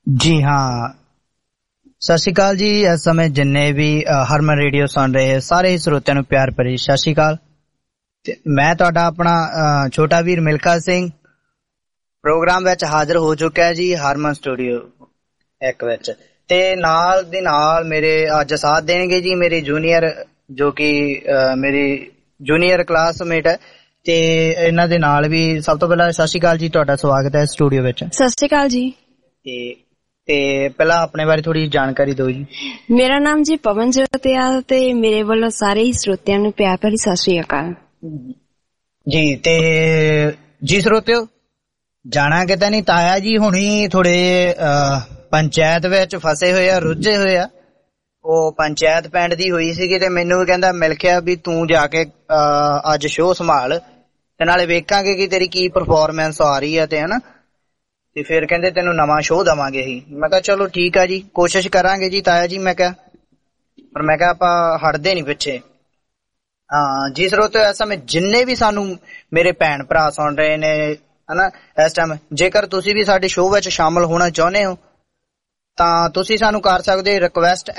ਜੀ ਹਾਂ। ਸਤਿ ਸ਼੍ਰੀ ਅਕਾਲ ਜੀ। ਇਸ ਸਮੇਂ ਜਿੰਨੇ ਵੀ ਹਰਮਨ ਰੇਡੀਓ ਸੁਣ ਰਹੇ ਸਾਰੇ ਹੀ ਸਰੋਤਿਆਂ ਨੂੰ ਪਿਆਰ ਭਰੀ ਸਤਿ ਸ਼੍ਰੀ ਅਕਾਲ। ਤੇ ਮੈਂ ਤੁਹਾਡਾ ਆਪਣਾ ਛੋਟਾ ਵੀਰ ਮਿਲਖਾ ਸਿੰਘ ਪ੍ਰੋਗਰਾਮ ਵਿੱਚ ਹਾਜ਼ਰ ਹੋ ਚੁੱਕਿਆ ਜੀ, ਹਰਮਨ ਸਟੂਡੀਓ ਇੱਕ ਵਿੱਚ। ਤੇ ਨਾਲ ਦੀ ਨਾਲ ਮੇਰੇ ਅੱਜ ਸਾਥ ਦੇਣਗੇ ਜੀ ਮੇਰੇ ਜੂਨੀਅਰ, ਜੋ ਕਿ ਮੇਰੀ ਜੂਨੀਅਰ ਕਲਾਸਮੇਟ ਹੈ। ਤੇ ਇਹਨਾਂ ਦੇ ਨਾਲ ਵੀ ਸਭ ਤੋਂ ਪਹਿਲਾਂ ਸਤਿ ਸ਼੍ਰੀ ਅਕਾਲ ਜੀ, ਤੁਹਾਡਾ ਸਵਾਗਤ ਹੈ ਸਟੂਡੀਓ ਵਿੱਚ। ਸਤਿ ਸ਼੍ਰੀ ਅਕਾਲ ਜੀ। ਤੇ ਪਹਿਲਾਂ ਆਪਣੇ ਬਾਰੇ ਥੋੜੀ ਜਾਣਕਾਰੀ ਦਿਓ ਜੀ। ਮੇਰਾ ਨਾਮ ਜੀ ਪਵਨਜੋਤ ਆ ਤੇ ਮੇਰੇ ਵੱਲੋਂ ਸਾਰੇ ਹੀ ਸਰੋਤਿਆਂ ਨੂੰ ਪਿਆਰ ਭਰੀ ਸਤਿ ਸ਼੍ਰੀ ਅਕਾਲ ਜੀ। ਤੇ ਜੀ ਸਰੋਤਿਓ, ਜਾਣਾ ਕਿਤੇ ਨਹੀਂ, ਤਾਇਆ ਜੀ ਹੁਣੀ ਥੋੜੇ ਪੰਚਾਇਤ ਵਿੱਚ ਫਸੇ ਹੋਏ ਆ, ਰੁੱਝੇ ਹੋਏ ਆ। ਉਹ ਪੰਚਾਇਤ ਪਿੰਡ ਦੀ ਹੋਈ ਸੀਗੀ ਤੇ ਮੈਨੂੰ ਵੀ ਕਹਿੰਦਾ ਮਿਲਖਿਆ ਵੀ ਤੂੰ ਜਾ ਕੇ ਅੱਜ ਸ਼ੋਅ ਸੰਭਾਲ ਤੇ ਨਾਲੇ ਵੇਖਾਂਗੇ ਕਿ ਤੇਰੀ ਕੀ ਪਰਫਾਰਮੈਂਸ ਆ ਰਹੀ ਹੈ ਤੇ ਹਨਾ। ਤੇ ਫਿਰ ਕਹਿੰਦੇ ਤੈਨੂੰ ਨਵਾਂ ਸ਼ੋਅ ਦੇਵਾਂਗੇ ਅਸੀਂ। ਮੈਂ ਕਿਹਾ ਚਲੋ ਠੀਕ ਆ ਜੀ, ਕੋਸ਼ਿਸ਼ ਕਰਾਂਗੇ ਜੀ ਤਾਇਆ ਜੀ। ਮੈਂ ਕਿਹਾ ਪਰ ਮੈਂ ਕਿਹਾ ਆਪਾਂ ਹਟਦੇ ਨੀ ਪਿੱਛੇ। ਹਾਂ ਜੀ ਸਰੋਤਿਓ, ਇਸ ਸਮੇਂ ਜਿੰਨੇ ਵੀ ਸਾਨੂੰ ਮੇਰੇ ਭੈਣ ਭਰਾ ਸੁਣ ਰਹੇ ਨੇ ਹਨਾ ਇਸ ਟਾਈਮ, ਜੇਕਰ ਤੁਸੀਂ ਵੀ ਸਾਡੇ ਸ਼ੋਅ ਵਿੱਚ ਸ਼ਾਮਲ ਹੋਣਾ ਚਾਹੁੰਦੇ ਹੋ ਤਾਂ ਤੁਸੀਂ ਸਾਨੂੰ ਕਰ ਸਕਦੇ ਹੋ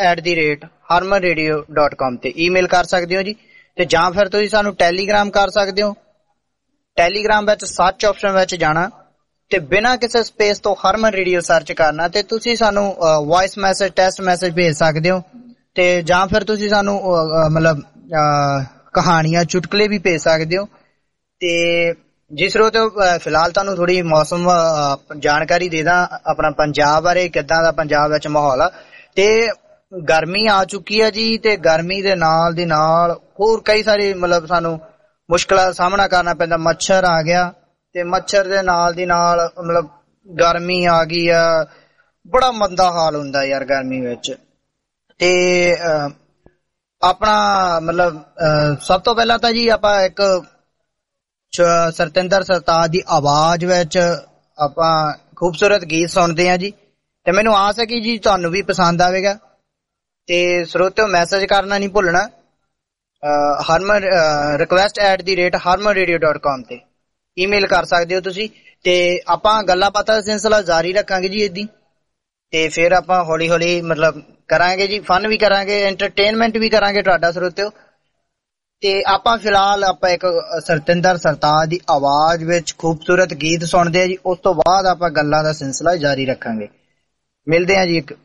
request@harmanradio.com ਤੇ ਈਮੇਲ ਕਰ ਸਕਦੇ ਹੋ ਜੀ। ਤੇ ਜਾਂ ਫਿਰ ਤੁਸੀਂ ਸਾਨੂੰ ਟੈਲੀਗ੍ਰਾਮ ਕਰ ਸਕਦੇ ਹੋ। ਟੈਲੀਗ੍ਰਾਮ ਵਿੱਚ ਸਰਚ ਆਪਸ਼ਨ ਵਿੱਚ ਜਾਣਾ ਤੇ ਬਿਨਾਂ ਕਿਸੇ ਸਪੇਸ ਤੋਂ ਹਰਮਨ ਰੇਡੀਓ ਸਰਚ ਕਰਨਾ ਤੇ ਤੁਸੀਂ ਸਾਨੂੰ ਵੌਇਸ ਮੈਸੇਜ, ਟੈਕਸਟ ਮੈਸੇਜ ਭੇਜ ਸਕਦੇ ਹੋ। ਤੇ ਜਾਂ ਫਿਰ ਤੁਸੀਂ ਸਾਨੂੰ ਮਤਲਬ ਕਹਾਣੀਆਂ, ਚੁਟਕਲੇ ਵੀ ਭੇਜ ਸਕਦੇ ਹੋ। ਤੇ ਜਿਸ ਸਰੋਤਿਓ, ਫਿਲਹਾਲ ਤੁਹਾਨੂੰ ਥੋੜੀ ਮੌਸਮ ਜਾਣਕਾਰੀ ਦੇ ਦਾਂ ਆਪਣਾ ਪੰਜਾਬ ਬਾਰੇ, ਕਿੱਦਾਂ ਦਾ ਪੰਜਾਬ ਵਿੱਚ ਮਾਹੌਲ ਆ। ਤੇ ਗਰਮੀ ਆ ਚੁੱਕੀ ਹੈ ਜੀ, ਤੇ ਗਰਮੀ ਦੇ ਨਾਲ ਦੀ ਨਾਲ ਹੋਰ ਕਈ ਸਾਰੇ ਮਤਲਬ ਸਾਨੂੰ ਮੁਸ਼ਕਲਾਂ ਦਾ ਸਾਹਮਣਾ ਕਰਨਾ ਪੈਂਦਾ। ਮੱਛਰ ਆ ਗਿਆ ਤੇ ਮੱਛਰ ਦੇ ਨਾਲ ਦੀ ਨਾਲ ਮਤਲਬ ਗਰਮੀ ਆ ਗਈ ਆ, ਬੜਾ ਮੰਦਾ ਹਾਲ ਹੁੰਦਾ ਯਾਰ ਗਰਮੀ ਵਿੱਚ। ਤੇ ਆਪਣਾ ਮਤਲਬ ਸਭ ਤੋਂ ਪਹਿਲਾਂ ਤਾਂ ਜੀ ਆਪਾਂ ਇੱਕ ਸਤਿੰਦਰ ਸਰਤਾਜ ਦੀ ਆਵਾਜ਼ ਵਿੱਚ ਆਪਾਂ ਖੂਬਸੂਰਤ ਗੀਤ ਸੁਣਦੇ ਹਾਂ ਜੀ। ਤੇ ਮੈਨੂੰ ਆਸ ਹੈ ਕਿ ਜੀ ਤੁਹਾਨੂੰ ਵੀ ਪਸੰਦ ਆਵੇਗਾ। ਤੇ ਸਰੋਤਿਓ, ਮੈਸੇਜ ਕਰਨਾ ਨਹੀਂ ਭੁੱਲਣਾ ਹਰਮਨ request@harmanradio.com ਤੇ ਈਮੇਲ ਕਰ ਸਕਦੇ ਹੋ ਤੁਸੀਂ। ਤੇ ਆਪਾਂ ਗੱਲਾਂ ਬਾਤਾਂ ਦਾ ਸਿਲਸਿਲਾ ਜਾਰੀ ਰੱਖਾਂਗੇ ਜੀ ਏਦੀ। ਤੇ ਫਿਰ ਆਪਾਂ ਹੌਲੀ ਹੌਲੀ ਮਤਲਬ ਕਰਾਂਗੇ ਜੀ, ਫਨ ਵੀ ਕਰਾਂਗੇ, ਐਂਟਰਟੇਨਮੈਂਟ ਵੀ ਕਰਾਂਗੇ ਤੁਹਾਡਾ ਸਰੋਤਿਓ। ਤੇ ਆਪਾਂ ਫਿਲਹਾਲ ਆਪਾਂ ਇੱਕ ਸਤਿੰਦਰ ਸਰਤਾਜ ਦੀ ਆਵਾਜ਼ ਵਿੱਚ ਖੂਬਸੂਰਤ ਗੀਤ ਸੁਣਦੇ ਆ ਜੀ। ਉਸ ਤੋਂ ਬਾਅਦ ਆਪਾਂ ਗੱਲਾਂ ਦਾ ਸਿਲਸਿਲਾ ਜਾਰੀ ਰੱਖਾਂਗੇ। ਮਿਲਦੇ ਆ ਜੀ ਇੱਕ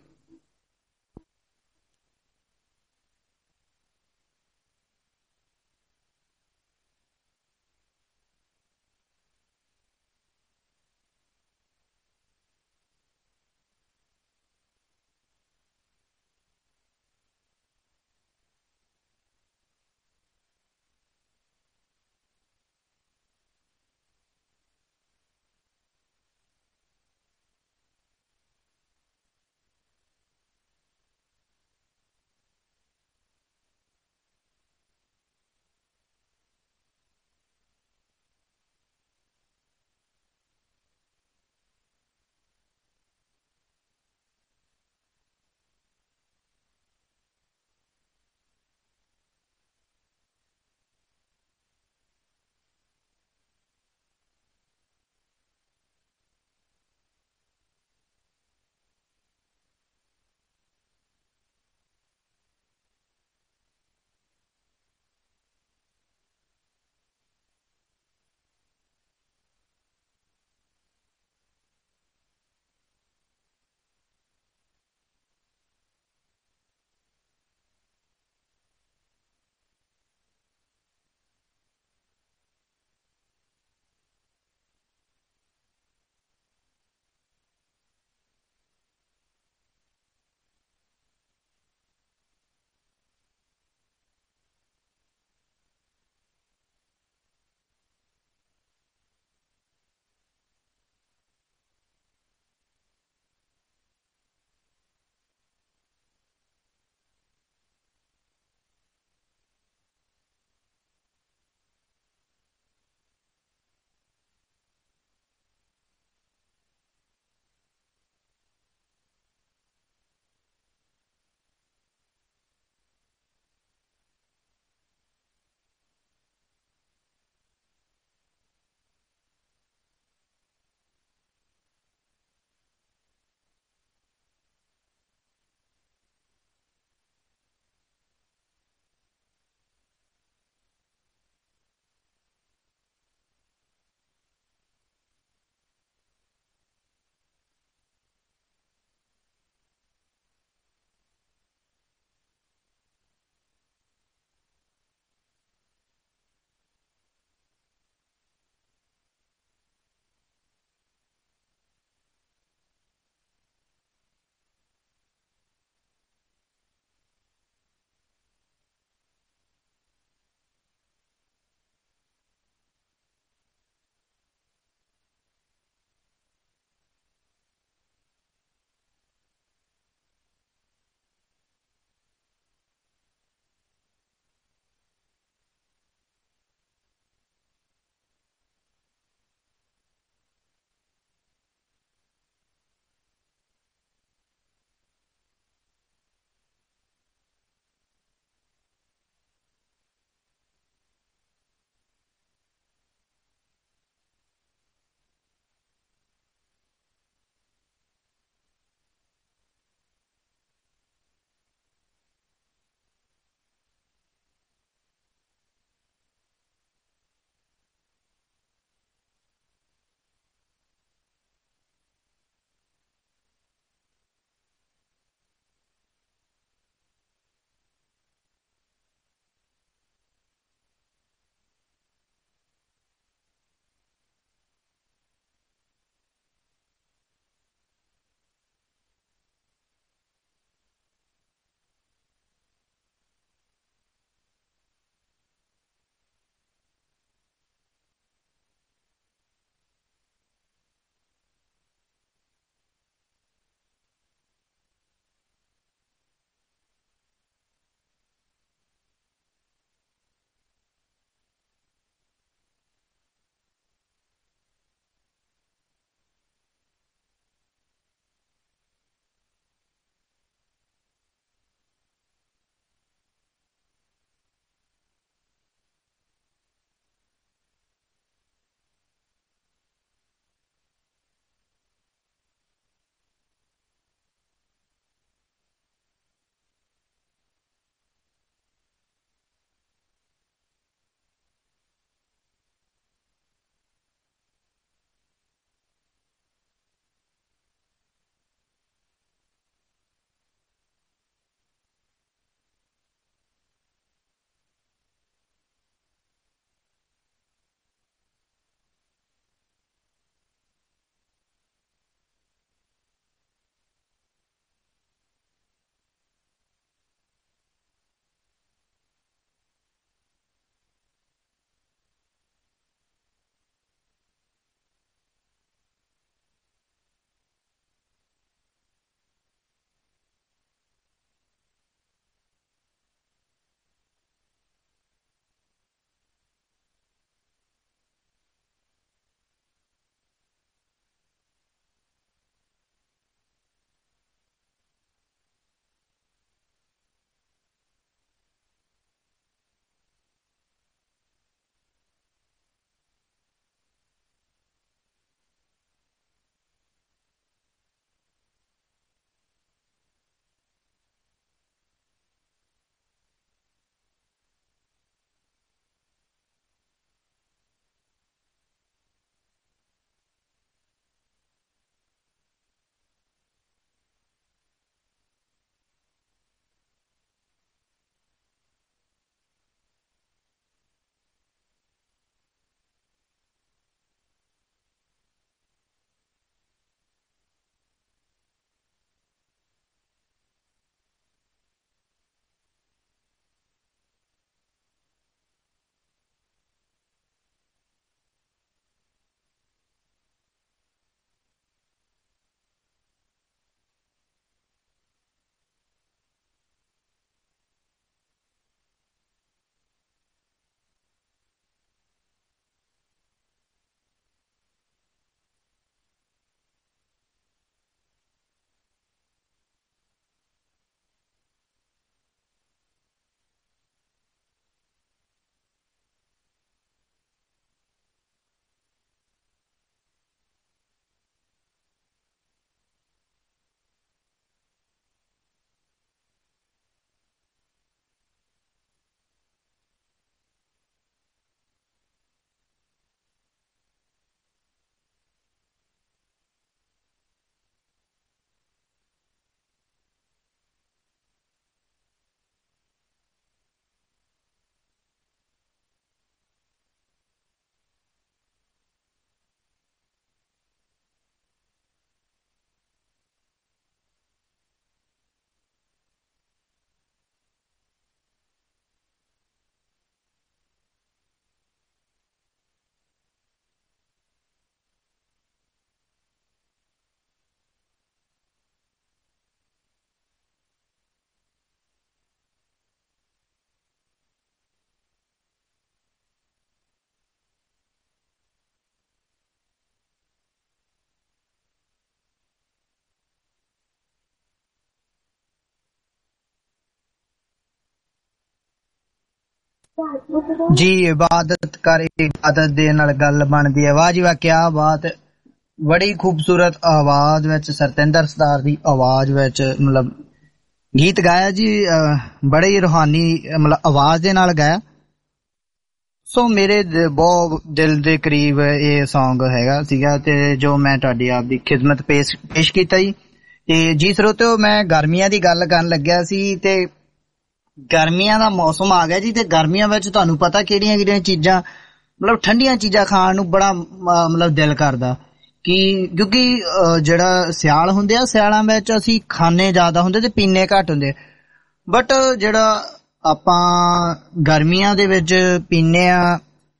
ਜੀ ਇਬਾਦਤ ਕਰ ਇਬਾਦਤ ਦੇ ਨਾਲ ਗੱਲ ਬਣਦੀ ਹੈ। ਵਾਹ ਜੀ ਵਾਹ, ਕਿਆ ਬਾਤ। ਬੜੀ ਖੂਬਸੂਰਤ ਆਵਾਜ਼ ਵਿੱਚ ਸਰਤਿੰਦਰ ਸਰਤਾਰ ਦੀ ਆਵਾਜ਼ ਵਿੱਚ ਮਤਲਬ ਗੀਤ ਗਾਇਆ ਜੀ, ਬੜੇ ਹੀ ਰੂਹਾਨੀ ਮਤਲਬ ਆਵਾਜ਼ ਦੇ ਨਾਲ ਗਾਇਆ। ਸੋ ਮੇਰੇ ਬਹੁਤ ਦਿਲ ਦੇ ਕਰੀਬ ਇਹ ਸੌਂਗ ਹੈਗਾ ਸੀਗਾ ਤੇ ਜੋ ਮੈਂ ਤੁਹਾਡੀ ਆਪ ਦੀ ਖਿਦਮਤ ਪੇਸ਼ ਕੀਤਾ ਜੀ। ਤੇ ਜੀ ਸਰੋਤਿਓ, ਮੈਂ ਗਰਮੀਆਂ ਦੀ ਗੱਲ ਕਰਨ ਲੱਗਿਆ ਸੀ ਤੇ ਗਰਮੀਆਂ ਦਾ ਮੌਸਮ ਆ ਗਿਆ ਜੀ। ਤੇ ਗਰਮੀਆਂ ਵਿੱਚ ਤੁਹਾਨੂੰ ਪਤਾ ਕਿਹੜੀਆਂ ਕਿਹੜੀਆਂ ਚੀਜ਼ਾਂ ਮਤਲਬ ਠੰਡੀਆਂ ਚੀਜ਼ਾਂ ਖਾਣ ਨੂੰ ਬੜਾ ਮਤਲਬ ਦਿਲ ਕਰਦਾ ਕਿਉਂਕਿ ਜਿਹੜਾ ਸਿਆਲ ਹੁੰਦੇ ਆ, ਸਿਆਲਾਂ ਵਿੱਚ ਅਸੀਂ ਖਾਣੇ ਜ਼ਿਆਦਾ ਹੁੰਦੇ ਤੇ ਪੀਣੇ ਘੱਟ ਹੁੰਦੇ। ਬਟ ਜਿਹੜਾ ਆਪਾਂ ਗਰਮੀਆਂ ਦੇ ਵਿੱਚ ਪੀਣੇ ਆ,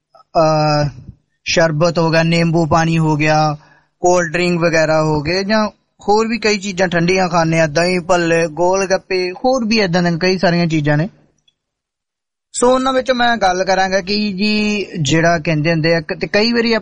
ਸ਼ਰਬਤ ਹੋ ਗਿਆ, ਨਿੰਬੂ ਪਾਣੀ ਹੋ ਗਿਆ, ਕੋਲਡ ਡਰਿੰਕ ਵਗੈਰਾ ਹੋ ਗਏ, ਜਾਂ ਹੋਰ ਵੀ ਕਈ ਚੀਜ਼ਾਂ ਠੰਡੀਆਂ ਖਾਂਦੇ ਆ, ਦਹੀਂ ਭੱਲੇ, ਗੋਲ ਗੱਪੇ, ਹੋਰ ਵੀ ਏਦਾਂ ਦੀਆਂ ਕਈ ਸਾਰੀਆਂ ਚੀਜ਼ਾਂ ਨੇ। ਸੋ ਉਹਨਾਂ ਵਿੱਚ ਮੈਂ ਗੱਲ ਕਰਾਂਗਾ ਕਿ ਜੀ ਜਿਹੜਾ ਕਹਿੰਦੇ ਹੁੰਦੇ ਆ, ਤੇ ਕਈ ਵਾਰੀ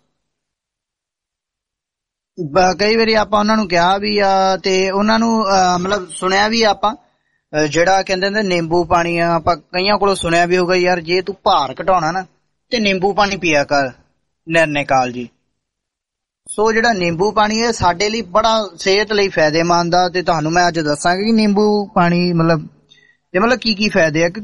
ਆਪਾਂ ਉਹਨਾਂ ਨੂੰ ਕਿਹਾ ਵੀ ਆ ਤੇ ਉਹਨਾਂ ਨੂੰ ਮਤਲਬ ਸੁਣਿਆ ਵੀ ਆਪਾਂ, ਜਿਹੜਾ ਕਹਿੰਦੇ ਹੁੰਦੇ ਨਿੰਬੂ ਪਾਣੀ ਆ, ਆਪਾਂ ਕਈਆਂ ਕੋਲੋਂ ਸੁਣਿਆ ਵੀ ਹੋਊਗਾ ਯਾਰ ਜੇ ਤੂੰ ਭਾਰ ਘਟਾਉਣਾ ਨਾ ਤੇ ਨਿੰਬੂ ਪਾਣੀ ਪੀਆ ਕਰ ਨਿਰਣੇ ਕਾਲ ਜੀ। ਸੋ ਜਿਹੜਾ ਨਿੰਬੂ ਪਾਣੀ ਹੈ ਸਾਡੇ ਲਈ ਬੜਾ ਸਿਹਤ ਲਈ ਫਾਇਦੇਮੰਦ ਆ ਤੇ ਤੁਹਾਨੂੰ ਮੈਂ ਅੱਜ ਦੱਸਾਂਗਾ ਕਿ ਨਿੰਬੂ ਪਾਣੀ ਮਤਲਬ ਕੀ ਫਾਇਦੇ ਆ।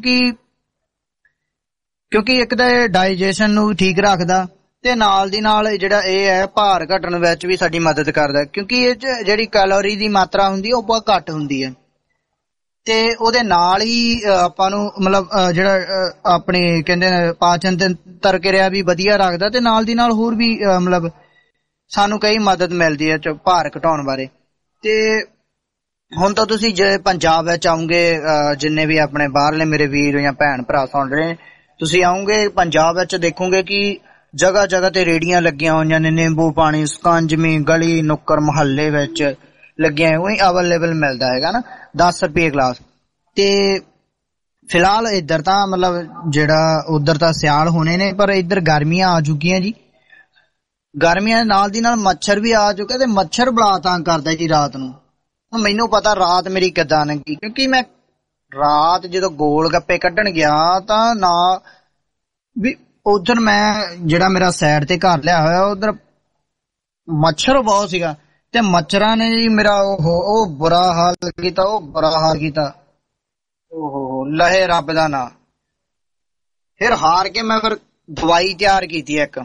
ਕਿਉਂਕਿ ਇੱਕ ਤਾਂ ਇਹ ਡਾਈਜੈਸ਼ਨ ਨੂੰ ਠੀਕ ਰੱਖਦਾ ਤੇ ਨਾਲ ਦੀ ਨਾਲ ਜਿਹੜਾ ਇਹ ਹੈ ਭਾਰ ਘਟਣ ਵਿੱਚ ਵੀ ਸਾਡੀ ਮਦਦ ਕਰਦਾ, ਕਿਉਂਕਿ ਇਹ 'ਚ ਜਿਹੜੀ ਕੈਲੋਰੀ ਦੀ ਮਾਤਰਾ ਹੁੰਦੀ ਹੈ ਉਹ ਬਹੁਤ ਘੱਟ ਹੁੰਦੀ ਹੈ। ਤੇ ਉਹਦੇ ਨਾਲ ਹੀ ਆਪਾਂ ਨੂੰ ਮਤਲਬ ਜਿਹੜਾ ਆਪਣੇ ਕਹਿੰਦੇ ਪਾਚਨ ਤੰਤਰ ਕਿਰਿਆ ਵੀ ਵਧੀਆ ਰੱਖਦਾ ਤੇ ਨਾਲ ਦੀ ਨਾਲ ਹੋਰ ਵੀ ਮਤਲਬ ਸਾਨੂੰ ਕਈ ਮਦਦ ਮਿਲਦੀ ਹੈ ਭਾਰ ਘਟਾਉਣ ਬਾਰੇ। ਤੇ ਹੁਣ ਤਾਂ ਤੁਸੀਂ ਜੇ ਪੰਜਾਬ ਵਿੱਚ ਆਉਂਗੇ, ਜਿੰਨੇ ਵੀ ਆਪਣੇ ਬਾਹਰਲੇ ਮੇਰੇ ਵੀਰ ਜਾਂ ਭੈਣ ਭਰਾ ਸੁਣ ਰਹੇ, ਤੁਸੀਂ ਆਉਂਗੇ ਪੰਜਾਬ ਵਿੱਚ ਦੇਖੋਗੇ ਕਿ ਜਗ੍ਹਾ ਜਗ੍ਹਾ ਤੇ ਰੇਹੜੀਆਂ ਲੱਗੀਆਂ ਹੋਈਆਂ ਨੇ, ਨਿੰਬੂ ਪਾਣੀ, ਸਕੰਜਮੀ ਗਲੀ ਨੁੱਕਰ ਮੁਹੱਲੇ ਵਿੱਚ ਲੱਗੀਆਂ ਉਹੀ ਅਵੇਲੇਬਲ ਮਿਲਦਾ ਹੈਗਾ ਨਾ, 10 ਰੁਪਏ ਗਲਾਸ। ਤੇ ਫਿਲਹਾਲ ਇੱਧਰ ਤਾਂ ਮਤਲਬ ਜਿਹੜਾ ਉੱਧਰ ਤਾਂ ਸਿਆਲ ਹੋਣੇ ਨੇ, ਪਰ ਇੱਧਰ ਗਰਮੀਆਂ ਆ ਚੁੱਕੀਆਂ ਜੀ। ਗਰਮੀਆਂ ਨਾਲ ਦੀ ਨਾਲ ਮੱਛਰ ਵੀ ਆ ਚੁੱਕਿਆ ਤੇ ਮੱਛਰ ਬੜਾ ਤੰਗ ਕਰਦਾ ਜੀ ਰਾਤ ਨੂੰ। ਹੁਣ ਮੈਨੂੰ ਪਤਾ ਰਾਤ ਮੇਰੀ ਕਿੱਦਾਂ ਲੰਘੀ, ਕਿਉਂਕਿ ਮੈਂ ਰਾਤ ਜਦੋਂ ਗੋਲ ਗੱਪੇ ਕੱਢਣ ਗਿਆ ਤਾਂ ਨਾ ਵੀ ਉਧਰ ਮੈਂ ਜਿਹੜਾ ਮੇਰਾ ਸਾਈਡ ਤੇ ਘਰ ਲਿਆ ਹੋਇਆ ਉਧਰ ਮੱਛਰ ਬਹੁਤ ਸੀਗਾ ਤੇ ਮੱਛਰਾਂ ਨੇ ਜੀ ਮੇਰਾ ਉਹ ਬੁਰਾ ਹਾਲ ਕੀਤਾ। ਓਹੋ ਲਹੇ ਰੱਬ ਦਾ ਨਾਂ। ਫਿਰ ਹਾਰ ਕੇ ਮੈਂ ਫਿਰ ਦਵਾਈ ਤਿਆਰ ਕੀਤੀ। ਇੱਕ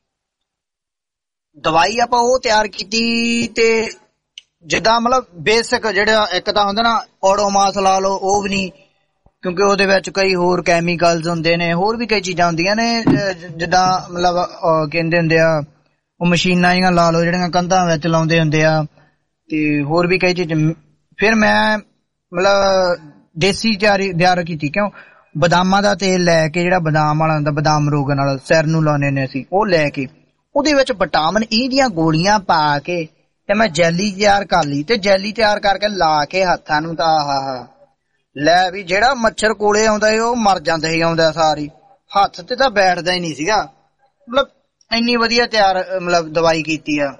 ਦਵਾਈ ਆਪਾਂ ਉਹ ਤਿਆਰ ਕੀਤੀ ਤੇ ਜਿੱਦਾਂ ਮਤਲਬ ਬੇਸਿਕ ਜਿਹੜਾ ਇੱਕ ਤਾਂ ਹੁੰਦਾ ਨਾ ਓਡੋਮਾਸ ਲਾ ਲਓ, ਉਹ ਵੀ ਨਹੀਂ, ਕਿਉਂਕਿ ਉਹਦੇ ਵਿੱਚ ਕਈ ਹੋਰ ਕੈਮੀਕਲਸ ਹੁੰਦੇ ਨੇ, ਹੋਰ ਵੀ ਕਈ ਚੀਜ਼ਾਂ ਹੁੰਦੀਆਂ ਨੇ, ਜਿੱਦਾਂ ਮਤਲਬ ਕਹਿੰਦੇ ਹੁੰਦੇ ਆ ਉਹ ਮਸ਼ੀਨਾਂ ਜਿਹੀਆਂ ਲਾ ਲਓ ਜਿਹੜੀਆਂ ਕੰਧਾਂ ਵਿੱਚ ਲਾਉਂਦੇ ਹੁੰਦੇ ਆ, ਤੇ ਹੋਰ ਵੀ ਕਈ ਚੀਜ਼ਾਂ। ਫਿਰ ਮੈਂ ਮਤਲਬ ਦੇਸੀ ਤਿਆਰ ਕੀਤੀ। ਕਿਉਂ? ਬਦਾਮਾਂ ਦਾ ਤੇਲ ਲੈ ਕੇ, ਜਿਹੜਾ ਬਦਾਮ ਵਾਲਾ ਹੁੰਦਾ, ਬਦਾਮ ਰੋਗਨ ਵਾਲਾ ਸਿਰ ਨੂੰ ਲਾਉਂਦੇ ਨੇ ਅਸੀਂ, ਉਹ ਲੈ ਕੇ ਉਹਦੇ ਵਿੱਚ ਵਿਟਾਮਿਨ ਈ ਦੀਆਂ ਗੋਲੀਆਂ ਪਾ ਕੇ ਤੇ ਮੈਂ ਜੈਲੀ ਤਿਆਰ ਕਰ ਲਈ। ਤੇ ਜੈਲੀ ਤਿਆਰ ਕਰਕੇ ਲਾ ਕੇ ਹੱਥਾਂ ਨੂੰ, ਤਾਂ ਆਹਾ ਲੈ ਵੀ ਜਿਹੜਾ ਮੱਛਰ ਕੋਲੇ ਆਉਂਦਾ ਉਹ ਮਰ ਜਾਂਦਾ ਸੀ ਆਉਂਦਾ ਸਾਰੀ, ਹੱਥ ਤੇ ਤਾਂ ਬੈਠਦਾ ਹੀ ਨਹੀਂ ਸੀਗਾ। ਮਤਲਬ ਇੰਨੀ ਵਧੀਆ ਤਿਆਰ ਮਤਲਬ ਦਵਾਈ ਕੀਤੀ ਆ।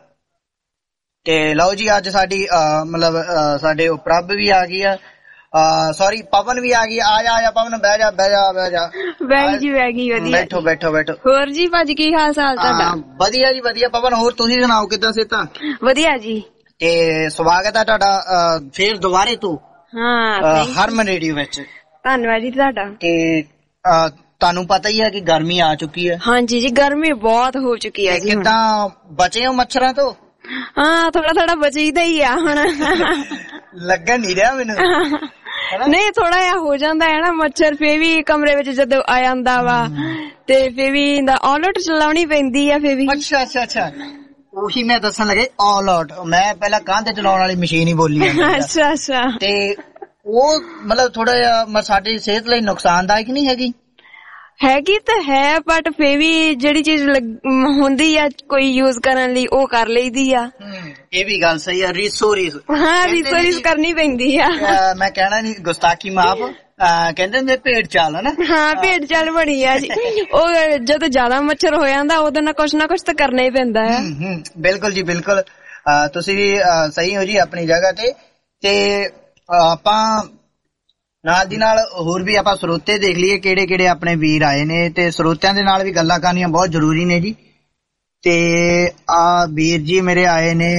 ਤੇ ਲਓ ਜੀ ਅੱਜ ਸਾਡੀ ਮਤਲਬ ਸਾਡੇ ਪ੍ਰਭ ਵੀ ਆ ਗਈ ਆ, ਸੌਰੀ ਪਵਨ ਵੀ ਆ ਗਈ। ਆ ਜਾ ਪਵਨ, ਬਹਿ ਜਾ। ਬਹਿ ਗਈ ਵਧੀਆ। ਬੈਠੋ। ਹੋਰ ਜੀ ਭਾਜੀ ਕੀ ਹਾਲ ਚਾਲ ਤੁਹਾਡਾ? ਵਧੀਆ ਜੀ ਵਧੀਆ। ਪਵਨ ਹੋਰ ਤੁਸੀਂ ਸੁਣਾਓ, ਕਿੱਦਾਂ ਸਿਹਤਾਂ? ਵਧੀਆ ਜੀ। ਤੇ ਸਵਾਗਤ ਹੈ ਤੁਹਾਡਾ ਫੇਰ ਦੁਬਾਰੇ ਤੋਂ ਹਰਮਨ ਰੇਡੀਓ ਵਿੱਚ। ਧੰਨਵਾਦ ਜੀ ਤੁਹਾਡਾ। ਤੇ ਤੁਹਾਨੂੰ ਪਤਾ ਹੀ ਹੈ ਕਿ ਗਰਮੀ ਆ ਚੁੱਕੀ ਹੈ। ਹਾਂਜੀ ਜੀ, ਗਰਮੀ ਬਹੁਤ ਹੋ ਚੁੱਕੀ ਹੈ ਜੀ। ਕਿੱਦਾਂ ਬਚੇ ਹੋ ਮੱਛਰਾਂ ਤੋਂ? ਹਾਂ, ਥੋੜਾ ਬਚੀਦਾ ਹੀ ਆ ਹੁਣ। ਲੱਗਣ ਨਹੀਂ ਰਿਹਾ ਮੈਨੂੰ। ਨਹੀਂ, ਥੋੜਾ ਜਿਹਾ ਹੋ ਜਾਂਦਾ ਹੈ ਨਾ ਮੱਛਰ। ਫੇਰ ਵੀ ਕਮਰੇ ਵਿੱਚ ਜਦੋਂ ਆ ਜਾਂਦਾ ਵਾ ਤੇ ਫੇਰ ਵੀ ਆਲਆਊਟ ਚਲਾਉਣੀ ਪੈਂਦੀ ਆ ਫੇਰ ਵੀ। ਅੱਛਾ ਉਹੀ ਮੈਂ ਦੱਸਣ ਲੱਗੇ, ਆਲ ਆਊਟ। ਮੈਂ ਪਹਿਲਾਂ ਕੰਧ ਚਲਾਉਣ ਵਾਲੀ ਮਸ਼ੀਨ ਹੀ ਬੋਲੀ। ਅੱਛਾ। ਤੇ ਉਹ ਮਤਲਬ ਥੋੜਾ ਜਿਹਾ ਸਾਡੀ ਸਿਹਤ ਲਈ ਨੁਕਸਾਨਦਾਇਕ ਨਹੀਂ ਹੈਗੀ ਤਾਂ ਹੈ, ਬਟ ਫੇਰ ਵੀ ਜਿਹੜੀ ਚੀਜ਼ ਹੁੰਦੀ ਆ ਕੋਈ ਯੂਜ਼ ਕਰਨ ਲਈ ਉਹ ਕਰ ਲਈਦੀ ਆ। ਇਹ ਵੀ ਗੱਲ ਸਹੀ ਆ। ਰੀਸੋ ਰੀਸ ਕਰਨੀ ਪੈਂਦੀ ਆ। ਮੈਂ ਕਹਿਣਾ ਨੀ, ਗੁਸਤਾਖੀ ਮਾਫ। ਕਹਿੰਦੇ ਹੁੰਦੇ ਭੇਡ ਚਾਲ ਹੈ ਨਾ। ਹਾਂ, ਭੇਡ ਚਾਲ ਬਣੀ ਆ ਜੀ। ਉਹ ਜਦੋਂ ਜ਼ਿਆਦਾ ਮੱਛਰ ਹੋ ਜਾਂਦਾ ਉਦੋਂ ਨਾ ਕੁਛ ਤਾਂ ਕਰਨਾ ਹੀ ਪੈਂਦਾ ਆ। ਬਿਲਕੁਲ ਜੀ ਬਿਲਕੁਲ, ਤੁਸੀਂ ਵੀ ਸਹੀ ਹੋ ਜੀ ਆਪਣੀ ਜਗ੍ਹਾ ਤੇ ਆਪਾਂ ਨਾਲ ਦੀ ਨਾਲ ਹੋਰ ਵੀ ਆਪਾਂ ਸਰੋਤੇ ਦੇਖ ਲਈਏ ਕਿਹੜੇ ਕਿਹੜੇ ਆਪਣੇ ਵੀਰ ਆਏ ਨੇ, ਤੇ ਸਰੋਤਿਆਂ ਦੇ ਨਾਲ ਵੀ ਗੱਲਾਂ ਕਰਨੀਆਂ ਬਹੁਤ ਜ਼ਰੂਰੀ ਨੇ ਜੀ। ਤੇ ਆ ਵੀਰ ਜੀ ਮੇਰੇ ਆਏ ਨੇ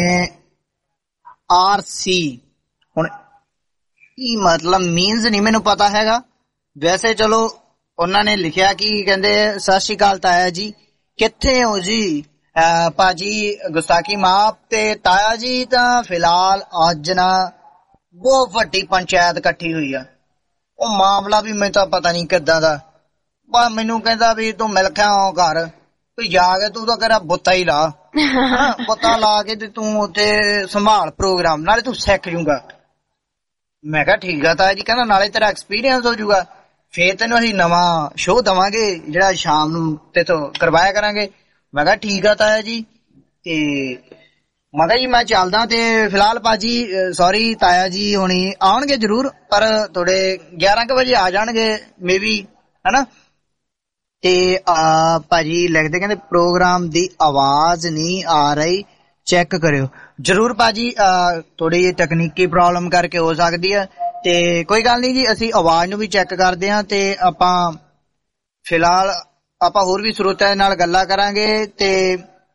RC, ਹੁਣ ਕੀ ਮਤਲਬ ਮੀਨਸ ਨਹੀਂ ਮੈਨੂੰ ਪਤਾ ਹੈਗਾ, ਵੈਸੇ ਚਲੋ ਉਹਨਾਂ ਨੇ ਲਿਖਿਆ ਕਿ ਕਹਿੰਦੇ ਸਤਿ ਸ਼੍ਰੀ ਅਕਾਲ ਤਾਇਆ ਜੀ, ਕਿੱਥੇ ਹੋ ਜੀ ਭਾਜੀ ਗੁਸਤਾਖੀ ਮਾਫ। ਤੇ ਤਾਇਆ ਜੀ ਤਾਂ ਫਿਲਹਾਲ ਅੱਜ ਨਾ ਬਹੁਤ ਵੱਡੀ ਪੰਚਾਇਤ ਇਕੱਠੀ ਹੋਈ ਆ, ਉਹ ਮਾਮਲਾ ਵੀ ਮੈਨੂੰ ਤਾਂ ਪਤਾ ਨਹੀਂ ਕਿੱਦਾਂ ਦਾ, ਬਸ ਮੈਨੂੰ ਕਹਿੰਦਾ ਵੀ ਤੂੰ ਮਿਲ ਕੇ ਆਓ ਘਰ, ਤੂੰ ਜਾ ਕੇ ਤੂੰ ਤਾਂ ਕਹਿੰਦਾ ਬੁੱਤਾ ਹੀ ਲਾ, ਬੁੱਤਾ ਲਾ ਕੇ ਤੇ ਤੂੰ ਉੱਥੇ ਸੰਭਾਲ ਪ੍ਰੋਗਰਾਮ, ਨਾਲੇ ਤੂੰ ਸਿੱਖ ਜੂਗਾ। ਮੈਂ ਕਿਹਾ ਠੀਕ ਆ ਤਾਇਆ ਜੀ, ਕਹਿੰਦਾ ਨਾਲੇ ਤੇਰਾ ਐਕਸਪੀਰੀਅੰਸ ਹੋ ਜਾਊਗਾ, ਫੇਰ ਤੈਨੂੰ ਅਸੀਂ ਨਵਾਂ ਸ਼ੋਅ ਦੇਵਾਂਗੇ ਜਿਹੜਾ ਸ਼ਾਮ ਨੂੰ ਤੇਥੋਂ ਕਰਵਾਇਆ ਕਰਾਂਗੇ। ਮੈਂ ਕਿਹਾ ਠੀਕ ਆ ਤਾਇਆ ਜੀ। ਤੇ ਮੈਂ ਕਿਹਾ ਜੀ ਮੈਂ ਚੱਲਦਾ, ਤੇ ਫਿਲਹਾਲ ਭਾਜੀ ਸੌਰੀ ਤਾਇਆ ਜੀ ਹੁਣੀ ਆਉਣਗੇ ਜ਼ਰੂਰ, ਪਰ ਥੋੜੇ 11 ਕੁ ਵਜੇ ਆ ਜਾਣਗੇ ਮੇ ਬੀ, ਹਨਾ। ਤੇ ਭਾਜੀ ਲਿਖਦੇ ਕਹਿੰਦੇ ਪ੍ਰੋਗਰਾਮ ਦੀ ਆਵਾਜ਼ ਨਹੀਂ ਆ ਰਹੀ, ਚੈੱਕ ਕਰਿਓ ਜ਼ਰੂਰ ਭਾਜੀ, ਥੋੜੀ ਤਕਨੀਕੀ ਪ੍ਰੋਬਲਮ ਕਰਕੇ ਹੋ ਸਕਦੀ ਹੈ, ਤੇ ਕੋਈ ਗੱਲ ਨਹੀਂ ਜੀ, ਅਸੀਂ ਆਵਾਜ਼ ਨੂੰ ਵੀ ਚੈੱਕ ਕਰਦੇ ਹਾਂ। ਤੇ ਆਪਾਂ ਫਿਲਹਾਲ ਆਪਾਂ ਹੋਰ ਵੀ ਸਰੋਤਿਆਂ ਦੇ ਨਾਲ ਗੱਲਾਂ ਕਰਾਂਗੇ, ਤੇ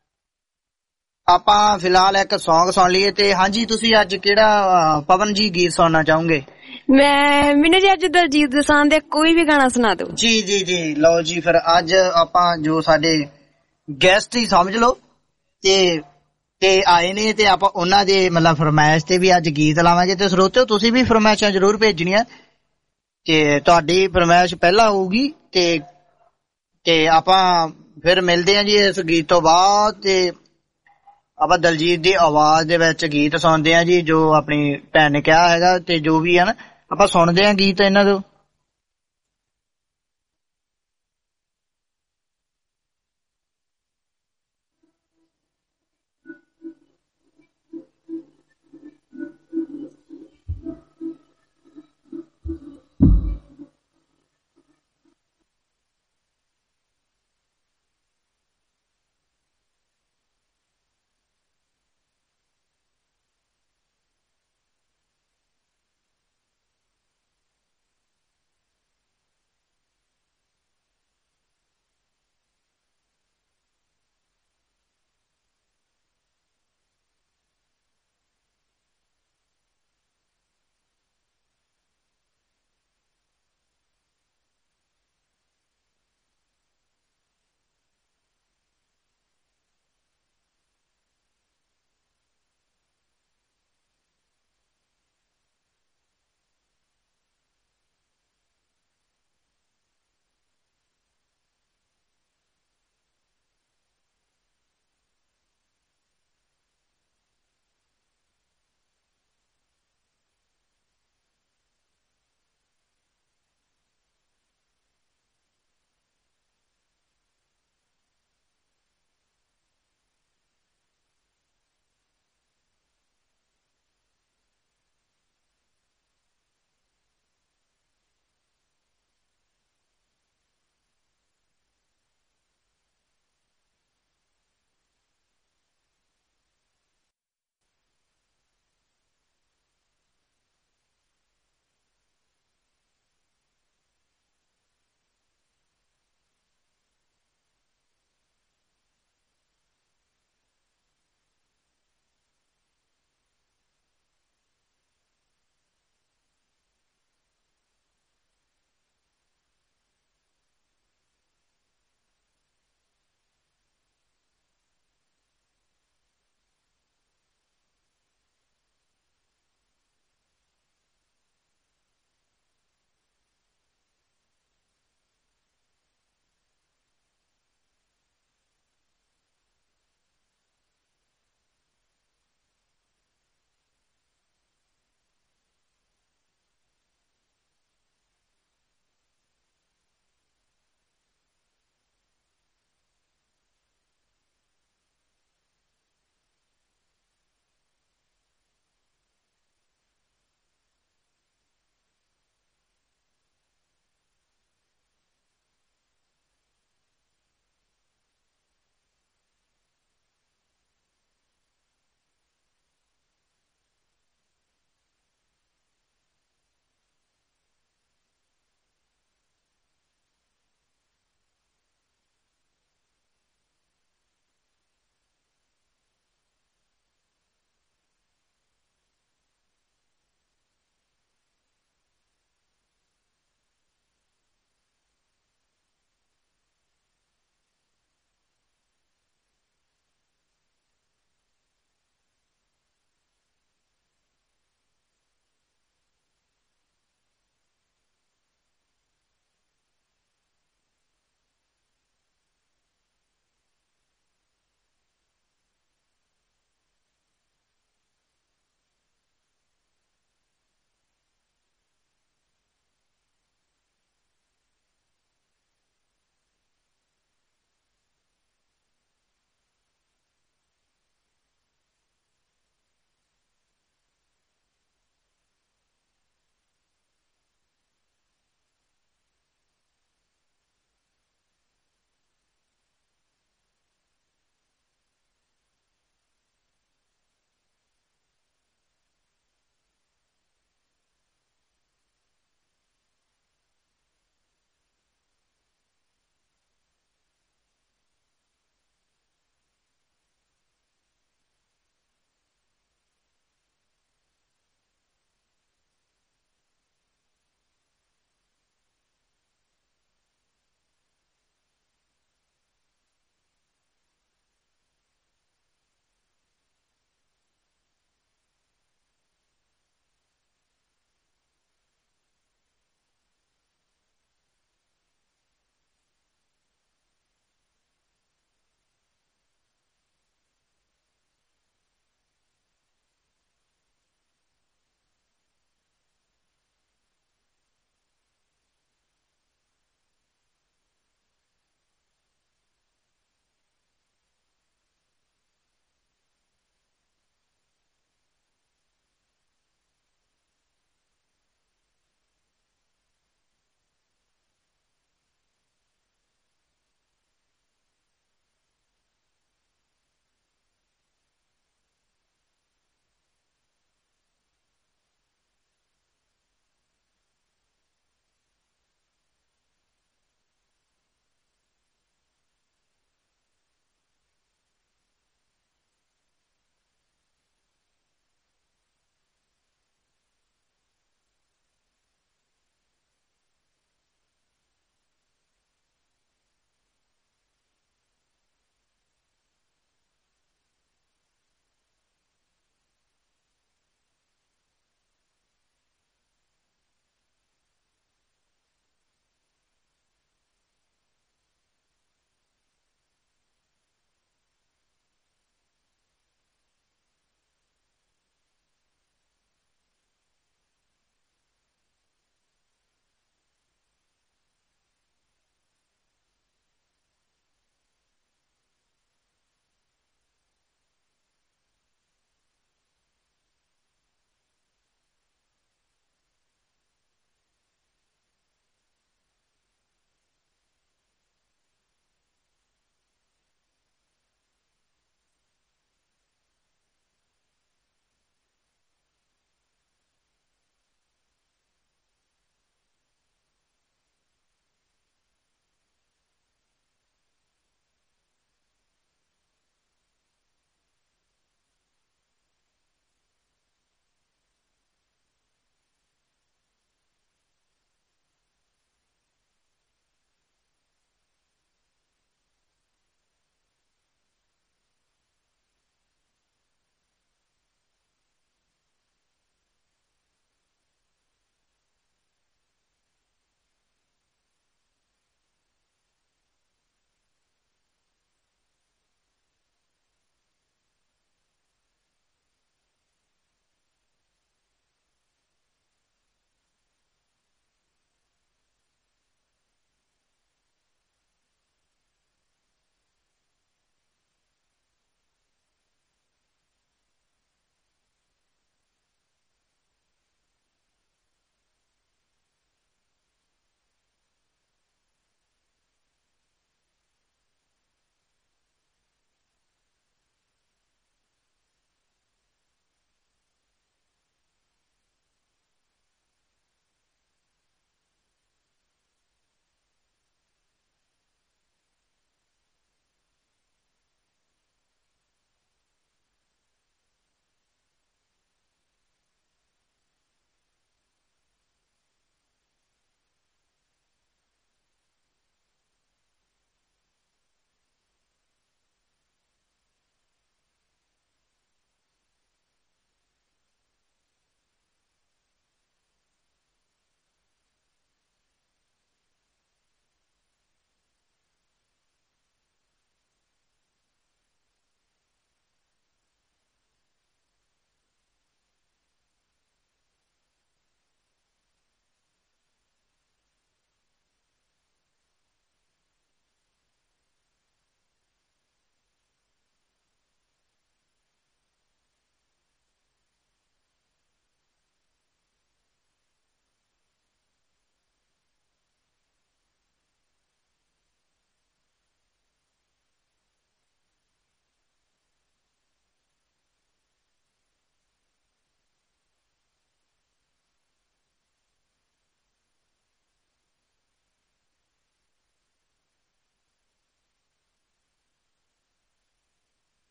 ਆਪਾਂ ਫਿਲਹਾਲ ਇੱਕ ਸੌਂਗ ਸੁਣ ਲਈਏ। ਤੇ ਹਾਂਜੀ ਤੁਸੀਂ ਅੱਜ ਕਿਹੜਾ ਪਵਨ ਜੀ ਗੀਤ ਸੁਣਨਾ ਚਾਹੋਗੇ? ਮੈਨੂੰ ਜੀ ਅੱਜ ਦਲਜੀਤ ਦੋਸਾਂਝ ਦੇ ਕੋਈ ਵੀ ਗਾਣਾ ਸੁਣਾ ਦਿਓ। ਜੀ ਜੀ ਜੀ ਲਓ ਜੀ, ਫਿਰ ਅੱਜ ਆਪਾਂ ਜੋ ਸਾਡੇ ਗੈਸਟ ਹੀ ਸਮਝ ਲਓ ਤੇ ਆਏ ਨੇ, ਤੇ ਆਪਾਂ ਉਹਨਾਂ ਦੇ ਮਤਲਬ ਫਰਮਾਇਸ਼ ਤੇ ਵੀ ਅੱਜ ਗੀਤ ਲਾਵਾਂਗੇ। ਤੇ ਸਰੋਤਿਓ ਤੁਸੀਂ ਵੀ ਫਰਮਾਇਸ਼ਾਂ ਜ਼ਰੂਰ ਭੇਜਣੀਆਂ, ਤੇ ਤੁਹਾਡੀ ਫਰਮਾਇਸ਼ ਪਹਿਲਾਂ ਹੋਊਗੀ, ਤੇ ਆਪਾਂ ਫਿਰ ਮਿਲਦੇ ਹਾਂ ਜੀ ਇਸ ਗੀਤ ਤੋਂ ਬਾਅਦ। ਤੇ ਆਪਾਂ ਦਲਜੀਤ ਦੀ ਆਵਾਜ਼ ਦੇ ਵਿੱਚ ਗੀਤ ਸੁਣਦੇ ਹਾਂ ਜੀ, ਜੋ ਆਪਣੀ ਭੈਣ ਨੇ ਕਿਹਾ ਹੈਗਾ, ਤੇ ਜੋ ਵੀ ਹੈ ਨਾ ਆਪਾਂ ਸੁਣਦੇ ਹਾਂ ਗੀਤ ਇਹਨਾਂ ਤੋਂ।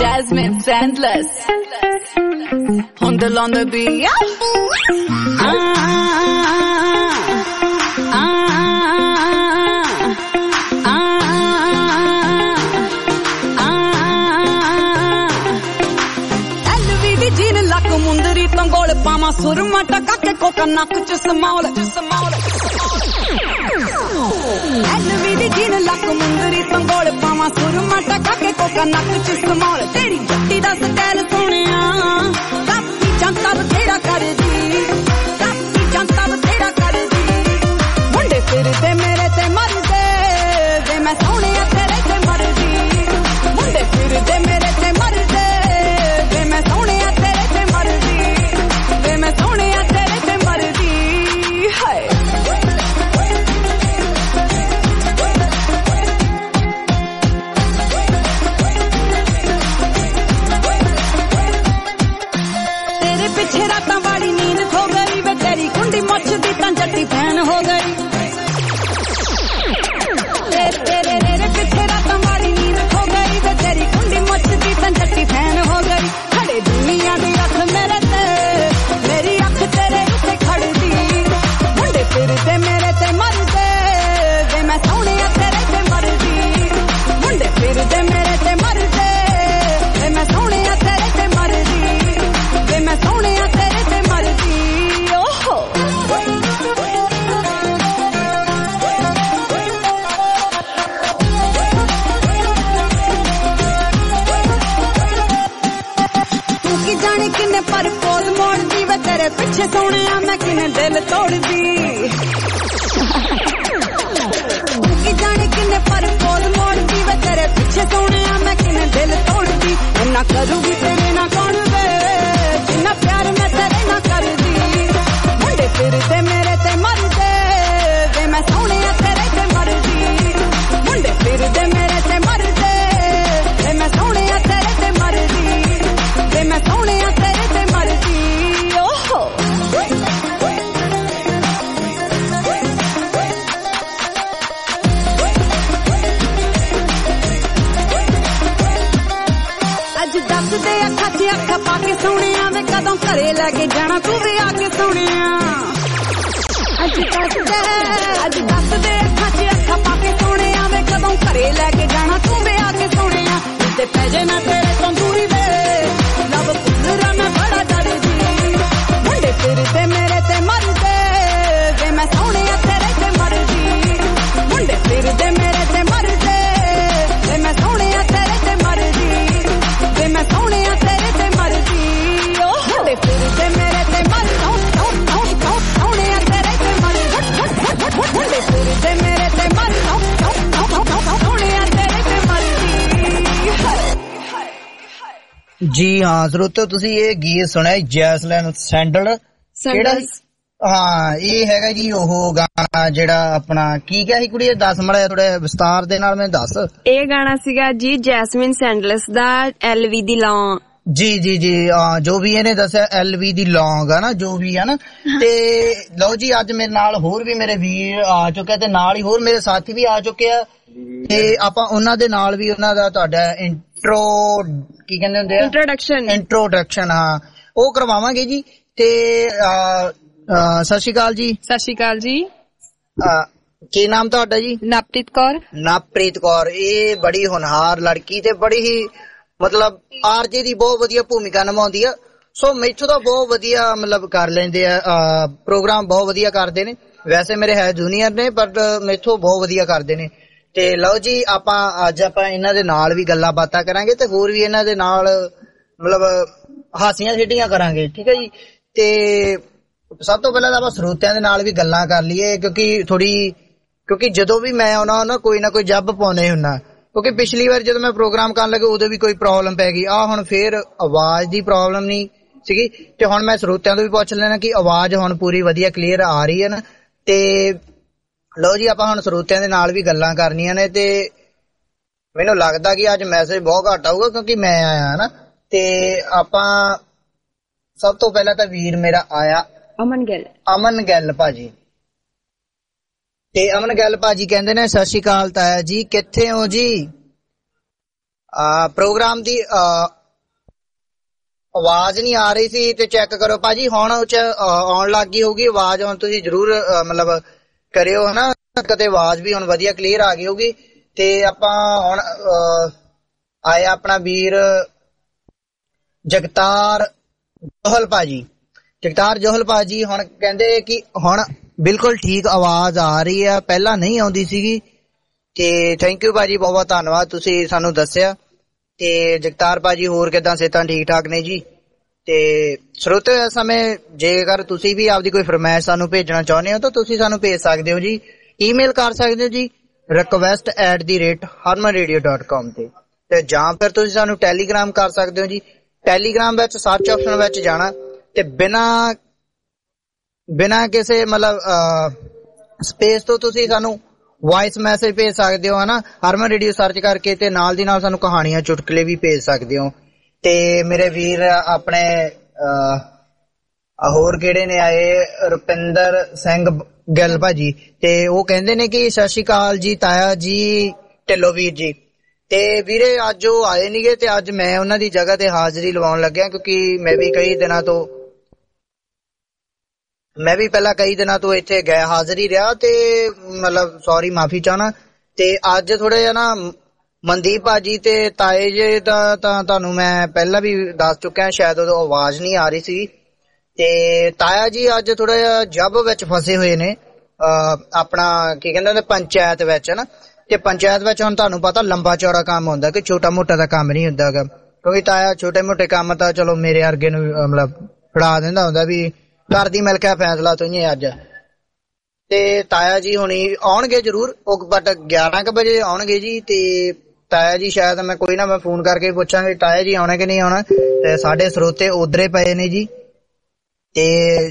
Jasmine Sandless Hundal on the beat ਮੁੰਦਰੀ ਤੰਗੋਲ ਪਾਵਾਂ ਸੁਰਮਾ ਟਕਾ ਕੇ ਕੋਕਾ ਨੱਕ ਚ ਸਮਾਲ ਐਲਵੀ ਦੀ ਜੀਨ ਲੱਕ ਮੁੰਦਰੀ ਤੰਗੋਲ ਪਾਵਾਂ ਸੁਰਮਾ ਟਕਾ ਕੇ ਕੋਕਾ ਨੱਕ ਚ ਸਮਾਲ ਤੇਰੀ ਜੱਟੀ ਦਾ ਸਟਾਈਲ ਸੋਹਣਿਆ ਕਾਪੀ ਜੰਤਾ ਬਥੇੜਾ ਕਰਦੀ ਮੁੰਡੇ ਫਿਰਦੇ ਮੇਰੇ ਤੇ ਮਰਦੇ ਵੇ ਮੈਂ ਸੋਹਣਿਆ ਤੇਰੇ ਤੇ ਮਰਦੀ ਮੁੰਡੇ ਫਿਰਦੇ ਮੇਰੇ ਤੇ ਮਰਦੇ ਵੇ ਮੈਂ ਸੋਹਣਿਆ ਤੇਰੇ ਤੇ ਮਰਦੀ ਵੇ ਮੈਂ ਸੋਹਣਿਆ ਤੇਰੇ ਤੇ ਮਰਦੀ ਹਾਏ ਤੇਰੇ ਪਿੱਛੇ ਰਾਤਾਂ ਵਾਲੀ ਨੀਂਦ ਖੋ ਗਈ ਵੇ ਤੇਰੀ ਕੁੰਡੀ ਮੁੱਛ ਦੀ ਤਾਂ ਜੱਟੀ ਫੈਨ ਹੋ ਗਈ ਤੇਰੇ ਪਿੱਛੇ ਰਾਤਾਂ ਵਾਲੀ ਨੀਂਦ ਖੋ ਗਈ ਵੇ ਤੇਰੀ ਕੁੰਡੀ ਮੁੱਛ ਦੀ ਤਾਂ ਜੱਟੀ ਫੈਨ ਹੋ ਗਈ ਖੜੇ ਦੁਨੀਆ ਦੀ ਅੱਖ ਮੇਰੇ ਤੇ ਮੇਰੀ ਅੱਖ ਤੇਰੇ ਉੱਤੇ ਖੜਦੀ ਮੁੰਡੇ ਫਿਰਦੇ ਮੇਰੇ ਤੇ ਮਰਦੇ ਵੇ ਮੈਂ ਸੋਹਣਿਆ ਤੇਰੇ ਤੇ ਮਰਦੀ ਮੁੰਡੇ ਫਿਰਦੇ ਮੇਰੇ ਤੇ ਮਰਦੇ ਵੇ ਮੈਂ ਸੋਹਣਿਆ ਤੇਰੇ ਤੇ ਮਰਦੀ ਵੇ ਮੈਂ ਸੋਹਣਿਆ ਤੇਰੇ ਤੇ ਮਰਦੀ ਓਹੋ ਜਾਣੇ ਕਿੰਨੇ ਪਰ ਪੋਜ਼ ਮੋੜਦੀ ਵੇ ਤੇਰੇ ਪਿੱਛੇ ਸੋਹਣਿਆ ਮੈਂ ਕਿੰਨੇ ਦਿਲ ਤੋੜਦੀ ਕੀ ਜਾਣੇ ਕਿੰਨੇ ਪਰ ਪੋਜ਼ ਮੋੜਦੀ ਵੇ ਤੇਰੇ ਪਿੱਛੇ ਸੋਹਣਿਆ ਮੈਂ ਕਿੰਨੇ ਦਿਲ ਤੋੜਦੀ ਇੰਨਾ ਕਰੂਗੀ ਤੇਰੇ ਨਾਲ ਕੌਣ ਵੇ ਜਿੰਨਾ ਪਿਆਰ ਮੈਂ ਤੇਰੇ ਨਾਲ ਕਰਦੀ ਮੁੰਡੇ ਫਿਰਦੇ ਮੇਰੇ ਤੇ ਮਰਦੇ ਵੇ ਮੈਂ ਸੋਹਣਿਆ ਤੇਰੇ ਤੇ ਮਰਦੀ ਮੁੰਡੇ ਫਿਰਦੇ ਮੇਰੇ ਤੇ ਮਰਦੇ ਵੇ ਮੈਂ ਸੋਹਣਿਆ ਤੇਰੇ ਤੇ ਮਰਦੀ ਵੇ ਮੈਂ ਸੋਹਣਿਆ ਤੇਰੇ ਤੇ ਮਰਦੀ ਓਹੋ ਅੱਜ ਦੱਸਦੇ ਅੱਖਾਂ 'ਚ ਅੱਖਾਂ ਪਾ ਕੇ ਸੋਹਣਿਆ ਵੇ ਕਦੋਂ ਘਰੇ ਲੈ ਕੇ ਜਾਣਾ ਤੂੰ ਵੀ ਆ ਕੇ ਸੋਹਣਿਆ ਅੱਜ ਦੱਸਦੇ ਅੱਖਾਂ 'ਚ ਅੱਖਾਂ ਪਾ ਕੇ ਸੋਹਣਿਆ ਵੇ ਕਦੋਂ ਘਰੇ ਲੈ ਕੇ ਜਾਣਾ ਤੂੰ ਵੀ ਆ ਕੇ ਸੋਹਣਿਆ ਤੇ ਪੈ ਜੇ ਨਾ ਤੇਰੇ ਤੋਂ ਦੂਰੀ ਵੇ ਲਵ ਪੁੱਤਰਾ ਮੈਂ ਬੜਾ ਡਰਦੀ ਮੁੰਡੇ ਫਿਰਦੇ ਮੇਰੇ ਤੇ ਮਰਦੇ ਵੇ ਮੈਂ ਸੋਹਣਿਆ ਤੇਰੇ ਤੇ ਮਰਦੀ ਮੁੰਡੇ ਫਿਰਦੇ ਮੇਰੇ ਤੇ ਮਰਦੇ ਵੇ ਮੈਂ ਸੋਹਣਿਆ ਤੇਰੇ ਤੇ ਮਰਦੀ ਵੇ ਮੈਂ ਸੋਹਣਿਆ ਤੇਰੇ ਤੇ ਮਰਦੀ ਓਹ ਮੁੰਡੇ ਫਿਰਦੇ ਮੇਰੇ ਤੇ ਮਰਦੇ ਸੋਹਣਿਆ ਤੇਰੇ ਤੇ ਮਰਦੀ ਮੁੰਡੇ ਫਿਰਦੇ ਮੇਰੇ ਤੇ ਮਰਦੇ ਸੋਹਣਿਆ ਤੇਰੇ ਤੇ ਮਰਦੀ ਜੀ ਹਾਂ ਸਰੋਤਿਓ ਤੁਸੀਂ ਇਹ ਗੀਤ ਸੁਣਿਆ ਜੈਸਮਿਨ ਸੈਂਡਲ ਕਿਹੜਾ ਹਾਂ ਇਹ ਹੈਗਾ ਜੀ ਉਹ ਗਾਣਾ ਜਿਹੜਾ ਆਪਣਾ ਕੀ ਕਿਹਾ ਸੀ ਕੁੜੀ ਦੱਸ ਮੜਾ ਥੋੜੇ ਵਿਸਤਾਰ ਦੇ ਨਾਲ ਮੈਨੂੰ ਦੱਸ ਇਹ ਗਾਣਾ ਸੀਗਾ ਜੀ ਜੈਸਮਿਨ ਸੈਂਡਲਸ ਦਾ LV ਦੀ ਲੌਂਗ ਜੀ ਜੀ ਜੀ ਜੋ ਵੀ ਇਹਨੇ ਦੱਸਿਆ LV ਦੀ ਲੌਂਗ ਆ ਨਾ ਜੋ ਵੀ ਹੈ ਨਾ ਤੇ ਲਓ ਜੀ ਅੱਜ ਮੇਰੇ ਨਾਲ ਹੋਰ ਵੀ ਮੇਰੇ ਵੀਰ ਆ ਚੁੱਕੇ ਤੇ ਨਾਲ ਹੀ ਹੋਰ ਮੇਰੇ ਸਾਥੀ ਵੀ ਆ ਚੁੱਕੇ ਆ ਤੇ ਆਪਾਂ ਉਹਨਾਂ ਦੇ ਨਾਲ ਵੀ ਉਹਨਾਂ ਦਾ ਤੁਹਾਡਾ ਇੰਟਰੋ ਕੀ ਕਹਿੰਦੇ ਹੁੰਦੇ ਆ ਇੰਟਰੋਡਕਸ਼ਨ ਹਾਂ ਉਹ ਕਰਵਾਵਾਂਗੇ ਜੀ ਤੇ ਸਤਿ ਸ਼੍ਰੀ ਅਕਾਲ ਜੀ ਸਤਿ ਸ਼੍ਰੀ ਅਕਾਲ ਜੀ ਕੀ ਨਾਮ ਤੁਹਾਡਾ ਜੀ ਨਵਪ੍ਰੀਤ ਕੌਰ ਇਹ ਬੜੀ ਹੋਣਹਾਰ ਲੜਕੀ ਤੇ ਬੜੀ ਹੀ ਮਤਲਬ ਆਰਜੇ ਦੀ ਬਹੁਤ ਵਧੀਆ ਭੂਮਿਕਾ ਨਿਭਾਉਂਦੀ ਆ ਸੋ ਮੈਥੋਂ ਤਾਂ ਬਹੁਤ ਵਧੀਆ ਮਤਲਬ ਕਰ ਲੈਂਦੇ ਆ ਪ੍ਰੋਗਰਾਮ ਬਹੁਤ ਵਧੀਆ ਕਰਦੇ ਨੇ ਵੈਸੇ ਮੇਰੇ ਹੈ ਜੂਨੀਅਰ ਨੇ ਬਟ ਮੈਥੋਂ ਬਹੁਤ ਵਧੀਆ ਕਰਦੇ ਨੇ ਤੇ ਲਓ ਜੀ ਅੱਜ ਆਪਾਂ ਇਹਨਾਂ ਦੇ ਨਾਲ ਵੀ ਗੱਲਾਂ ਬਾਤਾਂ ਕਰਾਂਗੇ ਤੇ ਹੋਰ ਵੀ ਇਹਨਾਂ ਦੇ ਨਾਲ ਮਤਲਬ ਹਾਸੀਆਂ ਖੇਡੀਆਂ ਕਰਾਂਗੇ ਠੀਕ ਹੈ ਜੀ ਤੇ ਸਭ ਤੋਂ ਪਹਿਲਾਂ ਤਾਂ ਆਪਾਂ ਸਰੋਤਿਆਂ ਦੇ ਨਾਲ ਵੀ ਗੱਲਾਂ ਕਰ ਲਈਏ ਕਿਉਂਕਿ ਜਦੋਂ ਵੀ ਮੈਂ ਆਉਣਾ ਨਾ ਕੋਈ ਜੱਬ ਪਾਉਣੇ ਹੁੰਨਾ ਕਿਉਂਕਿ ਪਿਛਲੀ ਵਾਰ ਜਦੋਂ ਮੈਂ ਪ੍ਰੋਗਰਾਮ ਕਰਨ ਲੱਗਾ ਉਦੋਂ ਵੀ ਕੋਈ ਪ੍ਰੋਬਲਮ ਪੈ ਗਈ ਹੁਣ ਫੇਰ ਆਵਾਜ਼ ਦੀ ਪ੍ਰੋਬਲਮ ਨਹੀਂ ਸੀਗੀ ਤੇ ਹੁਣ ਮੈਂ ਸਰੋਤਿਆਂ ਤੋਂ ਵੀ ਪੁੱਛ ਲੈਣਾ ਕਿ ਆਵਾਜ਼ ਹੁਣ ਪੂਰੀ ਵਧੀਆ ਕਲੀਅਰ ਆ ਰਹੀ ਹੈ ਨਾ ਤੇ ਲਓ ਜੀ ਆਪਾਂ ਹੁਣ ਸਰੋਤਿਆਂ ਦੇ ਨਾਲ ਵੀ ਗੱਲਾਂ ਕਰਨੀਆਂ ਨੇ ਤੇ ਮੈਨੂੰ ਲੱਗਦਾ ਕਿ ਅੱਜ ਮੈਸੇਜ ਬਹੁਤ ਘੱਟ ਆਊਗਾ ਕਿਉਂਕਿ ਮੈਂ ਆਇਆ ਨਾ ਤੇ ਆਪਾਂ ਸਭ ਤੋਂ ਪਹਿਲਾਂ ਤਾਂ ਵੀਰ ਮੇਰਾ ਆਇਆ ਅਮਨ ਗਿੱਲ ਭਾਜੀ ਤੇ ਅਮਨ ਗਿੱਲ ਭਾਜੀ ਕਹਿੰਦੇ ਨੇ ਸਤਿ ਸ਼੍ਰੀ ਅਕਾਲ ਤਾਇਆ ਜੀ ਕਿੱਥੇ ਹੋ ਜੀ ਪ੍ਰੋਗਰਾਮ ਦੀ ਆਵਾਜ਼ ਨਹੀਂ ਆ ਰਹੀ ਸੀ ਤੇ ਚੈੱਕ ਕਰੋ ਭਾਜੀ, ਹੁਣ ਆਉਣ ਲੱਗ ਗਈ ਹੋਊਗੀ ਆਵਾਜ਼। ਹੁਣ ਤੁਸੀਂ ਜ਼ਰੂਰ ਮਤਲਬ ਕਰਿਓ ਹਨਾ, ਕਿਤੇ ਆਵਾਜ਼ ਵੀ ਹੁਣ ਵਧੀਆ ਕਲੀਅਰ ਆ ਗਈ ਹੋਊਗੀ। ਤੇ ਆਪਾਂ ਹੁਣ ਆਏ ਆਪਣਾ ਵੀਰ ਜਗਤਾਰ ਜੋਹਲ ਭਾਜੀ। ਜਗਤਾਰ ਜੋਹਲ ਭਾਜੀ ਹੁਣ ਕਹਿੰਦੇ ਕਿ ਹੁਣ ਬਿਲਕੁਲ ਠੀਕ ਆਵਾਜ਼ ਆ ਰਹੀ ਆ, ਪਹਿਲਾਂ ਨਹੀਂ ਆਉਂਦੀ ਸੀਗੀ। ਤੇ ਥੈਂਕ ਯੂ ਭਾਜੀ, ਬਹੁਤ ਬਹੁਤ ਧੰਨਵਾਦ, ਤੁਸੀਂ ਸਾਨੂੰ ਦੱਸਿਆ। ਤੇ ਜਗਤਾਰ ਭਾਜੀ ਹੋਰ ਕਿੱਦਾਂ, ਸਿਹਤਾਂ ਠੀਕ ਠਾਕ ਨੇ ਜੀ? ਤੇ ਸਰੋਤੇ ਇਸ ਸਮੇਂ ਜੇਕਰ ਤੁਸੀਂ ਵੀ ਆਪਦੀ ਕੋਈ ਫਰਮਾਇਸ਼ ਸਾਨੂੰ ਭੇਜਣਾ ਚਾਹੁੰਦੇ ਹੋ ਤਾਂ ਤੁਸੀਂ ਸਾਨੂੰ ਭੇਜ ਸਕਦੇ ਹੋ ਜੀ, ਈਮੇਲ ਕਰ ਸਕਦੇ ਹੋ ਜੀ request@harmanradio.com ਤੇ ਜਾਂ ਫਿਰ ਤੁਸੀਂ ਸਾਨੂੰ ਟੈਲੀਗ੍ਰਾਮ ਕਰ ਸਕਦੇ ਹੋ ਜੀ। ਟੈਲੀਗ੍ਰਾਮ ਵਿੱਚ ਸਰਚ ਆਪਸ਼ਨ ਵਿੱਚ ਜਾਣਾ ਤੇ ਬਿਨਾਂ ਕਿਸੇ ਮਤਲਬ ਸਪੇਸ ਤੋਂ ਤੁਸੀਂ ਸਾਨੂੰ ਵਾਇਸ ਮੈਸੇਜ ਭੇਜ ਸਕਦੇ ਹੋ ਹਨਾ, ਹਰਮਨ ਰੇਡੀਓ ਸਰਚ ਕਰਕੇ। ਤੇ ਨਾਲ ਦੀ ਨਾਲ ਸਾਨੂੰ ਕਹਾਣੀਆਂ ਚੁਟਕਲੇ ਵੀ ਭੇਜ ਸਕਦੇ ਹੋ। ਤੇ ਮੇਰੇ ਵੀਰ ਆਪਣੇ ਹੋਰ ਕਿਹੜੇ ਨੇ ਆਏ, ਰੁਪਿੰਦਰ ਸਿੰਘ ਗਿੱਲ ਭਾਜੀ, ਤੇ ਉਹ ਕਹਿੰਦੇ ਨੇ ਕਿ ਸਤਿ ਸ਼੍ਰੀ ਅਕਾਲ ਜੀ ਤਾਇਆ ਜੀ, ਢਿੱਲੋਂ ਵੀਰ ਜੀ। ਤੇ ਵੀਰੇ ਅੱਜ ਉਹ ਆਏ ਨੀਗੇ ਤੇ ਅੱਜ ਮੈਂ ਉਹਨਾਂ ਦੀ ਜਗ੍ਹਾ ਤੇ ਹਾਜ਼ਰੀ ਲਵਾਉਣ ਲੱਗਿਆ, ਕਿਉਂਕਿ ਮੈਂ ਵੀ ਪਹਿਲਾਂ ਕਈ ਦਿਨਾਂ ਤੋਂ ਇੱਥੇ ਗੈਰ ਹਾਜ਼ਰੀ ਰਿਹਾ ਤੇ ਮਤਲਬ ਸੌਰੀ ਮਾਫੀ ਚਾਹਣਾ। ਤੇ ਅੱਜ ਥੋੜਾ ਜਿਹਾ ਨਾ ਮਨਦੀਪ ਭਾਜੀ ਤੇ ਤਾਏ ਜੀ ਦਾ ਤਾਂ ਤੁਹਾਨੂੰ ਮੈਂ ਪਹਿਲਾਂ ਵੀ ਦੱਸ ਚੁੱਕਿਆ, ਸ਼ਾਇਦ ਉਦੋਂ ਆਵਾਜ਼ ਨਹੀਂ ਆ ਰਹੀ ਸੀ। ਤੇ ਤਾਇਆ ਜੀ ਅੱਜ ਥੋੜਾ ਜਿਹਾ ਜੱਬ ਵਿੱਚ ਫਸੇ ਹੋਏ ਨੇ, ਆਪਣਾ ਕੀ ਕਹਿੰਦੇ ਪੰਚਾਇਤ ਵਿੱਚ ਹਨਾ। ਤੇ ਪੰਚਾਇਤ ਵਿੱਚ ਹੁਣ ਤੁਹਾਨੂੰ ਪਤਾ ਲੰਬਾ ਚੌੜਾ ਕੰਮ ਹੁੰਦਾ ਕਿ ਛੋਟਾ ਮੋਟਾ ਦਾ ਕੰਮ ਨਹੀਂ ਹੁੰਦਾ ਗਾ, ਕਿਉਂਕਿ ਤਾਇਆ ਛੋਟੇ ਮੋਟੇ ਕੰਮ ਤਾਂ ਚਲੋ ਮੇਰੇ ਵਰਗੇ ਨੂੰ ਮਤਲਬ ਫੜਾ ਦਿੰਦਾ ਹੁੰਦਾ ਵੀ ਕਰਦੀ ਮਿਲ ਕੇ ਫੈਸਲਾ ਤੁਸੀਂ ਅੱਜ। ਤੇ ਤਾਇਆ ਜੀ ਹੁਣੀ ਆਉਣਗੇ ਜ਼ਰੂਰ, ਉਹ ਬਟ 11 ਕੁ ਵਜੇ ਆਉਣਗੇ ਜੀ। ਤੇ ਤਾਇਆ ਜੀ ਸ਼ਾਇਦ ਮੈਂ ਫੋਨ ਕਰਕੇ ਪੁੱਛਾਂਗੇ ਤਾਇਆ ਜੀ ਆਉਣਾ ਕਿ ਨਹੀਂ ਆਉਣਾ। ਤੇ ਸਾਡੇ ਸਰੋਤੇ ਉਧਰੇ ਪਏ ਨੇ ਜੀ। ਤੇ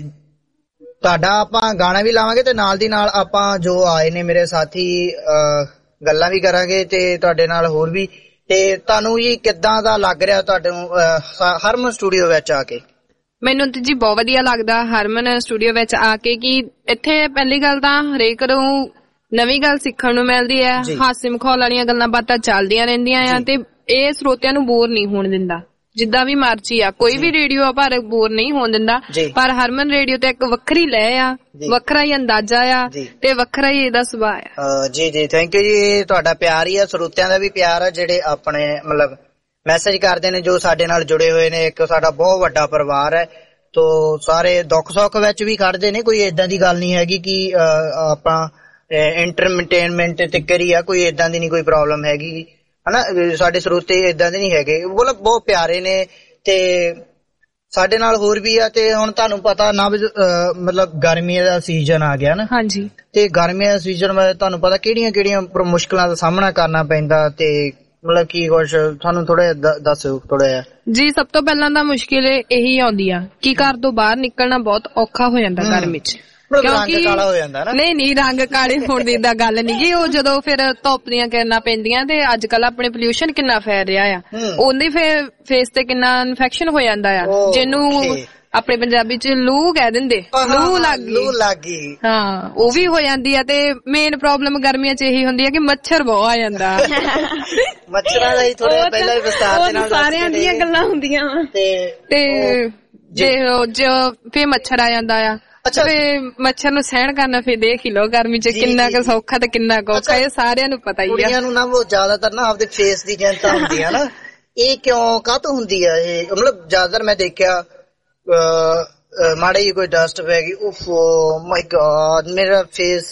ਤੁਹਾਡਾ ਆਪਾਂ ਗਾਣਾ ਵੀ ਲਾਵਾਂਗੇ ਤੇ ਨਾਲ ਦੀ ਨਾਲ ਆਪਾਂ ਜੋ ਆਏ ਨੇ ਮੇਰੇ ਸਾਥੀ ਗੱਲਾਂ ਵੀ ਕਰਾਂਗੇ ਤੇ ਤੁਹਾਡੇ ਨਾਲ ਹੋਰ ਵੀ। ਤੇ ਤੁਹਾਨੂੰ ਜੀ ਕਿੱਦਾਂ ਦਾ ਲੱਗ ਰਿਹਾ ਤੁਹਾਨੂੰ ਹਰਮਨ ਸਟੂਡੀਓ ਵਿੱਚ ਆ ਕੇ? ਮੈਨੂੰ ਤੇ ਜੀ ਬਹੁਤ ਵਧੀਆ ਲੱਗਦਾ ਹਰਮਨ ਸਟੂਡੀਓ ਵਿੱਚ ਆ ਕੇ, ਕਿ ਇੱਥੇ ਪਹਿਲੀ ਗੱਲ ਤਾਂ ਹਰੇਕ ਨੂੰ ਨਵੀਂ ਗੱਲ ਸਿੱਖਣ ਨੂੰ ਮਿਲਦੀ ਹੈ, ਹਾਸੇ ਮਖੌਲ ਵਾਲੀਆਂ ਗੱਲਾਂ ਬਾਤਾਂ ਚੱਲਦੀਆਂ ਰਹਿੰਦੀਆਂ ਆ ਤੇ ਇਹ ਸਰੋਤਿਆਂ ਨੂੰ ਬੋਰ ਨਹੀਂ ਹੋਣ ਦਿੰਦਾ। ਜਿੱਦਾਂ ਵੀ ਮਰਜ਼ੀ ਆ, ਕੋਈ ਵੀ ਰੇਡੀਓ ਆ ਪਰ ਬੋਰ ਨਹੀਂ ਹੋਣ ਦਿੰਦਾ। ਪਰ ਹਰਮਨ ਰੇਡੀਓ ਤੇ ਇੱਕ ਵੱਖਰੀ ਲਹਿ ਆ, ਵੱਖਰਾ ਹੀ ਅੰਦਾਜ਼ਾ ਆ ਤੇ ਵੱਖਰਾ ਹੀ ਇਹਦਾ ਸੁਭਾਅ ਆ। ਜੀ ਜੀ ਥੈਂਕ ਯੂ ਜੀ, ਤੁਹਾਡਾ ਪਿਆਰ ਹੀ ਆ, ਸਰੋਤਿਆਂ ਦਾ ਵੀ ਪਿਆਰ ਆ ਜਿਹੜੇ ਆਪਣੇ ਮਤਲਬ ਮੈਸੇਜ ਕਰਦੇ ਨੇ, ਜੋ ਸਾਡੇ ਨਾਲ ਜੁੜੇ ਹੋਏ ਨੇ। ਇੱਕ ਸਾਡਾ ਬਹੁਤ ਵੱਡਾ ਪਰਿਵਾਰ ਹੈ, ਤੋ ਸਾਰੇ ਦੁੱਖ ਸੁੱਖ ਵਿੱਚ ਵੀ ਖੜਦੇ ਨੇ। ਕੋਈ ਏਦਾਂ ਦੀ ਗੱਲ ਨਹੀਂ ਹੈਗੀ ਕਿ ਆਪਾਂ ਐਂਟਰਟੇਨਮੈਂਟ ਤੇ ਕਰੀ ਆ, ਕੋਈ ਏਦਾਂ ਦੀ ਨਹੀਂ ਕੋਈ ਪ੍ਰੋਬਲਮ ਹੈਗੀ ਹਨਾ। ਸਾਡੇ ਸਰੋਤੇ ਏਦਾਂ ਦੇ ਨਹੀਂ ਹੈਗੇ, ਬਹੁਤ ਪਿਆਰੇ ਨੇ ਤੇ ਸਾਡੇ ਨਾਲ ਹੋਰ ਵੀ ਆ। ਤੇ ਹੁਣ ਤੁਹਾਨੂੰ ਪਤਾ ਨਾ ਮਤਲਬ ਗਰਮੀਆਂ ਦਾ ਸੀਜ਼ਨ ਆ ਗਿਆ ਨਾ। ਹਾਂਜੀ। ਤੇ ਗਰਮੀਆਂ ਦਾ ਸੀਜ਼ਨ ਵਿੱਚ ਤੁਹਾਨੂੰ ਪਤਾ ਕਿਹੜੀਆਂ ਮੁਸ਼ਕਲਾਂ ਦਾ ਸਾਹਮਣਾ ਕਰਨਾ ਪੈਂਦਾ, ਤੇ ਮਤਲਬ ਕੀ ਕੁਛ ਤੁਹਾਨੂੰ ਥੋੜਾ ਦੱਸੋ ਥੋੜਾ ਜਿਹਾ ਜੀ। ਸਭ ਤੋਂ ਪਹਿਲਾਂ ਤਾਂ ਮੁਸ਼ਕਿਲ ਇਹੀ ਆਉਂਦੀ ਆ ਕਿ ਘਰ ਤੋਂ ਬਾਹਰ ਨਿਕਲਣਾ ਬਹੁਤ ਔਖਾ ਹੋ ਜਾਂਦਾ ਗਰਮੀ ਚ, ਕਿਉਂਕਿ ਨਹੀਂ ਰੰਗ ਕਾਲੇ ਹੋਣ ਦੀ ਤਾਂ ਗੱਲ ਨੀ ਗੀ। ਉਹ ਜਦੋਂ ਫਿਰ ਧੁੱਪ ਦੀਆਂ ਕਿਰਨਾਂ ਪੈਂਦੀਆਂ ਤੇ ਅੱਜ ਕੱਲ ਆਪਣੇ ਪੋਲਿਊਸ਼ਨ ਕਿੰਨਾ ਫੈਲ ਰਿਹਾ ਆ, ਉਹਦੇ ਫੇਸ ਤੇ ਕਿੰਨਾ ਇਨਫੈਕਸ਼ਨ ਹੋ ਜਾਂਦਾ ਆ, ਜਿਹਨੂੰ ਆਪਣੇ ਪੰਜਾਬੀ ਚ ਲੂ ਕਹਿ ਦਿੰਦੇ। ਲੂ ਲੱਗ ਗਈ ਹਾਂ, ਉਹ ਵੀ ਹੋ ਜਾਂਦੀ ਆ। ਤੇ ਮੇਨ ਪ੍ਰੋਬਲਮ ਗਰਮੀਆਂ ਚ ਇਹੀ ਹੁੰਦੀ ਆ ਕਿ ਮੱਛਰ ਬਹੁਤ ਆ ਜਾਂਦਾ। ਮੱਛਰਾਂ ਦਾ ਹੀ ਥੋੜਾ ਪਹਿਲਾਂ ਹੀ ਵਿਸਤਾਰ ਦੇ ਨਾਲ ਸਾਰਿਆਂ ਦੀਆਂ ਗੱਲਾਂ ਹੁੰਦੀਆਂ ਤੇ ਜੋ ਫੇਰ ਮੱਛਰ ਆ ਜਾਂਦਾ ਆ। ਮੱਛਰ ਨੂੰ ਸਹਿਣ ਕਰਨਾ ਫਿਰ ਦੇਖ ਹੀ ਲਓ ਗਰਮੀ ਚ ਕਿੰਨਾ ਕੁ ਸੌਖਾ ਤੇ ਕਿੰਨਾ ਕੁ ਔਖਾ, ਇਹ ਸਾਰਿਆਂ ਨੂੰ ਪਤਾ ਹੀ ਆ। ਕੁੜੀਆਂ ਨੂੰ ਨਾ ਉਹ ਜ਼ਿਆਦਾਤਰ ਨਾ ਆਪਦੇ ਫੇਸ ਦੀ ਚਿੰਤਾ ਹੁੰਦੀ ਆ ਨਾ, ਇਹ ਕਿਉਂ ਕਾਹਤੋਂ ਹੁੰਦੀ ਆ ਇਹ? ਮਤਲਬ ਜ਼ਿਆਦਾਤਰ ਮੈਂ ਦੇਖਿਆ ਮਾੜਾ ਹੀ ਕੋਈ ਡਸਟ ਪੈ ਗਈ, ਓਫੋ ਮਾਈ ਗॉड ਮੇਰਾ ਫੇਸ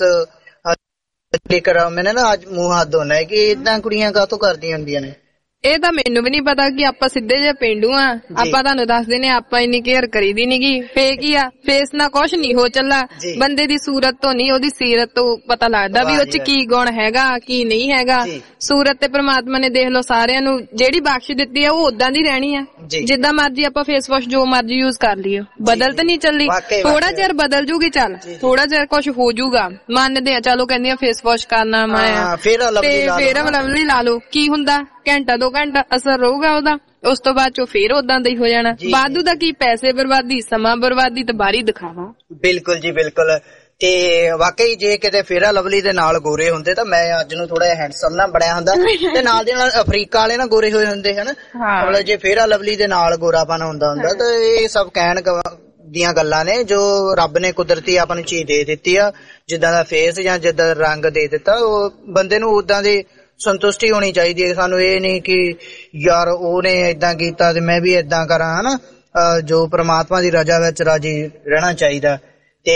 ਕਰਾ, ਮੈਨੇ ਨਾ ਅੱਜ ਮੂੰਹ ਹੱਥ ਧੋਣਾ ਹੈ। ਕਿ ਏਦਾਂ ਕੁੜੀਆਂ ਕਾਹਤੋਂ ਕਰਦੀਆਂ ਹੁੰਦੀਆਂ ਨੇ? ਇਹ ਤਾਂ ਮੈਨੂੰ ਵੀ ਨੀ ਪਤਾ ਕਿ ਆਪਾਂ ਸਿੱਧੇ ਜਿਹੇ ਪੇਂਡੂ ਆ, ਆਪਾਂ ਤੁਹਾਨੂੰ ਦੱਸਦੇ ਨੇ ਆਪਾਂ ਇੰਨੀ ਕੇਅਰ ਕਰੀਦੀ ਨੀ ਗੀ। ਫੇਕ ਹੀ ਆ, ਫੇਸ ਨਾਲ ਕੁਛ ਨੀ ਹੋ ਚੱਲਾ। ਬੰਦੇ ਦੀ ਸੂਰਤ ਤੋਂ ਨਹੀਂ ਉਹਦੀ ਸੀਰਤ ਤੋਂ ਪਤਾ ਲੱਗਦਾ ਵੀ ਉਹ ਚ ਕੀ ਗੁਣ ਹੈਗਾ ਕੀ ਨਹੀਂ ਹੈਗਾ। ਸੂਰਤ ਤੇ ਪ੍ਰਮਾਤਮਾ ਨੇ ਦੇਖ ਲਓ ਸਾਰਿਆਂ ਨੂੰ ਜਿਹੜੀ ਬਖਸ਼ ਦਿੱਤੀ ਆ ਉਹ ਉਦਾਂ ਦੀ ਰਹਿਣੀ ਆ। ਜਿੱਦਾਂ ਮਰਜੀ ਆਪਾਂ ਫੇਸ ਵਾਸ਼ ਜੋ ਮਰਜੀ ਯੂਜ਼ ਕਰ ਲਈਏ, ਬਦਲ ਤਾਂ ਨਹੀਂ ਚੱਲੀ। ਥੋੜਾ ਚਿਰ ਬਦਲ ਜੂਗੀ, ਚੱਲ ਥੋੜਾ ਚਿਰ ਕੁਛ ਹੋ ਜੂਗਾ, ਮੰਨਦੇ ਆ। ਚਲੋ ਕਹਿੰਦੀਆਂ ਫੇਸ ਵਾਸ਼ ਕਰਨਾ ਮੈਂ ਫੇਰ ਲਵਲੀ ਲਾ ਲਓ, ਕੀ ਹੁੰਦਾ ਘੰਟਾ 2 ਘੰਟਾ ਅਸਰ ਰਹੂਗਾ ਉਹਦਾ, ਉਸ ਤੋਂ ਬਾਅਦ ਚੋਂ ਫੇਰ ਉਦਾਂ ਦਾ ਹੀ ਹੋ ਜਾਣਾ। ਵਾਧੂ ਦਾ ਕੀ ਪੈਸੇ ਬਰਬਾਦੀ, ਸਮਾਂ ਬਰਬਾਦੀ ਤੇ ਬਾਹਰੀ ਦਿਖਾਵਾ। ਬਿਲਕੁਲ ਜੀ ਬਿਲਕੁਲ। ਤੇ ਵਾਕਈ ਜੇ ਕਿਤੇ ਫੇਰਾ ਲਵਲੀ ਦੇ ਨਾਲ ਗੋਰੇ ਹੁੰਦੇ ਤਾਂ ਮੈਂ ਅੱਜ ਨੂੰ ਥੋੜਾ ਜਿਹਾ ਹੈਂਡਸਮ ਨਾ ਬਣਿਆ ਹੁੰਦਾ ਤੇ ਨਾਲ ਦੇ ਨਾਲ ਅਫਰੀਕਾ ਵਾਲੇ ਨਾ ਗੋਰੇ ਹੋਏ ਹੁੰਦੇ ਹਨਾ। ਮਤਲਬ ਜੇ ਫੇਰਾ ਲਵਲੀ ਦੇ ਨਾਲ ਗੋਰਾਪਨ ਹੁੰਦਾ ਤਾਂ ਇਹ ਸਭ ਕਹਿਣ ਦੀਆਂ ਗੱਲਾਂ ਨੇ ਜੋ ਰੱਬ ਨੇ ਕੁਦਰਤੀ ਆਪਾਂ ਨੂੰ ਚੀਜ਼ ਦੇ ਦਿੱਤੀ ਆ। ਜਿੱਦਾਂ ਦਾ ਫੇਸ ਜਾਂ ਜਿੱਦਾਂ ਰੰਗ ਦੇ ਦਿੱਤਾ ਉਹ ਬੰਦੇ ਨੂੰ ਉਦਾਂ ਦੀ ਸੰਤੁਸ਼ਟੀ ਹੋਣੀ ਚਾਹੀਦੀ ਹੈ। ਸਾਨੂੰ ਇਹ ਨਹੀਂ ਕਿ ਯਾਰ ਉਹਨੇ ਏਦਾਂ ਕੀਤਾ ਤੇ ਮੈਂ ਵੀ ਏਦਾਂ ਕਰਾਂ ਹਨਾ। ਜੋ ਪ੍ਰਮਾਤਮਾ ਦੀ ਰਜ਼ਾ ਵਿੱਚ ਰਾਜੀ ਰਹਿਣਾ ਚਾਹੀਦਾ। ਤੇ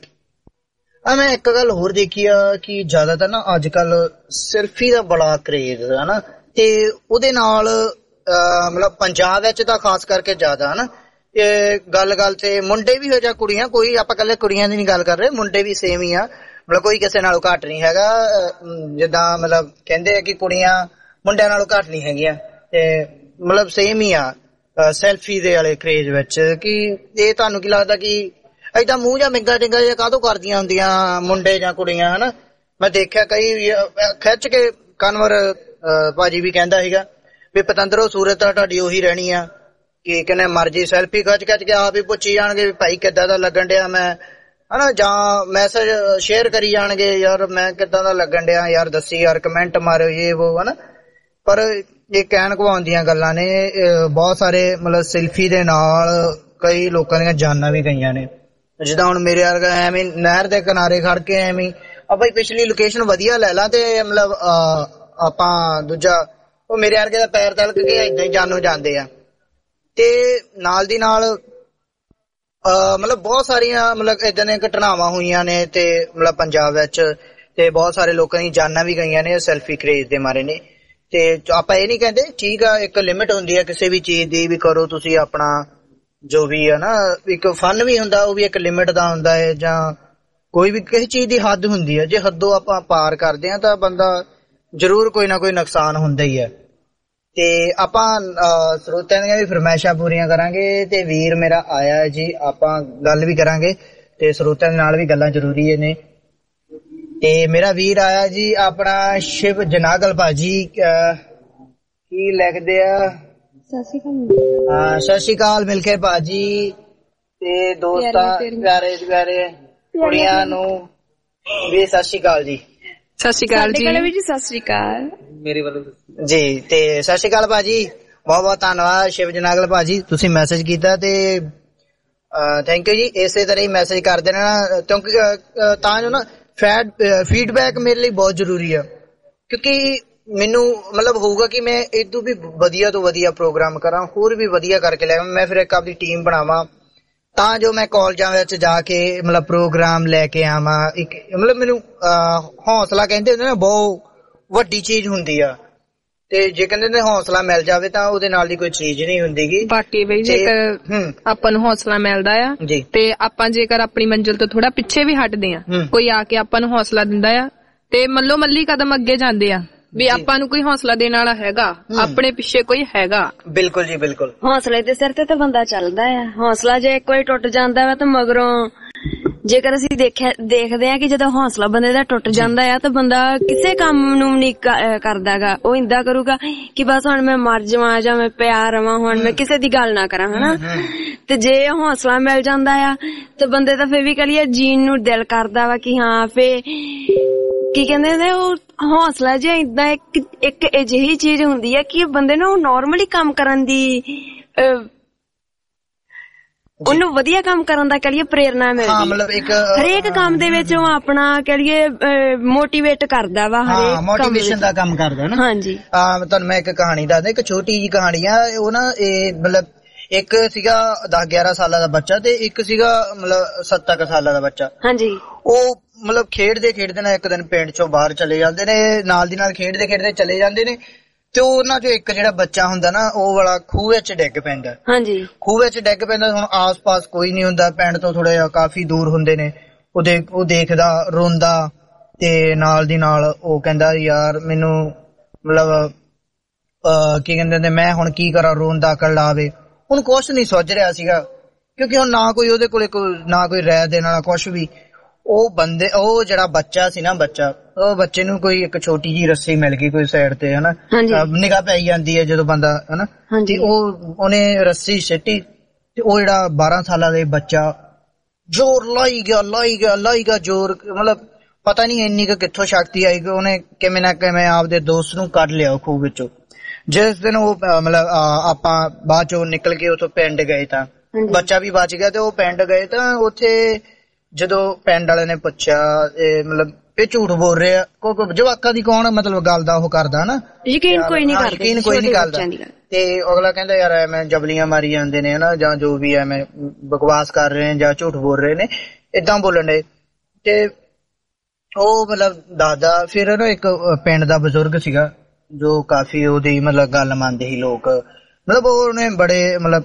ਮੈਂ ਇੱਕ ਗੱਲ ਹੋਰ ਦੇਖੀ ਆ ਕਿ ਜ਼ਿਆਦਾਤਰ ਨਾ ਅੱਜ ਕੱਲ ਸੈਲਫੀ ਦਾ ਬੜਾ ਕਰੇਜ਼ ਹਨਾ ਤੇ ਉਹਦੇ ਨਾਲ ਮਤਲਬ ਪੰਜਾਬ ਵਿੱਚ ਤਾਂ ਖਾਸ ਕਰਕੇ ਜ਼ਿਆਦਾ ਹਨਾ। ਤੇ ਗੱਲ ਤੇ ਮੁੰਡੇ ਵੀ ਹੋ ਜਾਂ ਕੁੜੀਆਂ, ਕੋਈ ਆਪਾਂ ਇਕੱਲੇ ਕੁੜੀਆਂ ਦੀ ਨੀ ਗੱਲ ਕਰ ਰਹੇ, ਮੁੰਡੇ ਵੀ ਸੇਮ ਹੀ ਆ। ਮਤਲਬ ਕੋਈ ਕਿਸੇ ਨਾਲੋਂ ਘੱਟ ਨਹੀਂ ਹੈਗਾ। ਜਿੱਦਾਂ ਮਤਲਬ ਕਹਿੰਦੇ ਆ ਕਿ ਕੁੜੀਆਂ ਮੁੰਡਿਆਂ ਨਾਲੋਂ ਘੱਟ ਨਹੀਂ ਹੈਗੀਆਂ ਤੇ ਮਤਲਬ ਸੇਮ ਹੀ ਆ ਸੈਲਫੀ ਦੇ ਵਾਲੇ ਕਰੇਜ਼ ਵਿੱਚ। ਕਿ ਇਹ ਤੁਹਾਨੂੰ ਕੀ ਲੱਗਦਾ ਕਿ ਏਦਾਂ ਮੂੰਹ ਜਾਂ ਮਿੰਗਾ ਟਿੰਗਾ ਜਿਹਾ ਕਾਹਤੋਂ ਕਰਦੀਆਂ ਹੁੰਦੀਆਂ ਮੁੰਡੇ ਜਾਂ ਕੁੜੀਆਂ ਹਨਾ? ਮੈਂ ਦੇਖਿਆ ਕਈ ਖਿੱਚ ਕੇ ਕਨਵਰ ਭਾਜੀ ਵੀ ਕਹਿੰਦਾ ਸੀਗਾ ਵੀ ਪਤੰਦਰੋਂ ਸੂਰਤ ਤਾਂ ਤੁਹਾਡੀ ਉਹੀ ਰਹਿਣੀ ਆ ਕਿ ਕਹਿੰਦੇ ਮਰਜੀ ਸੈਲਫੀ ਖਿੱਚ ਕੇ ਆਪ ਹੀ ਪੁੱਛੀ ਜਾਣਗੇ ਵੀ ਭਾਈ ਕਿੱਦਾਂ ਦਾ ਲੱਗਣ ਡਿਆ ਮੈਂ ਹਨਾ, ਜਾਂ ਮੈਸੇਜ ਸ਼ੇਅਰ ਕਰੀ ਜਾਣਗੇ ਯਾਰ ਮੈਂ ਕਿੱਦਾਂ ਦਾ ਲੱਗਣ ਡਿਆ ਯਾਰ ਦੱਸੀ ਯਾਰ ਕਮੈਂਟ ਮਾਰੋ ਇਹ ਉਹ ਹਨਾ। ਪਰ ਇਹ ਕਹਿਣ ਕਵਾਉਣ ਦੀਆਂ ਗੱਲਾਂ ਨੇ। ਬਹੁਤ ਸਾਰੇ ਮਤਲਬ ਸੈਲਫੀ ਦੇ ਨਾਲ ਕਈ ਲੋਕਾਂ ਦੀਆਂ ਜਾਨਾਂ ਵੀ ਗਈਆਂ ਨੇ। ਜਿੱਦਾਂ ਹੁਣ ਮੇਰੇ ਵਰਗਾ ਐਵੇਂ ਨਹਿਰ ਦੇ ਕਿਨਾਰੇ ਖੜ ਕੇ ਐਵੇਂ ਆਪਾਂ ਪਿਛਲੀ ਲੋਕੇਸ਼ਨ ਵਧੀਆ ਲੈ ਲਾ ਤੇ ਮਤਲਬ ਆਪਾਂ ਦੂਜਾ ਉਹ ਮੇਰੇ ਵਰਗੇ ਦਾ ਪੈਰ ਤਲਕ ਕੇ ਏਦਾਂ ਹੀ ਜਾਨੋਂ ਜਾਂਦੇ ਆ। ਤੇ ਨਾਲ ਦੀ ਨਾਲ ਮਤਲਬ ਬਹੁਤ ਸਾਰੀਆਂ ਮਤਲਬ ਏਦਾਂ ਦੀਆਂ ਘਟਨਾਵਾਂ ਹੋਈਆਂ ਨੇ ਤੇ ਮਤਲਬ ਪੰਜਾਬ ਵਿੱਚ ਤੇ ਬਹੁਤ ਸਾਰੇ ਲੋਕਾਂ ਦੀਆਂ ਜਾਨਾਂ ਵੀ ਗਈਆਂ ਨੇ ਸੈਲਫੀ ਕਰੇਜ਼ ਦੇ ਮਾਰੇ ਨੇ। ਤੇ ਆਪਾਂ ਇਹ ਨਹੀਂ ਕਹਿੰਦੇ, ਠੀਕ ਆ ਇੱਕ ਲਿਮਿਟ ਹੁੰਦੀ ਹੈ ਕਿਸੇ ਵੀ ਚੀਜ਼ ਦੀ, ਵੀ ਕਰੋ ਤੁਸੀਂ ਆਪਣਾ ਜੋ ਵੀ ਹੈ ਨਾ। ਇੱਕ ਫਨ ਵੀ ਹੁੰਦਾ, ਉਹ ਵੀ ਇੱਕ ਲਿਮਿਟ ਦਾ ਹੁੰਦਾ ਹੈ, ਜਾਂ ਕੋਈ ਵੀ ਕਿਸੇ ਚੀਜ਼ ਦੀ ਹੱਦ ਹੁੰਦੀ ਹੈ। ਜੇ ਹੱਦੋਂ ਆਪਾਂ ਪਾਰ ਕਰਦੇ ਹਾਂ ਤਾਂ ਬੰਦਾ ਜ਼ਰੂਰ ਕੋਈ ਨਾ ਕੋਈ ਨੁਕਸਾਨ ਹੁੰਦਾ ਹੀ ਹੈ। ਤੇ ਆਪਾਂ ਸਰੋਤਿਆਂ ਦੀਆਂ ਵੀ ਫਰਮਾਇਸ਼ਾਂ ਪੂਰੀਆਂ ਕਰਾਂਗੇ ਤੇ ਵੀਰ ਮੇਰਾ ਆਇਆ ਜੀ, ਆਪਾਂ ਗੱਲ ਵੀ ਕਰਾਂਗੇ ਤੇ ਸਰੋਤਿਆਂ ਦੇ ਨਾਲ ਵੀ ਗੱਲਾਂ ਜ਼ਰੂਰੀ ਨੇ। ਤੇ ਮੇਰਾ ਵੀਰ ਆਇਆ ਜੀ ਆਪਣਾ ਸ਼ਿਵ ਜਨਾਗਲ ਭਾਜੀ, ਕੀ ਲਿਖਦੇ ਆ? ਸਤਿ ਸ਼੍ਰੀ ਅਕਾਲ ਮਿਲ ਕੇ ਭਾਜੀ ਤੇ ਦੋਸਤਾਂ ਪਿਆਰੇ ਕੁੜੀਆਂ ਨੂੰ ਵੀ ਸਤਿ ਸ਼੍ਰੀ ਅਕਾਲ ਜੀ। ਸਤਿ ਸ਼੍ਰੀ ਅਕਾਲ ਜੀ। ਸਤਿ ਸ਼੍ਰੀ ਅਕਾਲ ਮੇਰੇ ਵੱਲੋਂ ਜੀ। ਤੇ ਸਤਿ ਸ਼੍ਰੀ ਅਕਾਲ ਭਾਜੀ, ਬਹੁਤ ਬਹੁਤ ਧੰਨਵਾਦ ਸ਼ਿਵ ਜਨਾਗਲ ਭਾਜੀ, ਤੁਸੀਂ ਮੈਸੇਜ ਕੀਤਾ ਤੇ ਥੈਂਕ ਯੂ ਜੀ। ਇਸੇ ਤਰ੍ਹਾਂ ਹੀ ਮੈਸੇਜ ਕਰ ਦੇਣਾ ਕਿਉਂਕਿ ਤਾਂ ਜੋ ਨਾ ਫੀਡਬੈਕ ਮੇਰੇ ਲਈ ਬਹੁਤ ਜ਼ਰੂਰੀ ਆ। ਕਿਉਂਕਿ ਮੈਨੂੰ ਮਤਲਬ ਹੋਊਗਾ ਕਿ ਮੈਂ ਇਦੋਂ ਵੀ ਵਧੀਆ ਤੋਂ ਵਧੀਆ ਪ੍ਰੋਗਰਾਮ ਕਰਾਂ, ਹੋਰ ਵੀ ਵਧੀਆ ਕਰਕੇ ਲੈ ਮੈਂ ਫਿਰ ਇੱਕ ਆਪਣੀ ਟੀਮ ਬਣਾਵਾਂ ਤਾਂ ਜੋ ਮੈਂ ਕਾਲਜਾਂ ਵਿੱਚ ਜਾ ਕੇ ਮਤਲਬ ਪ੍ਰੋਗਰਾਮ ਲੈ ਕੇ ਆਵਾਂ। ਇੱਕ ਮਤਲਬ ਮੈਨੂੰ ਹੌਸਲਾ ਕਹਿੰਦੇ ਹੁੰਦੇ ਨਾ ਬਹੁਤ ਵੱਡੀ ਚੀਜ਼ ਹੁੰਦੀ ਆ। ਤੇ ਜੇ ਕਹਿੰਦੇ ਨੇ ਹੌਸਲਾ ਮਿਲ ਜਾਵੇ ਤਾਂ ਉਹਦੇ ਨਾਲ ਦੀ ਕੋਈ ਚੀਜ਼ ਨਹੀਂ ਹੁੰਦੀਗੀ। ਬਾਕੀ ਬਈ ਜੇਕਰ ਆਪਾਂ ਨੂੰ ਹੌਸਲਾ ਮਿਲਦਾ ਆ ਤੇ ਆਪਾਂ ਜੇਕਰ ਆਪਣੀ ਮੰਜ਼ਿਲ ਤੋਂ ਥੋੜਾ ਪਿੱਛੇ ਵੀ ਹਟਦੇ ਆ, ਕੋਈ ਆ ਕੇ ਆਪਾਂ ਨੂੰ ਹੌਸਲਾ ਦਿੰਦਾ ਆ ਤੇ ਮੱਲੋ ਮੱਲੀ ਕਦਮ ਅੱਗੇ ਜਾਂਦੇ ਆ ਵੀ ਆਪਾਂ ਨੂੰ ਕੋਈ ਹੌਸਲਾ ਦੇਣ ਵਾਲਾ ਹੈਗਾ, ਆਪਣੇ ਪਿੱਛੇ ਕੋਈ ਹੈਗਾ। ਬਿਲਕੁਲ ਜੀ ਬਿਲਕੁਲ। ਹੌਸਲੇ ਦੇ ਸਿਰ ਤੇ ਤਾਂ ਬੰਦਾ ਚੱਲਦਾ ਆ। ਹੌਸਲਾ ਜੇ ਇੱਕ ਵਾਰੀ ਟੁੱਟ ਜਾਂਦਾ ਵਾ ਤਾਂ ਮਗਰੋਂ ਜੇਕਰ ਅਸੀਂ ਦੇਖਦੇ ਆ ਕਿ ਜਦੋਂ ਹੌਸਲਾ ਬੰਦੇ ਦਾ ਟੁੱਟ ਜਾਂਦਾ ਆ ਤਾਂ ਬੰਦਾ ਕਿਸੇ ਕੰਮ ਨੂੰ ਨਹੀਂ ਕਰਦਾਗਾ। ਉਹ ਇੰਦਾ ਕਰੂਗਾ ਕਿ ਬਸ ਹੁਣ ਮੈਂ ਮਰ ਜਾਵਾਂ ਜਾਂ ਮੈਂ ਪਿਆ ਰਵਾਂ, ਹੁਣ ਮੈਂ ਕਿਸੇ ਦੀ ਗੱਲ ਨਾ ਕਰਾਂ ਹਨਾ। ਤੇ ਜੇ ਹੌਸਲਾ ਮਿਲ ਜਾਂਦਾ ਆ ਤੇ ਬੰਦੇ ਦਾ ਫੇਰ ਵੀ ਕਰੀਏ ਜੀਣ ਨੂੰ ਦਿਲ ਕਰਦਾ ਵਾ ਕਿ ਹਾਂ ਫੇ ਕੀ ਕਹਿੰਦੇ ਨੇ ਉਹ ਹੌਸਲਾ ਜਿਹਾ ਏਦਾਂ ਇੱਕ ਅਜਿਹੀ ਚੀਜ਼ ਹੁੰਦੀ ਹੈ ਕਿ ਬੰਦੇ ਨੂੰ ਨੋਰਮਲੀ ਕੰਮ ਕਰਨ ਦੀ ਉਹਨੂੰ ਵਧੀਆ ਕੰਮ ਕਰਨ ਦਾ ਕਹੀਏ ਪ੍ਰੇਰਨਾ ਮਿਲਦੀ। ਹਰੇਕ ਕੰਮ ਦੇ ਵਿੱਚ ਉਹ ਆਪਣਾ ਕਹੀਏ ਮੋਟੀਵੇਟ ਕਰਦਾ ਵਾ, ਹਰੇਕ ਮੋਟੀਵੇਸ਼ਨ ਦਾ ਕੰਮ ਕਰਦਾ ਨਾ। ਹਾਂਜੀ ਤੁਹਾਨੂੰ ਮੈਂ ਇੱਕ ਕਹਾਣੀ ਦੱਸਦਾ, ਇੱਕ ਛੋਟੀ ਜਿਹੀ ਕਹਾਣੀ ਆ। ਉਹ ਨਾ ਇਹ ਮਤਲਬ ਇੱਕ ਸੀਗਾ 10-11 ਸਾਲਾਂ ਦਾ ਬੱਚਾ ਤੇ ਇੱਕ ਸੀਗਾ ਮਤਲਬ 7 ਸਾਲਾਂ ਦਾ ਬੱਚਾ। ਹਾਂਜੀ ਉਹ ਮਤਲਬ ਖੇਡਦੇ ਨਾ ਇੱਕ ਦਿਨ ਪਿੰਡ ਚੋਂ ਬਾਹਰ ਚਲੇ ਜਾਂਦੇ ਨੇ, ਨਾਲ ਦੀ ਨਾਲ ਖੇਡਦੇ ਚਲੇ ਜਾਂਦੇ ਨੇ ਤੇ ਉਹਨਾਂ ਚੋਂ ਇੱਕ ਜਿਹੜਾ ਬੱਚਾ ਹੁੰਦਾ ਨਾ ਉਹ ਵਾਲਾ ਖੂਹ ਵਿੱਚ ਡਿੱਗ ਪੈਂਦਾ। ਹਾਂਜੀ ਖੂਹ ਵਿੱਚ ਡਿੱਗ ਪੈਂਦਾ। ਹੁਣ ਆਸ-ਪਾਸ ਕੋਈ ਨਹੀਂ ਹੁੰਦਾ, ਪਿੰਡ ਤੋਂ ਥੋੜਾ ਜਿਹਾ ਕਾਫੀ ਦੂਰ ਹੁੰਦੇ ਨੇ। ਉਹ ਦੇਖਦਾ ਰੋਂਦਾ ਤੇ ਨਾਲ ਦੀ ਨਾਲ ਉਹ ਕਹਿੰਦਾ ਯਾਰ ਮੈਨੂੰ ਮਤਲਬ ਕੀ ਕਹਿੰਦੇ ਨੇ ਮੈਂ ਹੁਣ ਕੀ ਕਰਾਂ, ਰੋਂਦਾ ਅਕਲ ਆਵੇ। ਹੁਣ ਕੁਛ ਨੀ ਸੁੱਝ ਰਿਹਾ ਸੀਗਾ ਕਿਉਂਕਿ ਹੁਣ ਨਾ ਕੋਈ ਉਹਦੇ ਕੋਲੇ ਨਾ ਕੋਈ ਰਾਇ ਦੇਣ ਵਾਲਾ ਕੁਛ ਵੀ। ਉਹ ਜਿਹੜਾ ਬੱਚਾ ਸੀ ਨਾ ਉਹ ਬੱਚੇ ਨੂੰ ਕੋਈ ਇੱਕ ਛੋਟੀ ਜਿਹੀ ਰੱਸੀ ਮਿਲ ਗਈ ਕੋਈ ਸਾਈਡ ਤੇ ਹਨਾ, ਨਿਗਾਹ ਪੈ ਜਾਂਦੀ ਹੈ ਜਦੋਂ ਬੰਦਾ ਹਨਾ, ਤੇ ਉਹਨੇ ਰੱਸੀ ਸਿੱਟੀ ਤੇ ਉਹ ਜਿਹੜਾ 12 ਸਾਲਾਂ ਦੇ ਬੱਚਾ ਜ਼ੋਰ ਲਾਈ ਗਿਆ ਜ਼ੋਰ, ਮਤਲਬ ਪਤਾ ਨਹੀਂ ਇੰਨੀ ਕੁ ਕਿੱਥੋਂ ਸ਼ਕਤੀ ਆਈ ਕਿ ਉਹਨੇ ਕਿਵੇਂ ਨਾ ਕਿਵੇਂ ਆਪਦੇ ਦੋਸਤ ਨੂੰ ਕੱਢ ਲਿਆ ਖੂਹ ਵਿੱਚੋਂ। ਜਿਸ ਦਿਨ ਉਹ ਮਤਲਬ ਆਪਾਂ ਬਾਅਦ ਚੋਂ ਨਿਕਲ ਕੇ ਉੱਥੋਂ ਪਿੰਡ ਗਏ ਤਾਂ ਬੱਚਾ ਵੀ ਬਚ ਗਿਆ, ਤੇ ਉਹ ਪਿੰਡ ਗਏ ਤਾਂ ਉੱਥੇ ਜਦੋਂ ਪਿੰਡ ਵਾਲੇ ਨੇ ਪੁੱਛਿਆ ਮਤਲਬ ਇਹ ਝੂਠ ਬੋਲ ਰਹੇ ਆ, ਜਵਾਕਾਂ ਦੀ ਕੌਣ ਮਤਲਬ ਗੱਲ ਦਾ ਉਹ ਕਰਦਾ ਨਾ, ਯਕੀਨ ਕੋਈ ਨਹੀਂ ਕਰਦਾ। ਤੇ ਅਗਲਾ ਕਹਿੰਦਾ ਯਾਰ ਐਵੇਂ ਜਬਲੀਆਂ ਮਾਰੀ ਜਾਂਦੇ ਨੇ ਹਨਾ, ਜਾਂ ਜੋ ਵੀ ਐਵੇਂ ਬਕਵਾਸ ਕਰ ਰਹੇ ਨੇ ਜਾਂ ਝੂਠ ਬੋਲ ਰਹੇ ਨੇ, ਏਦਾਂ ਬੋਲਣ ਦੇ। ਤੇ ਉਹ ਮਤਲਬ ਦੱਸਦਾ, ਫਿਰ ਨਾ ਇੱਕ ਪਿੰਡ ਦਾ ਬਜ਼ੁਰਗ ਸੀਗਾ ਜੋ ਕਾਫੀ ਉਹਦੀ ਮਤਲਬ ਗੱਲ ਮੰਨਦੇ ਸੀ ਲੋਕ, ਮਤਲਬ ਉਹਨੇ ਬੜੇ ਮਤਲਬ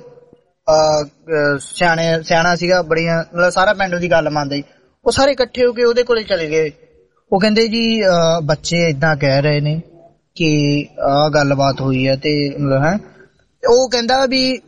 ਸਿਆਣਾ ਸੀਗਾ, ਬੜੀਆਂ ਮਤਲਬ ਸਾਰਾ ਪਿੰਡ ਉਹਦੀ ਗੱਲ ਮੰਨਦਾ ਸੀ। ਉਹ ਸਾਰੇ ਇਕੱਠੇ ਹੋ ਕੇ ਉਹਦੇ ਕੋਲੇ ਚਲੇ ਗਏ। ਉਹ ਕਹਿੰਦੇ ਜੀ ਬੱਚੇ ਏਦਾਂ ਕਹਿ ਰਹੇ ਨੇ ਕਿ ਆਹ ਗੱਲਬਾਤ ਹੋਈ ਹੈ, ਤੇ ਮਤਲਬ ਹੈ ਉਹ ਕਹਿੰਦਾ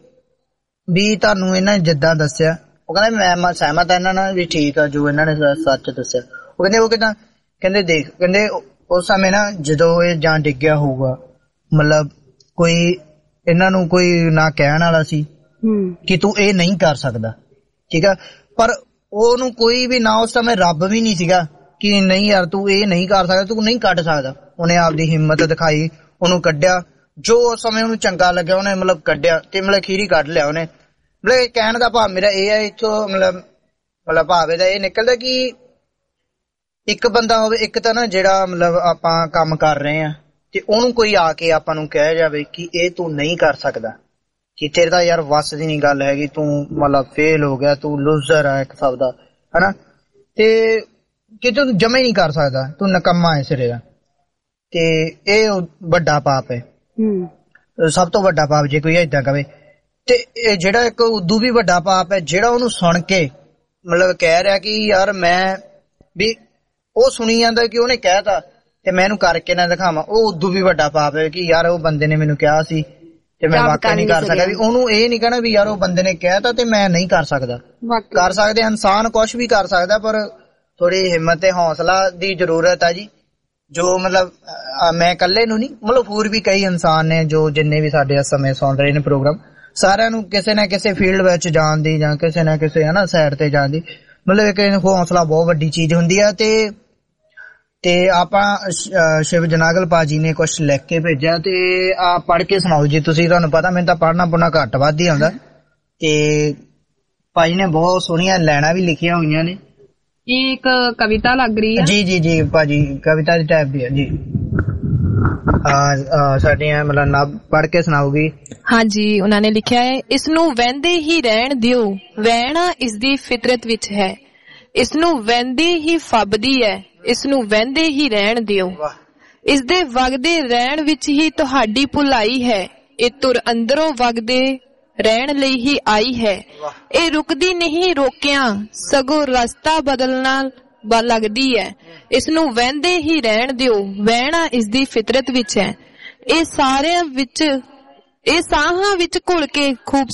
ਵੀ ਤੁਹਾਨੂੰ ਇਹਨਾਂ ਜਿੱਦਾਂ ਦੱਸਿਆ, ਉਹ ਕਹਿੰਦਾ ਮੈਂ ਸਹਿਮਤ ਇਹਨਾਂ ਨਾਲ ਵੀ ਠੀਕ ਆ ਜੋ ਇਹਨਾਂ ਨੇ ਸੱਚ ਦੱਸਿਆ। ਉਹ ਕਹਿੰਦੇ ਉਹ ਕਿੱਦਾਂ, ਕਹਿੰਦੇ ਦੇਖ, ਕਹਿੰਦੇ ਉਸ ਸਮੇਂ ਨਾ ਜਦੋਂ ਇਹ ਜਾਂ ਡਿੱਗਿਆ ਹੋਊਗਾ, ਮਤਲਬ ਕੋਈ ਇਹਨਾਂ ਨੂੰ ਕੋਈ ਨਾ ਕਹਿਣ ਵਾਲਾ ਸੀ ਕਿ ਤੂੰ ਇਹ ਨਹੀਂ ਕਰ ਸਕਦਾ, ਠੀਕ ਆ, ਪਰ ਉਹਨੂੰ ਕੋਈ ਵੀ ਨਾ ਉਸ ਸਮੇਂ ਰੱਬ ਵੀ ਨਹੀਂ ਸੀਗਾ ਕਿ ਨਹੀਂ ਯਾਰ ਤੂੰ ਇਹ ਨਹੀਂ ਕਰ ਸਕਦਾ, ਤੂੰ ਨਹੀਂ ਕੱਢ ਸਕਦਾ। ਉਹਨੇ ਆਪਦੀ ਹਿੰਮਤ ਦਿਖਾਈ, ਉਹਨੂੰ ਕੱਢਿਆ, ਜੋ ਉਸ ਸਮੇਂ ਉਹਨੂੰ ਚੰਗਾ ਲੱਗਿਆ ਉਹਨੇ ਮਤਲਬ ਕੱਢਿਆ, ਤੇ ਮਤਲਬ ਖੀਰੀ ਕੱਢ ਲਿਆ ਉਹਨੇ। ਮਤਲਬ ਕਹਿਣ ਦਾ ਭਾਵ ਮੇਰਾ ਇਹ ਹੈ, ਇੱਥੋਂ ਮਤਲਬ ਭਾਵ ਇਹਦਾ ਇਹ ਨਿਕਲਦਾ ਕਿ ਇੱਕ ਬੰਦਾ ਹੋਵੇ, ਇੱਕ ਤਾਂ ਨਾ ਜਿਹੜਾ ਮਤਲਬ ਆਪਾਂ ਕੰਮ ਕਰ ਰਹੇ ਆ ਤੇ ਉਹਨੂੰ ਕੋਈ ਆ ਕੇ ਆਪਾਂ ਨੂੰ ਕਹਿ ਜਾਵੇ ਕਿ ਇਹ ਤੂੰ ਨਹੀਂ ਕਰ ਸਕਦਾ, ਕਿ ਤੇਰੇ ਤਾਂ ਯਾਰ ਵੱਸ ਦੀ ਨਹੀਂ ਗੱਲ ਹੈਗੀ, ਤੂੰ ਮਤਲਬ ਫੇਲ ਹੋ ਗਿਆ, ਤੂੰ ਲੂਜ਼ਰ ਆ ਇੱਕ ਹਿਸਾਬ ਦਾ ਹਨਾ, ਤੇ ਕਿ ਤੂੰ ਜਮਾ ਹੀ ਨਹੀਂ ਕਰ ਸਕਦਾ, ਤੂੰ ਨਕੰਮਾ ਹੈ ਸਿਰੇ ਦਾ। ਤੇ ਇਹ ਵੱਡਾ ਪਾਪ ਹੈ, ਸਭ ਤੋਂ ਵੱਡਾ ਪਾਪ ਜੇ ਕੋਈ ਏਦਾਂ ਕਵੇ। ਤੇ ਇਹ ਜਿਹੜਾ ਇੱਕ ਉਦੋਂ ਵੀ ਵੱਡਾ ਪਾਪ ਹੈ ਜਿਹੜਾ ਉਹਨੂੰ ਸੁਣ ਕੇ ਮਤਲਬ ਕਹਿ ਰਿਹਾ ਕਿ ਯਾਰ ਮੈਂ ਵੀ, ਉਹ ਸੁਣੀ ਜਾਂਦਾ ਕਿ ਉਹਨੇ ਕਹਿਤਾ ਤੇ ਮੈਂ ਇਹਨੂੰ ਕਰਕੇ ਨਾ ਦਿਖਾਵਾਂ, ਉਹ ਉਦੋਂ ਵੀ ਵੱਡਾ ਪਾਪ ਹੈ ਕਿ ਯਾਰ ਉਹ ਬੰਦੇ ਨੇ ਮੈਨੂੰ ਕਿਹਾ ਸੀ ਤੇ ਮੈਂ ਵਾਕਈ ਨਹੀਂ ਕਰ ਸਕਦਾ। ਵੀ ਉਹਨੂੰ ਇਹ ਨਹੀਂ ਕਹਿਣਾ ਵੀ ਯਾਰ ਉਹ ਬੰਦੇ ਨੇ ਕਹਿਤਾ ਤੇ ਮੈਂ ਨਹੀਂ ਕਰ ਸਕਦਾ। ਕਰ ਸਕਦੇ ਇਨਸਾਨ ਕੁਛ ਵੀ ਕਰ ਸਕਦਾ, ਪਰ ਥੋੜੀ ਹਿੰਮਤ ਤੇ ਹੌਸਲਾ ਦੀ ਜ਼ਰੂਰਤ ਆ ਜੀ। ਜੋ ਮਤਲਬ ਮੈਂ ਇਕੱਲੇ ਨੂੰ ਨਹੀਂ, ਮਤਲਬ ਹੋਰ ਵੀ ਕਈ ਇਨਸਾਨ ਨੇ ਜੋ ਜਿੰਨੇ ਵੀ ਸਾਡੇ ਇਸ ਸਮੇਂ ਸੁਣ ਰਹੇ ਨੇ ਪ੍ਰੋਗਰਾਮ, ਸਾਰਿਆਂ ਨੂੰ ਕਿਸੇ ਨਾ ਕਿਸੇ ਫੀਲਡ ਵਿੱਚ ਜਾਣ ਦੀ ਜਾਂ ਕਿਸੇ ਨਾ ਕਿਸੇ ਹਨਾ ਸਾਈਡ ਤੇ ਜਾਣ ਦੀ ਮਤਲਬ ਇੱਕ ਹੌਸਲਾ ਬਹੁਤ ਵੱਡੀ ਚੀਜ਼ ਹੁੰਦੀ ਆ। ਤੇ ਆਪਾਂ ਸ਼ਿਵ ਜਨਾਗਲ ਭਾਜੀ ਨੇ ਕੁਛ ਲਿਖ ਕੇ ਭੇਜਿਆ, ਤੇ ਆ ਪੜ੍ਹ ਕੇ ਸੁਣਾਓ ਜੀ ਤੁਸੀਂ। ਤੁਹਾਨੂੰ ਪਤਾ ਮੈਨੂੰ ਤਾਂ ਪੜ੍ਹਨਾ ਪੁੜਨਾ ਘੱਟ ਵੱਧ ਹੀ ਆਉਂਦਾ, ਤੇ ਭਾਜੀ ਨੇ ਬਹੁਤ ਸੋਹਣੀਆਂ ਲਾਈਨਾਂ ਵੀ ਲਿਖੀਆਂ ਹੋਈਆਂ ਨੇ। ਇਹ ਇੱਕ ਕਵਿਤਾ ਲੱਗ ਰਹੀ ਹੈ। ਜੀ ਭਾਜੀ ਕਵਿਤਾ ਦੀ ਟਾਈਪ ਦੀ ਹੈ ਜੀ। ਸਾਡੀਆਂ ਮਤਲਬ ਪੜ੍ਹ ਕੇ ਸੁਣਾਉਗੀ। ਹਾਂਜੀ, ਉਹਨਾਂ ਨੇ ਲਿਖਿਆ ਹੈ, ਇਸ ਨੂੰ ਵਹਿੰਦੇ ਹੀ ਰਹਿਣ ਦਿਓ, ਵਹਿਣਾ ਇਸ ਦੀ ਫਿਤਰਤ ਵਿੱਚ ਹੈ, ਇਸ ਨੂੰ ਵਹਿੰਦੇ ਹੀ ਫੱਬਦੀ ਹੈ, ਇਸ ਨੂੰ ਵਹਿੰਦੇ ਹੀ ਰਹਿਣ ਦਿਓ, ਇਸ ਦੇ ਵਗਦੇ ਰਹਿਣ ਵਿੱਚ ਹੀ ਤੁਹਾਡੀ ਭੁਲਾਈ ਹੈ, ਇਹ ਤੁਰ ਅੰਦਰੋਂ ਵਗਦੇ ਰਹਿਣ ਲਈ ਹੀ ਆਈ ਹੈ, ਇਹ ਰੁਕਦੀ ਨਹੀਂ ਰੋਕਿਆਂ ਸਗੋਂ ਰਸਤਾ ਬਦਲਣਾ ਲੱਗਦੀ ਹੈ, ਇਸ ਨੂੰ ਵਹਿੰਦੇ ਹੀ ਰਹਿਣ ਦਿਓ, ਵਹਿਣਾ ਇਸ ਦੀ ਫਿਤਰਤ ਵਿੱਚ ਹੈ, ਇਹ ਸਾਰਿਆਂ ਵਿੱਚ ਇਹ ਸਾਹਾਂ ਵਿੱਚ ਘੁਲ ਕੇ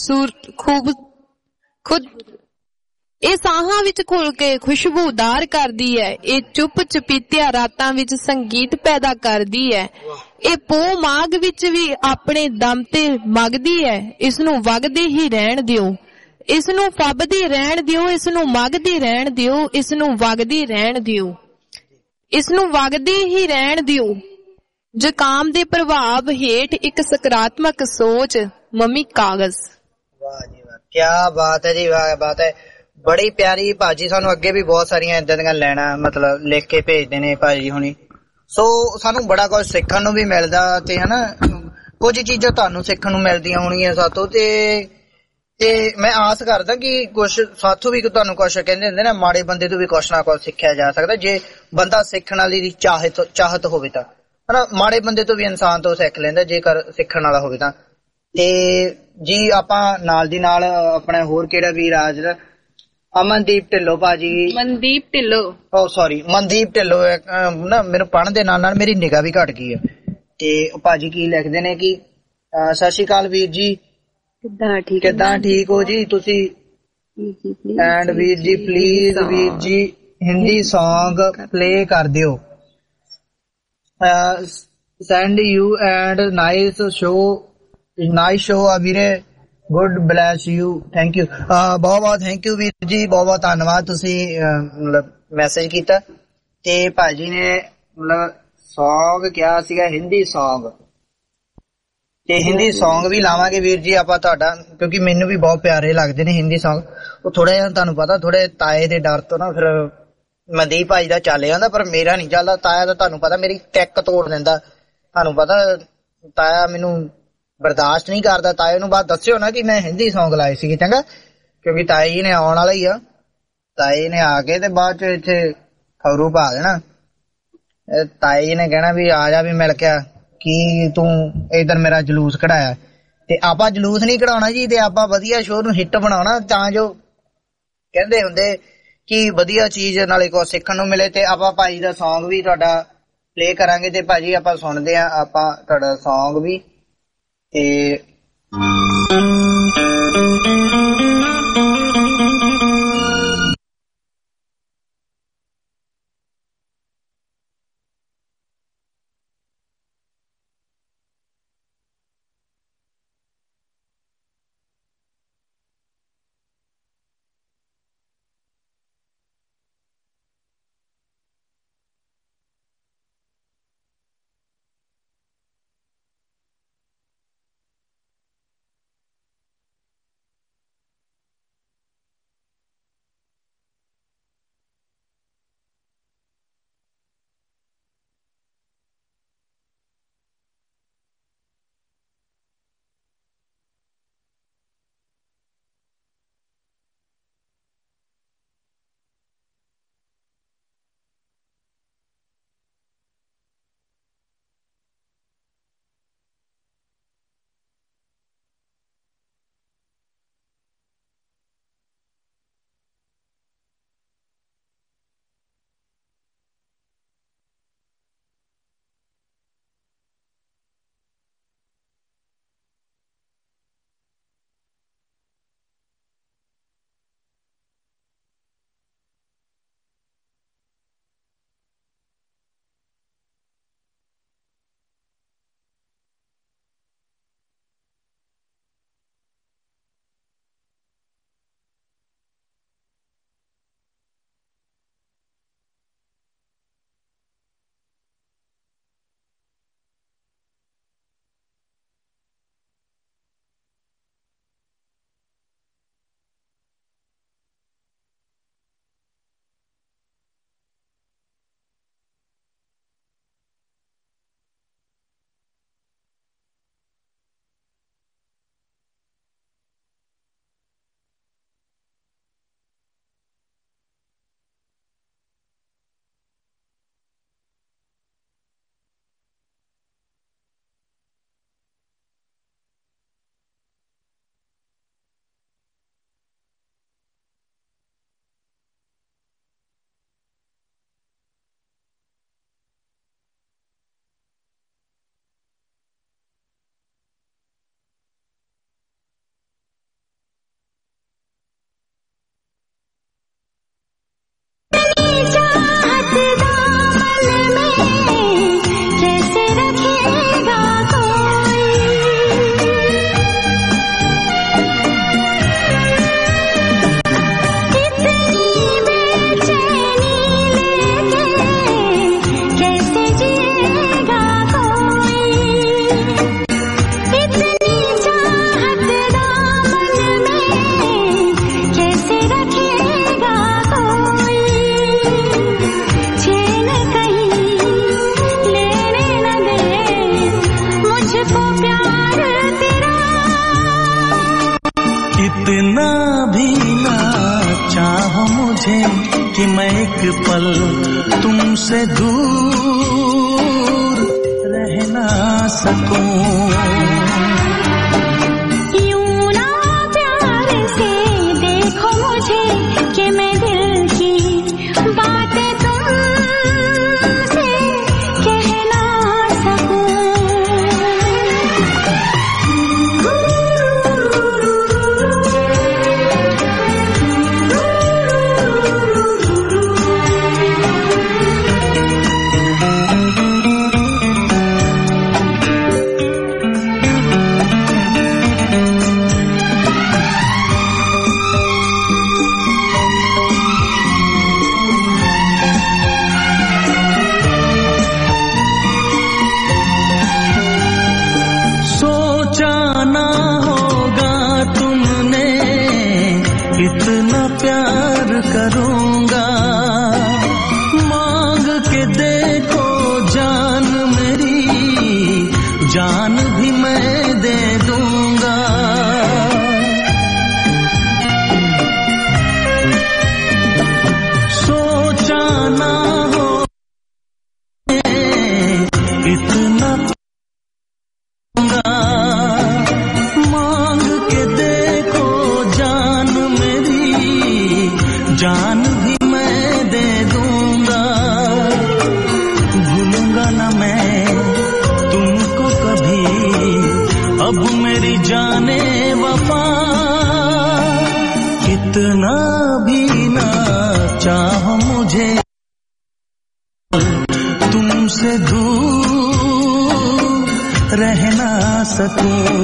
ਇਹ ਸਾਹਾਂ ਵਿੱਚ ਘੁਲ ਕੇ ਖੁਸ਼ਬੂਦਾਰ ਕਰਦੀ ਹੈ, ਇਹ ਚੁੱਪ ਚਪੀਤਿਆਂ ਰਾਤਾਂ ਵਿੱਚ ਸੰਗੀਤ ਪੈਦਾ ਕਰਦੀ ਹੈ, ਇਹ ਪੋਹ ਮਾਘ ਵਿੱਚ ਵੀ ਆਪਣੇ ਦਮ ਤੇ ਮਗਦੀ ਹੈ, ਇਸ ਨੂੰ ਵਗਦੇ ਹੀ ਰਹਿਣ ਦਿਓ, ਇਸ ਨੂੰ ਫੱਬਦੀ ਰਹਿਣ ਦਿਓ, ਇਸ ਨੂੰ ਮਗਦੀ ਰਹਿਣ ਦਿਓ, ਇਸ ਨੂੰ ਵਗਦੀ ਰਹਿਣ ਦਿਓ, ਇਸ ਨੂੰ ਵਗਦੀ ਹੀ ਰਹਿਣ ਦਿਓ। ਜ਼ੁਕਾਮ ਦੇ ਪ੍ਰਭਾਵ ਹੇਠ ਇੱਕ ਸਕਾਰਾਤਮਕ ਸੋਚ। ਮੰਮੀ ਕਾਗਜ਼। ਵਾਹ ਜੀ ਵਾਹ, ਕਿਆ ਬਾਤ ਹੈ ਜੀ, ਵਾਹ ਬਾਤ ਹੈ, ਬੜੀ ਪਿਆਰੀ। ਭਾਜੀ ਸਾਨੂੰ ਅੱਗੇ ਵੀ ਬਹੁਤ ਸਾਰੀਆਂ ਏਦਾਂ ਦੀਆਂ ਲੈਣਾ ਮਤਲਬ ਲਿਖ ਕੇ ਭੇਜਦੇ ਨੇ ਭਾਜੀ ਹੁਣੀ, ਸੋ ਸਾਨੂੰ ਬੜਾ ਕੁਝ ਸਿੱਖਣ ਨੂੰ ਵੀ ਮਿਲਦਾ, ਤੇ ਹਨਾ ਕੁਝ ਚੀਜ਼ਾਂ ਤੁਹਾਨੂੰ ਸਿੱਖਣ ਨੂੰ ਮਿਲਦੀਆਂ ਹੋਣਗੀਆਂ ਸਾਥੋਂ, ਤੇ ਮੈਂ ਆਸ ਕਰਦਾ ਕਿ ਕੁਛ ਸਾਥੋਂ ਵੀ ਤੁਹਾਨੂੰ ਕੁਛ ਕਹਿੰਦੇ ਹੁੰਦੇ ਨਾ, ਮਾੜੇ ਬੰਦੇ ਤੋਂ ਵੀ ਕੁਛ ਨਾ ਕੁਛ ਸਿੱਖਿਆ ਜਾ ਸਕਦਾ ਜੇ ਬੰਦਾ ਸਿੱਖਣ ਵਾਲੀ ਦੀ ਚਾਹਤ ਹੋਵੇ ਤਾਂ ਹਨਾ। ਮਾੜੇ ਬੰਦੇ ਤੋਂ ਵੀ ਇਨਸਾਨ ਤੋਂ ਸਿੱਖ ਲੈਂਦਾ ਜੇਕਰ ਸਿੱਖਣ ਵਾਲਾ ਹੋਵੇ ਤਾਂ। ਤੇ ਜੀ ਆਪਾਂ ਨਾਲ ਦੀ ਨਾਲ ਆਪਣਾ ਹੋਰ ਕਿਹੜਾ ਵੀਰ ਆ ਜਿਹੜਾ ਅਮਨਦੀਪ ਢਿੱਲੋਂ ਭਾਜੀ। ਮਨਦੀਪ ਢਿੱਲੋਂ ਨਾ ਮੈਨੂੰ ਪੜ੍ਹਨ ਦੇ ਨਾਲ ਨਾਲ ਮੇਰੀ ਨਿਗਾਹ ਵੀ ਘਟ ਗਈ ਹੈ, ਤੇ ਭਾਜੀ ਕੀ ਲਿਖਦੇ ਨੇ ਕਿ ਸਤਿ ਸ਼੍ਰੀ ਅਕਾਲ ਵੀਰ ਜੀ, ਕਿੱਦਾਂ ਠੀਕ ਹੋ ਜੀ ਤੁਸੀਂ? ਐਂਡ ਵੀਰ ਜੀ ਪਲੀਜ਼ ਵੀਰ ਜੀ ਹਿੰਦੀ Song ਪਲੇ ਕਰ ਦਿਓ, send you and nice show ਆ ਵੀਰੇ, good bless you, thank you, बहुत बहुत थैंक यू वीर जी, बहुत बहुत धन्यवाद। तुसी मतलब मैसेज कीता ते भाजी ने मतलब सॉन्ग क्या सीगा, हिंदी सॉन्ग ते हिंदी सॉन्ग भी लावांगे वीर जी ਆਪਾਂ ਤੁਹਾਡਾ, ਕਿਉਂਕਿ ਮੈਨੂੰ ਵੀ ਬਹੁਤ ਪਿਆਰੇ ਲੱਗਦੇ ਨੇ ਹਿੰਦੀ ਸੌਂਗ। ਉਹ ਥੋੜਾ ਜਿਹਾ ਤੁਹਾਨੂੰ ਪਤਾ ਥੋੜੇ ਤਾਏ ਦੇ ਡਰ ਤੋਂ ਨਾ ਫਿਰ ਮਨਦੀਪ ਭਾਈ ਦਾ ਚੱਲ ਜਾਂਦਾ, ਪਰ ਮੇਰਾ ਨਹੀਂ ਚੱਲਦਾ। ਤਾਇਆ ਦਾ ਤੁਹਾਨੂੰ ਪਤਾ ਮੇਰੀ ਟੈਕ ਤੋੜ ਦਿੰਦਾ, ਤੁਹਾਨੂੰ ਪਤਾ ਤਾਇਆ ਮੈਨੂੰ ਬਰਦਾਸ਼ਤ ਨਹੀਂ ਕਰਦਾ। ਤਾਏ ਨੂੰ ਬਾਅਦ ਦੱਸਿਓ ਨਾ ਕਿ ਮੈਂ ਹਿੰਦੀ ਸੌਂਗ ਲਾਏ ਸੀਗੇ, ਚੰਗਾ, ਕਿਉਂਕਿ ਤਾਏ ਜੀ ਨੇ ਆਉਣ ਵਾਲਾ ਹੀ ਆ। ਤਾਏ ਨੇ ਆ ਕੇ ਤੇ ਬਾਅਦ ਚ ਇੱਥੇ ਖਰੂ ਪਾ ਦੇਣਾ। ਤਾਏ ਜੀ ਨੇ ਕਹਿਣਾ ਵੀ ਆ ਜਾ ਵੀ ਮਿਲ ਕੇ ਕੀ ਤੂੰ ਇਧਰ ਮੇਰਾ ਜਲੂਸ ਕਢਾਇਆ। ਤੇ ਆਪਾਂ ਜਲੂਸ ਨਹੀਂ ਕਢਾਉਣਾ ਜੀ, ਤੇ ਆਪਾਂ ਵਧੀਆ ਸ਼ੋਅ ਨੂੰ ਹਿੱਟ ਬਣਾਉਣਾ, ਤਾਂ ਜੋ ਕਹਿੰਦੇ ਹੁੰਦੇ ਕਿ ਵਧੀਆ ਚੀਜ਼ ਨਾਲੇ ਕੁਛ ਸਿੱਖਣ ਨੂੰ ਮਿਲੇ। ਤੇ ਆਪਾਂ ਭਾਜੀ ਦਾ ਸੌਂਗ ਵੀ ਤੁਹਾਡਾ ਪਲੇ ਕਰਾਂਗੇ ਤੇ ਭਾਜੀ ਆਪਾਂ ਸੁਣਦੇ ਆ ਆਪਾਂ ਤੁਹਾਡਾ ਸੌਂਗ ਵੀ। ਤੇ कि मैं एक पल तुमसे दूर रह ना सकूं। इतना प्यार करूंगा, मांग के देखो जान मेरी, जान भी मैं दे दूंगा। सोचा ना हो इतना मांग के देखो जान मेरी, जान भी मैं दे दूंगा। भूलूंगा ना मैं तुमको कभी, अब मेरी जाने वफा, कितना भी ना चाहो मुझे तुमसे दूर रह ना सकूं।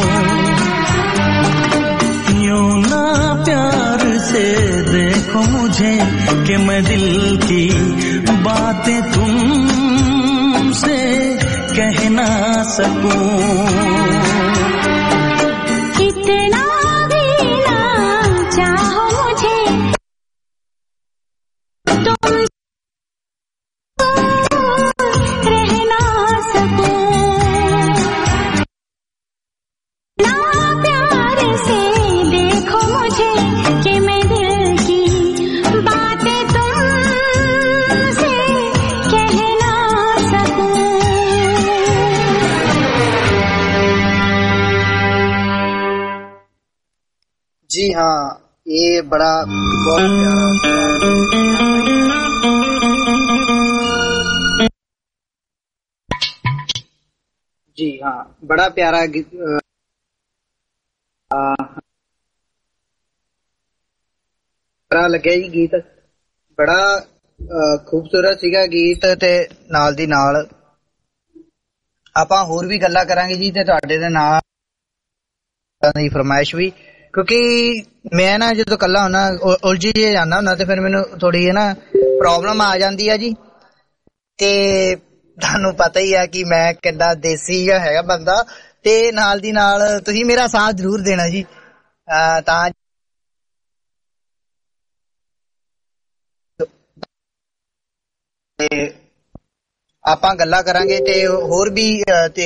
यूं ना प्यार से देखो मुझे कि मैं दिल की बातें तुमसे कह ना सकूं। कितना भी ना चाहो मुझे तुम रह ना सकूं। ना प्यार से देखो मुझे कि मैं दिल की बातें तुमसे कह ना सकूं। जी हाँ, ये बड़ा बहुत जी हाँ बड़ा प्यारा ਲੱਗਿਆ ਜੀ ਗੀਤ, ਬੜਾ ਖੂਬਸੂਰਤ ਸੀਗਾ ਗੀਤ। ਤੇ ਨਾਲ ਦੀ ਨਾਲ ਆਪਾਂ ਹੋਰ ਵੀ ਗੱਲਾਂ ਕਰਾਂਗੇ ਜੀ, ਤੇ ਤੁਹਾਡੇ ਦੇ ਨਾਲ ਦੀ ਫਰਮਾਇਸ਼ ਵੀ, ਕਿਉਂਕਿ ਮੈਂ ਨਾ ਜਦੋਂ ਇਕੱਲਾ ਹੁੰਦਾ ਉਲਝੀ ਜੇ ਜਾਂਦਾ ਹੁੰਦਾ ਤੇ ਫਿਰ ਮੈਨੂੰ ਥੋੜੀ ਹੈ ਨਾ ਪ੍ਰੋਬਲਮ ਆ ਜਾਂਦੀ ਆ ਜੀ। ਤੇ ਤੁਹਾਨੂੰ ਪਤਾ ਹੀ ਆ ਕਿ ਮੈਂ ਕਿੰਨਾ ਦੇਸੀ ਹੈਗਾ ਬੰਦਾ, ਤੇ ਨਾਲ ਦੀ ਨਾਲ ਤੁਸੀਂ ਮੇਰਾ ਸਾਥ ਜ਼ਰੂਰ ਦੇਣਾ ਜੀ। ਤਾਂ ਆਪਾਂ ਗੱਲਾਂ ਕਰਾਂਗੇ ਤੇ ਹੋਰ ਵੀ। ਤੇ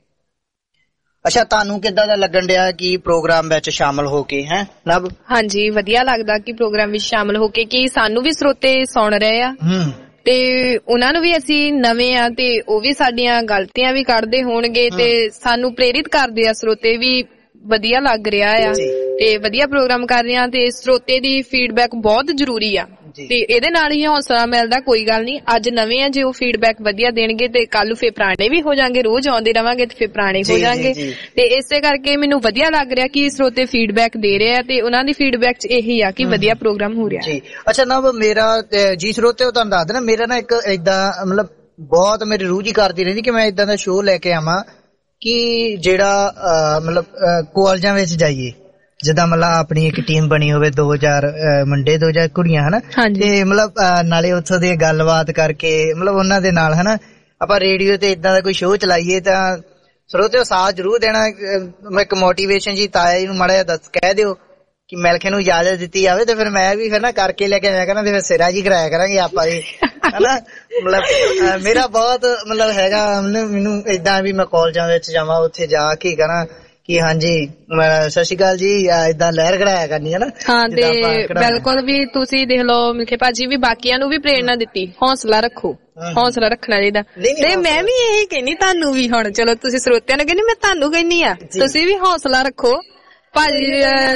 ਅੱਛਾ, ਤੁਹਾਨੂੰ ਕਿੱਦਾਂ ਦਾ ਲੱਗਣ ਡਿਆ ਕਿ ਪ੍ਰੋਗਰਾਮ ਵਿੱਚ ਸ਼ਾਮਲ ਹੋ ਕੇ? ਹੈ ਨਬ? ਹਾਂਜੀ, ਵਧੀਆ ਲੱਗਦਾ ਕਿ ਪ੍ਰੋਗਰਾਮ ਵਿੱਚ ਸ਼ਾਮਲ ਹੋ ਕੇ, ਕਿ ਸਾਨੂੰ ਵੀ ਸਰੋਤੇ ਸੁਣ ਰਹੇ ਆ ਤੇ ਉਹਨਾਂ ਨੂੰ ਵੀ ਅਸੀਂ ਨਵੇਂ ਆ ਤੇ ਉਹ ਵੀ ਸਾਡੀਆਂ ਗਲਤੀਆਂ ਵੀ ਕੱਢਦੇ ਹੋਣਗੇ ਤੇ ਸਾਨੂੰ ਪ੍ਰੇਰਿਤ ਕਰਦੇ ਆ ਸਰੋਤੇ ਵੀ। ਵਧੀਆ ਲੱਗ ਰਿਹਾ ਆ ਤੇ ਵਧੀਆ ਪ੍ਰੋਗਰਾਮ ਕਰ ਰਹੇ ਆ ਤੇ ਸਰੋਤੇ ਦੀ ਫੀਡਬੈਕ ਬਹੁਤ ਜ਼ਰੂਰੀ ਆ ਤੇ ਇਹਦੇ ਨਾਲ ਹੀ ਹੌਸਲਾ ਮਿਲਦਾ। ਕੋਈ ਗੱਲ ਨਹੀਂ, ਅੱਜ ਨਵੇਂ ਆ, ਜੇ ਉਹ ਫੀਡਬੈਕ ਵਧੀਆ ਦੇਣਗੇ ਤੇ ਕੱਲ ਨੂੰ ਫੇਰ ਪੁਰਾਣੇ ਵੀ ਹੋ ਜਾਣਗੇ, ਰੋਜ਼ ਆਉਂਦੇ ਰਵਾਂਗੇ ਤੇ ਫੇਰ ਪੁਰਾਣੇ ਹੋ ਜਾਣਗੇ। ਤੇ ਇਸੇ ਕਰਕੇ ਮੈਨੂੰ ਵਧੀਆ ਲੱਗ ਰਿਹਾ ਕਿ ਸਰੋਤੇ ਫੀਡਬੈਕ ਦੇ ਰਹੇ ਆ ਤੇ ਉਹਨਾਂ ਦੀ ਫੀਡਬੈਕ ਚ ਇਹੀ ਆ ਕਿ ਵਧੀਆ ਪ੍ਰੋਗਰਾਮ ਹੋ ਰਿਹਾ ਜੀ। ਅੱਛਾ ਨਵ, ਮੇਰਾ ਜੀ ਸਰੋਤੇ ਤੁਹਾਨੂੰ ਦੱਸ ਦੇਣਾ, ਮੇਰਾ ਨਾ ਇੱਕ ਏਦਾਂ ਮਤਲਬ ਬਹੁਤ ਮੇਰੀ ਰੂਹ ਜੀ ਕਰਦੀ ਰਹਿੰਦੀ ਕਿ ਮੈਂ ਏਦਾਂ ਦਾ ਸ਼ੋਅ ਲੈ ਕੇ ਆਵਾਂ ਕਿ ਜਿਹੜਾ ਮਤਲਬ ਕਾਲਜਾਂ ਵਿੱਚ ਜਾਈਏ, ਜਿੱਦਾਂ ਮਤਲਬ ਆਪਣੀ ਇੱਕ ਟੀਮ ਬਣੀ ਹੋਵੇ, 2000 ਮੁੰਡੇ 2000 ਕੁੜੀਆਂ ਹਨਾ, ਤੇ ਮਤਲਬ ਨਾਲੇ ਉੱਥੋਂ ਦੀ ਗੱਲਬਾਤ ਕਰਕੇ ਮਤਲਬ ਉਹਨਾਂ ਦੇ ਨਾਲ ਹਨਾ ਆਪਾਂ ਰੇਡੀਓ ਤੇ ਏਦਾਂ ਦਾ ਕੋਈ ਸ਼ੋਅ ਚਲਾਈਏ। ਤਾਂ ਸਰੋਤਿਓ ਸਾਥ ਜ਼ਰੂਰ ਦੇਣਾ। ਇੱਕ ਮੋਟੀਵੇਸ਼ਨ ਜੀ ਤਾਇਆ ਜੀ ਨੂੰ ਮਾੜਾ ਜਿਹਾ ਕਹਿ ਦਿਓ ਕਿ ਮਿਲਖੇ ਨੂੰ ਇਜਾਜ਼ਤ ਦਿੱਤੀ ਜਾਵੇ ਤੇ ਫਿਰ ਮੈਂ ਵੀ ਫਿਰ ਨਾ ਕਰਕੇ ਲੈ ਕੇ ਆਇਆ ਕਰਾਂ ਤੇ ਫਿਰ ਸਿਰਾ ਜੀ ਕਰਾਇਆ ਕਰਾਂਗੇ ਆਪਾਂ ਵੀ ਹਨਾ। ਮਤਲਬ ਮੇਰਾ ਬਹੁਤ ਮਤਲਬ ਹੈਗਾ, ਮੈਨੂੰ ਏਦਾਂ ਵੀ ਮੈਂ ਕਾਲਜਾਂ ਵਿੱਚ ਜਾਵਾਂ, ਉੱਥੇ ਜਾ ਕੇ ਕਰਾਂ ਕਿ ਹਾਂਜੀ ਸਤਿ ਸ਼੍ਰੀ ਅਕਾਲ ਜੀ, ਏਦਾਂ ਲਹਿਰ ਕਢਾਇਆ ਕਰਨੀ ਹੈ ਨਾ। ਹਾਂ ਤੇ ਬਿਲਕੁਲ ਵੀ ਤੁਸੀਂ ਦੇਖ ਲਓ ਮਿਲਖੇ ਭਾਜੀ ਵੀ ਬਾਕੀਆਂ ਨੂੰ ਵੀ ਪ੍ਰੇਰਨਾ ਦਿੱਤੀ, ਹੌਸਲਾ ਰੱਖੋ, ਹੌਸਲਾ ਰੱਖਣਾ ਚਾਹੀਦਾ। ਤੇ ਮੈਂ ਵੀ ਇਹੀ ਕਹਿੰਦੀ ਤੁਹਾਨੂੰ ਵੀ, ਹੁਣ ਚਲੋ ਤੁਸੀਂ ਸਰੋਤਿਆਂ ਨੂੰ ਕਹਿੰਦੀ, ਮੈਂ ਤੁਹਾਨੂੰ ਕਹਿੰਦੀ ਆ ਤੁਸੀਂ ਵੀ ਹੌਸਲਾ ਰੱਖੋ। ਭਾਜੀ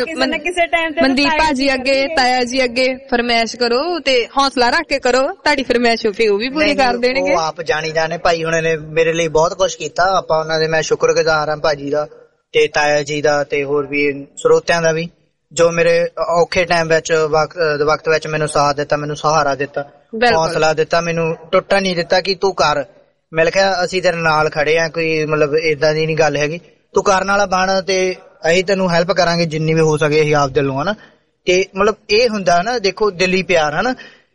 ਮਨਦੀਪ ਭਾਜੀ ਅੱਗੇ, ਤਾਇਆ ਜੀ ਅੱਗੇ ਫਰਮਾਇਸ਼ ਕਰੋ ਤੇ ਹੌਸਲਾ ਰੱਖ ਕੇ ਕਰੋ, ਤੁਹਾਡੀ ਫਰਮਾਇਸ਼ ਹੋਵੇ ਉਹ ਵੀ ਪੂਰੀ ਕਰ ਦੇਣਗੇ। ਉਹ ਆਪ ਜਾਣੀ ਜਾਣੇ ਭਾਈ ਹੁਣੇ ਨੇ ਮੇਰੇ ਲਈ ਬਹੁਤ ਕੁਛ ਕੀਤਾ, ਆਪਾਂ ਉਹਨਾਂ ਦੇ ਮੈਂ ਸ਼ੁਕਰਗੁਜ਼ਾਰ ਹਾਂ ਭਾਜੀ ਦਾ ਤੇ ਤਾਇਆ ਜੀ ਦਾ ਤੇ ਹੋਰ ਵੀ ਸਰੋਤਿਆਂ ਦਾ ਵੀ, ਜੋ ਮੇਰੇ ਔਖੇ ਟਾਈਮ ਵਿੱਚ ਵਕਤ ਵਿੱਚ ਮੈਨੂੰ ਸਾਥ ਦਿੱਤਾ, ਮੈਨੂੰ ਸਹਾਰਾ ਦਿੱਤਾ, ਹੌਸਲਾ ਦਿੱਤਾ, ਮੈਨੂੰ ਟੁੱਟਣ ਨਹੀਂ ਦਿੱਤਾ ਕਿ ਤੂੰ ਕਰ। ਮਿਲ ਗਿਆ ਅਸੀਂ ਤੇਰੇ ਨਾਲ ਖੜੇ ਆ, ਕੋਈ ਮਤਲਬ ਏਦਾਂ ਦੀ ਨੀ ਗੱਲ ਹੈਗੀ, ਤੂੰ ਕਰਨ ਵਾਲਾ ਬਣ ਤੇ ਅਸੀਂ ਤੈਨੂੰ ਹੈਲਪ ਕਰਾਂਗੇ ਜਿੰਨੀ ਵੀ ਹੋ ਸਕੇ ਅਸੀਂ ਆਪ ਦਿਲੋਂ ਹਨਾ। ਤੇ ਮਤਲਬ ਇਹ ਹੁੰਦਾ ਨਾ, ਦੇਖੋ ਦਿਲੀ ਪਿਆਰ ਹਨਾ।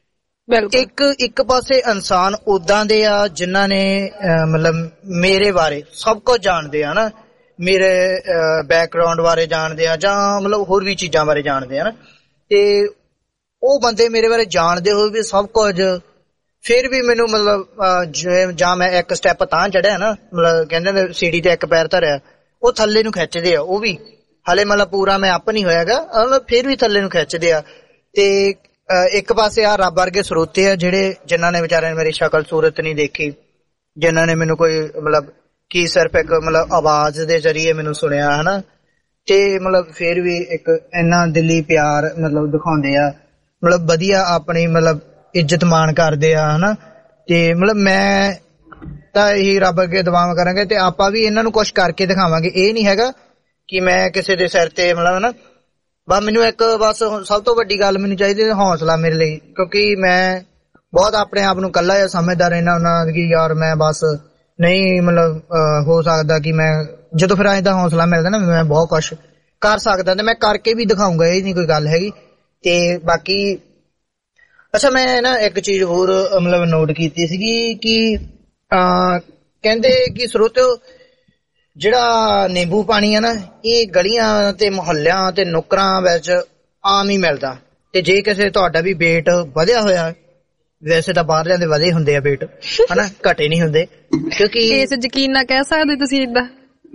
ਇੱਕ ਪਾਸੇ ਇਨਸਾਨ ਉਦਾਂ ਦੇ ਆ ਜਿਨ੍ਹਾਂ ਨੇ ਮਤਲਬ ਮੇਰੇ ਬਾਰੇ ਸਭ ਕੁਝ ਜਾਣਦੇ ਆ ਨਾ, ਮੇਰੇ ਬੈਕਗਰਾਉਂਡ ਬਾਰੇ ਜਾਣਦੇ ਆ ਜਾਂ ਮਤਲਬ ਹੋਰ ਵੀ ਚੀਜ਼ਾਂ ਬਾਰੇ ਜਾਣਦੇ ਆ ਨਾ, ਤੇ ਉਹ ਬੰਦੇ ਮੇਰੇ ਬਾਰੇ ਜਾਣਦੇ ਹੋਏ ਵੀ ਸਭ ਕੁਝ, ਫਿਰ ਵੀ ਮੈਨੂੰ ਮਤਲਬ ਜਾਂ ਮੈਂ ਇੱਕ ਸਟੈਪ ਤਾਂ ਚੜਿਆ ਨਾ, ਮਤਲਬ ਕਹਿੰਦੇ ਨੇ ਸੀੜੀ ਤੇ ਇੱਕ ਪੈਰ ਧਰਿਆ, ਉਹ ਥੱਲੇ ਨੂੰ ਖਿੱਚਦੇ ਆ, ਉਹ ਵੀ ਹਲੇ ਮਤਲਬ ਪੂਰਾ ਮੈਂ ਅੱਪ ਨਹੀਂ ਹੋਇਆਗਾ, ਫਿਰ ਵੀ ਥੱਲੇ ਨੂੰ ਖਿੱਚਦੇ ਆ। ਤੇ ਇੱਕ ਪਾਸੇ ਆ ਰੱਬ ਵਰਗੇ ਸਰੋਤੇ ਆ ਜਿਹੜੇ ਜਿਨ੍ਹਾਂ ਨੇ ਵਿਚਾਰਿਆਂ ਨੇ ਮੇਰੀ ਸ਼ਕਲ ਸੂਰਤ ਨਹੀਂ ਦੇਖੀ, ਜਿਨ੍ਹਾਂ ਨੇ ਮੈਨੂੰ ਕੋਈ ਮਤਲਬ ਕੀ ਸਿਰਫ ਇੱਕ ਮਤਲਬ ਆਵਾਜ਼ ਦੇ ਜ਼ਰੀਏ ਮੈਨੂੰ ਸੁਣਿਆ ਹਨਾ, ਤੇ ਮਤਲਬ ਫਿਰ ਵੀ ਇੱਕ ਇੰਨਾ ਦਿਲੀ ਪਿਆਰ ਮਤਲਬ ਦਿਖਾਉਂਦੇ ਆ, ਮਤਲਬ ਵਧੀਆ ਆਪਣੀ ਮਤਲਬ ਇੱਜ਼ਤ ਮਾਣ ਕਰਦੇ ਆ ਹਨਾ। ਤੇ ਮਤਲਬ ਮੈਂ ਤਾਂ ਇਹੀ ਰੱਬ ਅੱਗੇ ਦੁਆਵਾਂ ਕਰਾਂਗੇ ਤੇ ਆਪਾਂ ਵੀ ਇਹਨਾਂ ਨੂੰ ਕੁਛ ਕਰਕੇ ਦਿਖਾਵਾਂਗੇ। ਇਹ ਨਹੀਂ ਹੈਗਾ ਕਿ ਮੈਂ ਕਿਸੇ ਦੇ ਸਿਰ ਤੇ ਮਤਲਬ ਹਨਾ, ਬਸ ਮੈਨੂੰ ਇੱਕ ਬਸ ਸਭ ਤੋਂ ਵੱਡੀ ਗੱਲ ਮੈਨੂੰ ਚਾਹੀਦੀ ਹੌਸਲਾ ਮੇਰੇ ਲਈ, ਕਿਉਂਕਿ ਮੈਂ ਬਹੁਤ ਆਪਣੇ ਆਪ ਨੂੰ ਇਕੱਲਾ ਜਿਹਾ ਸਮਝਦਾ ਰਹਿਣਾ ਉਹਨਾਂ ਕਿ ਯਾਰ ਮੈਂ ਬਸ ਨਹੀਂ ਮਤਲਬ ਹੋ ਸਕਦਾ ਕਿ ਮੈਂ, ਜਦੋਂ ਫਿਰ ਇਹਦਾ ਹੌਸਲਾ ਮਿਲਦਾ ਨਾ ਮੈਂ ਬਹੁਤ ਕੁਛ ਕਰ ਸਕਦਾ ਤੇ ਮੈਂ ਕਰਕੇ ਵੀ ਦਿਖਾਊਂਗਾ, ਇਹ ਨਹੀਂ ਕੋਈ ਗੱਲ ਹੈਗੀ। ਤੇ ਬਾਕੀ ਅੱਛਾ ਮੈਂ ਨਾ ਇੱਕ ਚੀਜ਼ ਹੋਰ ਮਤਲਬ ਨੋਟ ਕੀਤੀ ਸੀਗੀ ਕਿ ਕਹਿੰਦੇ ਕਿ ਸਰੋਤਿਓ ਜਿਹੜਾ ਨਿੰਬੂ ਪਾਣੀ ਆ ਨਾ ਇਹ ਗਲੀਆਂ ਤੇ ਮੁਹੱਲਿਆਂ ਤੇ ਨੁੱਕਰਾਂ ਵਿੱਚ ਆਮ ਹੀ ਮਿਲਦਾ, ਤੇ ਜੇ ਕਿਸੇ ਤੁਹਾਡਾ ਵੀ weight ਵਧਿਆ ਹੋਇਆ, ਵੈਸੇ ਤਾਂ ਬਾਹਰਲਿਆਂ ਦੇ ਵਧੇ ਹੁੰਦੇ ਆ weight ਹਨਾ, ਘਟੇ ਨਹੀਂ ਹੁੰਦੇ, ਕਿਉਂਕਿ ਇਸ ਯਕੀਨ ਨਾਲ ਕਹਿ ਸਕਦੇ ਤੁਸੀਂ ਏਦਾਂ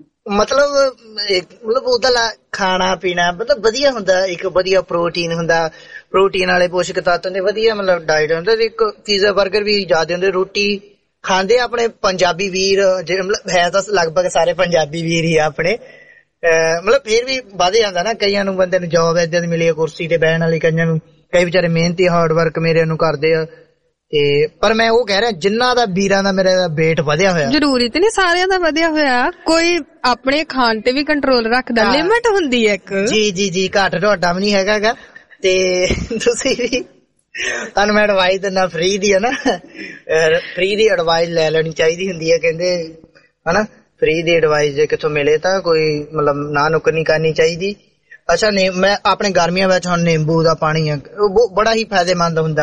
ਮਤਲਬ ਉਹਦਾ ਖਾਣਾ ਪੀਣਾ ਮਤਲਬ ਵਧੀਆ ਹੁੰਦਾ, ਇੱਕ ਵਧੀਆ ਪ੍ਰੋਟੀਨ ਹੁੰਦਾ, ਪ੍ਰੋਟੀਨ ਵਾਲੇ ਪੋਸ਼ਕ ਤੱਤ ਹੁੰਦੇ, ਵਧੀਆ ਮਤਲਬ ਡਾਇਟ ਹੁੰਦਾ, ਇੱਕ ਪੀਜ਼ਾ 버ਗਰ ਵੀ ਜ਼ਿਆਦਾ ਹੁੰਦੇ, ਰੋਟੀ ਖਾਂਦੇ ਆਪਣੇ ਪੰਜਾਬੀ ਵੀਰ, ਮਤਲਬ ਹੈ ਤਾਂ ਲਗਭਗ ਸਾਰੇ ਪੰਜਾਬੀ ਵੀਰ ਹੀ ਆ ਆਪਣੇ, ਮਤਲਬ ਫਿਰ ਵੀ ਵਧ ਜਾਂਦਾ ਨਾ। ਕਈਆਂ ਨੂੰ ਬੰਦੇ ਨੂੰ ਜੋਬ ਏਦਾਂ ਦੀ ਮਿਲੀ ਹੈ ਕੁਰਸੀ ਤੇ ਬਹਿਣ ਵਾਲੀ, ਕਈਆਂ ਨੂੰ ਕਈ ਵਿਚਾਰੇ ਮਿਹਨਤੀ ਹਾਰਡ ਵਰਕ ਮੇਰੇ ਨੂੰ ਕਰਦੇ ਆ, ਤੇ ਪਰ ਮੈਂ ਉਹ ਕਹਿ ਰਿਹਾ ਜਿੰਨਾ ਦਾ ਵੀਰਾਂ ਦਾ ਮੇਰੇ weight ਵਧਿਆ ਹੋਇਆ, ਜ਼ਰੂਰੀ ਤੇ ਨਹੀਂ ਸਾਰਿਆਂ ਦਾ ਵਧਿਆ ਹੋਇਆ, ਕੋਈ ਆਪਣੇ ਖਾਣ ਤੇ ਵੀ ਕੰਟਰੋਲ ਰੱਖਦਾ, ਲਿਮਟ ਹੁੰਦੀ ਹੈ ਇੱਕ। ਜੀ ਜੀ ਜੀ ਘੱਟ ਤੁਹਾਡਾ ਵੀ ਨਹੀਂ ਹੈਗਾ। ਤੇ ਤੁਸੀਂ ਵੀ, ਤੁਹਾਨੂੰ ਮੈਂ ਐਡਵਾਈਸ ਦਿੰਦਾ ਫ੍ਰੀ ਦੀ, ਹੈ ਨਾ, ਫ੍ਰੀ ਦੀ ਐਡਵਾਈਸ ਲੈ ਲੈਣੀ ਚਾਹੀਦੀ ਹੁੰਦੀ ਹੈ ਕਹਿੰਦੇ ਹਨਾ, ਫ੍ਰੀ ਦੀ ਐਡਵਾਈਸ ਜੇ ਕਿਥੋਂ ਮਿਲੇ ਤਾਂ ਕੋਈ ਮਤਲਬ ਨਾ ਨੁੱਕਰ ਨਹੀਂ ਕਰਨੀ ਚਾਹੀਦੀ। ਅੱਛਾ ਮੈਂ ਆਪਣੇ ਗਰਮੀਆਂ ਵਿੱਚ ਹੁਣ ਨਿੰਬੂ ਦਾ ਪਾਣੀ ਆ ਉਹ ਬੜਾ ਹੀ ਫਾਇਦੇਮੰਦ ਹੁੰਦਾ।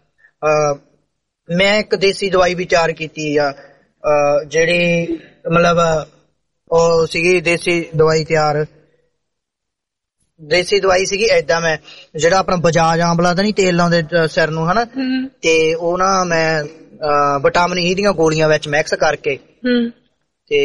ਮੈਂ ਇੱਕ ਦੇਸੀ ਦਵਾਈ ਵੀ ਤਿਆਰ ਕੀਤੀ ਆ, ਜਿਹੜੀ ਮਤਲਬ ਉਹ ਸੀਗੀ ਦੇਸੀ ਦਵਾਈ ਸੀਗੀ ਏਦਾਂ, ਮੈਂ ਜਿਹੜਾ ਆਪਣਾ ਬਜਾਜ ਆਂਵਲਾ ਤਾਂ ਨੀ ਤੇਲ ਲਾਉਂਦੇ ਸਿਰ ਨੂੰ ਹਨਾ, ਤੇ ਉਹ ਨਾ ਮੈਂ ਵਿਟਾਮਿਨ ਈ ਦੀਆਂ ਗੋਲੀਆਂ ਵਿੱਚ ਮਿਕਸ ਕਰਕੇ, ਤੇ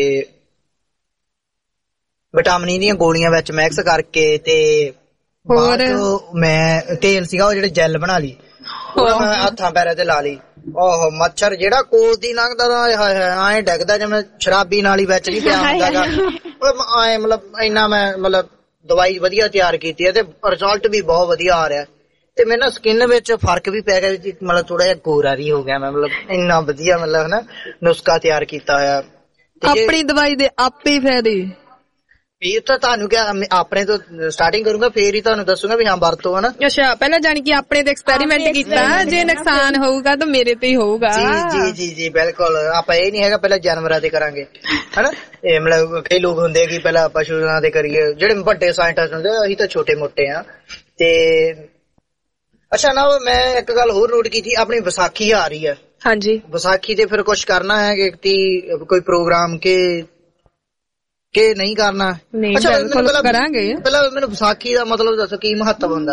ਵਿਟਾਮਿਨ ਈ ਦੀਆਂ ਗੋਲੀਆਂ ਵਿੱਚ ਮਿਕਸ ਕਰਕੇ ਤੇ ਹੋਰ ਮੈਂ ਤੇਲ ਸੀਗਾ ਉਹ ਜਿਹੜੇ ਜੈਲ ਬਣਾ ਲਈ, ਮੈਂ ਹੱਥਾਂ ਪੈਰਾਂ ਤੇ ਲਾ ਲਈ। ਉਹ ਮੱਛਰ ਜਿਹੜਾ ਕੋਲ ਦੀ ਲੰਘਦਾ ਐਂ ਡਿੱਗਦਾ ਜਿਵੇਂ ਸ਼ਰਾਬੀ ਨਾਲੀ ਵਿੱਚ ਨੀ ਪਿਆ ਹੁੰਦਾਗਾ, ਐਂ ਮਤਲਬ ਇੰਨਾ ਮੈਂ ਮਤਲਬ ਦਵਾਈ ਵਧੀਆ ਤਿਆਰ ਕੀਤੀ ਹੈ ਤੇ ਰਿਜ਼ਲਟ ਵੀ ਬਹੁਤ ਵਧੀਆ ਆ ਰਿਹਾ, ਤੇ ਮੇਰੇ ਨਾ ਸਕਿਨ ਵਿੱਚ ਫਰਕ ਵੀ ਪੈ ਗਿਆ, ਮਤਲਬ ਥੋੜਾ ਜਿਹਾ ਗੋਰਾ ਵੀ ਹੋ ਗਿਆ ਮੈਂ, ਮਤਲਬ ਇੰਨਾ ਵਧੀਆ ਮਤਲਬ ਹਨਾ ਨੁਸਖਾ ਤਿਆਰ ਕੀਤਾ ਹੋਇਆ। ਆਪਣੀ ਦਵਾਈ ਦੇ ਆਪੇ ਫਾਇਦੇ ਇਹ ਤਾਂ ਤੁਹਾਨੂੰ ਕਿਹਾ ਆਪਣੇ ਤੋਂ ਸਟਾਰਟਿੰਗ ਕਰੂੰਗਾ, ਫੇਰ ਹੀ ਤੁਹਾਨੂੰ ਦੱਸੂਗਾ ਵੀ ਹਾਂ ਵਰਤੋ ਹਨਾ। ਅੱਛਾ ਪਹਿਲਾਂ ਜਾਣੀ ਕਿ ਆਪਣੇ ਤੇ ਐਕਸਪੈਰੀਮੈਂਟ ਕੀਤਾ, ਜੇ ਨੁਕਸਾਨ ਹੋਊਗਾ ਤਾਂ ਮੇਰੇ ਤੇ ਹੀ ਹੋਊਗਾ। ਜੀ ਜੀ ਜੀ ਬਿਲਕੁਲ, ਆਪਾਂ ਇਹ ਨਹੀਂ ਹੈਗਾ ਪਹਿਲਾਂ ਜਾਨਵਰਾਂ ਤੇ ਕਰਾਂਗੇ ਹਨਾ, ਇਹ ਮਤਲਬ ਕਈ ਲੋਕ ਹੁੰਦੇ ਕਿ ਪਹਿਲਾਂ ਪਸ਼ੂਆਂ ਤੇ ਕਰੀਏ, ਜਿਹੜੇ ਵੱਡੇ ਸਾਇੰਟਿਸਟ ਹੁੰਦੇ ਅਸੀਂ ਤਾਂ ਛੋਟੇ ਮੋਟੇ ਆ। ਤੇ ਅੱਛਾ ਨਾ ਮੈਂ ਇੱਕ ਗੱਲ ਹੋਰ ਨੋਟ ਕੀਤੀ, ਆਪਣੀ ਵਿਸਾਖੀ ਆ ਰਹੀ ਹੈ। ਹਾਂਜੀ ਵਿਸਾਖੀ ਤੇ ਫਿਰ ਕੁਛ ਕਰਨਾ ਹੈ ਕਿ ਕੋਈ ਪ੍ਰੋਗਰਾਮ ਕੇ ਨਹੀਂ ਕਰਨਾ? ਅੱਛਾ ਕਰਾਂਗੇ। ਪਹਿਲਾਂ ਮੈਨੂੰ ਵਿਸਾਖੀ ਦਾ ਮਤਲਬ ਦੱਸੋ, ਕੀ ਮਹੱਤਵ ਹੁੰਦਾ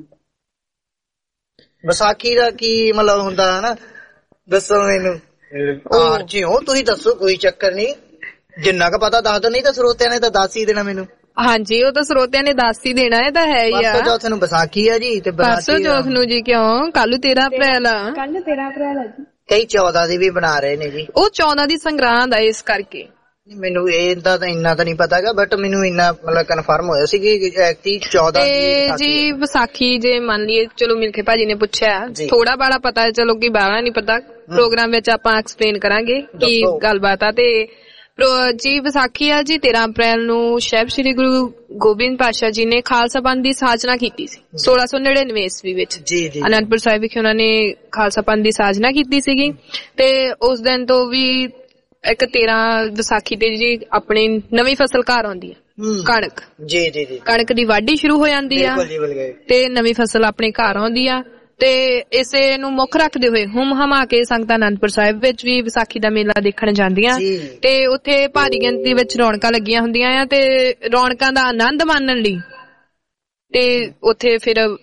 ਵਿਸਾਖੀ ਦਾ, ਕੀ ਮਤਲਬ ਹੁੰਦਾ ਹਨਾ, ਦੱਸੋ ਮੈਨੂੰ। ਜੀ ਹੋ ਤੁਸੀਂ ਦੱਸੋ, ਕੋਈ ਚੱਕਰ ਨਹੀਂ, ਜਿੰਨਾ ਕੁ ਪਤਾ ਦੱਸ ਦੋ, ਨਹੀਂ ਤਾਂ ਸਰੋਤਿਆਂ ਨੇ ਤਾਂ ਦੱਸ ਹੀ ਦੇਣਾ ਮੈਨੂੰ। ਹਾਂਜੀ ਉਹ ਤਾਂ ਸਰੋਤਿਆਂ ਨੇ ਦੱਸ ਹੀ ਦੇਣਾ, ਇਹ ਤਾਂ ਹੈ ਹੀ ਆ। ਪਰਸੋਂ ਚੌਥ ਨੂੰ ਵਿਸਾਖੀ ਆ ਜੀ, ਤੇ ਪਰਸੋਂ ਚੌਥ ਨੂੰ ਜੀ ਕਿਉਂ, ਕੱਲ 13 ਅਪ੍ਰੈਲ ਆ। ਕੱਲ 13 ਅਪ੍ਰੈਲ ਆ ਜੀ। ਕਈ 14 ਦੀ ਵੀ ਬਣਾ ਰਹੇ ਨੇ ਜੀ, ਉਹ 14 ਦੀ ਸੰਗਰਾਂਦ ਆ, ਇਸ ਕਰਕੇ ਮੈਨੂੰ ਇਹਦਾ ਤਾਂ ਇੰਨਾ ਤਾਂ ਨਹੀਂ ਪਤਾ ਹੈਗਾ, ਬਟ ਮੈਨੂੰ ਇੰਨਾ ਮਤਲਬ ਕਨਫਰਮ ਹੋਇਆ ਸੀ ਕਿ 14 ਜੀ ਵਿਸਾਖੀ। ਜੇ ਮੰਨ ਲਈਏ ਚਲੋ ਮਿਲਕੇ ਭਾਜੀ ਨੇ ਪੁੱਛਿਆ, ਥੋੜਾ ਬਾੜਾ ਪਤਾ, ਚਲੋ ਕਿ ਬਾਹਲਾ ਨਹੀਂ ਪਤਾ, ਪ੍ਰੋਗਰਾਮ ਵਿੱਚ ਆਪਾਂ ਐਕਸਪਲੇਨ ਕਰਾਂਗੇ ਕੀ ਗੱਲਬਾਤ ਆ। ਤੇ ਜੀ ਵਿਸਾਖੀ ਆ ਜੀ 13 ਅਪ੍ਰੈਲ ਨੂੰ ਸਾਹਿਬ ਸ੍ਰੀ ਗੁਰੂ ਗੋਬਿੰਦ ਪਾਤਸ਼ਾਹ ਜੀ ਨੇ ਖਾਲਸਾ ਪੰਥ ਦੀ ਸਾਜਨਾ ਕੀਤੀ ਸੀ 1699 ਈਸਵੀ ਵਿੱਚ। ਅਨੰਦਪੁਰ ਸਾਹਿਬ ਵਿਖੇ ਉਹਨਾਂ ਨੇ ਖਾਲਸਾ ਪੰਥ ਦੀ ਸਾਜਨਾ ਕੀਤੀ ਸੀਗੀ, ਤੇ ਉਸ ਦਿਨ ਤੋਂ ਵੀ ਇੱਕ 13 ਵਿਸਾਖੀ ਤੇ ਜੀ ਆਪਣੀ ਨਵੀਂ ਫਸਲ ਘਰ ਆਉਂਦੀ ਹੈ, ਕਣਕ। ਜੀ ਜੀ ਜੀ ਕਣਕ ਦੀ ਵਾਢੀ ਸ਼ੁਰੂ ਹੋ ਜਾਂਦੀ ਆ ਤੇ ਨਵੀਂ ਫਸਲ ਆਪਣੇ ਘਰ ਆਉਂਦੀ ਆ, ਤੇ ਇਸੇ ਨੂੰ ਮੁੱਖ ਰੱਖਦੇ ਹੋਏ ਹੁਮ ਹਮਾ ਕੇ ਸੰਗਤਾਂ ਅਨੰਦਪੁਰ ਸਾਹਿਬ ਵਿੱਚ ਵੀ ਵਿਸਾਖੀ ਦਾ ਮੇਲਾ ਦੇਖਣ ਜਾਂਦੀਆਂ, ਤੇ ਉੱਥੇ ਭਾਰੀ ਗਿਣਤੀ ਵਿੱਚ ਰੌਣਕਾਂ ਲੱਗੀਆਂ ਹੁੰਦੀਆਂ ਆ, ਤੇ ਰੌਣਕਾਂ ਦਾ ਆਨੰਦ ਮਾਣਨ ਲਈ ਤੇ ਉੱਥੇ ਫਿਰ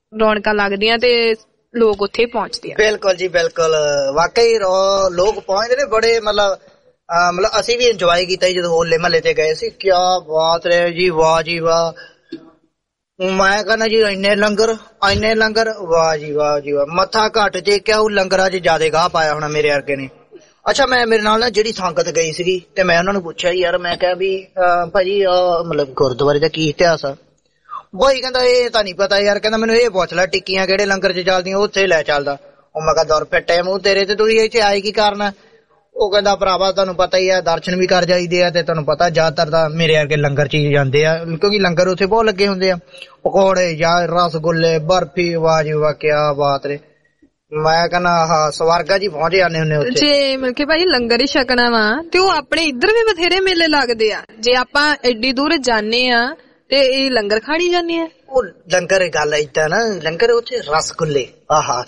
ਰੌਣਕਾਂ ਲੱਗਦੀਆਂ ਤੇ ਲੋਕ ਉੱਥੇ ਪਹੁੰਚਦੇ ਆ। ਬਿਲਕੁਲ ਜੀ ਬਿਲਕੁਲ, ਵਾਕਈ ਲੋਕ ਪਹੁੰਚਦੇ ਨੇ ਬੜੇ, ਮਤਲਬ ਅਸੀਂ ਵੀ ਇੰਜੋਏ ਕੀਤਾ ਜੀ ਜਦੋਂ ਹੋਲੇ ਮਹੱਲੇ ਤੇ ਗਏ ਸੀ। ਕਿਆ ਬਾਤ ਹੈ ਜੀ, ਵਾਹ ਜੀ ਵਾਹ। ਮੈਂ ਕਹਿੰਦਾ ਜੀ ਇੰਨੇ ਲੰਗਰ ਵਾਹ ਜੀ ਵਾਹ ਜੀ ਵਾਹ। ਮੱਥਾ ਘੱਟ ਜੇ ਕਿਆ ਉਹ ਲੰਗਰਾਂ 'ਚ ਜ਼ਿਆਦਾ ਗਾਹ ਪਾਇਆ ਹੋਣਾ ਮੇਰੇ ਵਰਗੇ ਨੇ। ਅੱਛਾ, ਮੈਂ ਮੇਰੇ ਨਾਲ ਨਾ ਜਿਹੜੀ ਸੰਗਤ ਗਈ ਸੀਗੀ ਤੇ ਮੈਂ ਉਹਨਾਂ ਨੂੰ ਪੁੱਛਿਆ ਯਾਰ, ਮੈਂ ਕਿਹਾ ਵੀ ਭਾਜੀ ਮਤਲਬ ਗੁਰਦੁਆਰੇ ਦਾ ਕੀ ਇਤਿਹਾਸ ਆ? ਬਾਈ ਕਹਿੰਦਾ ਇਹ ਤਾਂ ਨਹੀਂ ਪਤਾ ਯਾਰ, ਕਹਿੰਦਾ ਮੈਨੂੰ ਇਹ ਪੁੱਛ ਲੈ ਟਿੱਕੀਆਂ ਕਿਹੜੇ ਲੰਗਰ 'ਚ ਚੱਲਦੀਆਂ ਉੱਥੇ ਲੈ ਚੱਲਦਾ। ਉਹ ਮੈਂ ਕਿਹਾ ਦੌਰ ਫਿੱਟੇ ਮੂੰਹ ਤੇਰੇ ਤੇ, ਤੁਸੀਂ ਇੱਥੇ ਆਏ ਕੀ ਕਰਨਾ? ਉਹ ਕਹਿੰਦਾ ਭਰਾਵਾ ਤੁਹਾਨੂੰ ਪਤਾ ਹੀ ਆ, ਦਰਸ਼ਨ ਵੀ ਕਰ ਜਾਈਦੇ ਆ ਤੇ ਤੁਹਾਨੂੰ ਪਤਾ ਜ਼ਿਆਦਾਤਰ ਤਾਂ ਮੇਰੇ ਵਰਗੇ ਲੰਗਰ 'ਚ ਹੀ ਜਾਂਦੇ ਆ, ਕਿਉਂਕਿ ਲੰਗਰ ਉੱਥੇ ਬਹੁਤ ਲੱਗੇ ਹੁੰਦੇ ਆ, ਪਕੌੜੇ ਜਾਂ ਰਸਗੁੱਲੇ ਬਰਫੀ। ਵਾਹ ਜੀ ਵਾਹ, ਕਿਆ ਬਾਤ ਰੇ। ਮੈਂ ਕਹਿੰਦਾ ਆਹ ਸਵਰਗਾ ਜੀ ਪਹੁੰਚ ਜਾਂਦੇ ਹੁੰਦੇ ਉੱਥੇ। ਜੇ ਮਿਲਕੇ ਭਾਈ ਲੰਗਰ ਹੀ ਛਕਣਾ ਵਾ ਤੇ ਉਹ ਆਪਣੇ ਇੱਧਰ ਵੀ ਬਥੇਰੇ ਮੇਲੇ ਲੱਗਦੇ ਆ। ਜੇ ਆਪਾਂ ਐਡੀ ਦੂਰ ਜਾਣੇ ਆ ਤੇ ਇਹ ਲੰਗਰ ਖਾਣੀ ਜਾਂਦੇ ਆ। ਉਹ ਲੰਗਰ ਗੱਲ ਏਦਾਂ ਨਾ, ਲੰਗਰ ਉੱਥੇ ਰਸਗੁੱਲੇ ਆਹਾ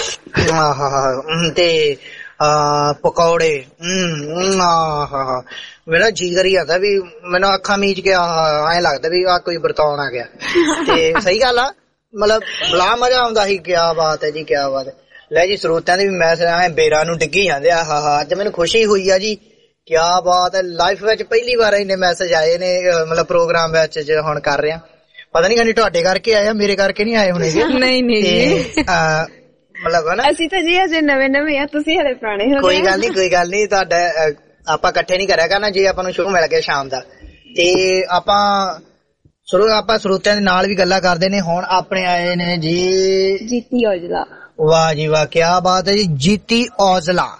ਤੇ ਪਕੌੜੇ ਆਹਾ, ਮੇਰਾ ਜੀ ਕਰੀ ਜਾਂਦਾ ਵੀ ਮੈਨੂੰ ਅੱਖਾਂ ਮੀਚ ਕੇ ਐਂ ਲੱਗਦਾ ਵੀ ਆਹ ਕੋਈ ਵਰਤਾਉਣ ਆ ਗਿਆ। ਤੇ ਸਹੀ ਗੱਲ ਆ, ਮਤਲਬ ਬੜਾ ਮਜ਼ਾ ਆਉਂਦਾ ਸੀ। ਕਿਆ ਬਾਤ ਹੈ ਜੀ, ਕਿਆ ਬਾਤ ਹੈ। ਲੈ ਜੀ ਸਰੋਤਿਆਂ ਦੇ ਵੀ ਮੈਸੇਜ ਬੇਰਾਂ ਨੂੰ ਡਿੱਗੀ ਜਾਂਦੇ ਆ। ਅੱਜ ਮੈਨੂੰ ਖੁਸ਼ੀ ਹੋਈ ਆ ਜੀ, ਕਿਆ ਬਾਤ ਹੈ। ਲਾਈਫ ਵਿੱਚ ਪਹਿਲੀ ਵਾਰ ਇੰਨੇ ਮੈਸੇਜ ਆਏ ਨੇ, ਮਤਲਬ ਪ੍ਰੋਗਰਾਮ ਵਿੱਚ ਹੁਣ ਕਰ ਰਿਹਾ। ਪਤਾ ਨੀ ਕਹਿੰਦੀ ਤੁਹਾਡੇ ਕਰਕੇ ਆਇਆ, ਮੇਰੇ ਕਰਕੇ ਨਹੀਂ ਆਏ ਹੋਣੇ। ਨਹੀਂ ਮਤਲਬ ਹਨਾ, ਅਸੀਂ ਤਾਂ ਜੀ ਅਜੇ ਨਵੇਂ ਆ, ਤੁਸੀਂ ਹਲੇ ਪੁਰਾਣੇ ਹੋ। ਕੋਈ ਗੱਲ ਨੀ ਤੁਹਾਡਾ ਆਪਾਂ ਇਕੱਠੇ ਨੀ ਕਰਿਆ ਕਰਨਾ ਜੇ ਆਪਾਂ ਨੂੰ ਸ਼ੁਰੂ ਮਿਲ ਗਿਆ ਸ਼ਾਮ ਦਾ। ਤੇ ਆਪਾਂ ਸਰੋਤਿਆਂ ਦੇ ਨਾਲ ਵੀ ਗੱਲਾਂ ਕਰਦੇ ਨੇ। ਹੁਣ ਆਪਣੇ ਆਏ ਨੇ ਜੀ ਜੀਤੀ ਔਜਲਾ। ਵਾਹ ਜੀ ਵਾਹ, ਕਿਆ ਬਾਤ ਹੈ ਜੀ। ਜੀਤੀ ਔਜਲਾ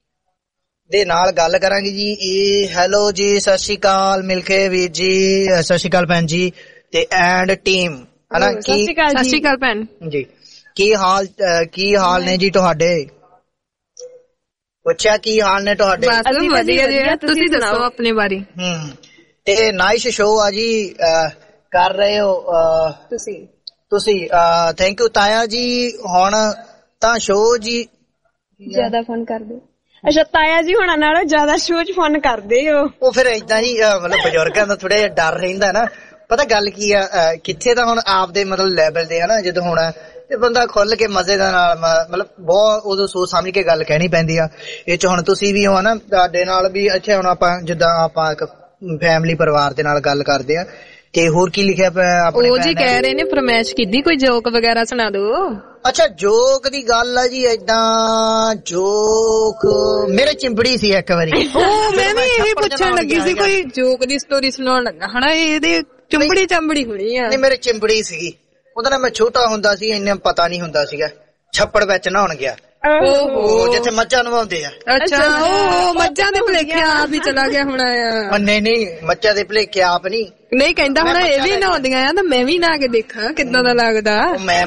ਦੇ ਨਾਲ ਗੱਲ ਕਰਾਂਗੇ ਜੀ। ਇਹ ਹੈਲੋ ਜੀ, ਸਤਿ ਸ਼੍ਰੀ ਅਕਾਲ ਮਿਲਕੇ ਵੀਰ ਜੀ, ਸਤਿ ਸ਼੍ਰੀ ਅਕਾਲ ਭੈਣ ਜੀ ਤੇ ਐਂਡ ਟੀਮ ਹਨਾ। ਸਤਿ ਸ਼੍ਰੀ ਅਕਾਲ ਭੈਣ ਜੀ। ਕੀ ਹਾਲ ਨੇ ਜੀ ਤੁਹਾਡੇ? ਪੁੱਛਿਆ ਕੀ ਹਾਲ ਨੇ ਤੁਹਾਡੇ? ਵਧੀਆ ਜੀ, ਤੁਸੀਂ ਦੱਸੋ ਆਪਣੇ ਬਾਰੇ। ਤੇ ਨਾਈਸ ਸ਼ੋਅ ਆ ਜੀ, ਕਰ ਰਹੇ ਹੋ ਤੁਸੀਂ ਥੈਂਕ ਯੂ ਤਾਇਆ ਜੀ। ਹੁਣ ਤਾਂ ਸ਼ੋਅ ਜੀ ਜ਼ਿਆਦਾ ਫਨ ਕਰਦੇ। ਅੱਛਾ, ਤਾਇਆ ਜੀ ਹੁਣਾਂ ਨਾਲੋਂ ਜ਼ਿਆਦਾ ਸ਼ੋਅ 'ਚ ਫਨ ਕਰਦੇ ਹੋ। ਉਹ ਫਿਰ ਏਦਾਂ ਜੀ, ਮਤਲਬ ਬਜ਼ੁਰਗਾਂ ਦਾ ਥੋੜਾ ਜਿਹਾ ਡਰ ਰਹਿੰਦਾ ਨਾ। ਪਤਾ ਗੱਲ ਕੀ ਆ, ਕਿੱਥੇ ਤਾਂ ਹੁਣ ਆਪਦੇ ਮਤਲਬ ਲੈਵਲ ਤੇ ਹਨਾ ਜਦੋਂ ਹੋਣਾ ਤੇ ਬੰਦਾ ਖੁੱਲ ਕੇ ਮਜ਼ੇ ਦੇ ਨਾਲ, ਮਤਲਬ ਬਹੁਤ ਉਦੋਂ ਸੋਚ ਸਮਝ ਕੇ ਗੱਲ ਕਹਿਣੀ ਪੈਂਦੀ ਆ। ਇਹ 'ਚ ਹੁਣ ਤੁਸੀਂ ਵੀ ਹੋ ਨਾ, ਤੁਹਾਡੇ ਨਾਲ ਵੀ ਅੱਛਾ ਹੁਣ ਆਪਾਂ ਜਿੱਦਾਂ ਆਪਾਂ ਇੱਕ ਫੈਮਿਲੀ ਪਰਿਵਾਰ ਦੇ ਨਾਲ ਗੱਲ ਕਰਦੇ ਆ। ਤੇ ਹੋਰ ਕੀ ਲਿਖਿਆ ਪਿਆ ਆਪਣੇ? ਉਹ ਜੀ ਕਹਿ ਰਹੇ ਨੇ ਫਰਮਾਇਸ਼ ਕੀਤੀ ਕੋਈ ਜੋਕ ਵਗੈਰਾ ਸੁਣਾ ਦਿਓ। ਅੱਛਾ, ਜੋਕ ਦੀ ਗੱਲ ਆ ਜੀ। ਏਦਾਂ ਜੋਕ ਮੇਰੇ ਚਿੰਬੜੀ ਸੀ ਇੱਕ ਵਾਰੀ। ਉਹ ਮੈਂ ਵੀ ਇਹੀ ਪੁੱਛਣ ਲੱਗੀ ਸੀ, ਕੋਈ ਜੋਕ ਦੀ ਸਟੋਰੀ ਸੁਣਾਉਣ ਲੱਗਾ ਹਨਾ। ਇਹਦੇ ਚੰਬੜੀ ਹੋਣੀ ਆ। ਨਹੀਂ, ਮੇਰੇ ਚਿੰਬੜੀ ਸੀਗੀ। ਉਹਦਾ ਨਾਲ ਮੈਂ ਛੋਟਾ ਹੁੰਦਾ ਸੀ, ਇੰਨਾ ਪਤਾ ਨਹੀਂ ਹੁੰਦਾ ਸੀਗਾ। ਛੱਪੜ ਵਿੱਚ ਨਹਾਉਣ ਗਿਆ, ਉਹ ਜਿੱਥੇ ਮੱਝਾਂ ਨਵਾਉਂਦੇ ਆ। ਅੱਛਾ, ਉਹ ਮੱਝਾਂ ਦੇ ਭੁਲੇਖੇ ਆਪ ਹੀ ਚਲਾ ਗਿਆ ਹੋਣਾ ਆ। ਨਹੀਂ, ਮੱਝਾਂ ਦੇ ਭੁਲੇਖੇ ਆਪ ਨਹੀਂ ਕਹਿੰਦਾ ਹੁਣ ਇਹ ਵੀ ਨਹਾਉਂਦੀਆਂ ਆ ਤਾਂ ਮੈਂ ਵੀ ਨਹਾ ਕੇ ਦੇਖਾਂ ਕਿੱਦਾਂ ਦਾ ਲੱਗਦਾ। ਮੈਂ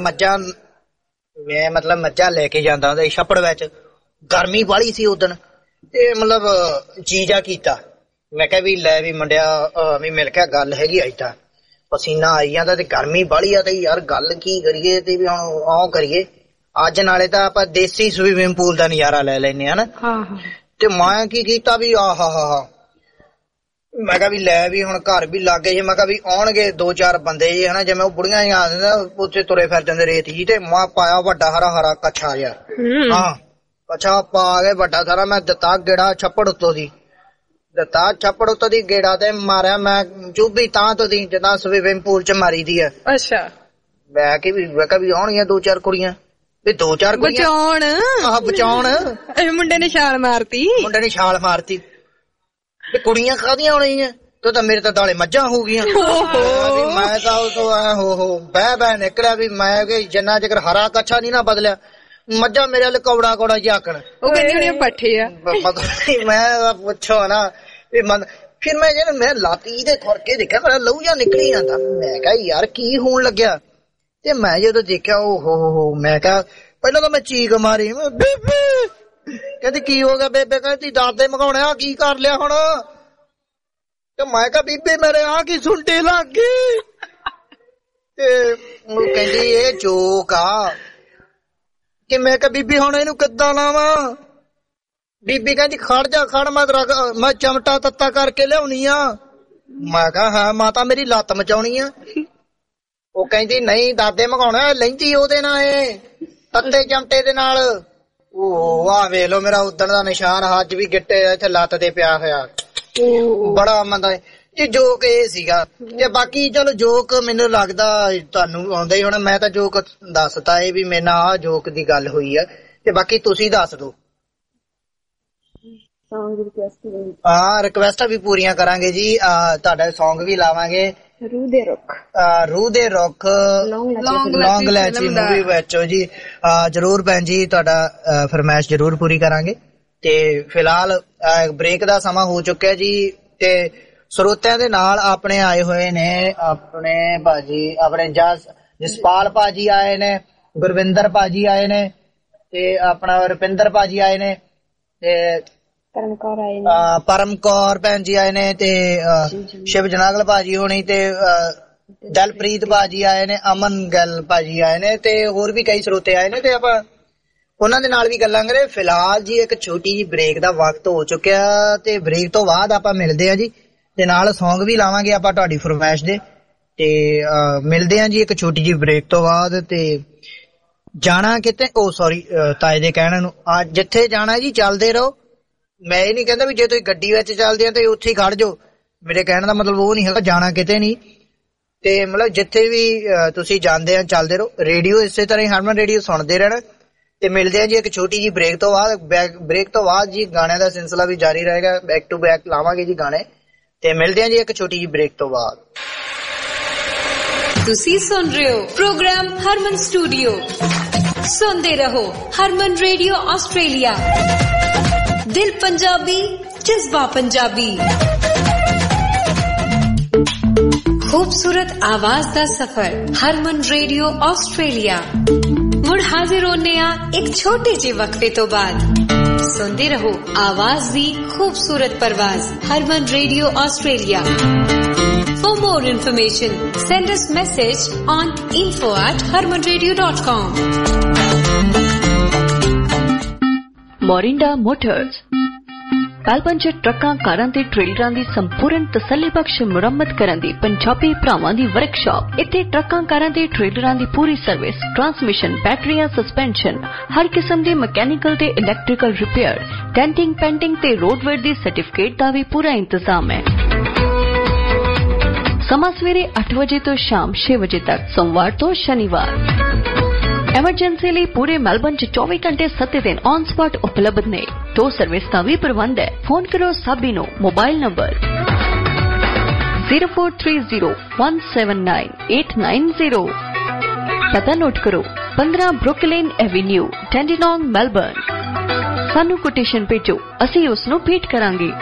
ਮੱਝਾਂ ਲੈ ਕੇ ਜਾਂਦਾ ਹੁੰਦਾ ਛੱਪੜ ਵਿੱਚ। ਗਰਮੀ ਵਾਲੀ ਸੀ ਉਦਣ ਤੇ ਮਤਲਬ ਜੀਜਾ ਕੀਤਾ। ਮੈਂ ਕਿਹਾ ਵੀ ਲੈ ਵੀ ਮੁੰਡਿਆ ਵੀ ਮਿਲ ਕੇ ਗੱਲ ਹੈਗੀ ਏਦਾਂ, ਪਸੀਨਾ ਆਈ ਜਾਂਦਾ ਤੇ ਗਰਮੀ ਵਾਲੀ ਆ ਤੇ ਯਾਰ ਗੱਲ ਕੀ ਕਰੀਏ ਤੇ ਵੀ ਹੁਣ ਆਹ ਕਰੀਏ ਅੱਜ। ਨਾਲੇ ਤਾਂ ਆਪਾਂ ਦੇਸੀ ਸਵੀਮਿੰਗ ਪੂਲ ਦਾ ਨਜ਼ਾਰਾ ਲੈ ਲੈਨੇ ਆ ਨਾ। ਤੇ ਮੈਂ ਕੀ ਕੀਤਾ ਵੀ ਆਹਾ ਮੈਂ ਕਿਹਾ ਵੀ ਲੈ ਵੀ ਹੁਣ ਘਰ ਵੀ ਲੱਗ ਗਏ। ਮੈਂ ਕਿਹਾ ਵੀ ਆਉਣਗੇ 2-4 ਬੰਦੇ ਜੀ ਹਨਾ, ਜਿਵੇਂ ਉਹ ਬੁੜੀਆਂ ਹੀ ਆ ਦਿੰਦਾ ਉੱਥੇ ਤੁਰੇ ਫਿਰ ਜਾਂਦੇ ਰੇਤ ਜੀ। ਤੇ ਮੈਂ ਪਾਇਆ ਵੱਡਾ ਹਰਾ ਕੱਛਾ ਜਿਹਾ। ਹਾਂ, ਕੱਛਾ ਪਾ ਕੇ ਵੱਡਾ ਸਾਰਾ ਮੈਂ ਦਿੱਤਾ ਗੇੜਾ ਛੱਪੜ ਉੱਤੋਂ ਦੀ ਗੇੜਾ ਤੇ ਮਾਰਿਆ ਮੈਂ ਚੁੱਭੀ ਤਾਂ ਤੋਂ ਦੀ ਜਿੱਦਾਂ ਸਵੀਮਿੰਗ ਪੂਲ ਚ ਮਾਰੀ ਦੀ ਆ। ਅੱਛਾ, ਮੈਂ ਕਿਹਾ ਵੀ ਆਉਣਗੀਆਂ 2-4 ਕੁੜੀਆਂ ਵੀ 2-4 ਬਚਾਉਣ। ਇਹ ਮੁੰਡੇ ਨੇ ਛਾਲ ਮਾਰਤੀ ਤੇ ਕੁੜੀਆਂ ਕਾਹਦੀਆਂ ਆਉਣੀਆਂ ਤੂੰ ਤਾਂ ਮੇਰੇ ਤਾਂ ਦਾਲੇ ਮੱਝਾਂ ਹੋ ਗਈਆਂ। ਮੈਂ ਤਾਂ ਉਦੋਂ ਐ ਬਹਿ ਨਿਕਲਿਆ ਵੀ ਮੈਂ ਕਿ ਜਿੰਨਾ ਚਿਰ ਹਰਾ ਕੱਛਾ ਨੀ ਨਾ ਬਦਲਿਆ ਮੱਝਾਂ ਮੇਰੇ ਵਾਲੇ ਕੌੜਾ ਜਾਕਣ। ਉਹ ਕਹਿੰਦੀ ਪੱਠੇ ਆ। ਮੈਂ ਪੁੱਛੋ ਨਾ ਵੀ ਫਿਰ ਮੈਂ ਲਾਤੀ ਦੇ ਖੁਰਕੇ ਦੇਖਿਆ ਮੇਰਾ ਲਹੂ ਜਿਹਾ ਨਿਕਲੀ ਜਾਂਦਾ। ਮੈਂ ਕਿਹਾ ਯਾਰ ਕੀ ਹੋਣ ਲੱਗਿਆ? ਤੇ ਮੈਂ ਜਦੋਂ ਦੇਖਿਆ ਓਹੋ ਮੈਂ ਕਿਹਾ ਪਹਿਲਾਂ ਤਾਂ ਮੈਂ ਚੀਕ ਮਾਰੀ, ਬੇਬੇ ਕਹਿੰਦੀ ਕੀ ਹੋ ਗਿਆ? ਬੇਬੇ ਕਹਿੰਦੀ ਦਾਦੇ ਮਗਾਉਣਿਆ ਕੀ ਕਰ ਲਿਆ ਹੁਣ? ਤੇ ਮੈਂ ਕਿਹਾ ਬੀਬੀ ਮੇਰੇ ਆ ਕੀ ਸੁੰਡੇ ਲੱਗ ਗਈ। ਤੇ ਉਹ ਕਹਿੰਦੀ ਇਹ ਜੋਕ ਆ। ਕਿ ਮੈਂ ਕਿਹਾ ਬੀਬੀ ਹੁਣ ਇਹਨੂੰ ਕਿੱਦਾਂ ਲਾਵਾਂ? ਬੀਬੀ ਕਹਿੰਦੀ ਖੜ ਮੈਂ ਚਮਟਾ ਤੱਤਾ ਕਰਕੇ ਲਿਆਉਣੀ ਆ। ਮੈਂ ਕਿਹਾ ਹਾਂ ਮਾਤਾ ਮੇਰੀ ਲੱਤ ਮਚਾਉਣੀ ਆ। ਉਹ ਕਹਿੰਦੀ ਨਹੀਂ ਦਾਦੇ ਮਗਾਉਣਾ, ਲੈਂਦੀ ਉਹਦੇ ਨਾਲ ਇਹ ਤੱਤੇ ਚਮਟੇ ਦੇ ਨਾਲ। ਉਹ ਆਹ ਵੇਖ ਲੋ ਮੇਰਾ ਉਦਣ ਦਾ ਨਿਸ਼ਾਨ ਅੱਜ ਵੀ ਗਿੱਟੇ ਇੱਥੇ ਲੱਤ ਤੇ ਪਿਆ ਹੋਇਆ। ਬੜਾ ਮੰਦਾ ਜੀ ਜੋਕ ਇਹ ਸੀਗਾ। ਤੇ ਬਾਕੀ ਚਲੋ ਜੋਕ ਮੈਨੂੰ ਲੱਗਦਾ ਤੁਹਾਨੂੰ ਆਉਂਦਾ ਹੀ ਹੋਣਾ, ਮੈਂ ਤਾਂ ਜੋਕ ਦੱਸਤਾ ਇਹ ਵੀ ਮੇਰੇ ਨਾਲ ਆਹ ਜੋਕ ਦੀ ਗੱਲ ਹੋਈ ਆ। ਤੇ ਬਾਕੀ ਤੁਸੀਂ ਦੱਸ ਦੋ। ਹਾਂ ਰਿਕਵੈਸਟਾਂ ਵੀ ਪੂਰੀਆਂ ਕਰਾਂਗੇ ਜੀ, ਤੁਹਾਡਾ ਸੌਂਗ ਵੀ ਲਾਵਾਂਗੇ। ਰੂਹ ਦੇ ਰੁੱਖ ਲੌਂਗ ਲੈਚੀ ਮੂਵੀ ਵਿੱਚੋਂ ਜੀ। ਜਰੂਰ ਭੈਣ ਜੀ ਤੁਹਾਡਾ ਫਰਮਾਇਸ਼ ਜਰੂਰ ਪੂਰੀ ਕਰਾਂਗੇ। ਤੇ ਫਿਲਹਾਲ ਬ੍ਰੇਕ ਦਾ ਸਮਾਂ ਹੋ ਚੁੱਕਿਆ ਜੀ। ਤੇ ਸਰੋਤਿਆਂ ਦੇ ਨਾਲ ਆਪਣੇ ਆਏ ਹੋਏ ਨੇ ਆਪਣੇ ਭਾਜੀ, ਆਪਣੇ ਜਸਪਾਲ ਭਾਜੀ ਆਏ ਨੇ, ਗੁਰਵਿੰਦਰ ਭਾਜੀ ਆਏ ਨੇ, ਤੇ ਆਪਣਾ ਰੁਪਿੰਦਰ ਭਾਜੀ ਆਏ ਨੇ, ਤੇ ਪਰਮ ਕੌਰ ਭੈਣ ਜੀ ਆਏ ਨੇ, ਤੇ ਸ਼ਿਵ ਜਨਾਗਲ ਭਾਜੀ ਹੋਣੀ, ਤੇ ਦਲਪ੍ਰੀਤ ਭਾਜੀ ਆਏ ਨੇ, ਅਮਨ ਗਿੱਲ ਭਾਜੀ ਆਏ ਨੇ, ਤੇ ਹੋਰ ਵੀ ਕਈ ਸਰੋਤੇ ਆਏ ਨੇ। ਤੇ ਆਪਾਂ ਉਹਨਾਂ ਦੇ ਨਾਲ ਵੀ ਗੱਲਾਂ ਕਰੇ। ਫਿਲਹਾਲ ਜੀ ਇੱਕ ਛੋਟੀ ਜੀ ਬ੍ਰੇਕ ਦਾ ਵਕਤ ਹੋ ਚੁੱਕਿਆ, ਤੇ ਬ੍ਰੇਕ ਤੋਂ ਬਾਅਦ ਆਪਾਂ ਮਿਲਦੇ ਆ ਜੀ, ਤੇ ਨਾਲ ਸੌਂਗ ਵੀ ਲਾਵਾਂਗੇ ਆਪਾਂ ਤੁਹਾਡੀ ਫਰਮਾਇਸ਼ ਦੇ। ਤੇ ਮਿਲਦੇ ਆ ਜੀ ਇੱਕ ਛੋਟੀ ਜੀ ਬ੍ਰੇਕ ਤੋਂ ਬਾਅਦ। ਤੇ ਜਾਣਾ ਕਿਤੇ, ਤਾਏ ਦੇ ਕਹਿਣ ਨੂੰ ਜਿੱਥੇ ਜਾਣਾ ਜੀ ਚੱਲਦੇ ਰਹੋ। ਮੈਂ ਇਹ ਨੀ ਕਹਿੰਦਾ ਵੀ ਜੇ ਤੁਸੀਂ ਗੱਡੀ ਵਿੱਚ ਚੱਲਦੇ ਆ ਤੇ ਉੱਥੇ ਹੀ ਖੜ ਜਾਓ, ਮੇਰੇ ਕਹਿਣ ਦਾ ਮਤਲਬ ਉਹ ਨਹੀਂ ਹੈਗਾ, ਜਾਣਾ ਕਿਤੇ ਨਹੀਂ। ਤੇ ਮਤਲਬ ਜਿੱਥੇ ਵੀ ਤੁਸੀਂ ਜਾਂਦੇ ਆ ਚੱਲਦੇ ਰਹੋ। ਰੇਡੀਓ ਇਸੇ ਤਰ੍ਹਾਂ ਹੀ ਹਰਮਨ ਰੇਡੀਓ ਸੁਣਦੇ ਰਹਿਣਾ। ਤੇ ਮਿਲਦੇ ਆ ਜੀ ਇੱਕ ਛੋਟੀ ਜੀ ਬ੍ਰੇਕ ਤੋਂ ਬਾਅਦ। ਬ੍ਰੇਕ ਤੋਂ ਬਾਅਦ ਜੀ ਗਾਣਿਆਂ ਦਾ ਸਿਲਸਿਲਾ ਵੀ ਜਾਰੀ ਰਹੇਗਾ, ਬੈਕ ਟੂ ਬੈਕ ਲਾਵਾਂਗੇ ਜੀ ਗਾਣੇ। ਤੇ ਮਿਲਦੇ ਆ ਜੀ ਇੱਕ ਛੋਟੀ ਜੀ ਬ੍ਰੇਕ ਤੋਂ ਬਾਅਦ। ਤੁਸੀਂ ਸੁਣ ਰਹੇ ਹੋ ਪ੍ਰੋਗਰਾਮ ਹਰਮਨ ਸਟੂਡੀਓ। ਸੁਣਦੇ ਰਹੋ ਹਰਮਨ ਰੇਡੀਓ ਆਸਟ੍ਰੇਲੀਆ। ਦਿਲ ਪੰਜਾਬੀ, ਜਜ਼ਬਾ ਪੰਜਾਬੀ। खूबसूरत आवाज दा सफर हरमन रेडियो ऑस्ट्रेलिया। मुड़ हाजिर होने एक छोटे जे वक्फे तो बाद। सुनते रहो आवाज दी खूबसूरत परवाज Harman radio Australia. For more information, send us message on info@harmanradio.com। Morinda motors ਕਾਲਪੰਚ ਟਰੱਕਾਂ, ਕਾਰਾਂ ਤੇ ਟ੍ਰੇਲਰਾਂ ਦੀ ਸੰਪੂਰਨ ਤਸੱਲੀਬਖਸ਼ ਮੁਰੰਮਤ ਕਰਨ ਦੀ ਪੰਜਾਬੀ ਭਰਾਵਾਂ ਦੀ ਵਰਕਸ਼ਾਪ। ਇੱਥੇ ਟਰੱਕਾਂ, ਕਾਰਾਂ ਤੇ ਟ੍ਰੇਲਰਾਂ ਦੀ ਪੂਰੀ ਸਰਵਿਸ, ਟਰਾਂਸਮਿਸ਼ਨ, ਬੈਟਰੀਆਂ, ਸਸਪੈਂਸ਼ਨ, ਹਰ ਕਿਸਮ ਦੇ ਮਕੈਨੀਕਲ ਤੇ ਇਲੈਕਟ੍ਰੀਕਲ ਰਿਪੇਅਰ, ਡੈਂਟਿੰਗ, ਪੈਂਟਿੰਗ ਤੇ ਰੋਡਵੇਅਰ ਦੀ ਸਰਟੀਫਿਕੇਟ ਦਾ ਵੀ ਪੂਰਾ ਇੰਤਜ਼ਾਮ ਹੈ। ਸਮਾਂ ਸਵੇਰੇ 8 ਵਜੇ ਤੋਂ ਸ਼ਾਮ 6 ਵਜੇ ਤੱਕ, ਸੋਮਵਾਰ ਤੋਂ ਸ਼ਨੀਵਾਰ। ਐਮਰਜੈਂਸੀ ਲਈ ਪੂਰੇ ਮੈਲਬਨ 'ਚ 24 ਘੰਟੇ 7 ਦਿਨ ਔਨ ਸਪੌਟ ਉਪਲਬਧ ਨੇ। ਟੋ ਸਰਵਿਸ ਦਾ ਵੀ ਪ੍ਰਬੰਧ ਹੈ। ਫੋਨ ਕਰੋ ਸਾਬੀ ਨੂੰ। Mobile number 0430179890। ਪਤਾ ਨੋਟ ਕਰੋ 15 ਬਰੁਕਲਿਨ ਐਵੇਨਿਊ, ਡੈਂਡੀਨੋਂਗ, ਮੈਲਬਰਨ। ਸਾਨੂੰ ਕੋਟੇਸ਼ਨ ਭੇਜੋ, ਅਸੀਂ ਉਸ ਨੂੰ ਭੇਟ ਕਰਾਂਗੇ।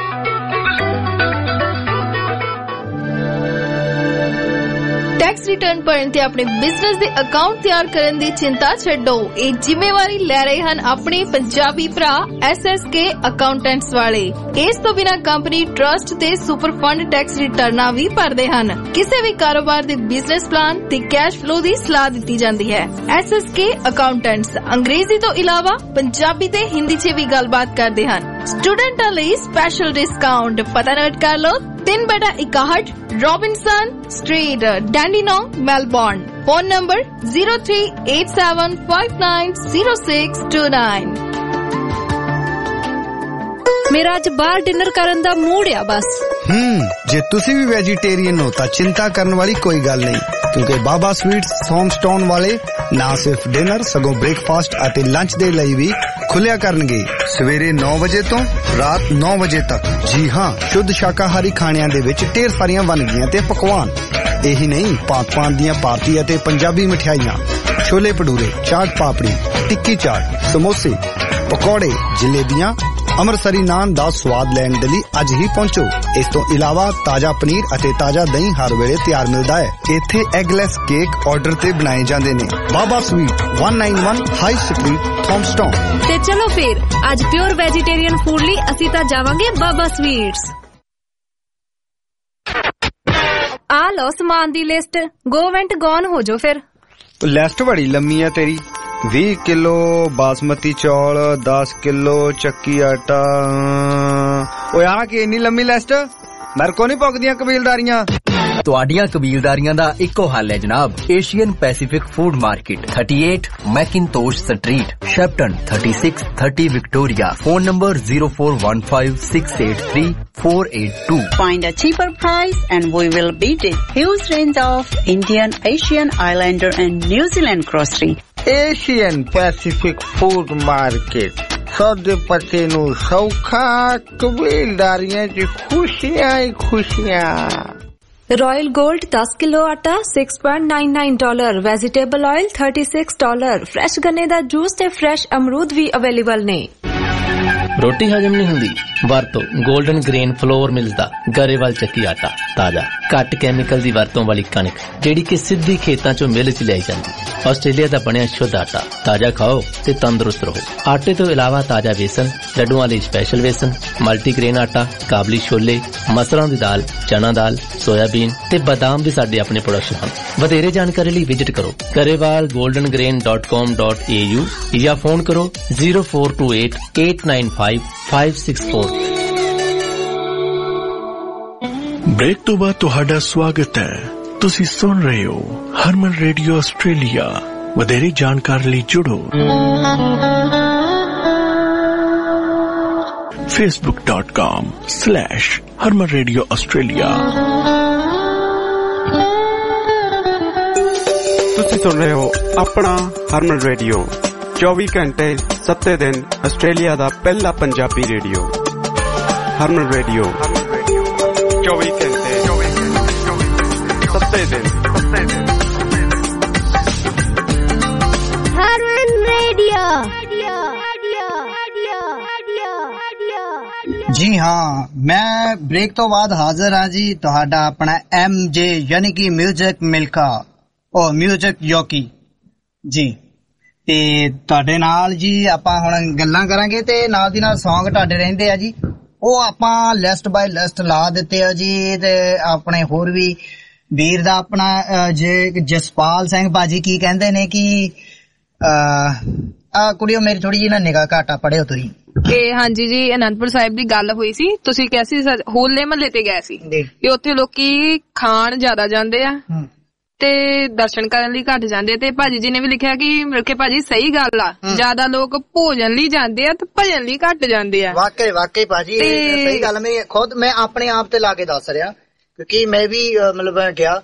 टैक्स रिटर्न भरन ते अपने बिजनेस दे अकाउंट तैयार करन दी चिंता छड्डो। ਇਹ ਜ਼ਿੰਮੇਵਾਰੀ ਲੈ ਰਹੇ ਹਨ ਆਪਣੇ ਪੰਜਾਬੀ ਭਰਾ SSK ਅਕਾਊਂਟੈਂਟਸ ਵਾਲੇ। ਇਸ ਤੋਂ ਬਿਨਾਂ ਕੰਪਨੀ ਟਰਸਟ ਤੇ ਸੁਪਰ ਫੰਡ ਟੈਕਸ ਰਿਟਰਨਾਂ ਵੀ ਭਰਦੇ ਹਨ। ਕਿਸੇ ਵੀ ਕਾਰੋਬਾਰ ਦੇ ਬਿਜ਼ਨਸ ਪਲਾਨ ਤੇ ਕੈਸ਼ ਫਲੋ ਦੀ ਸਲਾਹ ਦਿੱਤੀ ਜਾਂਦੀ ਹੈ। SSK ਅਕਾਊਂਟੈਂਟਸ ਅੰਗਰੇਜ਼ੀ ਤੋਂ ਇਲਾਵਾ ਪੰਜਾਬੀ ਤੇ ਹਿੰਦੀ 'ਚ ਵੀ ਗੱਲਬਾਤ ਕਰਦੇ ਹਨ। ਸਟੂਡੈਂਟਾਂ ਲਈ ਸਪੈਸ਼ਲ ਡਿਸਕਾਊਂਟ। ਪਤਾ ਨੋਟ ਕਰ ਲਓ 3/61 Robinson Street, Dandenong, Melbourne. Phone number 0387590629। ਮੇਰਾ ਅੱਜ ਬਾਹਰ ਡਿਨਰ ਕਰਨ ਦਾ ਮੂਡ ਆ ਬਸ। ਜੇ ਤੁਸੀਂ ਵੀ ਵੈਜੀਟੇਰੀਅਨ ਹੋ ਤਾਂ ਚਿੰਤਾ ਕਰਨ ਵਾਲੀ ਕੋਈ ਗੱਲ ਨਹੀਂ, ਕਿਉਂਕਿ ਬਾਬਾ ਸਵੀਟਸ ਥੌਮਸਟਾਊਨ ਵਾਲੇ ਨਾ ਸਿਰਫ ਡਿਨਰ ਸਗੋਂ ਬ੍ਰੇਕਫਾਸਟ ਅਤੇ ਲੰਚ ਦੇ ਲਈ ਵੀ ਖੁੱਲਿਆ ਕਰਨਗੇ ਸਵੇਰੇ 9 ਵਜੇ ਤੋਂ ਰਾਤ 9 ਵਜੇ ਤੱਕ। ਜੀ ਹਾਂ, ਸ਼ੁੱਧ ਸ਼ਾਕਾਹਾਰੀ ਖਾਣਿਆਂ ਦੇ ਵਿੱਚ ਢੇਰ ਸਾਰੀਆਂ ਵੰਨਗੀਆਂ ਤੇ ਪਕਵਾਨ। ਇਹੀ ਨਹੀਂ, ਭਾਂਤ-ਭਾਂਤ ਦੀਆਂ ਭਾਰਤੀ ਅਤੇ ਪੰਜਾਬੀ ਮਠਿਆਈਆਂ, ਛੋਲੇ ਭਟੂਰੇ, ਚਾਟ ਪਾਪੜੀ, ਟਿੱਕੀ ਚਾਟ, ਸਮੋਸੇ, ਪਕੌੜੇ, ਜਲੇਬੀਆਂ, ਅੰਮ੍ਰਿਤਸਰੀ ਨਾਨ ਦਾ ਸਵਾਦ ਲੈਣ ਦੇ ਲਈ ਅੱਜ ਹੀ ਪਹੁੰਚੋ। ਇਸ ਤੋਂ ਇਲਾਵਾ ਤਾਜ਼ਾ ਪਨੀਰ ਅਤੇ ਤਾਜ਼ਾ ਦਹੀਂ ਹਰ ਵੇਲੇ ਤਿਆਰ ਮਿਲਦਾ ਹੈ। ਇੱਥੇ ਐਗਲੈਸ ਕੇਕ ਆਰਡਰ ਤੇ ਬਣਾਏ ਜਾਂਦੇ ਨੇ। Baba sweet 191 high street, Thomastown. ਤੇ ਚਲੋ ਫਿਰ ਅੱਜ ਪਿਓਰ ਵੈਜੀਟੇਰੀਅਨ ਫੂਡ ਲਈ ਅਸੀਂ ਤਾਂ ਜਾਵਾਂਗੇ ਬਾਬਾ ਸਵੀਟਸ। ਆ ਲਓ ਸਮਾਨ ਦੀ ਲਿਸਟ। ਗੋ ਵੈਂਟ ਗੌਨ ਹੋ ਜਾਓ ਫਿਰ। ਲਿਸਟ ਬੜੀ ਲੰਮੀ ਆ ਤੇਰੀ। 20 ਕਿਲੋ ਬਾਸਮਤੀ ਚੌਲ, 10 ਕਿਲੋ ਚੱਕੀ ਆਟਾ। ਓਏ ਆ ਕੀ ਇੰਨੀ ਲੰਮੀ ਲਿਸਟ? ਮੇਰੇ ਕੋ ਨਹੀਂ ਪੁੱਗਦੀਆਂ ਕਬੀਲਦਾਰੀਆਂ। ਤੁਹਾਡੀਆਂ ਕਬੀਲਦਾਰੀਆਂ ਦਾ ਇੱਕੋ ਹੱਲ ਹੈ ਜਨਾਬ, Asian Pacific food market, 38 Macintosh street, Shepparton, 3630 Victoria. Phone number 0415683482. Find a cheaper price and we will beat it. Huge range of Indian, Asian, Islander and New Zealand grocery. Asian Pacific Food Market. ਸੌਦੇ ਪੱਤੇ ਨੂੰ ਸੌਖਾ, ਕਬੀਲਦਾਰੀਆਂ 'ਚ ਖੁਸ਼ੀਆਂ ਹੀ ਖੁਸ਼ੀਆਂ. Royal gold 10 kilo आटा $6.99, vegetable oil $36, fresh गन्ने दा जूस ते फ्रेश अमरूद भी अवेलेबल ने. ਰੋਟੀ ਹਜਮ ਨਹੀਂ ਹੁੰਦੀ? ਵਰਤੋ 골ਡਨ ਗ੍ਰੇਨ ਫਲੋਰ ਮਿਲਦਾ ਗਰੇਵਾਲ ਚੱਕੀ ਆਟਾ, ਤਾਜ਼ਾ ਘੱਟ ਕੈਮੀਕਲ ਦੀ ਵਰਤੋਂ ਵਾਲੀ ਕਣਕ ਜਿਹੜੀ ਕਿ ਸਿੱਧੀ ਖੇਤਾਂ ਚੋਂ ਮਿਲ ਚ ਲਿਆਈ ਜਾਂਦੀ. ਆਸਟ੍ਰੇਲੀਆ ਦਾ ਬਣਿਆ ਸ਼ੁੱਧ ਆਟਾ, ਤਾਜ਼ਾ ਖਾਓ ਤੇ ਤੰਦਰੁਸਤ ਰਹੋ. ਆਟੇ ਤੋਂ ਇਲਾਵਾ ਤਾਜ਼ਾ ਵੇਸਣ, ਲੱਡੂਆਂ ਲਈ ਸਪੈਸ਼ਲ ਵੇਸਣ, ਮਲਟੀਗ੍ਰੇਨ ਆਟਾ, ਕਾਬਲੀ ਛੋਲੇ, ਮਸਰਾਂ ਦੀ ਦਾਲ, ਚਨਾ ਦਾਲ, ਸੋਇਆਬੀਨ ਤੇ ਬਦਾਮ ਵੀ ਸਾਡੇ ਆਪਣੇ ਪ੍ਰੋਡਕਟ ਹਨ. ਵਧੇਰੇ ਜਾਣਕਾਰੀ ਲਈ ਵਿਜ਼ਿਟ ਕਰੋ garewalgoldengrain.com.au ਜਾਂ ਫੋਨ ਕਰੋ 0428895564. ब्रेक तो बाद ਤੁਹਾਡਾ ਸਵਾਗਤ ਹੈ. ਤੁਸੀਂ ਸੁਣ ਰਹੇ ਹੋ ਹਰਮਨ ਰੇਡੀਓ ਆਸਟ੍ਰੇਲੀਆ. ਵਧੇਰੇ ਜਾਣਕਾਰੀ ਲਈ ਜੁੜੋ facebook.com/Harman Radio Australia. ਤੁਸੀਂ ਸੁਣ ਰਹੇ ਹੋ ਆਪਣਾ ਹਰਮਨ ਰੇਡੀਓ, 24 ਘੰਟੇ 7 ਦਿਨ ਆਸਟ੍ਰੇਲੀਆ ਦਾ ਪਹਿਲਾ ਪੰਜਾਬੀ ਰੇਡੀਓ. ਹਰਮਨ ਰੇਡੀਓ 24 ਘੰਟੇ 7 ਦਿਨ. ਹਰਮਨ ਰੇਡੀਓ. ਜੀ ਹਾਂ, ਮੈਂ ਬ੍ਰੇਕ ਤੋਂ ਬਾਅਦ ਹਾਜ਼ਰ ਹਾਂ ਜੀ, ਤੁਹਾਡਾ ਆਪਣਾ MJ ਯਾਨੀ ਕਿ ਮਿਊਜ਼ਿਕ ਮਿਲਕਾ ਉਹ ਮਿਊਜ਼ਿਕ ਯੋਕੀ ਜੀ. ਤੇ ਤੁਹਾਡੇ ਨਾਲ ਜੀ ਆਪਾਂ ਹੁਣ ਗੱਲਾਂ ਕਰਾਂਗੇ ਤੇ ਨਾਲ ਦੀ ਨਾਲ ਸੌਂਗ ਤੁਹਾਡੇ ਰਹਿੰਦੇ ਆ ਜੀ, ਉਹ ਆਪਾਂ ਲਿਸਟ ਬਾਈ ਲਿਸਟ ਲਾ ਦਿੱਤੇ ਆ ਜੀ. ਤੇ ਆਪਣੇ ਹੋਰ ਵੀ ਵੀਰ ਦਾ ਆਪਣਾ ਜੇ ਜਸਪਾਲ ਸਿੰਘ ਭਾਜੀ ਕੀ ਕਹਿੰਦੇ ਨੇ ਕਿ ਕੁੜੀਓ ਮੇਰੀ ਥੋੜੀ ਜਿਹੀ ਨਾ ਨਿਗਾਹ ਘਾਟਾ ਪੜਿਓ ਤੁਸੀਂ. ਤੇ ਹਾਂਜੀ ਜੀ, ਅਨੰਦਪੁਰ ਸਾਹਿਬ ਦੀ ਗੱਲ ਹੋਈ ਸੀ, ਤੁਸੀਂ ਕਿਹਾ ਸੀ ਹੋਲੇ ਮਹੱਲੇ ਤੇ ਗਏ ਸੀ ਤੇ ਉੱਥੇ ਲੋਕੀ ਖਾਣ ਜ਼ਿਆਦਾ ਜਾਂਦੇ ਆ ਤੇ ਦਰਸ਼ਨ ਕਰਨ ਲਈ ਘੱਟ ਜਾਂਦੇ. ਤੇ ਭਾਜੀ ਜੀ ਨੇ ਵੀ ਲਿਖਿਆ ਕਿ ਭਾਜੀ ਸਹੀ ਗੱਲ ਆ, ਜ਼ਿਆਦਾ ਲੋਕ ਭੋਜਨ ਲਈ ਜਾਂਦੇ ਆ ਤੇ ਭਜਨ ਲਈ ਘੱਟ ਜਾਂਦੇ ਆ. ਵਾਕਈ ਭਾਜੀ ਸਹੀ ਗੱਲ. ਮੈਂ ਆਪਣੇ ਆਪ ਤੇ ਲਾ ਕੇ ਦੱਸ ਰਿਹਾ ਕਿਉਂਕਿ ਮੈਂ ਵੀ ਮਤਲਬ ਗਿਆ,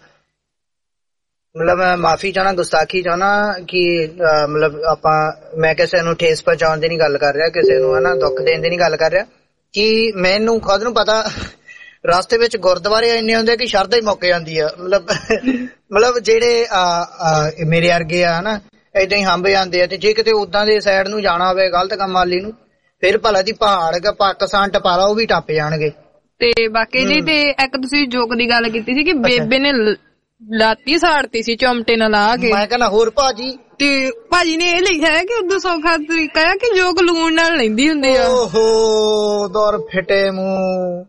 ਮਤਲਬ ਮੈਂ ਮਾਫੀ ਚਾਹਣਾ, ਗੁਸਤਾਖੀ ਚਾਹਣਾ ਕਿ ਮਤਲਬ ਮੈਂ ਕਿਸੇ ਨੂੰ ਠੇਸ ਪਹੁੰਚਾਉਣ ਦੀ ਨੀ ਗੱਲ ਕਰ ਰਿਹਾ, ਕਿਸੇ ਨੂੰ ਹਨਾ ਦੁੱਖ ਦੇਣ ਦੀ ਨੀ ਗੱਲ ਕਰ ਰਿਹਾ ਕਿ ਮੈਨੂੰ ਖੁਦ ਨੂੰ ਪਤਾ ਰਸਤੇ ਵਿੱਚ ਗੁਰਦੁਆਰੇ ਇੰਨੇ ਹੁੰਦੇ ਕਿ ਸ਼ਰਧਾ ਹੀ ਮੁੱਕ ਜਾਂਦੀ ਆ. ਮਤਲਬ ਜਿਹੜੇ ਮੇਰੇ ਵਰਗੇ ਆ ਹਨਾ ਏਦਾਂ ਹੀ ਹੰਬ ਜਾਂਦੇ ਆ. ਤੇ ਜੇ ਕਿਤੇ ਉਦਾਂ ਦੇ ਸਾਈਡ ਨੂੰ ਜਾਣਾ ਹੋਵੇ ਗਲਤ ਕੰਮ ਵਾਲੀ ਨੂੰ, ਫਿਰ ਭਲਾ ਦੀ ਪਹਾੜ ਪਾਕਿਸਤਾਨ ਟਪਾ ਲਾ, ਉਹ ਵੀ ਟੱਪ ਜਾਣਗੇ. ਤੇ ਬਾਕੀ ਜੀ, ਤੇ ਇੱਕ ਤੁਸੀਂ ਜੋਕ ਦੀ ਗੱਲ ਕੀਤੀ ਸੀ ਕਿ ਬੇਬੇ ਨੇ ਲਾਤੀ ਸਾੜਤੀ ਸੀ ਚਮਟੇ ਨਾਲ ਲਾ ਕੇ. ਮੈਂ ਕਹਿੰਦਾ ਹੋਰ ਭਾਜੀ, ਤੇ ਭਾਜੀ ਨੇ ਇਹ ਲਿਖਿਆ ਕਿ ਉਦੋਂ ਸੌਖਾ ਤਰੀਕਾ ਹੈ ਕਿ ਜੋਕ ਲੂਣ ਨਾਲ ਲੈਂਦੀ ਹੁੰਦੀ ਆ. ਓਹੋ ਦਰ ਫਿੱਟੇ ਮੂੰਹ.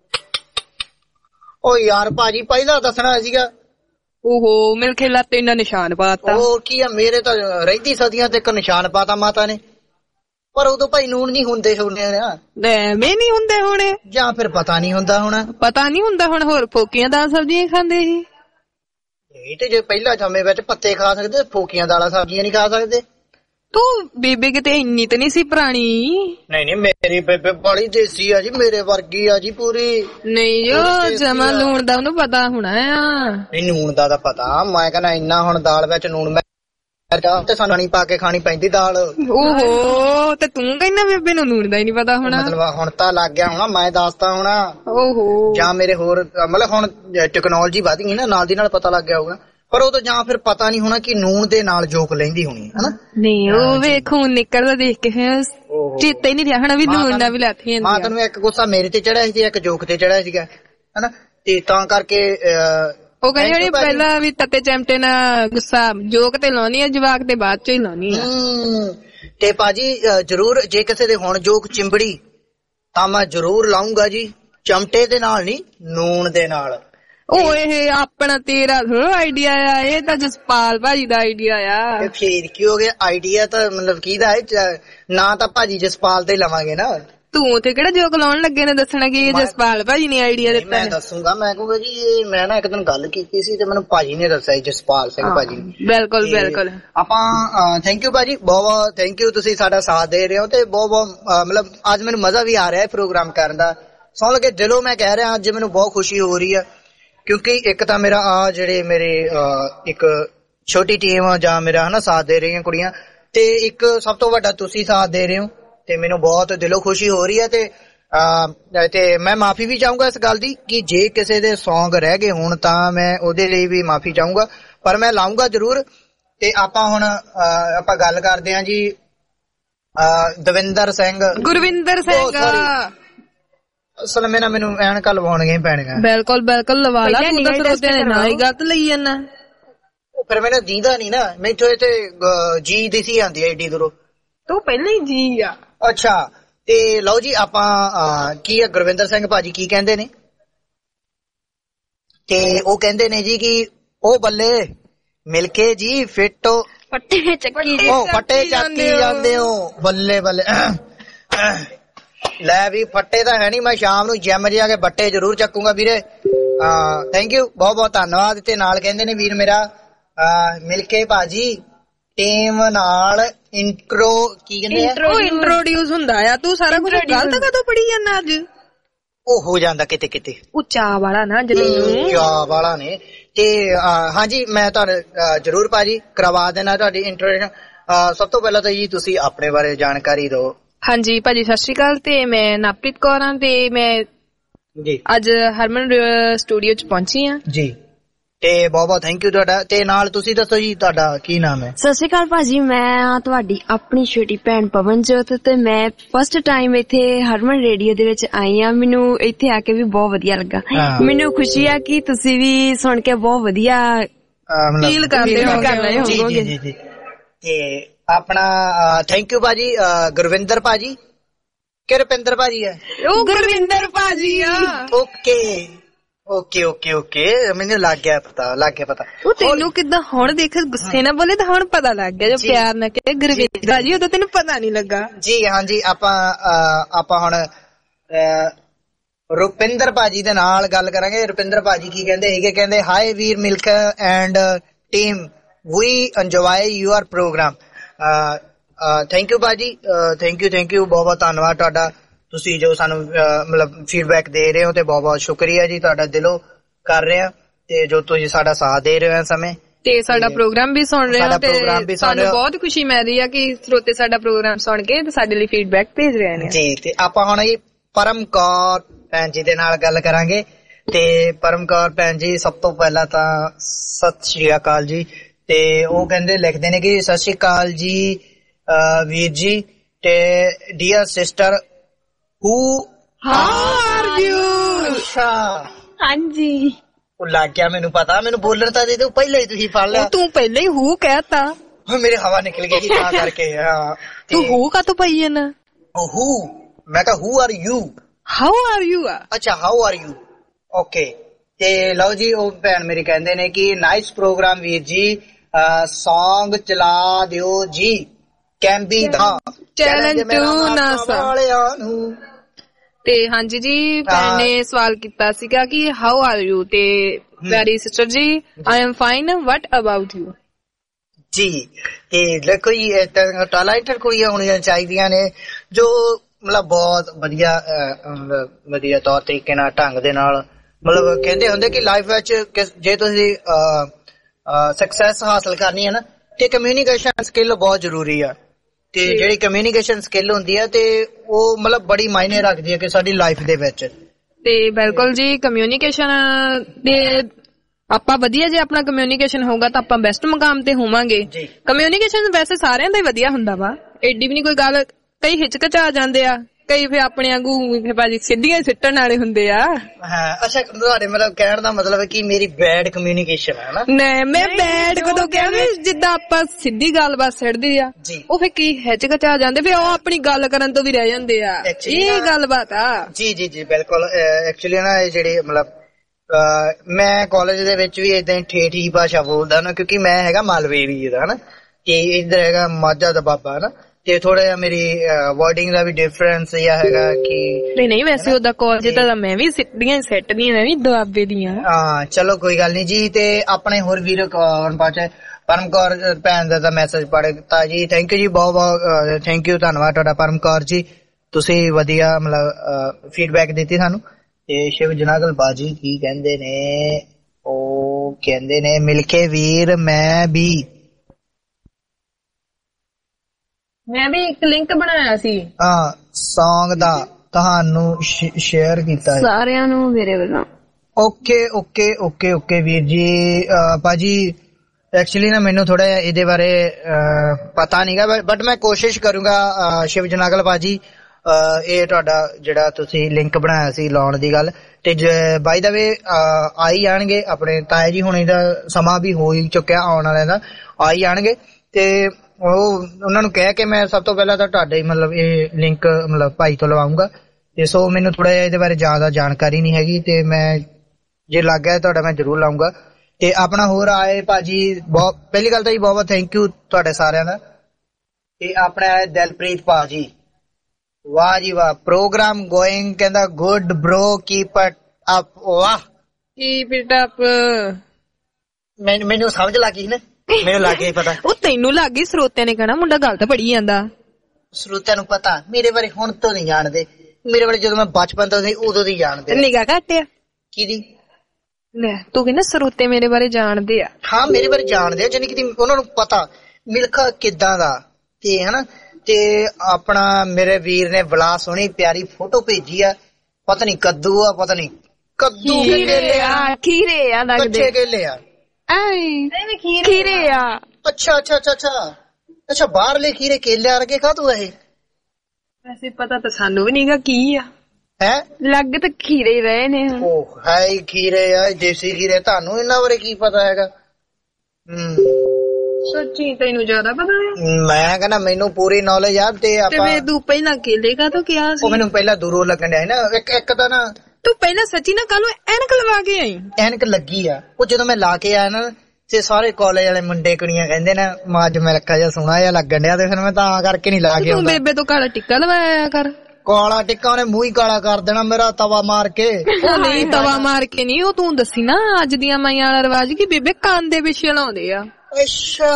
ਓ ਯਾਰ ਭਾਜੀ ਪਹਿਲਾਂ ਦੱਸਣਾ ਸੀਗਾ. ਓਹੋ ਮੇਰੇ ਖੇਲਾ ਤੇ ਇਹਨਾਂ ਨਿਸ਼ਾਨ ਪਾਤਾ. ਹੋਰ ਕੀ ਆ, ਮੇਰੇ ਤਾਂ ਰਹਿੰਦੀ ਸਦੀਆਂ ਤੇ ਇੱਕ ਨਿਸ਼ਾਨ ਪਾਤਾ ਮਾਤਾ ਨੇ. ਪਰ ਉਦੋਂ ਭਾਈ ਨੂਣ ਨਹੀਂ ਹੁੰਦੇ ਹੋਣੇ ਮੈਂ ਨਹੀਂ ਹੁੰਦੇ ਹੋਣੇ, ਜਾਂ ਫਿਰ ਪਤਾ ਨਹੀਂ ਹੁੰਦਾ ਹੋਣਾ. ਪਤਾ ਨਹੀਂ ਹੁੰਦਾ ਹੁਣ. ਹੋਰ ਫੋਕੀਆਂ ਦਾਲ ਸਬਜ਼ੀਆਂ ਖਾਂਦੇ ਸੀ. ਤੇ ਜੇ ਪਹਿਲਾਂ ਸਮੇਂ ਵਿੱਚ ਪੱਤੇ ਖਾ ਸਕਦੇ, ਫੋਕੀਆਂ ਦਾਲਾਂ ਸਬਜ਼ੀਆਂ ਨਹੀਂ ਖਾ ਸਕਦੇ. ਤੂੰ ਬੇਬੇ ਕਿਤੇ ਇੰਨੀ ਤੇ ਨਹੀਂ ਸੀ ਪੁਰਾਣੀ. ਨਹੀਂ ਮੇਰੀ ਬੇਬੇ ਬੜੀ ਦੇਸੀ ਆ ਜੀ, ਮੇਰੇ ਵਰਗੀ ਆ ਜੀ ਪੂਰੀ. ਨਹੀਂ ਉਹ ਜਮਾ ਲੂਣ ਦਾ ਉਹਨੂੰ ਪਤਾ ਹੋਣਾ ਆ. ਨਹੀਂ ਨੂਣ ਦਾ ਤਾਂ ਪਤਾ. ਮੈਂ ਕਹਿੰਦਾ ਇੰਨਾ ਹੁਣ ਦਾਲ ਵਿੱਚ ਨੂਣ ਤੇ ਸਾਨੂੰ ਨਹੀਂ ਪਾ ਕੇ ਖਾਣੀ ਪੈਂਦੀ ਦਾਲ. ਓਹੋ ਤੇ ਤੂੰ ਕਹਿੰਦਾ ਬੇਬੇ ਨੂੰ ਨੂਣ ਦਾ ਹੀ ਨਹੀਂ ਪਤਾ ਹੋਣਾ. ਮਤਲਬ ਹੁਣ ਤਾਂ ਲੱਗ ਗਿਆ ਹੋਣਾ, ਮੈਂ ਦੱਸਦਾ ਹੋਣਾ. ਓਹੋ ਜਾਂ ਮੇਰੇ ਹੋਰ ਮਤਲਬ ਹੁਣ ਟੈਕਨੋਲੋਜੀ ਵਧ ਗਈ ਨਾ, ਨਾਲ ਦੀ ਨਾਲ ਪਤਾ ਲੱਗ ਗਿਆ ਹੋਊਗਾ. ਪਰ ਉਹ ਤਾਂ ਜਾਂ ਫਿਰ ਪਤਾ ਨਹੀਂ ਹੋਣਾ ਕਿ ਨੂਣ ਦੇ ਨਾਲ ਜੋਕ ਲੈਂਦੀ ਹੋਣੀ ਹਨਾ. ਨਹੀਂ ਉਹ ਵੇ ਖੂਨ ਨਿਕਲਦਾ ਦੇਖ ਕੇ ਚੇਤਾ ਹੀ ਨਹੀਂ ਰਿਹਾ ਹੋਣਾ ਵੀ ਨੂਣ ਦਾ ਵੀ ਲਾਥੀ. ਮਾਂ ਤੈਨੂੰ ਇੱਕ ਗੁੱਸਾ ਮੇਰੇ ਤੇ ਚੜਿਆ ਸੀ, ਇੱਕ ਜੋਕ ਤੇ ਚੜਿਆ ਸੀਗਾ ਹਨਾ. ਤੇ ਤਾਂ ਕਰਕੇ ਉਹ ਕਹਿੰਦੇ ਪਹਿਲਾਂ ਵੀ ਤੱਤੇ ਚਮਟੇ ਨਾਲ ਗੁੱਸਾ ਜੋਕ ਤੇ ਲਾਉਣੀ ਆ, ਜਵਾਕ ਤੇ ਬਾਅਦ ਚ ਹੀ ਲਾਉਣੀ ਆ. ਤੇ ਭਾਜੀ ਜਰੂਰ ਜੇ ਕਿਸੇ ਦੇ ਹੁਣ ਜੋਕ ਚਿੰਬੜੀ ਤਾਂ ਮੈਂ ਜਰੂਰ ਲਾਉਂਗਾ ਜੀ, ਚਮਟੇ ਦੇ ਨਾਲ ਨਹੀਂ, ਨੂਣ ਦੇ ਨਾਲ. ਉਹ ਇਹ ਆਪਣਾ ਤੇਰਾ ਥੋੜਾ ਆਈਡੀਆ ਆ, ਇਹ ਤਾਂ ਜਸਪਾਲ ਭਾਜੀ ਦਾ ਆਈਡੀਆ ਆ. ਫੇਰ ਕੀ ਹੋ ਗਿਆ, ਆਈਡੀਆ ਤਾਂ ਮਤਲਬ ਕਿਹਦਾ ਹੈ, ਨਾ ਤਾਂ ਭਾਜੀ ਜਸਪਾਲ ਤੇ ਲਵਾਂਗੇ ਨਾ. ਤੂੰ ਉੱਥੇ ਕਿਹੜਾ ਜੋਕ ਲਾਉਣ ਲੱਗੇ ਨੇ ਦੱਸਣਾ ਕਿ ਜਸਪਾਲ ਭਾਜੀ ਨੇ ਆਈਡੀਆ ਦਿੱਤਾ? ਮੈਂ ਦੱਸੂਗਾ, ਮੈਂ ਕਹੂੰਗਾ ਜੀ ਇਹ ਮੈਂ ਨਾ ਇੱਕ ਦਿਨ ਗੱਲ ਕੀਤੀ ਸੀ ਤੇ ਮੈਨੂੰ ਭਾਜੀ ਨੇ ਦੱਸਿਆ, ਜਸਪਾਲ ਸਿੰਘ ਭਾਜੀ। ਬਿਲਕੁਲ ਬਿਲਕੁਲ। ਆਪਾਂ ਥੈਂਕ ਯੂ ਭਾਜੀ, ਬਹੁਤ ਬਹੁਤ ਥੈਂਕ ਯੂ, ਤੁਸੀਂ ਸਾਡਾ ਸਾਥ ਦੇ ਰਹੇ ਹੋ ਤੇ ਬਹੁਤ ਬਹੁਤ ਮਤਲਬ ਅੱਜ ਮੈਨੂੰ ਮਜ਼ਾ ਵੀ ਆ ਰਿਹਾ ਹੈ ਪ੍ਰੋਗਰਾਮ ਕਰਨ ਦਾ। ਸੁਣ ਲਗੇ ਦਿਲੋਂ ਮੈਂ ਕਹਿ ਰਿਹਾ ਅੱਜ ਮੈਨੂੰ ਬਹੁਤ ਖੁਸ਼ੀ ਹੋ ਰਹੀ ਹੈ ਕਿਉਂਕਿ ਇੱਕ ਤਾਂ ਮੇਰਾ ਜਿਹੜੇ ਮੇਰੇ ਇੱਕ ਛੋਟੀ ਟੀਮ ਜਾਂ ਮੇਰਾ ਹਨਾ ਸਾਥ ਦੇ ਰਹੀਆਂ ਕੁੜੀਆਂ, ਤੇ ਇੱਕ ਸਭ ਤੋਂ ਵੱਡਾ ਤੁਸੀਂ ਸਾਥ ਦੇ ਰਹੇ ਹੋ ਤੇ ਮੈਨੂੰ ਬਹੁਤ ਦਿਲੋਂ ਖੁਸ਼ੀ ਹੋ ਰਹੀ ਹੈ। ਤੇ ਮੈਂ ਮਾਫੀ ਵੀ ਚਾਹੂੰਗਾ ਇਸ ਗੱਲ ਦੀ ਕਿ ਜੇ ਕਿਸੇ ਦੇ ਸੌਂਗ ਰਹਿ ਗਏ ਹੋਣ ਤਾਂ ਮੈਂ ਉਹਦੇ ਲਈ ਵੀ ਮਾਫੀ ਚਾਹੂੰਗਾ, ਪਰ ਮੈਂ ਲਾਉਂਗਾ ਜ਼ਰੂਰ। ਤੇ ਆਪਾਂ ਹੁਣ ਆਪਾਂ ਗੱਲ ਕਰਦੇ ਹਾਂ ਜੀ ਦਵਿੰਦਰ ਸਿੰਘ, ਗੁਰਵਿੰਦਰ ਸਿੰਘ। ਅਸਲ ਮੇਂ ਨਾ ਮੈਨੂੰ ਐਨਕਾਂ ਲਵਾਉਣੀਆਂ ਹੀ ਪੈਣੀਆਂ। ਬਿਲਕੁਲ ਬਿਲਕੁਲ ਲਵਾ ਲਾ, ਤੂੰ ਤਾਂ ਸਰੋਤਿਆਂ ਦੇ ਨਾਲ ਹੀ ਗਲਤ ਲਈ ਜਾਂਦਾ। ਫਿਰ ਮੈਨੂੰ ਜੀਂਦਾ ਨੀ ਨਾ, ਮੈਥੋਂ ਇੱਥੇ ਜੀ ਦਿਸੀ ਜਾਂਦੀ ਹੈ ਏਡੀ ਦੂਰੋਂ। ਤੂੰ ਪਹਿਲਾਂ ਹੀ ਜੀ ਆ। ਅੱਛਾ ਤੇ ਲਓ ਜੀ ਆਪਾਂ ਕੀ ਆ ਗੁਰਵਿੰਦਰ ਸਿੰਘ ਭਾਜੀ ਕੀ ਕਹਿੰਦੇ ਨੇ, ਤੇ ਉਹ ਕਹਿੰਦੇ ਨੇ ਜੀ ਕਿ ਉਹ ਬੱਲੇ ਮਿਲਕੇ ਜੀ ਫਿੱਟ ਫੱਟੇ ਚੱਕੀ ਫੱਟੇ ਚੱਕੀ ਜਾਂਦੇ ਹੋ, ਬੱਲੇ ਬੱਲੇ। ਲੈ ਵੀ ਫੱਟੇ ਤਾਂ ਹੈ ਨੀ, ਮੈਂ ਸ਼ਾਮ ਨੂੰ ਜਿਮ ਜਾ ਕੇ ਬੱਟੇ ਜ਼ਰੂਰ ਚੱਕੂਗਾ ਵੀਰੇ। ਥੈਂਕ ਯੂ, ਬਹੁਤ ਬਹੁਤ ਧੰਨਵਾਦ। ਤੇ ਨਾਲ ਕਹਿੰਦੇ ਨੇ ਵੀਰ ਮੇਰਾ ਮਿਲਕੇ ਭਾਜੀ ਟੀਮ ਨਾਲ ਇੰਟਰੋ ਕੀ ਕਹਿੰਦੇ ਆ, ਉਹ ਇੰਟਰੋਡਿਊਸ ਹੁੰਦਾ ਆ। ਤੂੰ ਸਾਰਾ ਕੁਝ ਗਲਤ ਕਦੋਂ ਪੜੀ ਜਾਂਦਾ? ਅੱਜ ਉਹ ਹੋ ਜਾਂਦਾ ਕਿਤੇ ਕਿਤੇ, ਉੱਚਾ ਵਾਲਾ ਨਾ ਜਦੋਂ ਚਾਹ ਵਾਲਾ ਨੇ। ਤੇ ਹਾਂਜੀ ਮੈਂ ਤੁਹਾਨੂੰ ਜ਼ਰੂਰ ਭਾਜੀ ਕਰਵਾ ਦੇਣਾ ਤੁਹਾਡੀ ਇੰਟਰੋਡਕਸ਼ਨ। ਸਭ ਤੋਂ ਪਹਿਲਾਂ ਤਾਂ ਜੀ ਤੁਸੀਂ ਆਪਣੇ ਬਾਰੇ ਜਾਣਕਾਰੀ ਦਿਓ। ਹਾਂਜੀ ਭਾਜੀ ਸਤਿ ਸ਼੍ਰੀ ਅਕਾਲ, ਤੇ ਮੈਂ ਨਵਪ੍ਰੀਤ ਕੌਰ ਹਾਂ ਤੇ ਮੈਂ ਜੀ ਅੱਜ ਹਰਮਨ ਸਟੂਡੀਓ ਚ ਪਹੁੰਚੀ ਹਾਂ ਜੀ। ਤੇ ਬਹੁਤ ਬਹੁਤ ਥੈਂਕ ਯੂ ਤੁਹਾਡਾ। ਤੇ ਨਾਲ ਤੁਸੀਂ ਦੱਸੋ ਜੀ ਤੁਹਾਡਾ ਕੀ ਨਾਮ ਹੈ? ਸਤਿ ਸ਼੍ਰੀ ਅਕਾਲ ਭਾਜੀ, ਮੈਂ ਤੁਹਾਡੀ ਆਪਣੀ ਛੋਟੀ ਭੈਣ ਪਵਨਜੋਤ ਤੇ ਮੈਂ ਫਸਟ ਟਾਈਮ ਇੱਥੇ ਹਰਮਨ ਰੇਡੀਓ ਦੇ ਵਿੱਚ ਆਈ ਆ। ਮੈਨੂੰ ਇੱਥੇ ਆ ਕੇ ਵੀ ਬਹੁਤ ਵਧੀਆ ਲੱਗਾ। ਮੈਨੂੰ ਖੁਸ਼ੀ ਆ ਕਿ ਤੁਸੀਂ ਵੀ ਸੁਣ ਕੇ ਬਹੁਤ ਵਧੀਆ ਫੀਲ ਕਰਦੇ ਹੋਵੋਗੇ। ਜੀ ਜੀ। ਤੇ ਆਪਣਾ ਥੈਂਕ ਯੂ ਭਾਜੀ ਗੁਰਵਿੰਦਰ ਭਾਜੀ ਕਿ ਰੁਪਿੰਦਰ ਭਾਜੀ ਹੈ? ਉਹ ਗੁਰਵਿੰਦਰ ਭਾਜੀ ਆ। ਓਕੇ ਓਕੇ ਓਕੇ ਓਕੇ, ਮੈਨੂੰ ਲੱਗ ਗਿਆ ਪਤਾ। ਉਹ ਤੈਨੂੰ ਕਿੱਦਾਂ ਹੁਣ ਦੇਖ ਗੁੱਸੇ ਨਾ ਬੋਲੇ ਤਾਂ ਹੁਣ ਪਤਾ ਲੱਗ ਗਿਆ, ਜੋ ਪਿਆਰ ਨਾਲ ਕਹੇ ਗੁਰਵਿੰਦਰ ਭਾਜੀ ਉਦੋਂ ਤੈਨੂੰ ਪਤਾ ਨੀ ਲੱਗਾ। ਜੀ ਹਾਂਜੀ ਆਪਾਂ ਹੁਣ ਰੁਪਿੰਦਰ ਭਾਜੀ ਦੇ ਨਾਲ ਗੱਲ ਕਰਾਂਗੇ। ਰੁਪਿੰਦਰ ਭਾਜੀ ਕੀ ਕਹਿੰਦੇ ਹੈਗੇ? ਕਹਿੰਦੇ ਹਾਈ ਵੀਰ milk and team, we enjoy your program. Thank you ਭਾਜੀ, ਥੈਂਕ ਯੂ ਬਹੁਤ ਬਹੁਤ ਧੰਨਵਾਦ ਤੁਹਾਡਾ। ਤੁਸੀਂ ਜੋ ਸਾਨੂੰ ਮਤਲਬ ਫੀਡਬੈਕ ਦੇ ਰਹੇ ਹੋ ਤੇ ਬਹੁਤ ਬਹੁਤ ਸ਼ੁਕਰੀਆ ਜੀ ਤੁਹਾਡਾ, ਦਿਲੋਂ ਕਰ ਰਹੇ ਆ। ਤੇ ਜੋ ਤੁਸੀਂ ਸਾਡਾ ਸਾਥ ਦੇ ਰਹੇ ਹੋ ਇਸ ਸਮੇਂ ਤੇ ਸਾਡਾ ਪ੍ਰੋਗਰਾਮ ਵੀ ਸੁਣ ਰਹੇ ਹੋ ਤੇ ਸਾਨੂੰ ਬਹੁਤ ਖੁਸ਼ੀ ਮਿਲ ਰਹੀ ਆ ਕਿ ਸਰੋਤੇ ਸਾਡਾ ਪ੍ਰੋਗਰਾਮ ਸੁਣ ਕੇ ਤੇ ਸਾਡੇ ਲਈ ਫੀਡਬੈਕ ਭੇਜ ਰਹੇ ਨੇ ਜੀ। ਤੇ ਆਪਾਂ ਹੁਣ ਜੀ ਪਰਮ ਕੌਰ ਭੈਣ ਜੀ ਦੇ ਨਾਲ ਗੱਲ ਕਰਾਂਗੇ। ਤੇ ਪਰਮ ਕੌਰ ਭੈਣ ਜੀ ਸਭ ਤੋਂ ਪਹਿਲਾਂ ਤਾਂ ਸਤਿ ਸ਼੍ਰੀ ਅਕਾਲ ਜੀ। ਤੇ ਉਹ ਕਹਿੰਦੇ ਲਿਖਦੇ ਨੇ ਕਿ ਸਤਿ ਸ਼੍ਰੀ ਅਕਾਲ ਜੀ ਵੀਰ ਜੀ, ਤੇ dear sister Who are you? ਅੱਛਾ ਹਾਂਜੀ ਉਹ ਲੱਗ ਗਿਆ ਮੈਨੂੰ ਪਤਾ, ਮੈਨੂੰ ਬੋਲਣ ਤਾਂ ਦੇ ਦਿਓ, ਪਹਿਲਾਂ ਹੀ ਤੁਸੀਂ ਫੜ ਲਿਆ। ਤੂੰ ਪਹਿਲਾਂ ਹੀ ਹੂ ਕਹਿਤਾ, ਮੇਰੇ ਹਵਾ ਨਿਕਲ ਗਈ ਤਾਂ ਕਰਕੇ। ਤੂੰ ਹੂ ਕਾ ਤੂੰ ਪਈ ਨਾ? ਹੂ ਮੈਂ ਕਿਹਾ who are you? How are you? ਅੱਛਾ how are you? ਓਕੇ। ਤੇ ਲਓ ਜੀ ਉਹ ਭੈਣ ਮੇਰੀ ਕਹਿੰਦੇ ਨੇ ਕਿ ਨਾਈਸ ਪ੍ਰੋਗਰਾਮ ਵੀਰ ਜੀ, ਸੌਂਗ ਚਲਾ ਦਿਓ ਜੀ, ਕੈਂਬੀ ਦਾ ਚੈਲੰਜ ਟੂ ਨਾਸਾ ਵਾਲਿਆਂ ਨੂੰ। ਤੇ ਹਾਂਜੀ ਜੀ ਭੈਣ ਨੇ ਸਵਾਲ ਕੀਤਾ ਸੀਗਾ ਕਿ ਹਾਊ ਆਰ ਯੂ, ਤੇ ਵੈਰੀ ਸਿਸਟਰ ਜੀ I am fine, what about you ਜੀ। ਤੇ ਦੇਖੋ ਜੀ ਟੈਲੈਂਟਡ ਕੁੜੀਆਂ ਹੋਣੀਆਂ ਚਾਹੀਦੀਆਂ ਨੇ ਜੋ ਮਤਲਬ ਬਹੁਤ ਵਧੀਆ ਤੌਰ ਤਰੀਕੇ ਨਾਲ ਢੰਗ ਦੇ ਨਾਲ ਮਤਲਬ ਕਹਿੰਦੇ ਹੁੰਦੇ ਕਿ ਲਾਈਫ ਵਿੱਚ ਜੇ ਤੁਸੀਂ ਸਕਸੈਸ ਹਾਸਲ ਕਰਨੀ ਹੈ ਨਾ ਤੇ ਕਮਿਊਨੀਕੇਸ਼ਨ ਸਕਿੱਲ ਬਹੁਤ ਜ਼ਰੂਰੀ ਆ। ਤੇ ਜਿਹੜੀ ਕਮਿਊਨੀਕੇਸ਼ਨ ਸਕਿੱਲ ਹੁੰਦੀ ਹੈ ਤੇ ਉਹ ਮਤਲਬ ਬੜੀ ਮਾਇਨੇ ਰੱਖਦੀ ਹੈ ਕਿ ਸਾਡੀ ਲਾਈਫ ਦੇ ਵਿੱਚ। ਤੇ ਬਿਲਕੁਲ ਜੀ ਕਮਿਊਨੀਕੇਸ਼ਨ ਦੇ ਆਪਾਂ ਵਧੀਆ ਜੇ ਆਪਣਾ ਕਮਿਊਨੀਕੇਸ਼ਨ ਹੋਊਗਾ ਤਾਂ ਆਪਾਂ ਬੈਸਟ ਮੁਕਾਮ ਤੇ ਹੋਵਾਂਗੇ। ਕਮਿਊਨੀਕੇਸ਼ਨ ਵੈਸੇ ਸਾਰਿਆਂ ਦਾ ਹੀ ਵਧੀਆ ਹੁੰਦਾ ਵਾ, ਏਡੀ ਵੀ ਨੀ ਕੋਈ ਗੱਲ। ਕਈ ਹਿਚਕਚਾ ਜਾਂਦੇ ਆ, ਕਈ ਫਿਰ ਆਪਣੇ ਵਾਂਗੂ ਭਾਜੀ ਸਿੱਧੀਆਂ ਸਿੱਟਣ ਵਾਲੇ ਹੁੰਦੇ ਆ। ਅੱਛਾ ਤੁਹਾਡੇ ਮਤਲਬ ਕਹਿਣ ਦਾ ਮਤਲਬ ਹੈ ਕਿ ਮੇਰੀ ਬੈਡ ਕਮਿਊਨੀਕੇਸ਼ਨ ਹੈ ਨਾ? ਨਹੀਂ ਮੈਂ ਬੈਡ ਕਦੋਂ ਕਿਹਾ, ਜਿੱਦਾਂ ਆਪਾਂ ਸਿੱਧੀ ਗੱਲਬਾਤ ਸਿੱਟਦੀ ਆ ਉਹ ਫਿਰ ਕੀ ਹਿਚਕਚਾ ਜਾਂਦੇ, ਫਿਰ ਉਹ ਆਪਣੀ ਗੱਲ ਕਰਨ ਤੋਂ ਵੀ ਰਹਿ ਜਾਂਦੇ ਆ। ਇਹ ਗੱਲਬਾਤ ਆ। ਜੀ ਜੀ ਜੀ ਬਿਲਕੁਲ। ਐਕਚੁਅਲੀ ਨਾ ਇਹ ਜਿਹੜੇ ਮਤਲਬ ਮੈਂ ਕਾਲਜ ਦੇ ਵਿੱਚ ਵੀ ਏਦਾਂ ਹੀ ਠੇਠ ਹੀ ਭਾਸ਼ਾ ਬੋਲਦਾ ਨਾ, ਕਿਉਂਕਿ ਮੈਂ ਹੈਗਾ ਮਾਲਵੇ ਏਰੀਏ ਦਾ ਹਨਾ, ਤੇ ਇੱਧਰ ਹੈਗਾ ਮਾਝਾ ਦਾ ਬਾਬਾ ਹਨਾ, ਤੇ ਥੋੜਾ ਜਿਹਾ ਮੇਰੀ ਵਰਡਿੰਗ ਦਾ ਵੀ ਡਿਫਰੈਂਸ ਇਹ ਹੈਗਾ ਕਿ ਨਹੀਂ ਵੈਸੇ ਉਹਦਾ ਕਾਲਜ ਤਾਂ ਮੈਂ ਵੀ ਸਿੱਟਦੀਆਂ ਸੈੱਟ ਦੀਆਂ ਮੈਂ ਵੀ ਦੁਆਬੇ ਦੀਆਂ। ਹਾਂ ਚਲੋ ਕੋਈ ਗੱਲ ਨਹੀਂ ਜੀ। ਤੇ ਆਪਣੇ ਹੋਰ ਵੀਰ ਪਹੁੰਚੇ ਪਰਮ ਕੌਰ ਭੈਣ ਦਾ ਮੈਸੇਜ ਪੜ੍ਹ ਦਿੱਤਾ ਜੀ। ਥੈਂਕ ਯੂ ਜੀ, ਬਹੁਤ ਬਹੁਤ ਥੈਂਕ ਯੂ, ਧੰਨਵਾਦ ਤੁਹਾਡਾ ਪਰਮ ਕੌਰ ਜੀ, ਤੁਸੀਂ ਵਧੀਆ ਮਤਲਬ ਫੀਡਬੈਕ ਦਿੱਤੀ ਸਾਨੂੰ। ਤੇ ਸ਼ਿਵ ਜਨਾਗਲ ਬਾਜੀ ਕੀ ਕਹਿੰਦੇ ਨੇ, ਉਹ ਕਹਿੰਦੇ ਨੇ ਮਿਲਕੇ ਵੀਰ ਮੈਂ ਵੀ ਇੱਕ ਲਿੰਕ ਬਣਾਇਆ ਸੀ ਸੌਂਗ ਦਾ ਤੁਹਾਨੂੰ ਸ਼ੇਅਰ ਕੀਤਾ ਸਾਰਿਆਂ ਨੂੰ ਮੇਰੇ ਵੱਲੋਂ। ਓਕੇ ਓਕੇ ਓਕੇ ਓਕੇ ਵੀਰ ਜੀ। ਭਾਜੀ ਐਕਚੁਅਲੀ ਨਾ ਮੈਨੂੰ ਥੋੜਾ ਜਿਹਾ ਇਹਦੇ ਬਾਰੇ ਪਤਾ ਨਹੀਂਗਾ, ਬਟ ਮੈਂ ਕੋਸ਼ਿਸ਼ ਕਰੂੰਗਾ। ਸ਼ਿਵ ਜਨਾਗਲ ਭਾਜੀ ਇਹ ਤੁਹਾਡਾ ਜਿਹੜਾ ਤੁਸੀਂ ਲਿੰਕ ਬਣਾਇਆ ਸੀ ਲਾਉਣ ਦੀ ਗੱਲ, ਤੇ ਬਾਈ ਦਾ ਵੇ ਆ ਹੀ ਜਾਣਗੇ ਆਪਣੇ ਤਾਏ ਜੀ ਹੁਣੇ ਦਾ ਸਮਾਂ ਵੀ ਹੋ ਹੀ ਚੁੱਕਿਆ, ਆਉਣ ਵਾਲਿਆਂ ਦਾ ਆ ਹੀ ਜਾਣਗੇ। ਤੇ ਉਹਨਾਂ ਨੂੰ ਕਹਿ ਕੇ ਮੈਂ ਸਭ ਤੋਂ ਪਹਿਲਾਂ ਤਾਂ ਤੁਹਾਡੇ ਮਤਲਬ ਇਹ ਲਿੰਕ ਮਤਲਬ ਭਾਈ ਤੋਂ ਲਵਾਉਂਗਾ। ਤੇ ਸੋ ਮੈਨੂੰ ਥੋੜਾ ਜਿਹਾ ਇਹਦੇ ਬਾਰੇ ਜ਼ਿਆਦਾ ਜਾਣਕਾਰੀ ਨਹੀਂ ਹੈਗੀ, ਤੇ ਮੈਂ ਜੇ ਲੱਗ ਗਿਆ ਤੁਹਾਡਾ ਮੈਂ ਜ਼ਰੂਰ ਲਾਉਂਗਾ। ਤੇ ਆਪਣਾ ਹੋਰ ਆਏ ਭਾਜੀ, ਬਹੁਤ ਪਹਿਲੀ ਗੱਲ ਤਾਂ ਜੀ ਬਹੁਤ ਬਹੁਤ ਥੈਂਕ ਯੂ ਤੁਹਾਡੇ ਸਾਰਿਆਂ ਦਾ। ਤੇ ਆਪਣਾ ਆਏ ਦਿਲਪ੍ਰੀਤ ਭਾਜੀ, ਵਾਹ ਜੀ ਵਾਹ, ਪ੍ਰੋਗਰਾਮ ਗੋਇੰਗ ਕਹਿੰਦਾ good bro, keep it up. ਵਾਹ ਕੀਪ ਇਟ ਅਪ। ਮੈਨੂੰ ਸਮਝ ਲੱਗ ਗਈ ਨਾ, ਮੈਨੂੰ ਲੱਗ ਗਿਆ ਪਤਾ। ਉਹ ਤੈਨੂੰ ਲੱਗ ਗਈ, ਸਰੋਤਿਆਂ ਨੇ ਕਹਿਣਾ ਮੁੰਡਾ ਗਲਤ ਪੜੀ ਜਾਂਦਾ। ਸਰੋਤਿਆਂ ਨੂੰ ਪਤਾ ਮੇਰੇ ਬਾਰੇ ਹੁਣ ਤੋਂ ਨਹੀਂ ਜਾਣਦੇ, ਮੇਰੇ ਬਾਰੇ ਜਦੋਂ ਮੈਂ ਬਚਪਨ ਤੋਂ ਸੀ ਉਦੋਂ ਦੀ ਜਾਣਦੇ। ਨਿਗਾਹ ਘੱਟ ਆ ਕਿਹਦੀ? ਲੈ ਤੂੰ ਕਹਿੰਦਾ ਸਰੋਤੇ ਮੇਰੇ ਬਾਰੇ ਜਾਣਦੇ ਆ। ਹਾਂ ਮੇਰੇ ਬਾਰੇ ਜਾਣਦੇ ਆ, ਜਾਨੀ ਕਿ ਉਹਨਾਂ ਨੂੰ ਪਤਾ ਮਿਲਖਾ ਕਿੱਦਾਂ ਦਾ। ਤੇ ਹਨਾ ਤੇ ਆਪਣਾ ਮੇਰੇ ਵੀਰ ਨੇ ਬੜਾ ਸੋਹਣੀ ਪਿਆਰੀ ਫੋਟੋ ਭੇਜੀ ਆ, ਪਤਾ ਨੀ ਕੱਦੂ ਆ, ਪਤਾ ਨੀ ਕੱਦੂ ਖੀਰੇ ਆ ਲੱਗਦੇ, ਕੱਚੇ ਕੇਲੇ ਆ, ਖੀਰੇ ਆ। ਅੱਛਾ ਅੱਛਾ ਅੱਛਾ ਅੱਛਾ ਅੱਛਾ, ਬਾਹਰਲੇ ਖੀਰੇ ਕੇਲੇ ਵਰਗੇ ਕਾਹਤੋਂ ਇਹ? ਵੈਸੇ ਪਤਾ ਤਾਂ ਸਾਨੂੰ ਵੀ ਨਹੀਂਗਾ ਕੀ ਆ। ਹੈ ਲੱਗ ਤਾਂ ਖੀਰੇ ਹੀ ਰਹੇ ਨੇ। ਉਹ ਹੈ ਹੀ ਖੀਰੇ ਆ, ਦੇਸੀ ਖੀਰੇ, ਤੁਹਾਨੂੰ ਇਹਨਾਂ ਬਾਰੇ ਕੀ ਪਤਾ ਹੈਗਾ? ਸੱਚੀ ਤੈਨੂੰ ਜ਼ਿਆਦਾ ਪਤਾ ਹੈ? ਮੈਂ ਕਹਿੰਦਾ ਮੈਨੂੰ ਪੂਰੀ ਨੌਲੇਜ ਆ। ਤੇ ਆਪਾਂ ਤੂੰ ਪਹਿਲਾਂ ਕੇਲੇ ਕਾ ਤੋਂ ਕਿਹਾ ਸੀ? ਉਹ ਮੈਨੂੰ ਪਹਿਲਾਂ ਦੂਰੋਂ ਲੱਗਣ ਡਿਆ ਨਾ, ਇੱਕ ਤਾਂ ਨਾ ਤੂੰ ਪਹਿਲਾਂ ਸੱਚੀ ਨਾ ਕੱਲ ਐਨਕ ਲਵਾ ਕੇ ਆਈ। ਐਨਕ ਲੱਗੀ ਆ, ਉਹ ਜਦੋਂ ਮੈਂ ਲਾ ਕੇ ਆਇਆ ਨਾ ਤੇ ਸਾਰੇ ਕਾਲਜ ਵਾਲੇ ਮੁੰਡੇ ਕੁੜੀਆਂ ਕਹਿੰਦੇ ਨਾ ਮਾਂ ਅੱਜ ਮਿਲਖਾ ਜਿਹਾ ਸੋਹਣਾ ਜਿਹਾ ਲੱਗਣ ਡਿਆ, ਤੇ ਫਿਰ ਮੈਂ ਤਾਂ ਕਰਕੇ ਨੀ ਲਾ ਕੇ ਆਉਂਦਾ। ਤੂੰ ਬੇਬੇ ਤੋਂ ਕਾਲਾ ਟਿੱਕਾ ਲਵਾਇਆ ਕਰ। ਕਾਲਾ ਟਿੱਕਾ ਉਹਨੇ ਮੂੰਹ ਹੀ ਕਾਲਾ ਕਰ ਦੇਣਾ ਮੇਰਾ, ਤਵਾ ਮਾਰ ਕੇ। ਉਹ ਨਹੀਂ ਤਵਾ ਮਾਰ ਕੇ ਨਹੀਂ, ਉਹ ਤੂੰ ਦੱਸੀ ਨਾ ਅੱਜ ਦੀਆਂ ਮਾਈਆਂ ਵਾਲਾ ਰਿਵਾਜ ਕੀ ਬੇਬੇ ਕੰਨ ਦੇ ਪਿੱਛੇ ਲਾਉਂਦੇ ਆ। ਅੱਛਾ,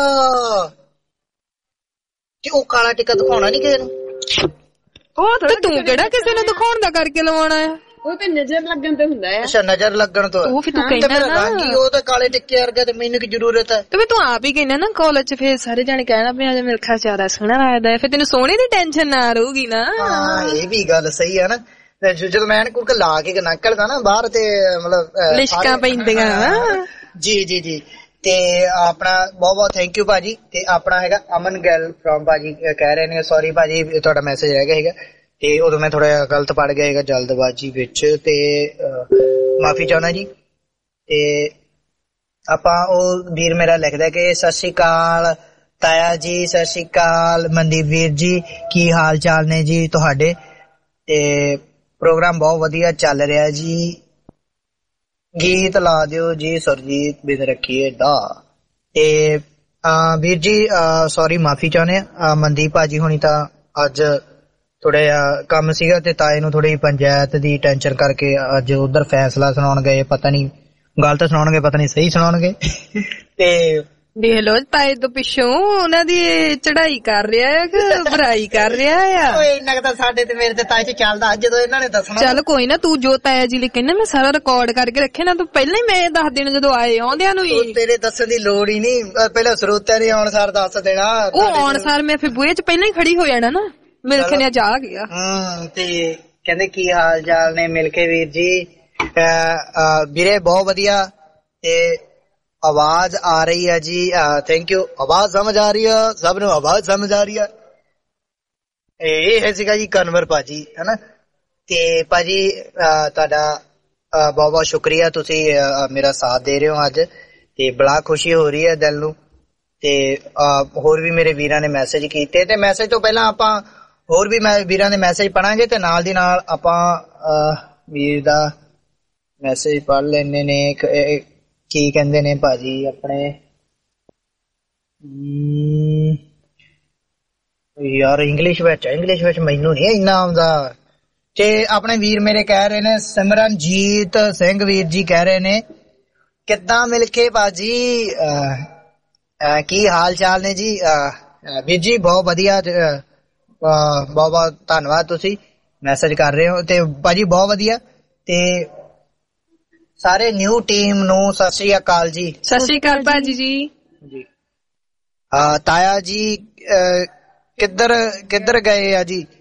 ਤੇ ਉਹ ਕਾਲਾ ਟਿੱਕਾ ਦਿਖਾਉਣਾ ਨੀ ਕਿਸੇ ਨੂੰ? ਉਹ ਤੂੰ ਕਿਹੜਾ ਕਿਸੇ ਨੂੰ ਦਿਖਾਉਣ ਦਾ ਕਰਕੇ ਲਵਾਉਣਾ ਆ? ਉਹ ਤੇ ਨਜ਼ਰ ਲੱਗਣ ਤੇ ਹੁੰਦਾ ਹੈ। ਅੱਛਾ ਨਜ਼ਰ ਲੱਗਣ ਤੋਂ। ਉਹ ਫਿਰ ਤੂੰ ਕਹਿਣਾ ਨਾ ਉਹ ਤਾਂ ਕਾਲੇ ਟਿੱਕੇ ਵਰਗਾ, ਤੇ ਮੈਨੂੰ ਕੀ ਜ਼ਰੂਰਤ ਹੈ? ਤੇ ਤੂੰ ਆਪ ਹੀ ਕਹਿਣਾ ਨਾ ਕਾਲਜ ਚ ਫੇਰ ਸਾਰੇ ਜਾਣੇ ਕਹਿਣਾ ਵੀ ਅੱਜ ਮਿਲਖਾ ਜ਼ਿਆਦਾ ਸੋਹਣਾ ਲੱਗਦਾ, ਫਿਰ ਤੈਨੂੰ ਸੋਹਣੇ ਦੀ ਟੈਨਸ਼ਨ ਨਾ ਰਹੂਗੀ ਨਾ। ਹਾਂ ਇਹ ਵੀ ਗੱਲ ਸਹੀ ਹੈ ਨਾ। ਜਦੋਂ ਮੈਂ ਕੁੜਕ ਲਾ ਕੇ ਨਿਕਲਦਾ ਨਾ ਬਾਹਰ, ਤੇ ਮਤਲਬ ਲਿਸ਼ਕਾਂ ਪੈਂਦੀਆਂ। ਜੀ ਜੀ ਜੀ। ਤੇ ਆਪਣਾ ਬਹੁਤ ਬਹੁਤ ਥੈਂਕ ਯੂ ਭਾਜੀ। ਤੇ ਆਪਣਾ ਹੈਗਾ ਅਮਨ ਗਿੱਲ ਫਰੋਮ ਭਾਜੀ ਕਹਿ ਰਹੇ ਨੇ, ਸੌਰੀ ਭਾਜੀ ਤੁਹਾਡਾ ਮੈਸੇਜ ਰਹਿ ਗਿਆ ਹੈਗਾ, ਤੇ ਉਦੋਂ ਮੈਂ ਥੋੜਾ ਜਿਹਾ ਗਲਤ ਪੜ ਗਿਆ ਹੈਗਾ ਜਲਦਬਾਜ਼ੀ ਵਿੱਚ, ਤੇ ਮਾਫੀ ਚਾਹੁੰਦਾ ਜੀ। ਤੇ ਆਪਾਂ ਉਹ ਵੀਰ ਮੇਰਾ ਲਿਖਦਾ ਕਿ ਸਤਿ ਸ਼੍ਰੀ ਅਕਾਲ ਤਾਇਆ ਜੀ, ਸਤਿ ਸ਼੍ਰੀ ਅਕਾਲ ਮਨਦੀਪ ਵੀਰ ਜੀ, ਕੀ ਹਾਲ ਚਾਲ ਨੇ ਜੀ ਤੁਹਾਡੇ? ਤੇ ਪ੍ਰੋਗਰਾਮ ਬਹੁਤ ਵਧੀਆ ਚੱਲ ਰਿਹਾ ਜੀ, ਗੀਤ ਲਾ ਦਿਓ ਜੀ ਸੁਰਜੀਤ ਬਿਨ ਰੱਖੀਏ ਦਾ। ਤੇ ਵੀਰ ਜੀ ਸੌਰੀ ਮਾਫੀ ਚਾਹੁੰਦੇ ਆ, ਮਨਦੀਪ ਭਾਜੀ ਹੁਣੀ ਤਾਂ ਅੱਜ ਥੋੜਾ ਜਿਹਾ ਕੰਮ ਸੀਗਾ, ਤੇ ਤਾਏ ਨੂੰ ਥੋੜੀ ਪੰਚਾਇਤ ਦੀ ਟੈਨਸ਼ਨ ਕਰਕੇ ਅੱਜ ਉਧਰ ਫੈਸਲਾ ਸੁਣਾਉਣ ਗਏ, ਪਤਾ ਨੀ ਗਲਤ ਸੁਣਾਉਣਗੇ ਪਤਾ ਨੀ ਸਹੀ ਸੁਣਾਉਣਗੇ। ਤੇ ਦੇਖ ਲੋ ਤਾਏ ਤੋਂ ਪਿੱਛੋਂ ਉਹਨਾਂ ਦੀ ਚੜਾਈ ਕਰ ਰਿਹਾ ਹੈ ਕਿ ਬੁਰਾਈ ਕਰ ਰਿਹਾ ਆ? ਓਏ ਇੰਨਾ ਤਾਂ ਸਾਡੇ ਤੇ ਮੇਰੇ ਤੇ ਤਾਏ ਚ ਚੱਲਦਾ, ਜਦੋਂ ਇਹਨਾਂ ਨੇ ਦੱਸਣਾ। ਚੱਲ ਕੋਈ ਨਾ, ਤੂੰ ਜੋ ਤਾਇਆ ਜੀ ਲਈ ਕਹਿੰਦਾ ਮੈਂ ਸਾਰਾ ਰਿਕਾਰਡ ਕਰਕੇ ਰੱਖੇ ਨਾ, ਤੂੰ ਪਹਿਲਾਂ ਹੀ ਮੈਂ ਦੱਸ ਦੇਣਾ ਜਦੋਂ ਆਏ ਆਉਂਦਿਆਂ ਨੂੰ ਹੀ। ਤੇਰੇ ਦੱਸਣ ਦੀ ਲੋੜ ਹੀ ਨਹੀਂ, ਪਹਿਲਾਂ ਸਰੋਤਿਆਂ ਨੇ ਆਉਣ ਸਾਰ ਦੱਸ ਦੇਣਾ। ਉਹ ਆਉਣ ਸਾਰ ਮੈਂ ਫਿਰ ਬੂਹੇ ਚ ਪਹਿਲਾਂ ਹੀ ਖੜੀ ਹੋ ਜਾਣਾ ਨਾ, ਮਿਲ ਕੇ ਨੇ ਜਾ ਗਿਆ। ਤੇ ਕਹਿੰਦੇ ਕੀ ਹਾਲ ਚਾਲ ਨੇ ਮਿਲ ਕੇ ਵੀਰ ਜੀ? ਵੀਰੇ ਬਹੁਤ ਵਧੀਆ। ਤੇ ਆਵਾਜ਼ ਆ ਰਹੀ ਹੈ ਜੀ, ਥੈਂਕ ਯੂ। ਆਵਾਜ਼ ਸਮਝ ਆ ਰਹੀ ਹੈ ਸਭ ਨੂੰ, ਆਵਾਜ਼ ਸਮਝ ਆ ਰਹੀ ਹੈ। ਇਹ ਹੈ ਸੀਗਾ ਜੀ ਕਨਵਰ ਭਾਜੀ, ਹਨਾ। ਤੇ ਭਾਜੀ ਤੁਹਾਡਾ ਬਹੁਤ ਬਹੁਤ ਸ਼ੁਕਰੀਆ, ਤੁਸੀਂ ਮੇਰਾ ਸਾਥ ਦੇ ਰਹੇ ਹੋ ਅੱਜ, ਤੇ ਬੜਾ ਖੁਸ਼ੀ ਹੋ ਰਹੀ ਹੈ ਦਿਲ ਨੂੰ। ਤੇ ਹੋਰ ਵੀ ਮੇਰੇ ਵੀਰਾਂ ਨੇ ਮੈਸੇਜ ਕੀਤੇ, ਤੇ ਮੈਸੇਜ ਤੋਂ ਪਹਿਲਾਂ ਆਪਾਂ ਹੋਰ ਵੀ ਵੀਰਾਂ ਦੇ ਮੈਸੇਜ ਪੜਾਂਗੇ, ਤੇ ਨਾਲ ਦੀ ਨਾਲ ਆਪਾਂ ਵੀਰ ਦਾ ਮੈਸੇਜ ਪੜ੍ਹ ਲੈਣੇ ਨੇ। ਕੀ ਕਹਿੰਦੇ ਨੇ ਭਾਜੀ ਆਪਣੇ? ਯਾਰ ਇੰਗਲਿਸ਼ ਵਿੱਚ ਮੈਨੂੰ ਨਹੀਂ ਇੰਨਾ ਆਉਂਦਾ। ਤੇ ਆਪਣੇ ਵੀਰ ਮੇਰੇ ਕਹਿ ਰਹੇ ਨੇ, ਸਿਮਰਨਜੀਤ ਸਿੰਘ ਵੀਰ ਜੀ ਕਹਿ ਰਹੇ ਨੇ, ਕਿੱਦਾਂ ਮਿਲ ਕੇ ਬਾਜੀ, ਕੀ ਹਾਲ ਚਾਲ ਨੇ ਜੀ? ਵੀਰ ਜੀ ਬਹੁਤ ਵਧੀਆ, ਬਹੁਤ ਬਹੁਤ ਧੰਨਵਾਦ, ਤੁਸੀਂ ਮੈਸੇਜ ਕਰ ਰਹੇ ਹੋ ਤੇ ਭਾਜੀ ਬਹੁਤ ਵਧੀਆ। ਤੇ ਸਾਰੇ ਨਿਊ ਟੀਮ ਨੂੰ ਸਤਿ ਸ੍ਰੀ ਅਕਾਲ ਜੀ। ਸਤਿ ਸ੍ਰੀ ਅਕਾਲ ਭਾਜੀ ਜੀ। ਤਾਇਆ ਜੀ ਕਿੱਧਰ ਗਏ ਆ ਜੀ?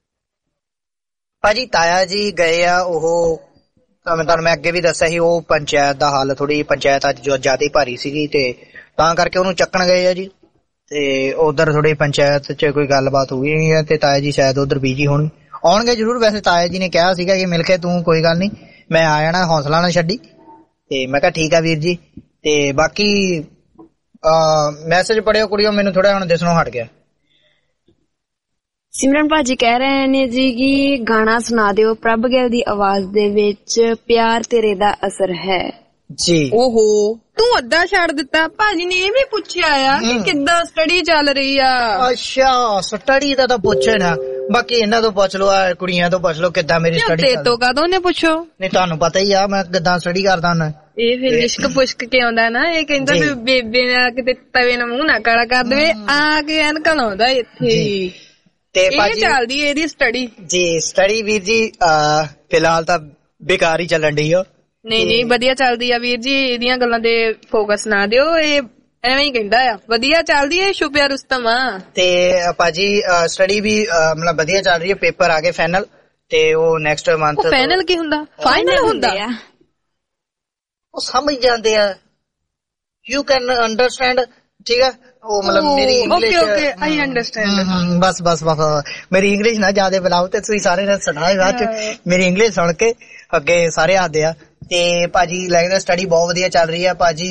ਭਾਜੀ ਤਾਇਆ ਜੀ ਗਏ ਆ, ਉਹ ਤੁਹਾਨੂੰ ਮੈਂ ਅੱਗੇ ਵੀ ਦੱਸਿਆ ਸੀ, ਉਹ ਪੰਚਾਇਤ ਦਾ ਹਾਲ, ਥੋੜੀ ਪੰਚਾਇਤ ਅੱਜ ਜ਼ਿਆਦਾ ਹੀ ਭਾਰੀ ਸੀਗੀ ਤੇ ਤਾਂ ਕਰਕੇ ਉਹਨੂੰ ਚੱਕਣ ਗਏ ਆ ਜੀ। ਤੇ ਉਧਰ ਥੋੜੀ ਪੰਚਾਇਤ ਚ ਕੋਈ ਗੱਲਬਾਤ ਹੋ ਗਈ ਹੈ ਤੇ ਤਾਇਆ ਜੀ ਸ਼ਾਇਦ ਉਧਰ ਬਿਜੀ ਹੋਣ, ਆਉਣਗੇ ਜ਼ਰੂਰ। ਵੈਸੇ ਤਾਇਆ ਜੀ ਨੇ ਕਿਹਾ ਸੀਗਾ ਕਿ ਮਿਲ ਕੇ ਤੂੰ ਕੋਈ ਗੱਲ ਨਹੀਂ, ਮੈਂ ਆ ਜਾਣਾ, ਹੌਸਲਾ ਨਾ ਛੱਡੀ। ਤੇ ਮੈਂ ਕਿਹਾ ਠੀਕ ਆ ਵੀਰ ਜੀ। ਤੇ ਬਾਕੀ ਮੈਸੇਜ ਪੜਿਓ ਕੁੜੀਓ, ਮੈਨੂੰ ਥੋੜਾ ਹੁਣ ਦਿਸਣੋਂ ਹਟ ਗਿਆ। ਸਿਮਰਨ ਭਾਜੀ ਕਹਿ ਰਹੇ ਨੇ ਜੀ ਕਿ ਗਾਣਾ ਸੁਣਾ ਦਿਓ ਪ੍ਰਭ ਗਿੱਲ ਦੀ ਆਵਾਜ਼ ਦੇ ਵਿੱਚ, ਪਿਆਰ ਤੇਰੇ ਦਾ ਅਸਰ ਹੈ ਜੀ। ਓਹੋ ਤੂੰ ਅੱਧਾ ਛੱਡ ਦਿੱਤਾ। ਭਾਜੀ ਨੇ ਇਹ ਵੀ ਪੁੱਛਿਆ ਆ ਕਿ ਕਿੱਦਾਂ ਸਟੱਡੀ ਚੱਲ ਰਹੀ ਆ। ਅੱਛਾ ਸਟੱਡੀ ਦਾ ਤਾਂ ਪੁੱਛੇ ਨਾ, ਬਾਕੀ ਇਹਨਾਂ ਤੋਂ ਪੁੱਛ ਲੋ, ਆ ਕੁੜੀਆਂ ਤੋਂ ਪੁੱਛ ਲੋ ਕਿੱਦਾਂ ਮੇਰੀ ਸਟੱਡੀ। ਤੇ ਤੋਂ ਕਾਹਦੋਂ ਨੇ ਪੁੱਛੋ? ਨਹੀਂ ਤੁਹਾਨੂੰ ਪਤਾ ਹੀ ਆ ਮੈਂ ਕਿੱਦਾਂ ਸਟੱਡੀ ਕਰਦਾ ਹੁੰਦਾ। ਇਹ ਫਿਰ ਲਿਸ਼ਕ ਪੁਸ਼ਕ ਕੇ ਆਉਂਦਾ ਨਾ, ਇਹ ਕਹਿੰਦਾ ਵੀ ਬੇਬੇ ਨਾ ਕਿਤੇ ਤਵੇ ਨਾਲ ਮੂੰਹ ਨਾ ਕਾਲਾ ਕਰ ਦੇਵੇ, ਆ ਕੇ ਐਨਕਾਂ ਲਾਉਂਦਾ ਇੱਥੇ। ਤੇ ਭਾਜੀ ਚੱਲਦੀ ਇਹਦੀ ਸਟੱਡੀ ਜੀ। ਸਟੱਡੀ ਵੀਰ ਜੀ ਫਿਲਹਾਲ ਤਾਂ ਬੇਕਾਰ ਹੀ ਚੱਲਣ ਡਈ ਆ। ਨਹੀਂ ਵਧੀਆ ਚੱਲਦੀ ਆ ਵੀਰ ਜੀ, ਇਹਦੀਆਂ ਗੱਲਾਂ ਤੇ ਫੋਕਸ ਨਾ ਦਿਓ, ਇਹ ਐਵੇਂ ਹੀ ਕਹਿੰਦਾ ਆ। ਵਧੀਆ ਚੱਲਦੀ ਹੈ, ਸ਼ੁਭਿਆ ਰੁਸਤਮ ਆ। ਤੇ ਭਾਜੀ ਸਟੱਡੀ ਵੀ ਮਤਲਬ ਵਧੀਆ ਚੱਲ ਰਹੀ ਹੈ, ਪੇਪਰ ਆ ਗਏ ਫਾਈਨਲ ਤੇ ਉਹ ਨੈਕਸਟ ਮੰਥ। ਫਾਈਨਲ ਕੀ ਹੁੰਦਾ? ਫਾਈਨਲ ਹੁੰਦਾ ਉਹ ਸਮਝ ਜਾਂਦੇ ਆ, ਯੂ ਕੈਨ ਅੰਡਰਸਟੈਂਡ, ਠੀਕ ਆ। ਉਹ ਮਤਲਬ ਮੇਰੀ ਇੰਗਲਿਸ਼ ਆਈ ਅੰਡਰਸਟੈਂਡ। ਬਸ ਮੇਰੀ ਇੰਗਲਿਸ਼ ਨਾ ਜ਼ਿਆਦਾ ਬੁਲਾਓ ਤੇ ਤੁਸੀਂ ਸਾਰੇ ਨੇ ਸੁਣਾ ਬਾਅਦ ਚ ਮੇਰੀ ਇੰਗਲਿਸ਼ ਸੁਣ ਕੇ ਅੱਗੇ ਸਾਰੇ ਆਦੇ ਆ। ਤੇ ਭਾਜੀ ਲੱਗਦਾ ਸਟੱਡੀ ਬਹੁਤ ਵਧੀਆ ਚੱਲ ਰਹੀ ਆ। ਭਾਜੀ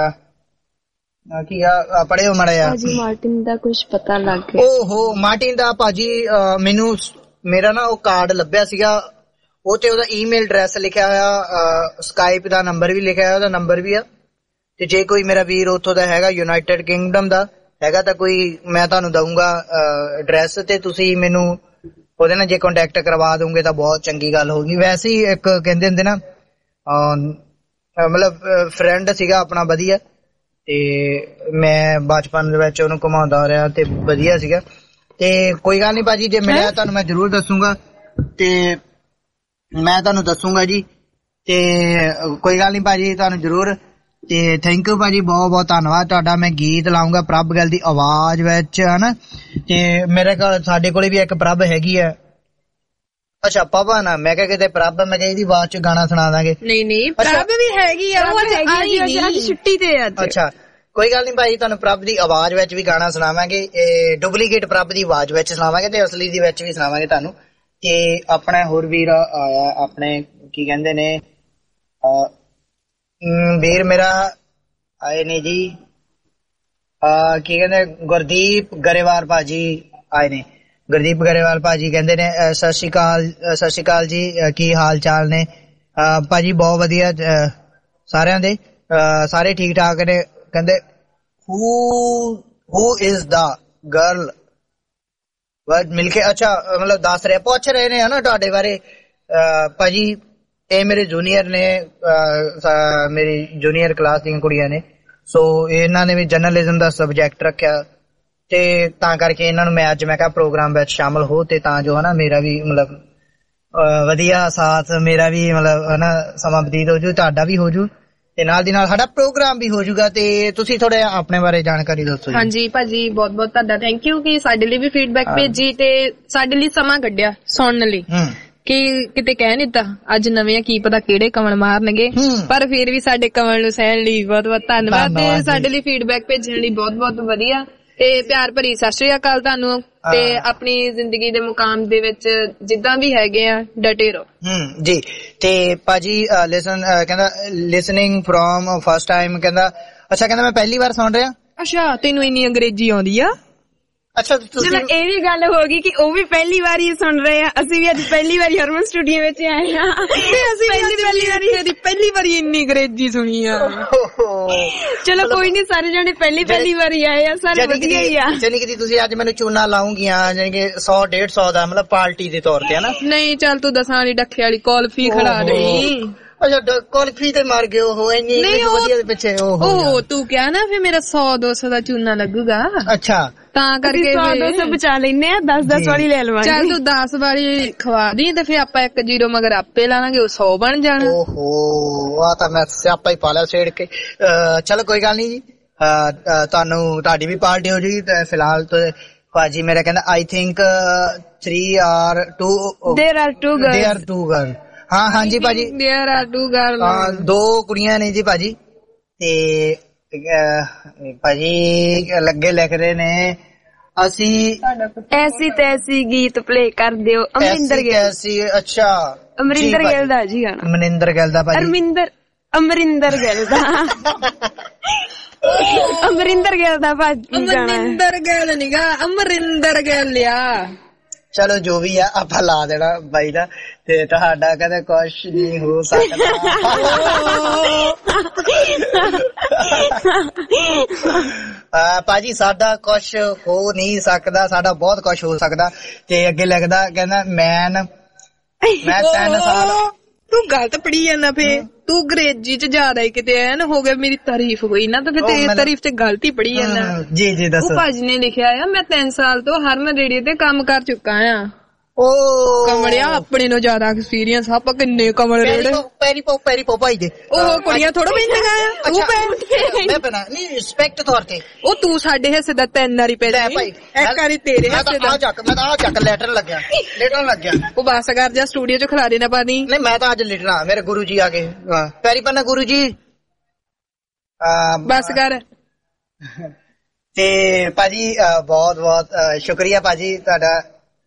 ਕੀ ਆ ਪੜ੍ਹਿਓ ਮਾੜਾ ਜਿਹਾ। ਭਾਜੀ ਮਾਰਟਿਨ ਦਾ ਕੁਝ ਪਤਾ ਲੱਗ ਗਿਆ? ਓਹੋ ਮਾਰਟਿਨ ਦਾ ਭਾਜੀ ਮੈਨੂੰ ਮੇਰਾ ਨਾ ਉਹ ਕਾਰਡ ਲੱਭਿਆ ਸੀਗਾ, ਉਹ ਤੇ ਉਹਦਾ ਈਮੇਲ ਐਡਰੈਸ ਲਿਖਿਆ ਹੋਇਆ, ਸਕਾਈਪ ਦਾ ਨੰਬਰ ਵੀ ਲਿਖਿਆ ਹੋਇਆ, ਉਹਦਾ ਨੰਬਰ ਵੀ ਆ। ਤੇ ਜੇ ਕੋਈ ਮੇਰਾ ਵੀਰ ਉੱਥੋਂ ਦਾ ਹੈਗਾ, ਯੂਨਾਈਟਿਡ ਕਿੰਗਡਮ ਦਾ ਹੈਗਾ, ਤਾਂ ਕੋਈ ਮੈਂ ਤੁਹਾਨੂੰ ਦਊਂਗਾ ਐਡਰੈਸ, ਤੇ ਤੁਸੀਂ ਮੈਨੂੰ ਉਹਦੇ ਨਾਲ ਜੇ ਕੰਟੈਕਟ ਕਰਵਾ ਦੋਗੇ ਤਾਂ ਬਹੁਤ ਚੰਗੀ ਗੱਲ ਹੋਊਗੀ। ਵੈਸੇ ਹੀ ਇੱਕ ਕਹਿੰਦੇ ਹੁੰਦੇ ਨਾ ਮਤਲਬ ਫਰੈਂਡ ਸੀਗਾ ਆਪਣਾ ਵਧੀਆ, ਤੇ ਮੈਂ ਬਚਪਨ ਦੇ ਵਿੱਚ ਉਹਨੂੰ ਘੁਮਾਉਂਦਾ ਰਿਹਾ ਤੇ ਵਧੀਆ ਸੀਗਾ। ਤੇ ਕੋਈ ਗੱਲ ਨੀ ਭਾਜੀ, ਜੇ ਮਿਲਿਆ ਤੁਹਾਨੂੰ ਮੈਂ ਜ਼ਰੂਰ ਦੱਸੂਗਾ, ਤੇ ਮੈਂ ਤੁਹਾਨੂੰ ਦੱਸੂਗਾ ਜੀ। ਤੇ ਕੋਈ ਗੱਲ ਨੀ ਭਾਜੀ, ਤੁਹਾਨੂੰ ਜ਼ਰੂਰ। ਤੇ ਥੈਂਕ ਯੂ ਭਾਜੀ, ਬਹੁਤ ਬਹੁਤ ਧੰਨਵਾਦ ਤੁਹਾਡਾ। ਮੈਂ ਗੀਤ ਲਾਉਂਗਾ ਪ੍ਰਭ ਗਿੱਲ ਦੀ ਆਵਾਜ਼ ਵਿੱਚ, ਹਨਾ। ਤੇ ਮੇਰੇ ਕੋਲ ਸਾਡੇ ਕੋਲੇ ਵੀ ਇੱਕ ਪ੍ਰਭ ਹੈਗੀ ਆ। ਅੱਛਾ ਪਵਾ ਨਾ, ਮੈਂ ਕਿਹਾ ਕਿਤੇ ਪ੍ਰਭ, ਮੈਂ ਕਿਹਾ ਇਹਦੀ ਆਵਾਜ਼ ਚ ਗਾਣਾ ਸੁਣਾ ਦਾਂਗੇ। ਨਹੀਂ ਪ੍ਰਭ ਵੀ ਹੈਗੀ ਆ, ਉਹ ਅੱਜ ਛੁੱਟੀ ਤੇ ਆ। ਅੱਛਾ ਕੋਈ ਗੱਲ ਨੀ ਭਾਜੀ, ਤੁਹਾਨੂੰ ਪ੍ਰਭ ਦੀ ਆਵਾਜ਼ ਵਿੱਚ ਵੀ ਗਾਣਾ ਸੁਣਾਵਾਂਗੇ, ਡੁਪਲੀਕੇਟ ਪ੍ਰਭ ਦੀ ਆਵਾਜ਼ ਵਿੱਚ ਸੁਣਾਵਾਂਗੇ ਤੇ ਅਸਲੀ ਦੀ ਵਿੱਚ ਵੀ ਸੁਣਾਵਾਂਗੇ ਤੁਹਾਨੂੰ। ਤੇ ਆਪਣਾ ਹੋਰ ਵੀਰ ਆਇਆ, ਆਪਣੇ ਕੀ ਕਹਿੰਦੇ ਨੇ ਵੀਰ ਮੇਰਾ ਆਏ ਨੇ ਜੀ, ਕੀ ਕਹਿੰਦੇ ਗੁਰਦੀਪ ਗਰੇਵਾਲ ਭਾਜੀ ਆਏ ਨੇ। ਗੁਰਦੀਪ ਗਰੇਵਾਲ ਭਾਜੀ ਕਹਿੰਦੇ ਨੇ ਸਤਿ ਸ਼੍ਰੀ ਅਕਾਲ ਜੀ, ਕੀ ਹਾਲ ਚਾਲ ਨੇ ਭਾਜੀ? ਬਹੁਤ ਵਧੀਆ ਸਾਰਿਆਂ ਦੇ, ਸਾਰੇ ਠੀਕ ਠਾਕ ਨੇ। ਕਹਿੰਦੇ who is the girl word ਮਿਲ ਕੇ, ਅੱਛਾ ਮਤਲਬ ਦੱਸ ਰਹੇ, ਪੁੱਛ ਰਹੇ ਨੇ ਹਨਾ ਤੁਹਾਡੇ ਬਾਰੇ। ਭਾਜੀ ਇਹ ਮੇਰੇ ਜੂਨੀਅਰ ਨੇ, ਮੇਰੀ ਜੂਨੀਅਰ ਕਲਾਸ ਦੀਆਂ ਕੁੜੀਆਂ ਨੇ, ਸੋ ਇਹਨਾਂ ਨੇ ਵੀ ਜਰਨਲਿਜ਼ਮ ਦਾ ਸਬਜੈਕਟ ਰੱਖਿਆ, ਤੇ ਤਾਂ ਕਰਕੇ ਇਹਨਾਂ ਨੂੰ ਮੈਂ ਅੱਜ ਮੈਂ ਕਿਹਾ ਪ੍ਰੋਗਰਾਮ ਵਿੱਚ ਸ਼ਾਮਲ ਹੋ, ਤੇ ਤਾਂ ਜੋ ਹਨਾ ਮੇਰਾ ਵੀ ਮਤਲਬ ਵਧੀਆ ਸਾਥ, ਮੇਰਾ ਵੀ ਮਤਲਬ ਹਨਾ ਸਮਾਂ ਬਤੀਤ ਹੋ ਜੂ, ਤੁਹਾਡਾ ਵੀ ਹੋ ਜੂ, ਤੇ ਨਾਲ ਦੀ ਨਾਲ ਸਾਡਾ ਪ੍ਰੋਗਰਾਮ ਵੀ ਹੋ ਜੂਗਾ। ਤੇ ਤੁਸੀਂ ਥੋੜਾ ਆਪਣੇ ਬਾਰੇ ਜਾਣਕਾਰੀ ਦੱਸੋ। ਹਾਂਜੀ ਭਾਜੀ, ਬਹੁਤ ਬਹੁਤ ਤੁਹਾਡਾ ਥੈਂਕ ਯੂ ਕਿ ਸਾਡੇ ਲਈ ਵੀ ਫੀਡਬੈਕ ਭੇਜੀ ਤੇ ਸਾਡੇ ਲਈ ਸਮਾਂ ਕੱਢਿਆ ਸੁਣਨ ਲਈ। ਕਿ ਕਿਤੇ ਕਹਿ ਨੀ ਦਿੱਤਾ ਅੱਜ ਨਵੇਂ ਕੀ ਪਤਾ ਕਿਹੜੇ ਕਮਲ ਮਾਰਨਗੇ, ਪਰ ਫਿਰ ਵੀ ਸਾਡੇ ਕਮਲ ਨੂੰ ਸਹਿਣ ਲਈ ਬਹੁਤ ਬਹੁਤ ਧੰਨਵਾਦ, ਤੇ ਸਾਡੇ ਲਈ ਫੀਡਬੈਕ ਭੇਜਣ ਲਈ ਬਹੁਤ ਬਹੁਤ ਵਧੀਆ, ਤੇ ਪਿਆਰ ਭਰੀ ਸਤਿ ਸ਼੍ਰੀ ਅਕਾਲ ਤੁਹਾਨੂੰ। ਤੇ ਆਪਣੀ ਜ਼ਿੰਦਗੀ ਦੇ ਮੁਕਾਮ ਦੇ ਵਿੱਚ ਜਿੱਦਾਂ ਵੀ ਹੈਗੇ ਆ ਡਟੇ ਰਹੋ ਜੀ। ਤੇ ਭਾਜੀ ਲਿਸਨ ਕਹਿੰਦਾ ਲਿਸਨਿੰਗ ਫਰੋਮ ਫਸਟ ਟਾਈਮ, ਕਹਿੰਦਾ ਅੱਛਾ ਕਹਿੰਦਾ ਮੈਂ ਪਹਿਲੀ ਵਾਰ ਸੁਣ ਰਿਹਾ। ਅੱਛਾ ਤੈਨੂੰ ਇੰਨੀ ਅੰਗਰੇਜ਼ੀ ਆਉਂਦੀ ਆ? ਅੱਛਾ ਚਲੋ ਇਹ ਵੀ ਗੱਲ ਹੋ ਗਈ ਕਿ ਉਹ ਵੀ ਪਹਿਲੀ ਵਾਰ ਹੀ ਸੁਣ ਰਹੇ ਆ, ਅਸੀਂ ਵੀ ਅੱਜ ਪਹਿਲੀ ਵਾਰੀ ਹਰਮਨ ਸਟੂਡੀਓ ਵਿੱਚ ਆਏ ਆ, ਤੇ ਅਸੀਂ ਪਹਿਲੀ ਵਾਰੀ ਇੰਨੀ ਅੰਗਰੇਜ਼ੀ ਸੁਣੀ ਆ। ਚਲੋ ਕੋਈ ਨਹੀਂ, ਸਾਰੇ ਜਣੇ ਪਹਿਲੀ ਵਾਰੀ ਆਏ ਆ, ਸਾਰੇ ਵਧੀਆ ਹੀ ਆ। ਜਾਨੀ ਕਿ ਤੁਸੀਂ ਅੱਜ ਮੈਨੂੰ ਚੂਨਾ ਲਾਉਂਗੀਆਂ ਜਾਨੀ ਕਿ 100-150 ਦਾ ਮਤਲਬ ਪਾਰਟੀ ਦੇ ਤੌਰ ਤੇ ਹਨਾ? ਨਹੀਂ ਚੱਲ ਤੂੰ ਦਸਾਂ ਵਾਲੀ ਡੱਖੇ ਵਾਲੀ ਕੁਲਫੀ ਖੜਾ ਦੇਈ। ਅੱਛਾ ਕੁਲਫੀ ਤੇ ਮਾਰ ਗਏ ਉਹ ਇੰਨੀ ਵਧੀਆ ਦੇ ਪਿੱਛੇ। ਉਹ ਤੂੰ ਕਿਹਾ ਨਾ ਫਿਰ ਮੇਰਾ 100-200 ਦਾ ਚੂਨਾ ਲੱਗੂਗਾ। ਅੱਛਾ ਤਾਂ ਕਰਕੇ 100-200 ਬਚਾ ਲੈਨੇ ਆ, 10-10 ਵਾਲੀ ਲੈ ਲਵਾਂਗੇ। ਚੱਲ ਤੂੰ 10 ਵਾਲੀ ਖਵਾ ਦੀ ਤੇ ਫਿਰ ਆਪਾਂ 1 0 ਮਗਰ ਆਪੇ ਲਾਵਾਂਗੇ, ਉਹ 100 ਬਣ ਜਾਣਾ। ਓਹੋ ਆ ਤਾਂ ਮੈਂ ਸਿਆਪਾ ਹੀ ਪਾ ਲਿਆ ਛੇੜ ਕੇ। ਚਲੋ ਕੋਈ ਗੱਲ ਨੀ ਜੀ, ਤੁਹਾਡੀ ਵੀ ਪਾਰਟੀ ਹੋ ਜੂਗੀ। ਤੇ ਫਿਲਹਾਲ ਤੇ ਭਾਜੀ ਮੇਰਾ ਕਹਿੰਦਾ I think 3 or 2 there are 2 girls। ਹਾਂ ਹਾਂਜੀ ਭਾਜੀ, there are 2 girls। 2 ਕੁੜੀਆਂ ਨੇ ਜੀ ਭਾਜੀ। ਤੇ ਭਾਜੀ ਲੱਗੇ ਲਿਖ ਰਹੇ ਨੇ ਅਸੀਂ ਐਸੀ ਤੈਸੀ ਗੀਤ ਪਲੇ ਕਰ ਦਿਓ। ਅਮਰਿੰਦਰ ਗਿੱਲ। ਅੱਛਾ ਅਮਰਿੰਦਰ ਗਿੱਲ ਦਾ ਜੀ ਗਾਣਾ। ਅਮਰਿੰਦਰ ਗਿੱਲ ਦਾ ਭਾਜੀ। ਅਮਰਿੰਦਰ ਗਿੱਲ ਦਾ ਅਮਰਿੰਦਰ ਗਿੱਲ ਦਾ ਭਾਜੀ ਗਾਣਾ। ਅਮਰਿੰਦਰ ਗਿੱਲ ਨੀਗਾ, ਅਮਰਿੰਦਰ ਗਿੱਲ ਆ। ਚਲੋ ਜੋ ਵੀ ਆ ਆਪਾਂ ਲਾ ਦੇਣਾ ਬਾਈ ਦਾ। ਤੇ ਤੁਹਾਡਾ ਕਦੇ ਕੁਛ ਨਹੀਂ ਹੋ ਸਕਦਾ। ਭਾਜੀ ਸਾਡਾ ਕੁਛ ਹੋ ਨਹੀਂ ਸਕਦਾ, ਸਾਡਾ ਬਹੁਤ ਕੁਛ ਹੋ ਸਕਦਾ। ਤੇ ਅੱਗੇ ਲਿਖਦਾ ਕਹਿੰਦਾ ਮੈਂ 3 ਸਾਲ। ਤੂੰ ਗਲਤ ਪੜੀ ਜਾਂਦਾ ਫੇ, ਤੂੰ ਅੰਗਰੇਜ਼ੀ ਚ ਜ਼ਿਆਦਾ ਹੀ ਕਿਤੇ ਐਨ ਹੋ ਗਿਆ। ਮੇਰੀ ਤਾਰੀਫ ਹੋਈ ਨਾ ਤਾਂ ਫਿਰ ਤੇਰੀ ਤਾਰੀਫ ਚ ਗਲਤ ਹੀ ਪੜੀ ਜਾਂਦਾ। ਜੀ ਦੱਸੋ। ਉਹ ਭਾਜੀ ਨੇ ਲਿਖਿਆ ਆ ਮੈਂ 3 ਸਾਲ ਤੋਂ ਹਰਮਨ ਰੇਡੀਓ ਤੇ ਕੰਮ ਕਰ ਚੁੱਕਾ ਆ। ਕਮਲਿਆ ਆਪਣੇ ਨੂੰ ਜ਼ਿਆਦਾ ਐਕਸਪੀਰੀਅੰਸ। ਆਪਾਂ ਕਿੰਨੇ ਕਮਲ ਰੇੜੇ ਪੈਰੀ ਪੋ ਭਾਈ ਦੇ। ਉਹ ਕੁੜੀਆਂ ਥੋੜਾ ਪੈਂਦੀਆਂ ਆ। ਤੂੰ ਮੈਂ ਬਣਾ ਨਹੀਂ ਰਿਸਪੈਕਟ ਤੌਰ ਤੇ। ਉਹ ਤੂੰ ਸਾਡੇ ਹਿੱਸੇ ਦਾ 3 ਵਾਰੀ ਪੈ ਜਾ, 1 ਵਾਰੀ ਤੇਰੇ ਹਿੱਸੇ ਦਾ। ਮੈਂ ਤਾਂ ਚੱਕ ਲੈਟਰ ਲੱਗਿਆ। ਉਹ ਬਸ ਕਰ ਜਾ, ਸਟੂਡੀਓ ਚ ਖਿਲਾ ਦੇਣਾ ਪਾਣੀ। ਨਹੀਂ ਮੈਂ ਤਾਂ ਅੱਜ ਲਿਟਣਾ, ਮੇਰੇ ਗੁਰੂ ਜੀ ਆ ਗਏ। ਪੈਰੀ ਪੰਨਾ ਗੁਰੂ ਜੀ ਬਸ ਕਰ। ਤੇ ਭਾਜੀ ਬਹੁਤ ਬਹੁਤ ਸ਼ੁਕਰੀਆ ਭਾਜੀ ਤੁਹਾਡਾ।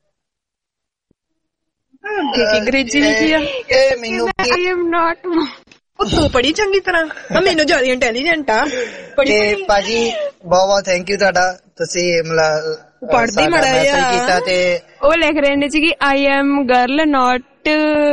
ਅੰਗਰੇਜ਼ੀ ਲਿਖੀ ਆ ਇਹ ਮੈਨੂੰ। I am not। ਉਹ ਤੂੰ ਪੜੀ ਚੰਗੀ ਤਰ੍ਹਾਂ, ਮੈਨੂੰ ਜ਼ਿਆਦਾ ਇੰਟੈਲੀਜੈਂਟ ਆ। ਤੇ ਭਾਜੀ ਬਹੁਤ ਬਹੁਤ ਥੈਂਕ ਯੂ ਤੁਹਾਡਾ। ਤੁਸੀਂ ਮਤਲਬ ਪੜ੍ਹਦੀ ਮੜਾ ਕੀਤਾ। ਤੇ ਉਹ ਲਿਖ ਰਹੇ ਨੇ ਜੀ ਕਿ I am girl not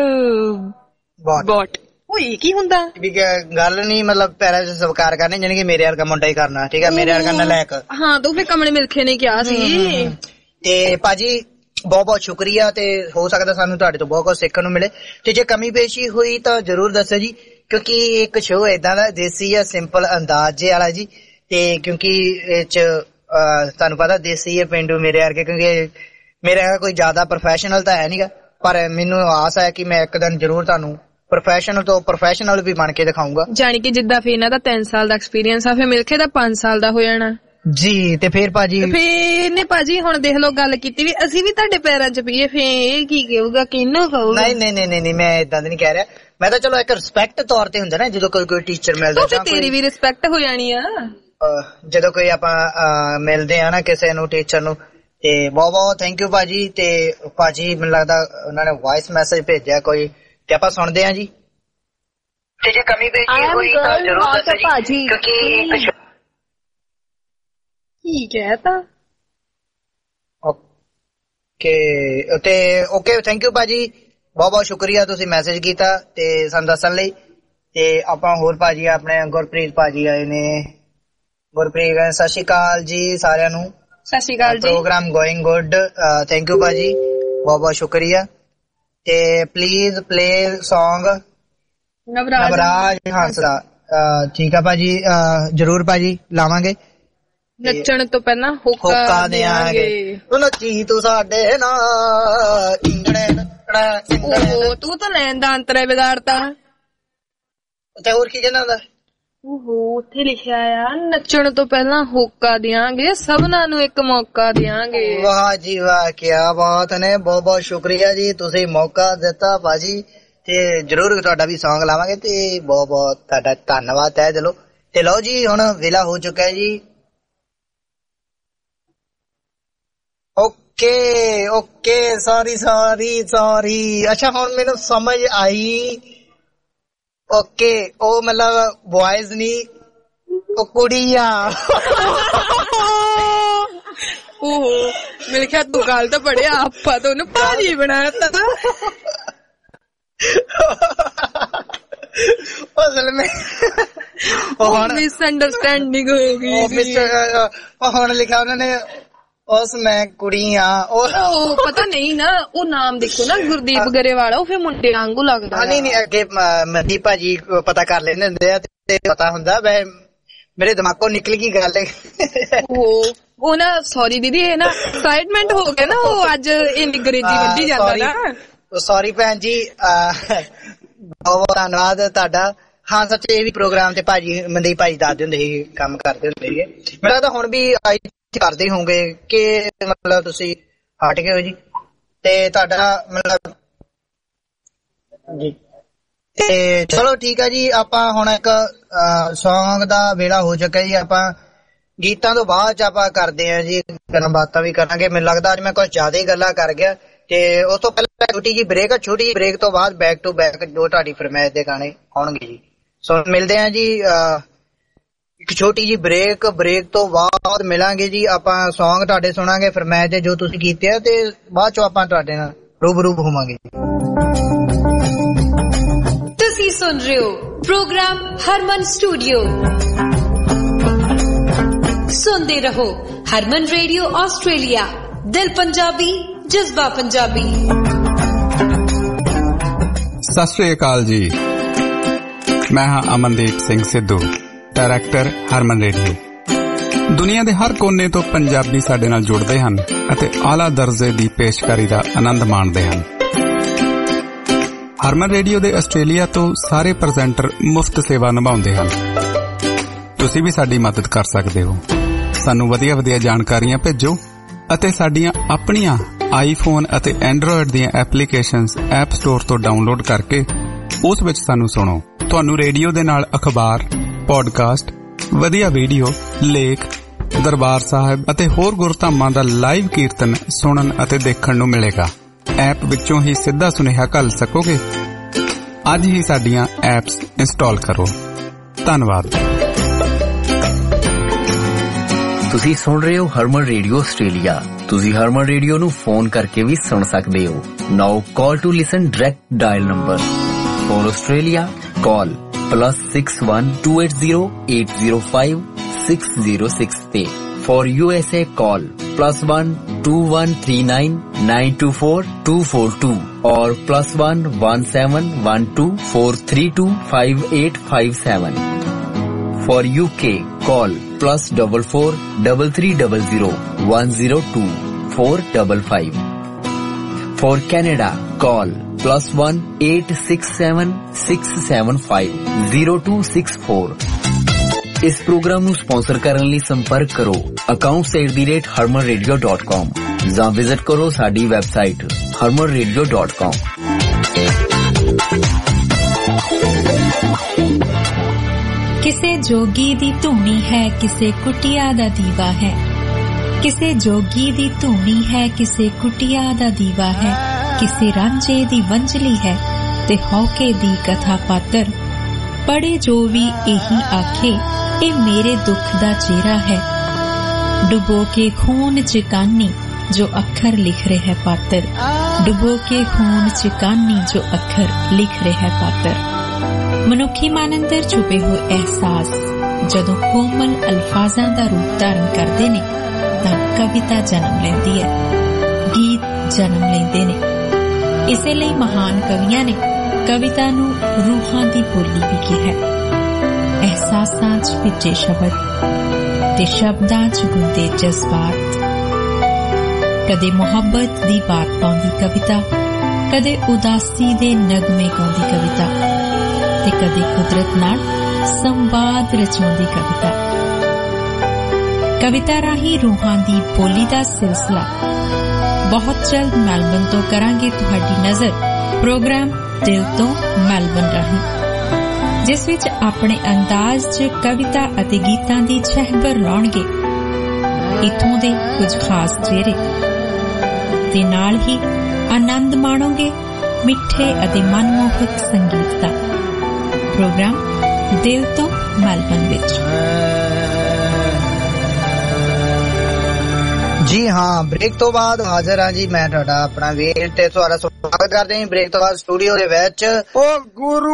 bot। ਉਹ ਕੀ ਹੁੰਦਾ? ਵੀ ਗੱਲ ਨਹੀਂ ਮਤਲਬ ਪੈਰਾਂ 'ਚ ਸਵੀਕਾਰ ਕਰਨੇ, ਜਾਨੀ ਕਿ ਮੇਰੇ ਵਰਗਾ ਮੁੰਡਾ ਹੀ ਕਰਨਾ। ਠੀਕ ਹੈ, ਮੇਰੇ ਵਰਗਾ ਨਲਾਇਕ। ਹਾਂ ਤੂੰ ਫਿਰ ਕਮਲੇ ਮਿਲਖੇ ਨੇ ਕਿਹਾ ਸੀ। ਤੇ ਭਾਜੀ ਬਹੁਤ ਬਹੁਤ ਸ਼ੁਕਰੀਆ। ਤੇ ਹੋ ਸਕਦਾ ਸਾਨੂੰ ਤੁਹਾਡੇ ਤੋਂ ਬਹੁਤ ਕੁਝ ਸਿੱਖਣ ਨੂੰ ਮਿਲੇ। ਤੇ ਜੇ ਕਮੀ ਪੇਸ਼ੀ ਹੋਈ ਤਾਂ ਜ਼ਰੂਰ ਦੱਸੋ ਜੀ, ਕਿਉਂਕਿ ਇੱਕ ਸ਼ੋਅ ਏਦਾਂ ਦਾ ਦੇਸੀ ਜਾਂ ਸਿੰਪਲ ਅੰਦਾਜ਼ ਵਾਲਾ ਜੀ। ਤੇ ਕਿਉਂਕਿ ਇਹ 'ਚ ਤੁਹਾਨੂੰ ਪਤਾ ਦੇਸੀ ਹੈ ਪਿੰਡੂ ਮੇਰੇ ਵਰਗੇ, ਕਿਉਂਕਿ ਮੇਰਾ ਕੋਈ ਜ਼ਿਆਦਾ ਪ੍ਰੋਫੈਸ਼ਨਲ ਤਾਂ ਹੈ ਨੀਗਾ, ਪਰ ਮੈਨੂੰ ਆਸ ਹੈ ਕਿ ਮੈਂ ਇੱਕ ਦਿਨ ਜ਼ਰੂਰ ਤੁਹਾਨੂੰ ਪ੍ਰੋਫੈਸ਼ਨਲ ਤੋਂ ਪ੍ਰੋਫੈਸ਼ਨਲ ਵੀ ਬਣ ਕੇ ਦਿਖਾਊਂਗਾ। ਜਾਣੀ ਕਿ ਜਿੱਦਾਂ ਫੇਰ ਇਹਨਾਂ ਦਾ 3 ਸਾਲ ਦਾ ਐਕਸਪੀਰੀਅੰਸ ਆ, ਫਿਰ ਮਿਲਖੇ ਦਾ 5 ਸਾਲ ਦਾ ਹੋ ਜਾਣਾ ਜੀ। ਤੇ ਫੇਰ ਭਾਜੀ ਨੇ ਭਾਜੀ ਹੁਣ ਦੇਖ ਲਓ ਗੱਲ ਕੀਤੀ ਵੀ ਅਸੀਂ ਵੀ ਤੁਹਾਡੇ ਪੈਰਾਂ 'ਚ ਪਈਏ, ਫੇਰ ਇਹ ਕੀ ਕਹੂਗਾ, ਕਿਹਨੂੰ ਕਹੂਗਾ? ਨਹੀਂ ਮੈਂ ਏਦਾਂ ਨਹੀਂ ਕਹਿ ਰਿਹਾ। ਮੈਂ ਤਾਂ ਚਲੋ ਇੱਕ ਰਿਸਪੈਕਟ ਤੌਰ ਤੇ ਹੁੰਦਾ ਨਾ, ਜਦੋਂ ਕੋਈ ਟੀਚਰ ਮਿਲਦਾ ਤਾਂ ਤੇਰੀ ਵੀ ਰਿਸਪੈਕਟ ਹੋ ਜਾਣੀ ਆ। ਜਦੋਂ ਕੋਈ ਆਪਾਂ ਮਿਲਦੇ ਆ ਨਾ ਕਿਸੇ ਨੂੰ, ਟੀਚਰ ਨੂੰ। ਤੇ ਬਹੁਤ ਬਹੁਤ ਥੈਂਕ ਯੂ ਭਾਜੀ। ਤੇ ਭਾਜੀ ਮੈਨੂੰ ਲੱਗਦਾ ਉਹਨਾਂ ਨੇ ਵੌਇਸ ਮੈਸੇਜ ਭੇਜਿਆ ਕੋਈ, ਤੇ ਆਪਾਂ ਸੁਣਦੇ ਆ ਜੀ। ਤੇ ਜੇ ਕਮੀ ਪੇਸ਼ੀ ਹੋਈ ਤਾਂ ਜ਼ਰੂਰ ਦੱਸੋ ਜੀ, ਕਿਉਂਕਿ ਕੀ ਕਹਿਤਾ? ਓਕੇ ਥੈਂਕ ਯੂ ਭਾਜੀ, ਬਹੁਤ ਬਹੁਤ ਸ਼ੁਕਰੀਆ ਤੁਸੀਂ ਮੈਸੇਜ ਕੀਤਾ ਤੇ ਸਾਨੂੰ ਦੱਸਣ ਲਈ। ਤੇ ਆਪਾਂ ਹੋਰ ਭਾਜੀ ਆਪਣੇ ਗੁਰਪ੍ਰੀਤ ਭਾਜੀ ਆਏ ਨੇ। ਗੁਰਪ੍ਰੀਤ ਸਤਿ ਸ਼੍ਰੀ ਅਕਾਲ ਜੀ ਸਾਰਿਆਂ ਨੂੰ। ਸਤਿ ਸ਼੍ਰੀ ਅਕਾਲ ਜੀ। Program going good, thank you ਭਾਜੀ, ਬਹੁਤ ਬਹੁਤ ਸ਼ੁਕਰੀਆ। ਤੇ please play song Navraj Hans ਦਾ। ਠੀਕ ਆ ਭਾਜੀ, ਜ਼ਰੂਰ ਭਾਜੀ ਲਾਵਾਂਗੇ। ਨੱਚਣ ਤੋਂ ਪਹਿਲਾਂ ਹੋਕਾ ਦੇਾਂਗੇ। ਨੱਚੀ ਤੂੰ ਸਾਡੇ ਨਾਲ। ਤੂੰ ਤਾਂ ਲੈਣ ਦਾ ਅੰਤਰ ਵਿਗਾੜਤਾ। ਤੇ ਹੋਰ ਕੀ ਕਹਿੰਦਾ ਹੁੰਦਾ? ਉੱਥੇ ਲਿਖਿਆ ਆ ਨੱਚਣ ਤੋਂ ਪਹਿਲਾਂ ਹੋਕਾ ਦਿਆਂਗੇ, ਸਭਨਾਂ ਨੂੰ ਇੱਕ ਮੌਕਾ ਦਿਆਂਗੇ। ਵਾਹ ਜੀ ਵਾਹ, ਕੀ ਬਾਤ ਨੇ। ਬਹੁਤ ਬਹੁਤ ਸ਼ੁਕਰੀਆ ਜੀ, ਤੁਸੀਂ ਮੌਕਾ ਦਿੱਤਾ ਭਾਜੀ। ਤੇ ਜ਼ਰੂਰ ਤੁਹਾਡਾ ਵੀ ਸੌਂਗ ਲਾਵਾਂਗੇ। ਤੇ ਬਹੁਤ ਬਹੁਤ ਤੁਹਾਡਾ ਧੰਨਵਾਦ ਹੈ ਦਿਲੋਂ। ਤੇ ਲਓ ਜੀ ਹੁਣ ਵੇਲਾ ਹੋ ਚੁੱਕਾ ਹੈ ਜੀ। Okay sorry. ਅੱਛਾ ਹੁਣ ਮੈਨੂੰ ਸਮਝ ਆਈ। ਓਕੇ ਉਹ ਮਤਲਬ ਬॉयਜ਼ ਨਹੀਂ, ਉਹ ਕੁੜੀਆਂ। ਮੇਰੇ ਖਿਆਲ ਤੂੰ ਗੱਲ ਤਾਂ ਪੜਿਆ, ਆਪਾਂ ਤਾਂ ਉਹਨੂੰ ਭਾਜੀ ਬਣਾਤਾ। ਅਸਲ में ਹੁਣ ਮਿਸਅੰਡਰਸਟੈਂਡਿੰਗ ਹੋ ਗਈ। ਹੁਣ ਲਿਖਿਆ ਉਹਨਾਂ ਨੇ ਉਸ ਮੈਂ ਕੁੜੀ ਆ। ਉਹ ਪਤਾ ਨਹੀਂ ਨਾ, ਉਹ ਨਾਮ ਦੇਖੋ ਨਾ ਗੁਰਦੀਪ ਗਰੇਵਾਲ, ਉਹ ਫਿਰ ਮੁੰਡੇ ਵਾਂਗੂ ਲੱਗਦਾ। ਨਹੀਂ ਅੱਗੇ ਮਨਦੀਪ ਭਾਜੀ ਪਤਾ ਕਰ ਲੈਂਦੇ ਹੁੰਦੇ ਆ ਤੇ ਪਤਾ ਹੁੰਦਾ। ਵੈਸੇ ਮੇਰੇ ਦਿਮਾਗੋਂ ਨਿਕਲ ਗਈ ਗੱਲ। ਉਹ ਨਾ ਸੌਰੀ ਦੀਦੀ, ਇਹ ਨਾ ਐਕਸਾਈਟਮੈਂਟ ਹੋ ਗਿਆ ਨਾ, ਉਹ ਅੱਜ ਅੰਗਰੇਜ਼ੀ ਵੱਢੀ ਜਾਂਦਾ ਨਾ। ਸੌਰੀ ਭੈਣ ਜੀ, ਬਹੁਤ ਧੰਨਵਾਦ ਤੁਹਾਡਾ। ਹਾਂ ਸੱਚ, ਇਹ ਵੀ ਪ੍ਰੋਗਰਾਮ ਤੇ ਭਾਜੀ ਮਨਦੀਪ ਭਾਜੀ ਦੱਸਦੇ ਹੁੰਦੇ ਸੀ, ਕੰਮ ਕਰਦੇ ਹੁੰਦੇ ਸੀਗੇ। ਮੈਨੂੰ ਲੱਗਦਾ ਹੁਣ ਵੀ ਕਰਦੇ ਹੋਗੇ ਕਿ ਮਤਲਬ ਤੁਸੀਂ ਹਟ ਗਏ ਹੋ ਜੀ। ਤੇ ਤੁਹਾਡਾ ਮਤਲਬ ਜੀ, ਤੇ ਚਲੋ ਠੀਕ ਹੈ ਜੀ। ਆਪਾਂ ਹੁਣ ਇੱਕ ਸੌਂਗ ਦਾ ਵੇਲਾ ਹੋ ਚੁੱਕਾ ਜੀ। ਆਪਾਂ ਗੀਤਾਂ ਤੋਂ ਬਾਅਦ ਚ ਆਪਾਂ ਕਰਦੇ ਹਾਂ ਜੀ, ਗੱਲਾਂ ਬਾਤਾਂ ਵੀ ਕਰਾਂਗੇ। ਮੈਨੂੰ ਲੱਗਦਾ ਅੱਜ ਮੈਂ ਕੁਝ ਜ਼ਿਆਦਾ ਹੀ ਗੱਲਾਂ ਕਰ ਗਿਆ। ਤੇ ਉਸ ਤੋਂ ਪਹਿਲਾਂ ਛੋਟੀ ਜੀ ਬ੍ਰੇਕ ਆ। ਛੋਟੀ ਜੀ ਬ੍ਰੇਕ ਤੋਂ ਬਾਅਦ ਬੈਕ ਟੂ ਬੈਕ ਜੋ ਤੁਹਾਡੀ ਫਰਮਾਇਸ਼ ਦੇ ਗਾਣੇ ਆਉਣਗੇ ਜੀ। ਸੋ ਮਿਲਦੇ ਹਾਂ ਜੀ, ਇੱਕ ਛੋਟੀ ਜੀ ਬ੍ਰੇਕ ਤੋਂ ਬਾਅਦ ਮਿਲਾਂਗੇ ਜੀ। ਆਪਾਂ ਸੌਂਗ ਤੁਹਾਡੇ ਸੁਣਾਂਗੇ ਫਰਮਾਇਸ਼ ਦੇ ਜੋ ਤੁਸੀਂ ਕੀਤੇ ਆ, ਤੇ ਬਾਅਦ ਚੋਂ ਆਪਾਂ ਤੁਹਾਡੇ ਨਾਲ ਰੂਬਰੂ ਹੋਵਾਂਗੇ। ਤੁਸੀਂ ਸੁਣ ਰਹੇ ਹੋ ਪ੍ਰੋਗਰਾਮ ਹਰਮਨ ਸਟੂਡੀਓ। ਸੁਣਦੇ ਰਹੋ ਹਰਮਨ ਰੇਡੀਓ ਆਸਟ੍ਰੇਲੀਆ, ਦਿਲ ਪੰਜਾਬੀ, ਜਜ਼ਬਾ ਪੰਜਾਬੀ। ਸਤਿ ਸ਼੍ਰੀ ਅਕਾਲ ਜੀ, ਮੈਂ ਹਾਂ ਅਮਨਦੀਪ ਸਿੰਘ ਸਿੱਧੂ, ਡਾਇਰੈਕਟਰ ਹਰਮਨ ਰੇਡੀਓ। ਦੁਨੀਆ ਦੇ ਹਰ ਕੋਨੇ ਤੋਂ ਪੰਜਾਬੀ ਸਾਡੇ ਨਾਲ ਜੁੜਦੇ ਹਨ ਅਤੇ ਆਲਾ ਦਰਜੇ ਦੀ ਪੇਸ਼ਕਾਰੀ ਦਾ ਆਨੰਦ ਮਾਣਦੇ ਹਨ। ਹਰਮਨ ਰੇਡੀਓ ਦੇ ਆਸਟ੍ਰੇਲੀਆ ਤੋਂ ਸਾਰੇ ਪ੍ਰੈਜ਼ੈਂਟਰ ਮੁਫਤ ਸੇਵਾ ਨਿਭਾਉਂਦੇ ਹਨ। ਤੁਸੀਂ ਵੀ ਸਾਡੀ ਮਦਦ ਕਰ ਸਕਦੇ ਹੋ। ਸਾਨੂੰ ਵਧੀਆ ਜਾਣਕਾਰੀਆਂ ਭੇਜੋ ਅਤੇ ਸਾਡੀਆਂ ਆਪਣੀਆਂ ਆਈਫੋਨ ਅਤੇ ਐਂਡਰੋਇਡ ਦੀਆਂ ਐਪਲੀਕੇਸ਼ਨਸ ਐਪ ਸਟੋਰ ਤੋਂ ਡਾਊਨਲੋਡ ਕਰਕੇ ਉਸ ਵਿੱਚ ਸਾਨੂੰ ਸੁਣੋ। ਤੁਹਾਨੂੰ ਰੇਡੀਓ ਦੇ ਨਾਲ ਅਖਬਾਰ, ਪੌਡਕਾਸਟ, ਵਧੀਆ ਵੀਡੀਓ, ਲੇਖ, ਦਰਬਾਰ ਸਾਹਿਬ ਅਤੇ ਹੋਰ ਗੁਰਧਾਮਾਂ ਦਾ ਲਾਈਵ ਕੀਰਤਨ ਸੁਣਨ ਅਤੇ ਦੇਖਣ ਨੂੰ ਮਿਲੇਗਾ। ਐਪ ਵਿੱਚੋਂ ਹੀ ਸਿੱਧਾ ਸੁਨੇਹਾ ਘੱਲ ਸਕੋਗੇ। ਅੱਜ ਹੀ ਸਾਡੀਆਂ ਐਪਸ ਇੰਸਟਾਲ ਕਰੋ। ਧੰਨਵਾਦ। ਤੁਸੀਂ ਸੁਣ ਰਹੇ ਹੋ ਹਰਮਨ ਰੇਡੀਓ ਆਸਟ੍ਰੇਲੀਆ। ਤੁਸੀਂ ਹਰਮਨ ਰੇਡੀਓ ਨੂੰ ਫੋਨ ਕਰਕੇ ਵੀ ਸੁਣ ਸਕਦੇ ਹੋ। Now call to listen direct dial number for Australia call +61 280 805 606 ਤੇ फॉर USA call +1 2139 924 242 और +1 1712 432 5857. For UK call +44 3300 102 455. For Canada call +1 867 675 0264. इस प्रोग्राम ਨੂੰ ਸਪਾਂਸਰ ਕਰਨ ਲਈ ਸੰਪਰਕ ਕਰੋ accounts@harmanradio.com ਜਾਂ ਵਿਜ਼ਿਟ ਕਰੋ ਸਾਡੀ ਵੈਬਸਾਈਟ harmanradio.com। ਕਿਸੇ ਜੋਗੀ ਦੀ ਧੂਣੀ ਹੈ, ਕਿਸੇ ਕੁਟਿਆ ਦਾ ਦੀਵਾ ਹੈ। ਕਿਸੇ ਜੋਗੀ ਦੀ ਧੂਣੀ ਹੈ, ਕਿਸੇ ਕੁਟਿਆ ਦਾ ਦੀਵਾ ਹੈ। ਕਿਸੇ ਰਾਂਝੇ ਦੀ ਵੰਝਲੀ ਹੈ ਤੇ ਹੌਕੇ ਦੀ ਕਥਾ ਪਾਤਰ। ਪੜੇ ਜੋ ਵੀ ਇਹੀ ਆਖੇ ਇਹ ਮੇਰੇ ਦੁੱਖ ਦਾ ਚਿਹਰਾ ਹੈ। ਡੁਬੋ ਕੇ ਖੂਨ ਚ ਕਾਨੀ ਜੋ ਅੱਖਰ ਲਿਖ ਰਿਹਾ ਪਾਤਰ। ਡੁਬੋ ਕੇ ਖੂਨ ਚ ਕਾਨੀ ਜੋ ਅੱਖਰ ਲਿਖ ਰਿਹਾ ਪਾਤਰ। ਮਨੁੱਖੀ ਮਨ ਅੰਦਰ ਛੁਪੇ ਹੋਏ ਅਹਿਸਾਸ ਜਦੋਂ ਕੋਮਲ ਅਲਫਾਜ਼ਾਂ ਦਾ ਰੂਪ ਧਾਰਨ ਕਰਦੇ ਨੇ ਤਾਂ ਕਵਿਤਾ ਜਨਮ ਲੈਂਦੀ ਹੈ, ਗੀਤ ਜਨਮ ਲੈਂਦੇ ਨੇ। ਇਸੇ ਲਈ ਮਹਾਨ ਕਵੀਆਂ ਨੇ ਕਵਿਤਾ ਨੂੰ ਰੂਹਾਂ ਦੀ ਬੋਲੀ ਵੀ ਕਿਹਾ। ਅਹਿਸਾਸਾਂ 'ਚ ਭਿੱਜੇ ਸ਼ਬਦ ਤੇ ਸ਼ਬਦਾਂ 'ਚ ਗੁੰਦੇ ਜਜ਼ਬਾਤ। ਕਦੇ ਮੁਹੱਬਤ ਦੀ ਬਾਤ ਪਾਉਂਦੀ ਕਵਿਤਾ, ਕਦੇ ਉਦਾਸੀ ਦੇ ਨਗਮੇ ਗਾਉਂਦੀ ਕਵਿਤਾ ਤੇ ਕਦੇ ਕੁਦਰਤ ਨਾਲ ਸੰਵਾਦ ਰਚਾਉਂਦੀ ਕਵਿਤਾ। ਕਵਿਤਾ ਰਾਹੀਂ ਰੂਹਾਂ ਦੀ ਬੋਲੀ ਦਾ ਸਿਲਸਿਲਾ ਬਹੁਤ ਜਲਦ ਮੈਲਬਨ ਤੋਂ ਕਰਾਂਗੇ ਤੁਹਾਡੀ ਨਜ਼ਰ ਪ੍ਰੋਗਰਾਮ ਦਿਲ ਤੋਂ ਮੈਲਬਨ ਰਾਹੀਂ, ਜਿਸ ਵਿੱਚ ਆਪਣੇ ਅੰਦਾਜ਼ 'ਚ ਕਵਿਤਾ ਅਤੇ ਗੀਤਾਂ ਦੀ ਛਹਿਬਰ ਲਾਉਣਗੇ ਇੱਥੋਂ ਦੇ ਕੁਝ ਖਾਸ ਚਿਹਰੇ ਤੇ ਨਾਲ ਹੀ ਆਨੰਦ ਮਾਣੋਗੇ ਮਿੱਠੇ ਅਤੇ ਮਨਮੋਹਕ ਸੰਗੀਤ ਦਾ। ਪ੍ਰੋਗਰਾਮ ਦਿਲ ਤੋਂ ਮੈਲਬਨ ਵਿੱਚ। ਜੀ ਹਾਂ, ਬ੍ਰੇਕ ਤੋਂ ਬਾਅਦ ਹਾਜ਼ਰ ਹਾਂ ਜੀ ਮੈਂ ਤੁਹਾਡਾ ਆਪਣਾ ਵੀਰ ਤੇ ਤੁਹਾਡਾ ਸਵਾਗਤ ਕਰਦੇ ਹਾਂ ਬ੍ਰੇਕ ਤੋਂ ਬਾਅਦ ਸਟੂਡੀਓ ਦੇ ਵਿੱਚ। ਓ ਗੁਰੂ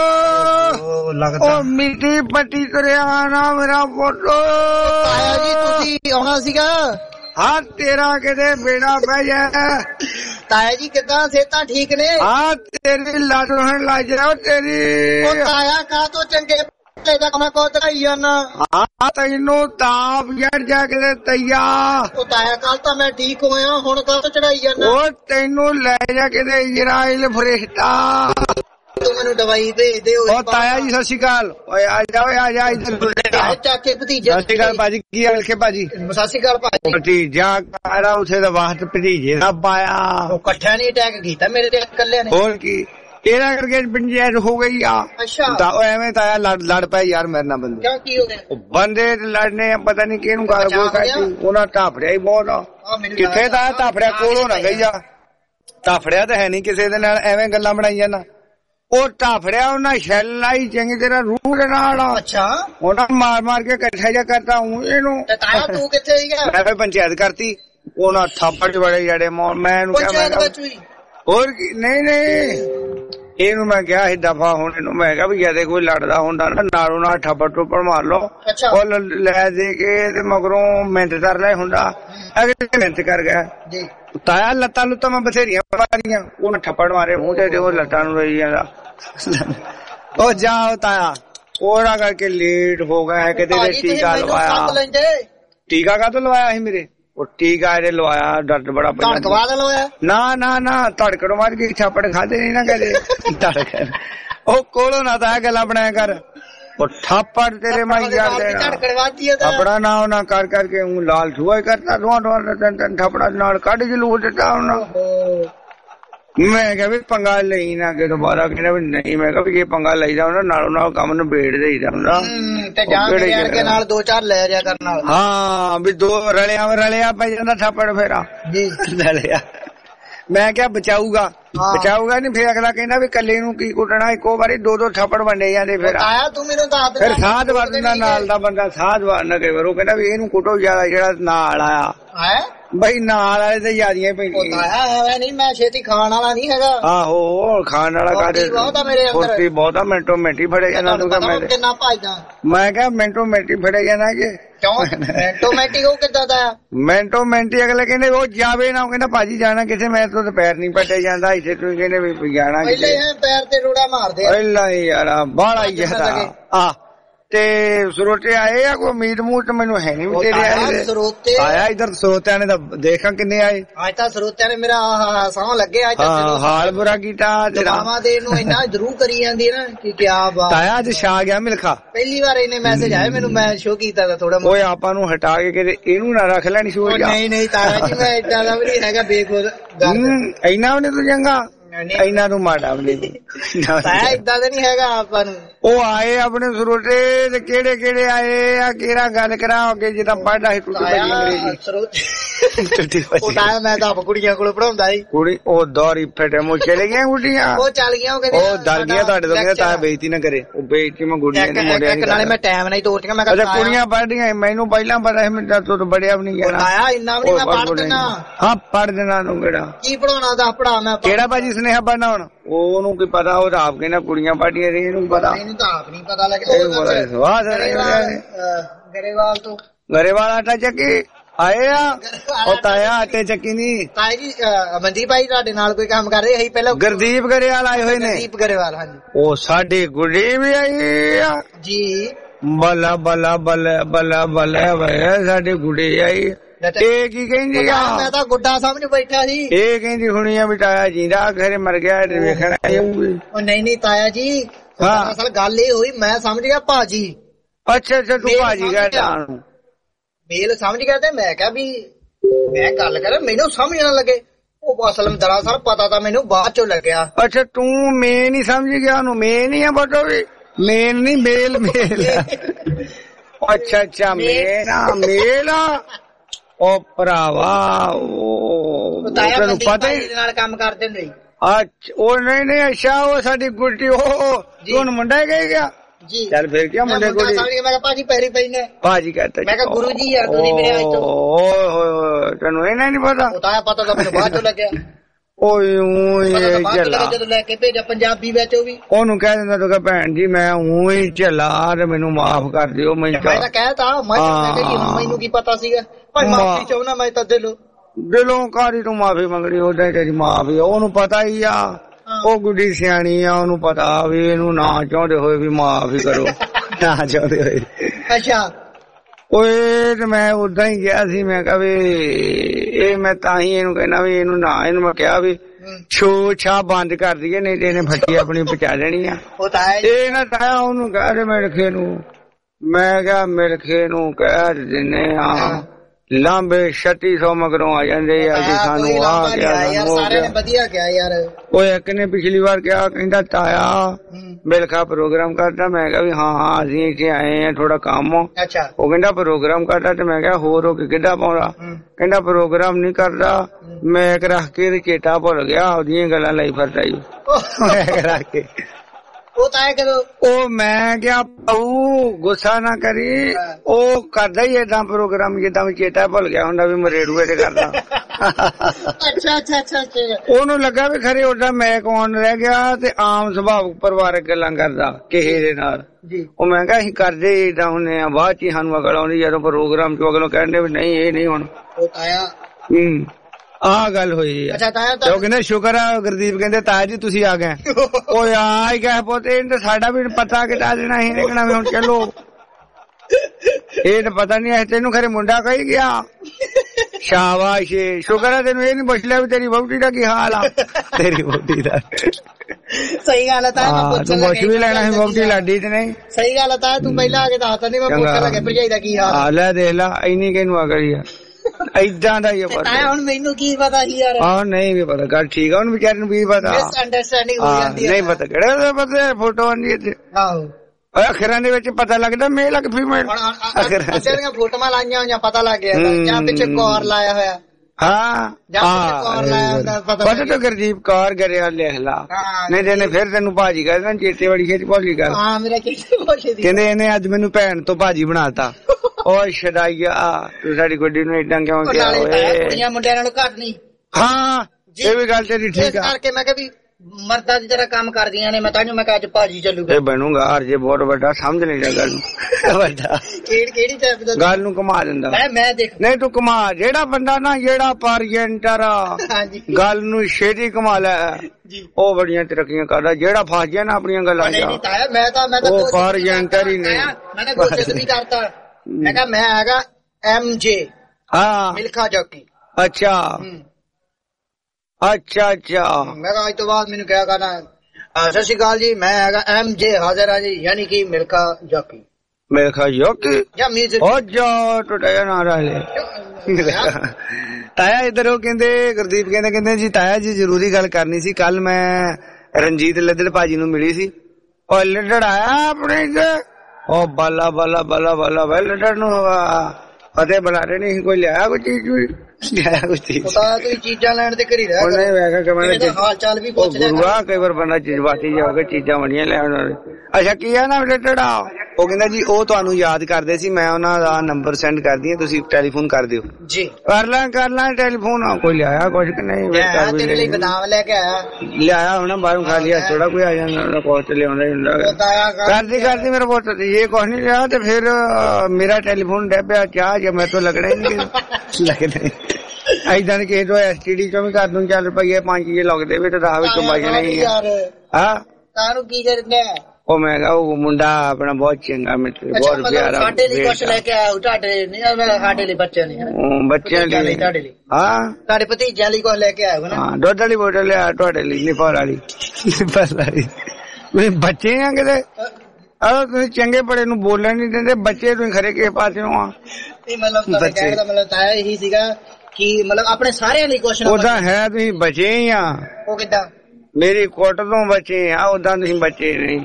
ਓ ਮਿੱਟੀ ਪੱਟੀ ਕਰਿਆ ਨਾ ਮੇਰਾ ਫੋਟੋ। ਆਇਆ ਜੀ ਤੁਸੀਂ ਆਉਣਾ ਸੀਗਾ। ਹਾਂ ਤੇਰਾ ਕਿਤੇ ਬੇੜਾ ਪੈ ਜਾ। ਤਾਇਆ ਜੀ ਕਿੱਦਾਂ, ਸਿਹਤਾਂ ਠੀਕ ਨੇ? ਹਾਂ ਤੇਰੀ ਲੱਤ ਰਹਿਣ ਲੱਗ ਜਾ ਤੇਰੀ। ਉਹ ਤਾਇਆ ਕਾ ਤੋਂ ਚੰਗੇ ਦਾ ਕਮਾ ਕੋ ਤਕਾਈ ਜਾਨਾ। ਹਾਂ ਤੈਨੂੰ ਤਾਪ ਜੜ ਜਾ ਕੇ ਤਈਆ। ਉਹ ਤਾਇਆ ਕੱਲ ਤਾਂ ਮੈਂ ਠੀਕ ਹੋਇਆ, ਹੁਣ ਕਾ ਤੋਂ ਚੜਾਈ ਜਾਨਾ। ਉਹ ਤੈਨੂੰ ਲੈ ਜਾ ਕੇ ਇਜ਼ਰਾਈਲ ਫਰਿਸ਼ਤਾ। ਤੂੰ ਮੈਨੂੰ ਦਵਾਈ ਦੇ ਦੇ। ਉਹ ਤਾਇਆ ਜੀ ਸਤਿ ਸ਼੍ਰੀ ਅਕਾਲ। ਓਏ ਆ ਜਾ ਓਏ ਆ ਜਾ ਇੱਧਰ। ਚਾਚੇ ਭਤੀਜੇ ਸਤਿ ਸ਼੍ਰੀ ਅਕਾਲ ਭਾਜੀ, ਕੀ ਹਾਲ ਹੈ ਭਾਜੀ? ਸਤਿ ਸ਼੍ਰੀ ਅਕਾਲ ਭਾਜੀ। ਭਤੀਜਾ ਕਾਰਾ ਉਥੇ ਦਾ ਵਾਹਤ ਭਤੀਜੇ ਦਾ ਪਾਇਆ। ਉਹ ਇਕੱਠਿਆਂ ਨੇ ਅਟੈਕ ਕੀਤਾ ਮੇਰੇ ਤੇ ਇਕੱਲੇ ਨੇ। ਹੋਰ ਕੀ ਇਹਦਾ ਕਰਕੇ ਪੰਚਾਇਤ ਹੋ ਗਈ ਆ। ਅੱਛਾ ਤਾਂ ਉਹ ਐਵੇਂ ਤਾਇਆ ਲੜ ਪਏ ਯਾਰ ਮੇਰੇ ਨਾਲ ਬੰਦੇ। ਕਿਉਂ ਕੀ ਹੋ ਗਿਆ? ਬੰਦੇ ਲੜਨੇ ਪਤਾ ਨਹੀਂ ਕਿਹਨੂੰ ਕਰ ਕੋਈ ਉਹਨਾਂ ਢਾਫੜਿਆ ਹੀ ਬਹੁਤ ਆ। ਕਿੱਥੇ ਤਾਇਆ ਢਾਫੜਿਆ ਕੋਲੋਂ ਨਾ ਗਈ ਆ। ਢਾਫੜਿਆ ਤਾਂ ਹੈ ਨਹੀਂ ਕਿਸੇ ਦੇ ਨਾਲ, ਐਵੇਂ ਗੱਲਾਂ ਬਣਾਈ ਜਾਂਦਾ। ਉਹ ਢਾਫੜਿਆ ਉਹਨਾਂ ਛੈਲ ਲਾਈ ਚੰਗੀ ਤਰ੍ਹਾਂ ਰੂਹ ਦੇ ਨਾਲ। ਅੱਛਾ ਉਹਨਾਂ ਮਾਰ ਕੇ ਇਕੱਠਾ ਜਿਹਾ ਕਰਤਾ ਹੂੰ ਇਹਨੂੰ। ਤਾਇਆ ਤੂੰ ਕਿੱਥੇ ਸੀਗਾ? ਮੈਂ ਫਿਰ ਪੰਚਾਇਤ ਕਰਤੀ। ਉਹਨਾਂ ਥਾਪੜ ਚ ਬੜੇ ਜੜੇ ਮੈਂ ਇਹਨੂੰ ਕਿਹਾ ਹੋਰ ਕੀ ਨਹੀਂ ਇਹਨੂੰ ਮੈਂ ਕਿਹਾ ਸੀ ਦਫਾ ਹੁਣ ਇਹਨੂੰ ਮੈਂ ਕਿਹਾ ਵੀ ਜਦੇ ਕੋਈ ਲੜਦਾ ਹੁੰਦਾ ਨਾ ਨਾਲੋਂ ਨਾਲ ਠੱਪੜ ਟੁੱਪੜ ਮਾਰ ਲੋ। ਉਹ ਲੈ ਦੇ ਕੇ ਤੇ ਮਗਰੋਂ ਮਿੰਟ ਕਰ ਲੈ ਹੁੰਦਾ। ਅਗਲੇ ਮਿੰਟ ਕਰ ਗਿਆ ਤਾਇਆ। ਲੱਤਾਂ ਲੁੱਤਾਂ ਮੈਂ ਬਥੇਰੀਆਂ ਮਾਰੀਆਂ, ਉਹਨੇ ਠੱਪੜ ਮਾਰੇ ਮੂੰਹ ਤੇ ਉਹ ਲੱਤਾਂ ਨੂੰ ਰਹੀ ਜਾਂਦਾ। ਉਹ ਜਾਓ ਤਾਇਆ ਉਹਦਾ ਕਰਕੇ ਲੇਟ ਹੋ ਗਿਆ ਕਿਤੇ ਟੀਕਾ ਲਵਾਇਆ। ਟੀਕਾ ਕਾਹਤੋਂ ਲਵਾਇਆ ਸੀ ਮੇਰੇ? ਉਹ ਟੀਕਾ ਇਹਦੇ ਲਵਾਇਆ ਦਰਦ ਬੜਾ ਲਵਾਇਆ। ਨਾ ਧੜਕੜ ਮਾਰ ਕੇ ਛਾਪੜ ਖਾਦੇ ਨਹੀਂ ਨਾ ਕਦੇ ਧੜਕੜ। ਉਹ ਕੋਲੋਂ ਨਾ ਤਾਂ ਗੱਲਾਂ ਬਣਾਇਆ ਕਰ। ਉਹ ਥਾਪੜ ਤੇਰੇ ਮਾਈ ਯਾਰ ਆਪਣਾ ਨਾ ਉਹਨਾਂ ਕਰ ਕਰਕੇ ਉਹ ਲਾਲ ਛੂਆ ਕਰਤਾ। ਤਿੰਨ ਥਾਪੜਾ ਨਾਲ ਕੱਢ ਜਲੂਸ ਦਿੱਤਾ ਉਹਨਾਂ। ਮੈਂ ਕਿਹਾ ਵੀ ਪੰਗਾ ਲਈ ਨਾ ਕਿ ਦੁਬਾਰਾ ਕਹਿੰਦਾ ਵੀ ਨਹੀਂ। ਮੈਂ ਕਿਹਾ ਵੀ ਇਹ ਪੰਗਾ ਲਈਦਾ ਹੁੰਦਾ ਨਾਲੋਂ ਨਾਲ ਕੰਮ ਨੂੰ ਬੇੜ ਦੇਈਦਾ ਹੁੰਦਾ। ਨਾਲ ਦੋ ਚਾਰ ਲੈ ਜਾ ਕਰਨ ਨਾਲ। ਹਾਂ ਵੀ ਦੋ ਰਲਿਆ ਪੈ ਜਾਂਦਾ ਥਾਪੜ ਫੇਰਾ ਜੀ ਰਲਿਆ। ਮੈਂ ਕਿਹਾ ਬਚਾਊਗਾ ਨੀ। ਫੇਰ ਅਗਲਾ ਕਹਿੰਦਾ ਵੀ ਕੱਲੇ ਨੂੰ ਕੀ ਕੁੱਟਣਾ, ਇੱਕੋ ਵਾਰੀ ਦੋ ਥਾਪੜ ਵੰਡੇ ਜਾਂਦੇ। ਫਿਰ ਤੂੰ ਮੈਨੂੰ ਦੱਸ ਫਿਰ ਸਾਧ ਵਰਨਾ ਨਾਲ ਦਾ ਬੰਦਾ ਸਾਧ ਵਰਨਾ ਕਈ ਵਾਰ ਉਹ ਕਹਿੰਦਾ ਵੀ ਇਹਨੂੰ ਕੁੱਟੋ ਜ਼ਿਆਦਾ ਜਿਹੜਾ ਨਾਲ ਆਇਆ। ਬਈ ਨਾਲ ਵਾਲੇ ਤੇ ਜ਼ਿਆਦੀਆਂ ਪੈਂਦੀਆਂ ਨਹੀਂ। ਮੈਂ ਛੇਤੀ ਖਾਣ ਵਾਲਾ ਨਹੀਂ ਹੈਗਾ। ਆਹੋ ਖਾਣ ਵਾਲਾ ਕਾਹਦੇ ਫੁਰਤੀ ਬਹੁਤ ਆ। ਮਿੰਟੋ ਮਿੰਟ ਹੀ ਫੜੇ ਜਾਂਦਾ। ਕਿੰਨਾ ਭਜਦਾ ਮੈਂ ਕਿਹਾ ਮਿੰਟੋ ਮਿੰਟ ਹੀ ਫੜੇ ਜਾਣਾ ਕਿ ਮਿੰਟੋ ਮਿੰਟ ਉਹ ਕਿੱਦਾਂ ਦਾ? ਮਿੰਟੋ ਮਿੰਟ ਹੀ ਅਗਲੇ ਕਹਿੰਦੇ ਉਹ ਜਾਵੇ ਨਾ। ਉਹ ਕਹਿੰਦਾ ਭਾਜੀ ਜਾਣਾ ਕਿਥੇ? ਮੈਂ ਤੋਂ ਪੈਰ ਨਹੀਂ ਪੱਟੇ ਜਾਂਦਾ ਇੱਥੇ। ਤੁਸੀਂ ਕਹਿੰਦੇ ਵੀ ਜਾਣਾ ਪੈਰ ਤੇ ਰੋੜਾ ਮਾਰਦੇ ਪਹਿਲਾਂ ਹੀ ਯਾਰ ਬਾਹਲਾ ਹੀ ਜਿਆਦਾ ਆ। ਤੇ ਸਰੋਤੇ ਆਏ ਆ ਕੋਈ ਉਮੀਦ ਮੂਹ ਤੇ ਮੈਨੂੰ ਹੈ ਨਹੀਂ ਤੇਰੇ ਆਇਆ ਇੱਧਰ। ਸਰੋਤਿਆਂ ਨੇ ਤਾਂ ਦੇਖਾਂ ਕਿੰਨੇ ਆਏ ਅੱਜ ਤਾਂ। ਸਰੋਤਿਆਂ ਨੇ ਮੇਰਾ ਸਾਹ ਲੱਗੇ ਅੱਜ ਹਾਲ ਬੁਰਾ ਕੀਤਾ। ਮਾਮਾ ਦੇ ਨੂੰ ਇੰਨਾ ਜ਼ਰੂਰ ਕਰੀ ਜਾਂਦੀ ਨਾ ਕਿ ਕਿਆ ਬਾਤ। ਤਾਇਆ ਅੱਜ ਛਾ ਗਿਆ ਮਿਲਖਾ। ਪਹਿਲੀ ਵਾਰ ਇਹਨੇ ਮੈਸੇਜ ਆਇਆ ਮੈਨੂੰ, ਮੈਂ ਸ਼ੋ ਕੀਤਾ ਥੋੜਾ। ਓਏ ਆਪਾਂ ਨੂੰ ਹਟਾ ਕੇ ਕਿਤੇ ਇਹਨੂੰ ਨਾ ਰੱਖ ਲੈਣੀ ਸੋਚ। ਨਹੀਂ ਤਾਇਆ ਜੀ ਮੈਂ ਏਦਾਂ ਦਾ ਵੀ ਨਹੀਂ ਹੈਗਾ ਬੇਖੁਦ। ਇੰਨਾ ਵੀ ਨੀ ਤੂੰ ਚੰਗਾ, ਇੰਨਾ ਤੂੰ ਮਾੜਾ ਵੀ ਨੀ। ਤਾਇਆ ਏਦਾਂ ਦਾ ਨਹੀਂ ਹੈਗਾ ਆਪਾਂ ਨੂੰ। ਉਹ ਆਏ ਆਪਣੇ ਸਰੋਤੇ ਤੇ ਕਿਹੜੇ ਆਏ ਆ ਕਿਹੜਾ ਗੱਲ ਕਰਾਂ ਅੱਗੇ ਜਿੱਦਾਂ ਪੜ੍ਹਦਾ ਸੀ ਟੁੱਟੀ ਭੱਜੀ ਅੰਗਰੇਜ਼ੀ। ਮੈਂ ਤਾਂ ਆਪ ਕੁੜੀਆਂ ਕੋਲ ਪੜਾਉਂਦਾ ਸੀ। ਕੁੜੀ ਉਹ ਦੌਰੀ ਫਟੇ ਮੂੰਹ ਚਲੇ ਗਈਆਂ ਗੁੱਡੀਆਂ। ਉਹ ਚੱਲ ਗਈਆਂ ਉਹ ਡਰ ਗਈਆਂ ਤੁਹਾਡੇ ਤੋਂ। ਕਹਿੰਦਾ ਤਾਂ ਬੇਇੱਜ਼ਤੀ ਨਾ ਕਰੇ। ਉਹ ਬੇਇੱਜ਼ਤੀ ਮੈਂ ਗੁੱਡੀਆਂ ਨੇ ਮੁੰਡਿਆਂ ਦੀ। ਨਾਲੇ ਮੈਂ ਟਾਈਮ ਨਹੀਂ ਤੋੜੀਆਂ। ਮੈਂ ਅੱਛਾ ਕੁੜੀਆਂ ਪੜ੍ਹਦੀਆਂ ਮੈਨੂੰ ਪਹਿਲਾਂ ਪਤਾ ਸੀ। ਮੈਂ ਤੋਂ ਬੜਿਆ ਵੀ ਨਹੀਂ ਗਿਆ। ਆਇਆ ਇੰਨਾ ਵੀ ਮੈਂ ਪੜ੍ਹ ਦੇਣਾ। ਹਾਂ ਪੜ੍ਹ ਦੇਣਾ ਤੂੰ ਕਿਹੜਾ ਕੀ ਪੜਾਉਣਾ ਦਾ ਪੜਾ ਮੈਂ। ਕਿਹੜਾ ਭਾਜੀ ਸੁਨੇਹਾ ਪੜ੍ਹਨਾ ਹੁਣ? ਉਹਨੂੰ ਕੀ ਪਤਾ? ਉਹ ਤਾਂ ਆਪ ਕਹਿੰਦਾ ਕੁੜੀਆਂ ਪੜ੍ਹਦੀਆਂ ਰਹੀ। ਇਹਨੂੰ ਪਤਾ ਇਹਨੂੰ ਤਾਂ ਆਪ ਨਹੀਂ ਪਤਾ ਲੱਗਦਾ। ਗਰੇਵਾਲ ਤੋਂ ਗਰੇਵਾਲ ਆਟਾ ਚੱਕੀ ਆਏ ਆ। ਉਹ ਤਾਇਆ ਆਟੇ ਚੱਕੀ ਨੀ। ਤਾਇਆ ਜੀ ਮਨਦੀਪ ਭਾਈ ਤੁਹਾਡੇ ਨਾਲ ਕੋਈ ਕੰਮ ਕਰ ਰਹੇ ਸੀ ਪਹਿਲਾਂ? ਗੁਰਦੀਪ ਗਰੇਵਾਲ ਆਏ ਹੋਏ ਨੇ। ਗੁਰਦੀਪ ਗਰੇਵਾਲ ਹਾਂਜੀ। ਉਹ ਸਾਡੇ ਗੁੱਡੀ ਵੀ ਆਈ ਆ ਜੀ। ਬੱਲਾ ਬੱਲਾ ਬੱਲੇ ਬੱਲਾ ਬੱਲੇ ਵੇ ਸਾਡੇ ਗੁੱਡੀ ਆਈ। ਇਹ ਕੀ ਕਹਿੰਦੀ ਆ? ਮੈਂ ਤਾਂ ਗੁੱਡਾ ਸਮਝ ਬੈਠਾ ਸੀ। ਇਹ ਕਹਿੰਦੀ ਹੁਣੀ ਆ ਵੀ ਤਾਇਆ ਜਿੰਦਾ ਘਰੇ ਮਰ ਗਿਆ ਵੇਖਣ ਆਊਗੀ। ਉਹ ਨਹੀਂ ਤਾਇਆ ਜੀ ਅਸਲ ਗੱਲ ਇਹ ਹੋਈ ਮੈਂ ਸਮਝ ਗਿਆ ਭਾਜੀ। ਅੱਛਾ ਤੂੰ ਭਾਜੀ ਕਹਿੰਦਾ ਮੇਲ ਸਮਝ ਗਿਆ। ਤੇ ਮੈਂ ਕਿਹਾ ਵੀ ਮੈਂ ਗੱਲ ਕਰਾਂ ਮੈਨੂੰ ਸਮਝ ਨਾ ਲੱਗੇ। ਉਹ ਅਸਲ ਦਰਅਸਲ ਪਤਾ ਤਾਂ ਮੈਨੂੰ ਬਾਅਦ ਚੋਂ ਲੱਗਿਆ। ਅੱਛਾ ਤੂੰ ਮੇਨ ਹੀ ਸਮਝ ਗਿਆ ਉਹਨੂੰ। ਮੇਨ ਹੀ ਆ ਬਟੋ ਵੀ ਮੇਨ ਨੀ ਮੇਲ ਅੱਛਾ ਮੇਲ ਆ। ਉਹ ਭਰਾਵਾ ਉਹ ਤੈਨੂੰ ਪਤਾ ਹੀ ਨਾਲ ਕੰਮ ਕਰਦੇ ਨੇ। ਅੱਛਾ ਉਹ ਨਹੀਂ ਅੱਛਾ ਉਹ ਸਾਡੀ ਗੁੱਡੀ ਉਹ ਹੁਣ ਮੁੰਡਾ ਹੀ ਗਿਆ ਜੀ। ਚੱਲ ਫਿਰ ਕਿਆ ਮੁੰਡੇ ਕੋਲ? ਮੈਂ ਕਿਹਾ ਭਾਜੀ ਪੈਰੀ ਪਈ ਨੇ। ਭਾਜੀ ਕਹਤਾ ਮੈਂ ਕਿਹਾ ਗੁਰੂ ਜੀ ਯਾਰ ਤੁਸੀਂ ਮੇਰੇ ਓਏ ਤੈਨੂੰ ਇਹਨਾਂ ਨੀ ਪਤਾ? ਤਾਇਆ ਪਤਾ ਤਾਂ ਮੈਨੂੰ ਬਾਅਦ ਚੋਂ ਲੱਗਿਆ। ਓਏ ਜਦੋਂ ਲੈ ਕੇ ਭੇਜਿਆ ਪੰਜਾਬੀ ਵਿੱਚ ਉਹ ਵੀ ਉਹਨੂੰ ਕਹਿ ਦਿੰਦਾ ਤੂੰ ਭੈਣ ਜੀ ਮੈਂ ਹੀ ਝੱਲਾ ਤੇ ਮੈਨੂੰ ਮਾਫ ਕਰ ਦਿਓ। ਮੈਂ ਤਾਂ ਕਹਿਤਾ ਮੈਨੂੰ ਕੀ ਪਤਾ ਸੀਗਾ ਭਾਈ ਮਾਫੀ ਚਾਹੁੰਦਾ ਮੈਂ ਤਾਂ ਦਿਲੋਂ ਕਾਰੀ ਤੂੰ ਮਾਫੀ ਮੰਗਣੀ ਉਹਦਾ ਤੇਰੀ ਮਾਫੀ ਉਹਨੂੰ ਪਤਾ ਹੀ ਆ ਉਹ ਗੁੱਡੀ ਸਿਆਣੀ ਆ ਉਹਨੂੰ ਪਤਾ ਵੀ ਇਹਨੂੰ ਨਾ ਚਾਹੁੰਦੇ ਹੋਏ ਵੀ ਮਾਫੀ ਕਰੋ ਨਾ ਚਾਹੁੰਦੇ ਹੋਏ। ਅੱਛਾ ਓਏ ਤੇ ਮੈਂ ਉਦਾਂ ਹੀ ਗਿਆ ਸੀ ਮੈਂ ਕਿਹਾ ਵੀ ਇਹ ਮੈਂ ਤਾਂ ਹੀ ਇਹਨੂੰ ਕਹਿਣਾ ਵੀ ਇਹਨੂੰ ਨਾ ਇਹਨੂੰ ਮੈਂ ਕਿਹਾ ਵੀ ਛੋ ਛਾ ਬੰਦ ਕਰ ਦਈਏ ਨਹੀਂ ਤੇ ਇਹਨੇ ਫੱਟੀ ਆਪਣੀ ਪਚਾ ਲੈਣੀ ਆ। ਇਹ ਨਾ ਤਾਇਆ ਉਹਨੂੰ ਕਹਿ ਦੇ ਮਿਲਖੇ ਨੂੰ ਮੈਂ ਕਿਹਾ ਮਿਲਖੇ ਨੂੰ ਕਹਿ ਦਿੰਨੇ ਆ ਲਾਂਬੇ 3600 ਮਗਰੋਂ ਆ ਜਾਂਦੇ ਆ ਜੀ ਸਾਨੂੰ ਆ ਗਿਆ ਸਾਰਿਆਂ ਨੇ ਵਧੀਆ ਕਿਹਾ ਯਾਰ। ਉਹ ਇੱਕ ਨੇ ਪਿਛਲੀ ਵਾਰ ਕਿਹਾ ਕਹਿੰਦਾ ਤਾਇਆ ਮਿਲਖਾ ਪ੍ਰੋਗਰਾਮ ਕਰਦਾ ਮੈਂ ਕਿਹਾ ਵੀ ਹਾਂ ਅਸੀਂ ਇੱਥੇ ਆਏ ਆ ਥੋੜਾ ਕੰਮ। ਉਹ ਕਹਿੰਦਾ ਪ੍ਰੋਗਰਾਮ ਕਰਦਾ ਤੇ ਮੈਂ ਕਿਹਾ ਹੋਰ ਹੋ ਕੇ ਕਿੱਦਾਂ ਪਾਉਂਦਾ? ਕਹਿੰਦਾ ਪ੍ਰੋਗਰਾਮ ਨੀ ਕਰਦਾ ਮੈਂ ਰੱਖ ਕੇ ਚੇਤਾ ਭੁੱਲ ਗਿਆ ਉਹਦੀਆਂ ਗੱਲਾਂ ਲਈ ਫਿਰਦਾ ਜੀ ਮੈਂ ਰੱਖ ਕੇ। ਉਹ ਤਾਂ ਕਦੋਂ ਉਹ ਮੈਂ ਕਿਹਾ ਪਾਉ ਗੁੱਸਾ ਨਾ ਕਰੀ ਉਹ ਕਰਦਾ ਹੀ ਏਦਾਂ ਪ੍ਰੋਗਰਾਮ ਜਿੱਦਾਂ ਵੀ ਚੇਤਾ ਭੁੱਲ ਗਿਆ ਹੁੰਦਾ ਵੀ ਮਰੇੜੂਏ ਤੇ ਕਰਦਾ। ਅੱਛਾ ਉਹਨੂੰ ਲੱਗਾ ਵੀ ਖਰੇ ਉਹਦਾ ਮੈਂ ਕੌਣ ਰਹਿ ਗਿਆ ਤੇ ਆਮ ਸੁਭਾਵ ਪਰਿਵਾਰਕ ਗੱਲਾਂ ਕਰਦਾ ਕਿਸੇ ਦੇ ਨਾਲ। ਉਹ ਮੈਂ ਕਿਹਾ ਅਸੀਂ ਕਰਦੇ ਏਦਾਂ ਹੁੰਦੇ ਆ ਬਾਅਦ ਚ ਸਾਨੂੰ ਅਕਲ ਆਉਂਦੀ ਜਦੋਂ ਪ੍ਰੋਗਰਾਮ ਚ ਅਗਲੋਂ ਕਹਿੰਦੇ ਵੀ ਨਹੀਂ ਇਹ ਨਹੀਂ ਹੁਣ। ਆਹ ਗੱਲ ਹੋਈ ਆ। ਉਹ ਕਹਿੰਦੇ ਸ਼ੁਕਰ ਆ ਗੁਰਦੀਪ ਕਹਿੰਦੇ ਤਾਇਆ ਜੀ ਤੁਸੀਂ ਆ ਗਏ। ਉਹ ਆ ਹੀ ਗਏ ਪੁੱਤ ਇਹਨੂੰ ਸਾਡਾ ਵੀ ਪਤਾ ਕਿਤਾ ਦੇਣਾ ਸੀ ਦੇਖਣਾ ਵੀ ਹੁਣ ਚਲੋ ਇਹ ਤਾਂ ਪਤਾ ਨੀ ਤੈਨੂੰ ਖਰੇ ਮੁੰਡਾ ਕਹੀ ਗਿਆ। ਸ਼ਾਬਾਸ਼ ਸ਼ੁਕਰ ਆ ਤੈਨੂੰ ਇਹ ਨੀ ਪੁੱਛ ਲਿਆ ਵੀ ਤੇਰੀ ਵਹੁਟੀ ਦਾ ਕੀ ਹਾਲ ਆ। ਤੇਰੀ ਵਹੁਟੀ ਦਾ ਸਹੀ ਗੱਲ ਤਾਂ ਤੂੰ ਪੁੱਛ ਵੀ ਲੈਣਾ ਸੀ ਵਹੁਟੀ ਲਾਡੀ ਤੇ ਨਹੀਂ। ਸਹੀ ਗੱਲ ਤਾਂ ਤੂੰ ਪਹਿਲਾਂ ਆ ਕੇ ਦੱਸਦਾ ਨੀ ਮੈਂ ਪੁੱਛਣ ਲੱਗੇ ਭਰਜਾਈ ਦਾ ਕੀ ਹਾਲ। ਲੈ ਦੇਖ ਲਾ ਇੰਨੀ ਕਿਹਨੂੰ ਆ ਗਈ ਆ ਏਦਾਂ ਦਾ ਹੀ ਆ। ਹੁਣ ਮੈਨੂੰ ਕੀ ਪਤਾ ਸੀ ਯਾਰ। ਹਾਂ ਨਹੀਂ ਵੀ ਪਤਾ ਗੱਲ ਠੀਕ ਆ ਉਹਨੂੰ ਵਿਚਾਰੇ ਨੂੰ ਵੀ ਪਤਾ ਮਿਸਅੰਡਰਸਟੈਂਡਿੰਗ ਹੋ ਜਾਂਦੀ ਹੈ। ਨਹੀਂ ਪਤਾ ਕਿਹੜਾ ਪਤਾ ਫੋਟੋ ਆਂਦੀ ਇੱਥੇ ਅੱਖਰਾਂ ਦੇ ਵਿੱਚ ਪਤਾ ਲੱਗਦਾ ਮੇਲ ਆ ਕਿ ਫੀਮੇਲ। ਅੱਛਾ ਫੋਟੋਆਂ ਲਾਈਆਂ ਹੋਈਆਂ ਪਤਾ ਲੱਗ ਗਿਆ ਜਾਂ ਪਿੱਛੇ ਕੌਰ ਲਾਇਆ ਹੋਇਆ। ਹਾਂ ਪਤਾ ਤਾਂ ਗੁਰਦੀਪ ਕੌਰ ਗਰੇਵਾਲ ਲਿਖ ਲਾ ਨਹੀਂ ਤੇ ਫਿਰ ਤੈਨੂੰ ਭਾਜੀ ਕਹਿੰਦਾ ਚੇਤੇ ਬੜੀ ਖੇਚ ਭੋਲੀ ਕਰ। ਕਹਿੰਦੇ ਇਹਨੇ ਅੱਜ ਮੈਨੂੰ ਭੈਣ ਤੋਂ ਭਾਜੀ ਬਣਾਤਾ। ਓਏ ਸ਼ਦਾਈਆ ਤੂੰ ਸਾਡੀ ਗੁੱਡੀ ਨੂੰ ਏਦਾਂ ਕਿਉਂ ਕਿਹਾ ਕੁੜੀਆਂ ਮੁੰਡਿਆਂ ਨਾਲੋਂ ਘੱਟ ਨਹੀਂ। ਹਾਂ ਇਹ ਵੀ ਗੱਲ ਤੇਰੀ ਠੀਕ ਆ। ਕਰਕੇ ਮੈਂ ਕਿਹਾ ਵੀ ਮਰਦਾਂ ਦੀ ਤਰ੍ਹਾਂ ਕੰਮ ਕਰਦੀਆਂ ਨੇ ਮੈਂ ਤਾਂ ਮੈਂ ਕਿਹਾ ਅੱਜ ਭਾਜੀ ਚੱਲੂਗਾ। ਇਹ ਬਣੂਗਾ ਅਰਜੇ ਬਹੁਤ ਵੱਡਾ ਸਮਝ ਨਹੀਂ ਜਾ ਗੱਲ ਨੂੰ ਵੱਡਾ ਕਿਹੜੀ ਟਾਈਪ ਦਾ ਗੱਲ ਨੂੰ ਘੁਮਾ ਦਿੰਦਾ। ਮੈਂ ਦੇਖ ਨਹੀਂ ਤੂੰ ਘੁਮਾ ਜਿਹੜਾ ਬੰਦਾ ਨਾ ਜਿਹੜਾ ਪਾਰਜੈਂਟਰ ਗੱਲ ਨੂੰ ਛੇਤੀ ਘੁਮਾ ਲੈ ਉਹ ਬੜੀਆਂ ਤਰੱਕੀਆਂ ਕਰਦਾ। ਜਿਹੜਾ ਫਸ ਗਿਆ ਨਾ ਆਪਣੀਆਂ ਗੱਲਾਂ ਮੈਂ ਉਹ ਪਾਰਜੈਂਟਰ ਹੀ ਨਹੀਂ। ਮੈਂ ਤਾਂ ਕੋਸ਼ਿਸ਼ ਵੀ ਕਰਤਾ ਮੈਂ ਕਿਹਾ ਮੈਂ ਹੈਗਾ MJ ਮਿਲਖਾ ਜੋਕੀ। ਅੱਛਾ ਮੈਂ ਕਿਹਾ ਅੱਜ ਤੋਂ ਬਾਅਦ ਮੈਨੂੰ ਕਿਹਾ ਕਰਨਾ ਸਤਿ ਸ਼੍ਰੀ ਅਕਾਲ ਜੀ ਮੈਂ ਹੈਗਾ MJ ਹਾਜ਼ਰ ਆ ਜੀ ਯਾਨੀ ਕਿ ਮਿਲਖਾ ਜੋਕੀ। ਮਿਲਖਾ ਜੋਕੀ ਜਾਂ ਮਿਊਜ਼ਿਕ ਉਹ ਜੋ ਟੁੱਟਿਆ ਨਾ ਰਹੇ ਤਾਇਆ ਇੱਧਰ। ਉਹ ਕਹਿੰਦੇ ਗੁਰਦੀਪ ਕਹਿੰਦੇ ਜੀ ਤਾਇਆ ਜੀ ਜ਼ਰੂਰੀ ਗੱਲ ਕਰਨੀ ਸੀ। ਕੱਲ ਮੈਂ ਰਣਜੀਤ ਲੱਦੜ ਭਾਜੀ ਨੂੰ ਮਿਲੀ ਸੀ। ਉਹ ਲੱਦੜ ਆਇਆ ਆਪਣੇ ਉਹ ਬਾਲਾ ਬਾਲਾ ਬਾਲਾ ਬਾਲਾ ਵੇ ਲੱਡਰ ਨੂੰ ਫਤਿਹ ਬੁਲਾ ਰਹੇ ਨਹੀਂ ਕੋਈ ਲਿਆ ਕੋਈ ਚੀਜ਼ ਲਿਆ ਕੋਈ ਚੀਜ਼ ਤੁਸੀਂ ਚੀਜ਼ਾਂ ਲੈਣ ਤੇ ਘਰੀ ਰਹਿ ਨਹੀਂ ਮੈਂ ਕਿਹਾ ਹਾਲ ਚਾਲ ਵੀ ਪੁੱਛ ਲਿਆ ਗੁਰੂਆ ਕਈ ਵਾਰ ਬੰਦਾ ਜਜ਼ਬਾਤੀ ਜਾਓਗੇ ਚੀਜ਼ਾਂ ਬੜੀਆਂ ਲੈਣ। ਅੱਛਾ ਕੀ ਆ ਨਾ ਰਿਲੇਟਡ ਆ ਉਹ ਕਹਿੰਦਾ ਜੀ ਉਹ ਤੁਹਾਨੂੰ ਯਾਦ ਕਰਦੇ ਸੀ ਮੈਂ ਉਹਨਾਂ ਦਾ ਨੰਬਰ ਸੈਂਡ ਕਰਦੀ ਹਾਂ ਤੁਸੀਂ ਟੈਲੀਫੋਨ ਕਰ ਦਿਓ ਜੀ। ਕਰ ਲਾਂ ਟੈਲੀਫੋਨ ਕੋਈ ਲਿਆਇਆ ਕੁਝ ਕਿ ਨਹੀਂ ਤੇਰੇ ਲਈ ਬਦਾਮ ਲੈ ਕੇ ਆਇਆ ਲਿਆਇਆ ਹੋਣਾ ਬਾਹਰੋਂ ਖਾ ਲਿਆ ਥੋੜਾ ਕੋਈ ਆ ਜਾਂਦਾ ਕੋਚ ਲਿਆਉਂਦਾ ਹੀ ਹੁੰਦਾ ਕਰਦੀ ਮੇਰਾ ਪੁੱਤ ਇਹ ਕੁਛ ਨਹੀਂ ਲਿਆ ਤੇ ਫਿਰ ਮੇਰਾ ਟੈਲੀਫੋਨ ਡੱਬਿਆ ਚਾਹ ਜੇ ਮੈਂ ਤੋਂ ਲੱਗਣਾ ਹੀ ਨਹੀਂ ਲੱਗਦਾ ਏਦਾਂ ਕਿਸੇ ਤੋਂ STD ਚੋਂ ਵੀ ਕਰ ਦੂੰ ਚੱਲ ਰੁਪਈਏ 5 ਜੇ ਲੱਗਦੇ ਵੀ ਤੇ 10 ਵਿੱਚੋਂ ਬਚ ਨਹੀਂ ਹਾਂ ਤਾਨੂੰ ਕੀ ਕਰਨਾ ਉਹ ਮੈਂ ਕਿਹਾ ਉਹ ਮੁੰਡਾ ਆਪਣਾ ਬਹੁਤ ਚੰਗਾ ਮਿੱਤਰ ਬਹੁਤ ਪਿਆਰਾ। ਸਾਡੇ ਲਈ ਕੁਛ ਲੈ ਕੇ ਆਇਆ ਤੁਹਾਡੇ ਨਹੀਂ ਸਾਡੇ ਲਈ ਬੱਚਿਆਂ ਲਈ ਬੱਚਿਆਂ ਲਈ ਤੁਹਾਡੇ ਲਈ ਹਾਂ ਤੁਹਾਡੇ ਭਤੀਜਿਆਂ ਲਈ ਕੁਛ ਲੈ ਕੇ ਆਇਆ ਨਾ। ਹਾਂ ਦੁੱਧ ਵਾਲੀ ਬੋਤਲ ਲਿਆ ਤੁਹਾਡੇ ਲਈ ਨਿਫਰ ਵਾਲੀ ਬੱਚੇ ਆ ਕਿਤੇ ਤੁਸੀਂ ਚੰਗੇ ਬੜੇ ਨੂੰ ਬੋਲਣ ਨਹੀਂ ਦਿੰਦੇ ਬੱਚੇ ਤੁਸੀਂ ਖਰੇ ਕਿਸੇ ਪਾਸਿਓਂ ਆ। ਮਤਲਬ ਕਹਿਣ ਦਾ ਮਤਲਬ ਤਾਂ ਇਹੀ ਸੀਗਾ ਕਿ ਮਤਲਬ ਆਪਣੇ ਸਾਰਿਆਂ ਲਈ ਕੁਛ ਨਾ ਉਹਦਾ ਹੈ ਤੁਸੀਂ ਬਚੇ ਹੀ ਆ। ਉਹ ਕਿੱਦਾਂ ਮੇਰੀ ਕੋਟ ਤੋਂ ਬਚੇ ਆ ਉਦਾਂ ਤੁਸੀਂ ਬੱਚੇ ਨਹੀਂ।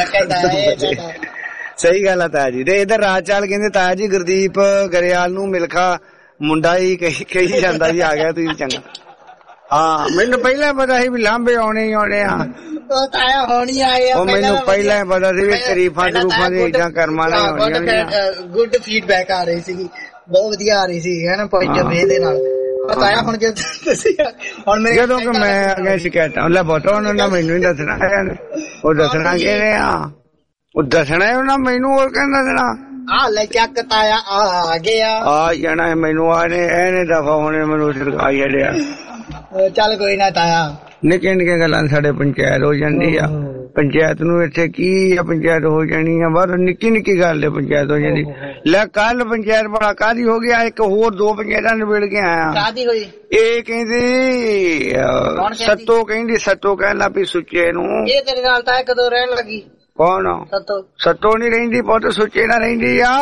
ਸਹੀ ਗੱਲ ਆ ਤਾਇਆ ਜੀ। ਤੇ ਇਧਰ ਰਾਜਚਾਲ ਕਹਿੰਦੇ ਤਾਇਆ ਜੀ ਗੁਰਦੀਪ ਗਰੇਵਾਲ ਨੂੰ ਮਿਲਖਾ ਮੁੰਡਾ ਹੀ ਕਹੀ ਜਾਂਦਾ ਜੀ ਆ ਗਿਆ ਤੁਸੀਂ ਚੰਗਾ। ਹਾਂ ਮੈਨੂੰ ਪਹਿਲਾਂ ਪਤਾ ਸੀ ਵੀ ਲਾਂਬੇ ਆਉਣੇ ਹੀ ਆਉਣੇ ਆ। ਤਾਇਆ ਹੋਣੀ ਆਏ ਆ ਉਹ ਮੈਨੂੰ ਪਹਿਲਾਂ ਹੀ ਪਤਾ ਸੀ ਵੀ ਤਰੀਫਾਂ ਤਰੂਫਾਂ ਦੀ ਇਦਾਂ ਕਰਮਾਂ ਨਹੀਂ ਹੋਣੀਆਂ। ਗੁੱਡ ਫੀਡਬੈਕ ਆ ਰਹੀ ਸੀਗੀ ਬਹੁਤ ਵਧੀਆ ਆ ਰਹੀ ਸੀ ਹੈ ਨਾ ਪੁਆਇੰਟ ਦੇ ਨਾਲ ਬਤਾਇਆ ਹੁਣ ਜੇ ਤੁਸੀਂ ਹੁਣ ਮੇਰੇ ਜਦੋਂ ਕਿ ਮੈਂ ਅੱਗੇ ਸ਼ਿਕਾਇਤਾਂ ਲੈ ਬੋਟੋ ਉਹਨਾਂ ਨੇ ਮੈਨੂੰ ਹੀ ਦੱਸਣਾ ਹੈ ਉਹ ਦੱਸਣਾ ਕਿਹਨੇ ਆ ਉਹ ਦੱਸਣਾ ਉਹਨਾਂ ਮੈਨੂੰ ਹੋਰ ਕਹਿੰਦਾ ਦੇਣਾ ਆ ਲੈ ਚੱਕ ਤਾਇਆ ਆ ਗਿਆ ਆ ਜਾਣਾ ਮੈਨੂੰ ਆਨੇ ਇਹਨੇ ਦਫਾ ਹੋਣੇ ਮੈਨੂੰ ਸਰਕਾਈ ਛੱਡਿਆ ਚੱਲ ਕੋਈ ਨਾ ਤਾਇਆ ਨਿੱਕੇ ਨਿੱਕੇ ਗੱਲਾਂ ਸਾਡੇ ਪੰਚਾਇਤ ਹੋ ਜਾਂਦੀ ਆ ਪੰਚਾਇਤ ਨੂੰ ਇੱਥੇ ਕੀ ਆ ਪੰਚਾਇਤ ਹੋ ਜਾਣੀ ਆ ਬਾਹਰ ਨਿੱਕੀ ਨਿੱਕੀ ਗੱਲ ਪੰਚਾਇਤ ਹੋ ਜਾਂਦੀ ਲੈ ਕੱਲ ਪੰਚਾਇਤ ਬੜਾ ਕਾਹਦੀ ਹੋ ਗਿਆ ਇੱਕ ਹੋਰ 2 ਪੰਚਾਇਤਾਂ ਨਿਬੜ ਕੇ ਆਇਆ ਕਾਹਦੀ ਹੋਈ ਇਹ ਕਹਿੰਦੀ ਸੱਤੋ ਕਹਿੰਦੀ ਸੱਤੋ ਕਹਿਣ ਲੱਗ ਪਈ ਸੁੱਚੇ ਨੂੰ ਇਹ ਤੇਰੇ ਨਾਲ ਤਾਂ ਕਦੋਂ ਰਹਿਣ ਲੱਗੀ ਕੌਣ ਸੱਤੋ ਨੀ ਰਹਿੰਦੀ ਪੁੱਤ ਸੁੱਚੇ ਨਾਲ ਰਹਿੰਦੀ ਆ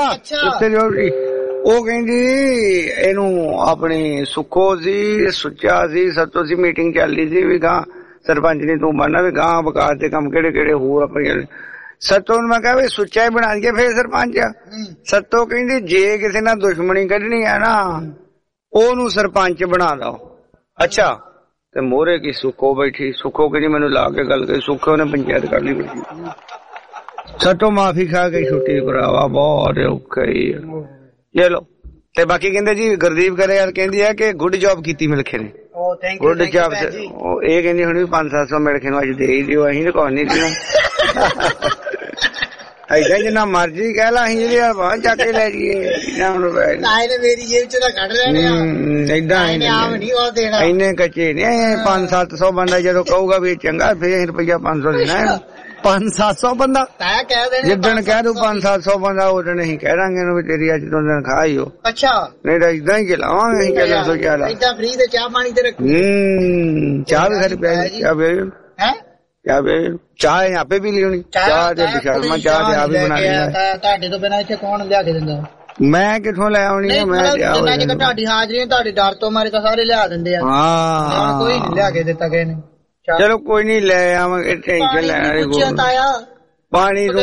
ਉਹ ਕਹਿੰਦੀ ਇਹਨੂੰ ਆਪਣੀ ਸੁੱਖੋ ਸੀ ਸੁੱਚਾ ਸੀ ਸੱਤੋ ਸੀ ਮੀਟਿੰਗ ਚੱਲਦੀ ਸੀ ਵੀ ਗਾਂ ਸਰਪੰਚ ਨੇ ਤੂੰ ਬਣਨਾ ਵੀ ਗਾਂ ਵਿਕਾਸ ਦੇ ਕੰਮ ਕਿਹੜੇ ਕਿਹੜੇ ਹੋਰ ਆਪਣੇ ਸੱਤੋ ਨੂੰ ਮੈਂ ਕਿਹਾ ਵੀ ਸੁੱਚਾ ਹੀ ਬਣਾ ਦਈਏ ਫੇਰ ਸਰਪੰਚ ਸੱਤੋ ਕਹਿੰਦੀ ਜੇ ਕਿਸੇ ਨਾਲ ਦੁਸ਼ਮਣੀ ਕੱਢਣੀ ਆ ਨਾ ਉਹਨੂੰ ਸਰਪੰਚ ਬਣਾ ਦੋ ਅੱਛਾ ਤੇ ਮੋਹਰੇ ਕੀ ਸੁੱਖੋ ਬੈਠੀ ਸੁੱਖੋ ਕਹਿੰਦੀ ਮੈਨੂੰ ਲਾ ਕੇ ਗੱਲ ਕਰੀ ਸੁੱਖੋ ਨੇ ਪੰਚਾਇਤ ਕਰ ਲਈ ਬੈਠੀ ਸੱਤੋ ਮਾਫੀ ਖਾ ਕੇ ਛੁੱਟੀ ਕਰਾਵਾ ਬਹੁਤ ਔਖਾ ਹੀ ਚਲੋ ਤੇ ਬਾਕੀ ਕਹਿੰਦੇ ਜੀ ਗੁਰਦੀਪ ਕਰੇ ਯਾਰ ਕਹਿੰਦੀ ਹੈ ਕਿ ਗੁੱਡ ਜੌਬ ਕੀਤੀ ਮਿਲਖੇ ਨੇ ਗੁੱਡ ਜੌਬ ਇਹ ਕਹਿੰਦੀ ਹੁਣ ਵੀ 500-700 ਮਿਲਖੇ ਨੂੰ ਅੱਜ ਦੇ ਹੀ ਦਿਓ ਅਸੀਂ ਤਾਂ ਕੋਈ ਨਹੀਂ ਦੇਣਾ ਏਦਾਂ ਜਿੰਨਾ ਮਰਜੀ ਕਹਿ ਲਾ ਅਸੀਂ ਜਿਹੜੇ ਬਾਹਰ ਜਾ ਕੇ ਲੈ ਜੀਏ ਮੇਰੀ ਜੇਬ ਚ ਤਾਂ ਕੱਢ ਲੈਣੇ ਏਦਾਂ ਇੰਨੇ ਕੱਚੇ ਨੇ 500-700 ਬੰਦਾ ਜਦੋਂ ਕਹੂਗਾ ਵੀ ਚੰਗਾ ਫੇਰ ਅਸੀਂ ਰੁਪਇਆ 500 ਦੇਣਾ 500-700 ਬੰਦਾ ਜਿੱਦਣ ਕਹਿ ਦੂ 500-700 ਬੰਦਾ ਉਦੋਂ ਅਸੀਂ ਕਹਿ ਦਾਂਗੇ ਵੀ ਤੇਰੀ ਅੱਜ ਤੋਂ ਦਿਨ ਖਾਈਓ ਅੱਛਾ ਨਹੀਂ ਤਾਂ ਏਦਾਂ ਹੀ ਚਲਾਵਾਂਗੇ ਅਸੀਂ ਚੱਲਾਂ ਸੋ ਚਾਹ ਏਦਾਂ ਫ੍ਰੀ ਤੇ ਚਾਹ ਪਾਣੀ ਤੇ ਰੱਖੋ ਚਾਹ ਵੀ ਖਰੀ ਪਿਆ ਚਾਹ ਵੇ ਹੈ ਚਾਹ यहाँ पे भी लियोनी चाह ते बिशालमा चाह ते आप ही बनानी है ਤੁਹਾਡੇ ਤੋਂ ਬਿਨਾਂ ਇੱਥੇ ਕੌਣ ਲਿਆ ਕੇ ਦਿੰਦਾ ਮੈਂ ਕਿੱਥੋਂ ਲੈ ਆਉਣੀ ਹੈ ਮੈਂ ਜਿੰਨਾ ਕਿ ਤੁਹਾਡੀ ਹਾਜ਼ਰੀ ਤੁਹਾਡੇ ਡਰ ਤੋਂ ਮਾਰੇ ਤਾਂ ਸਾਰੇ ਲਿਆ ਦਿੰਦੇ ਆ ਹਾਂ ਕੋਈ ਨਹੀਂ ਲਿਆ ਕੇ ਦਿੱਤਾ ਕਿਸੇ ਨੇ ਚਲੋ ਕੋਈ ਨਹੀਂ ਲੈ ਆਵਾਂਗੇ ਟੈਨਸ਼ਨ ਲੈਣ ਵਾਲੀ ਪਾਣੀ ਤੋਂ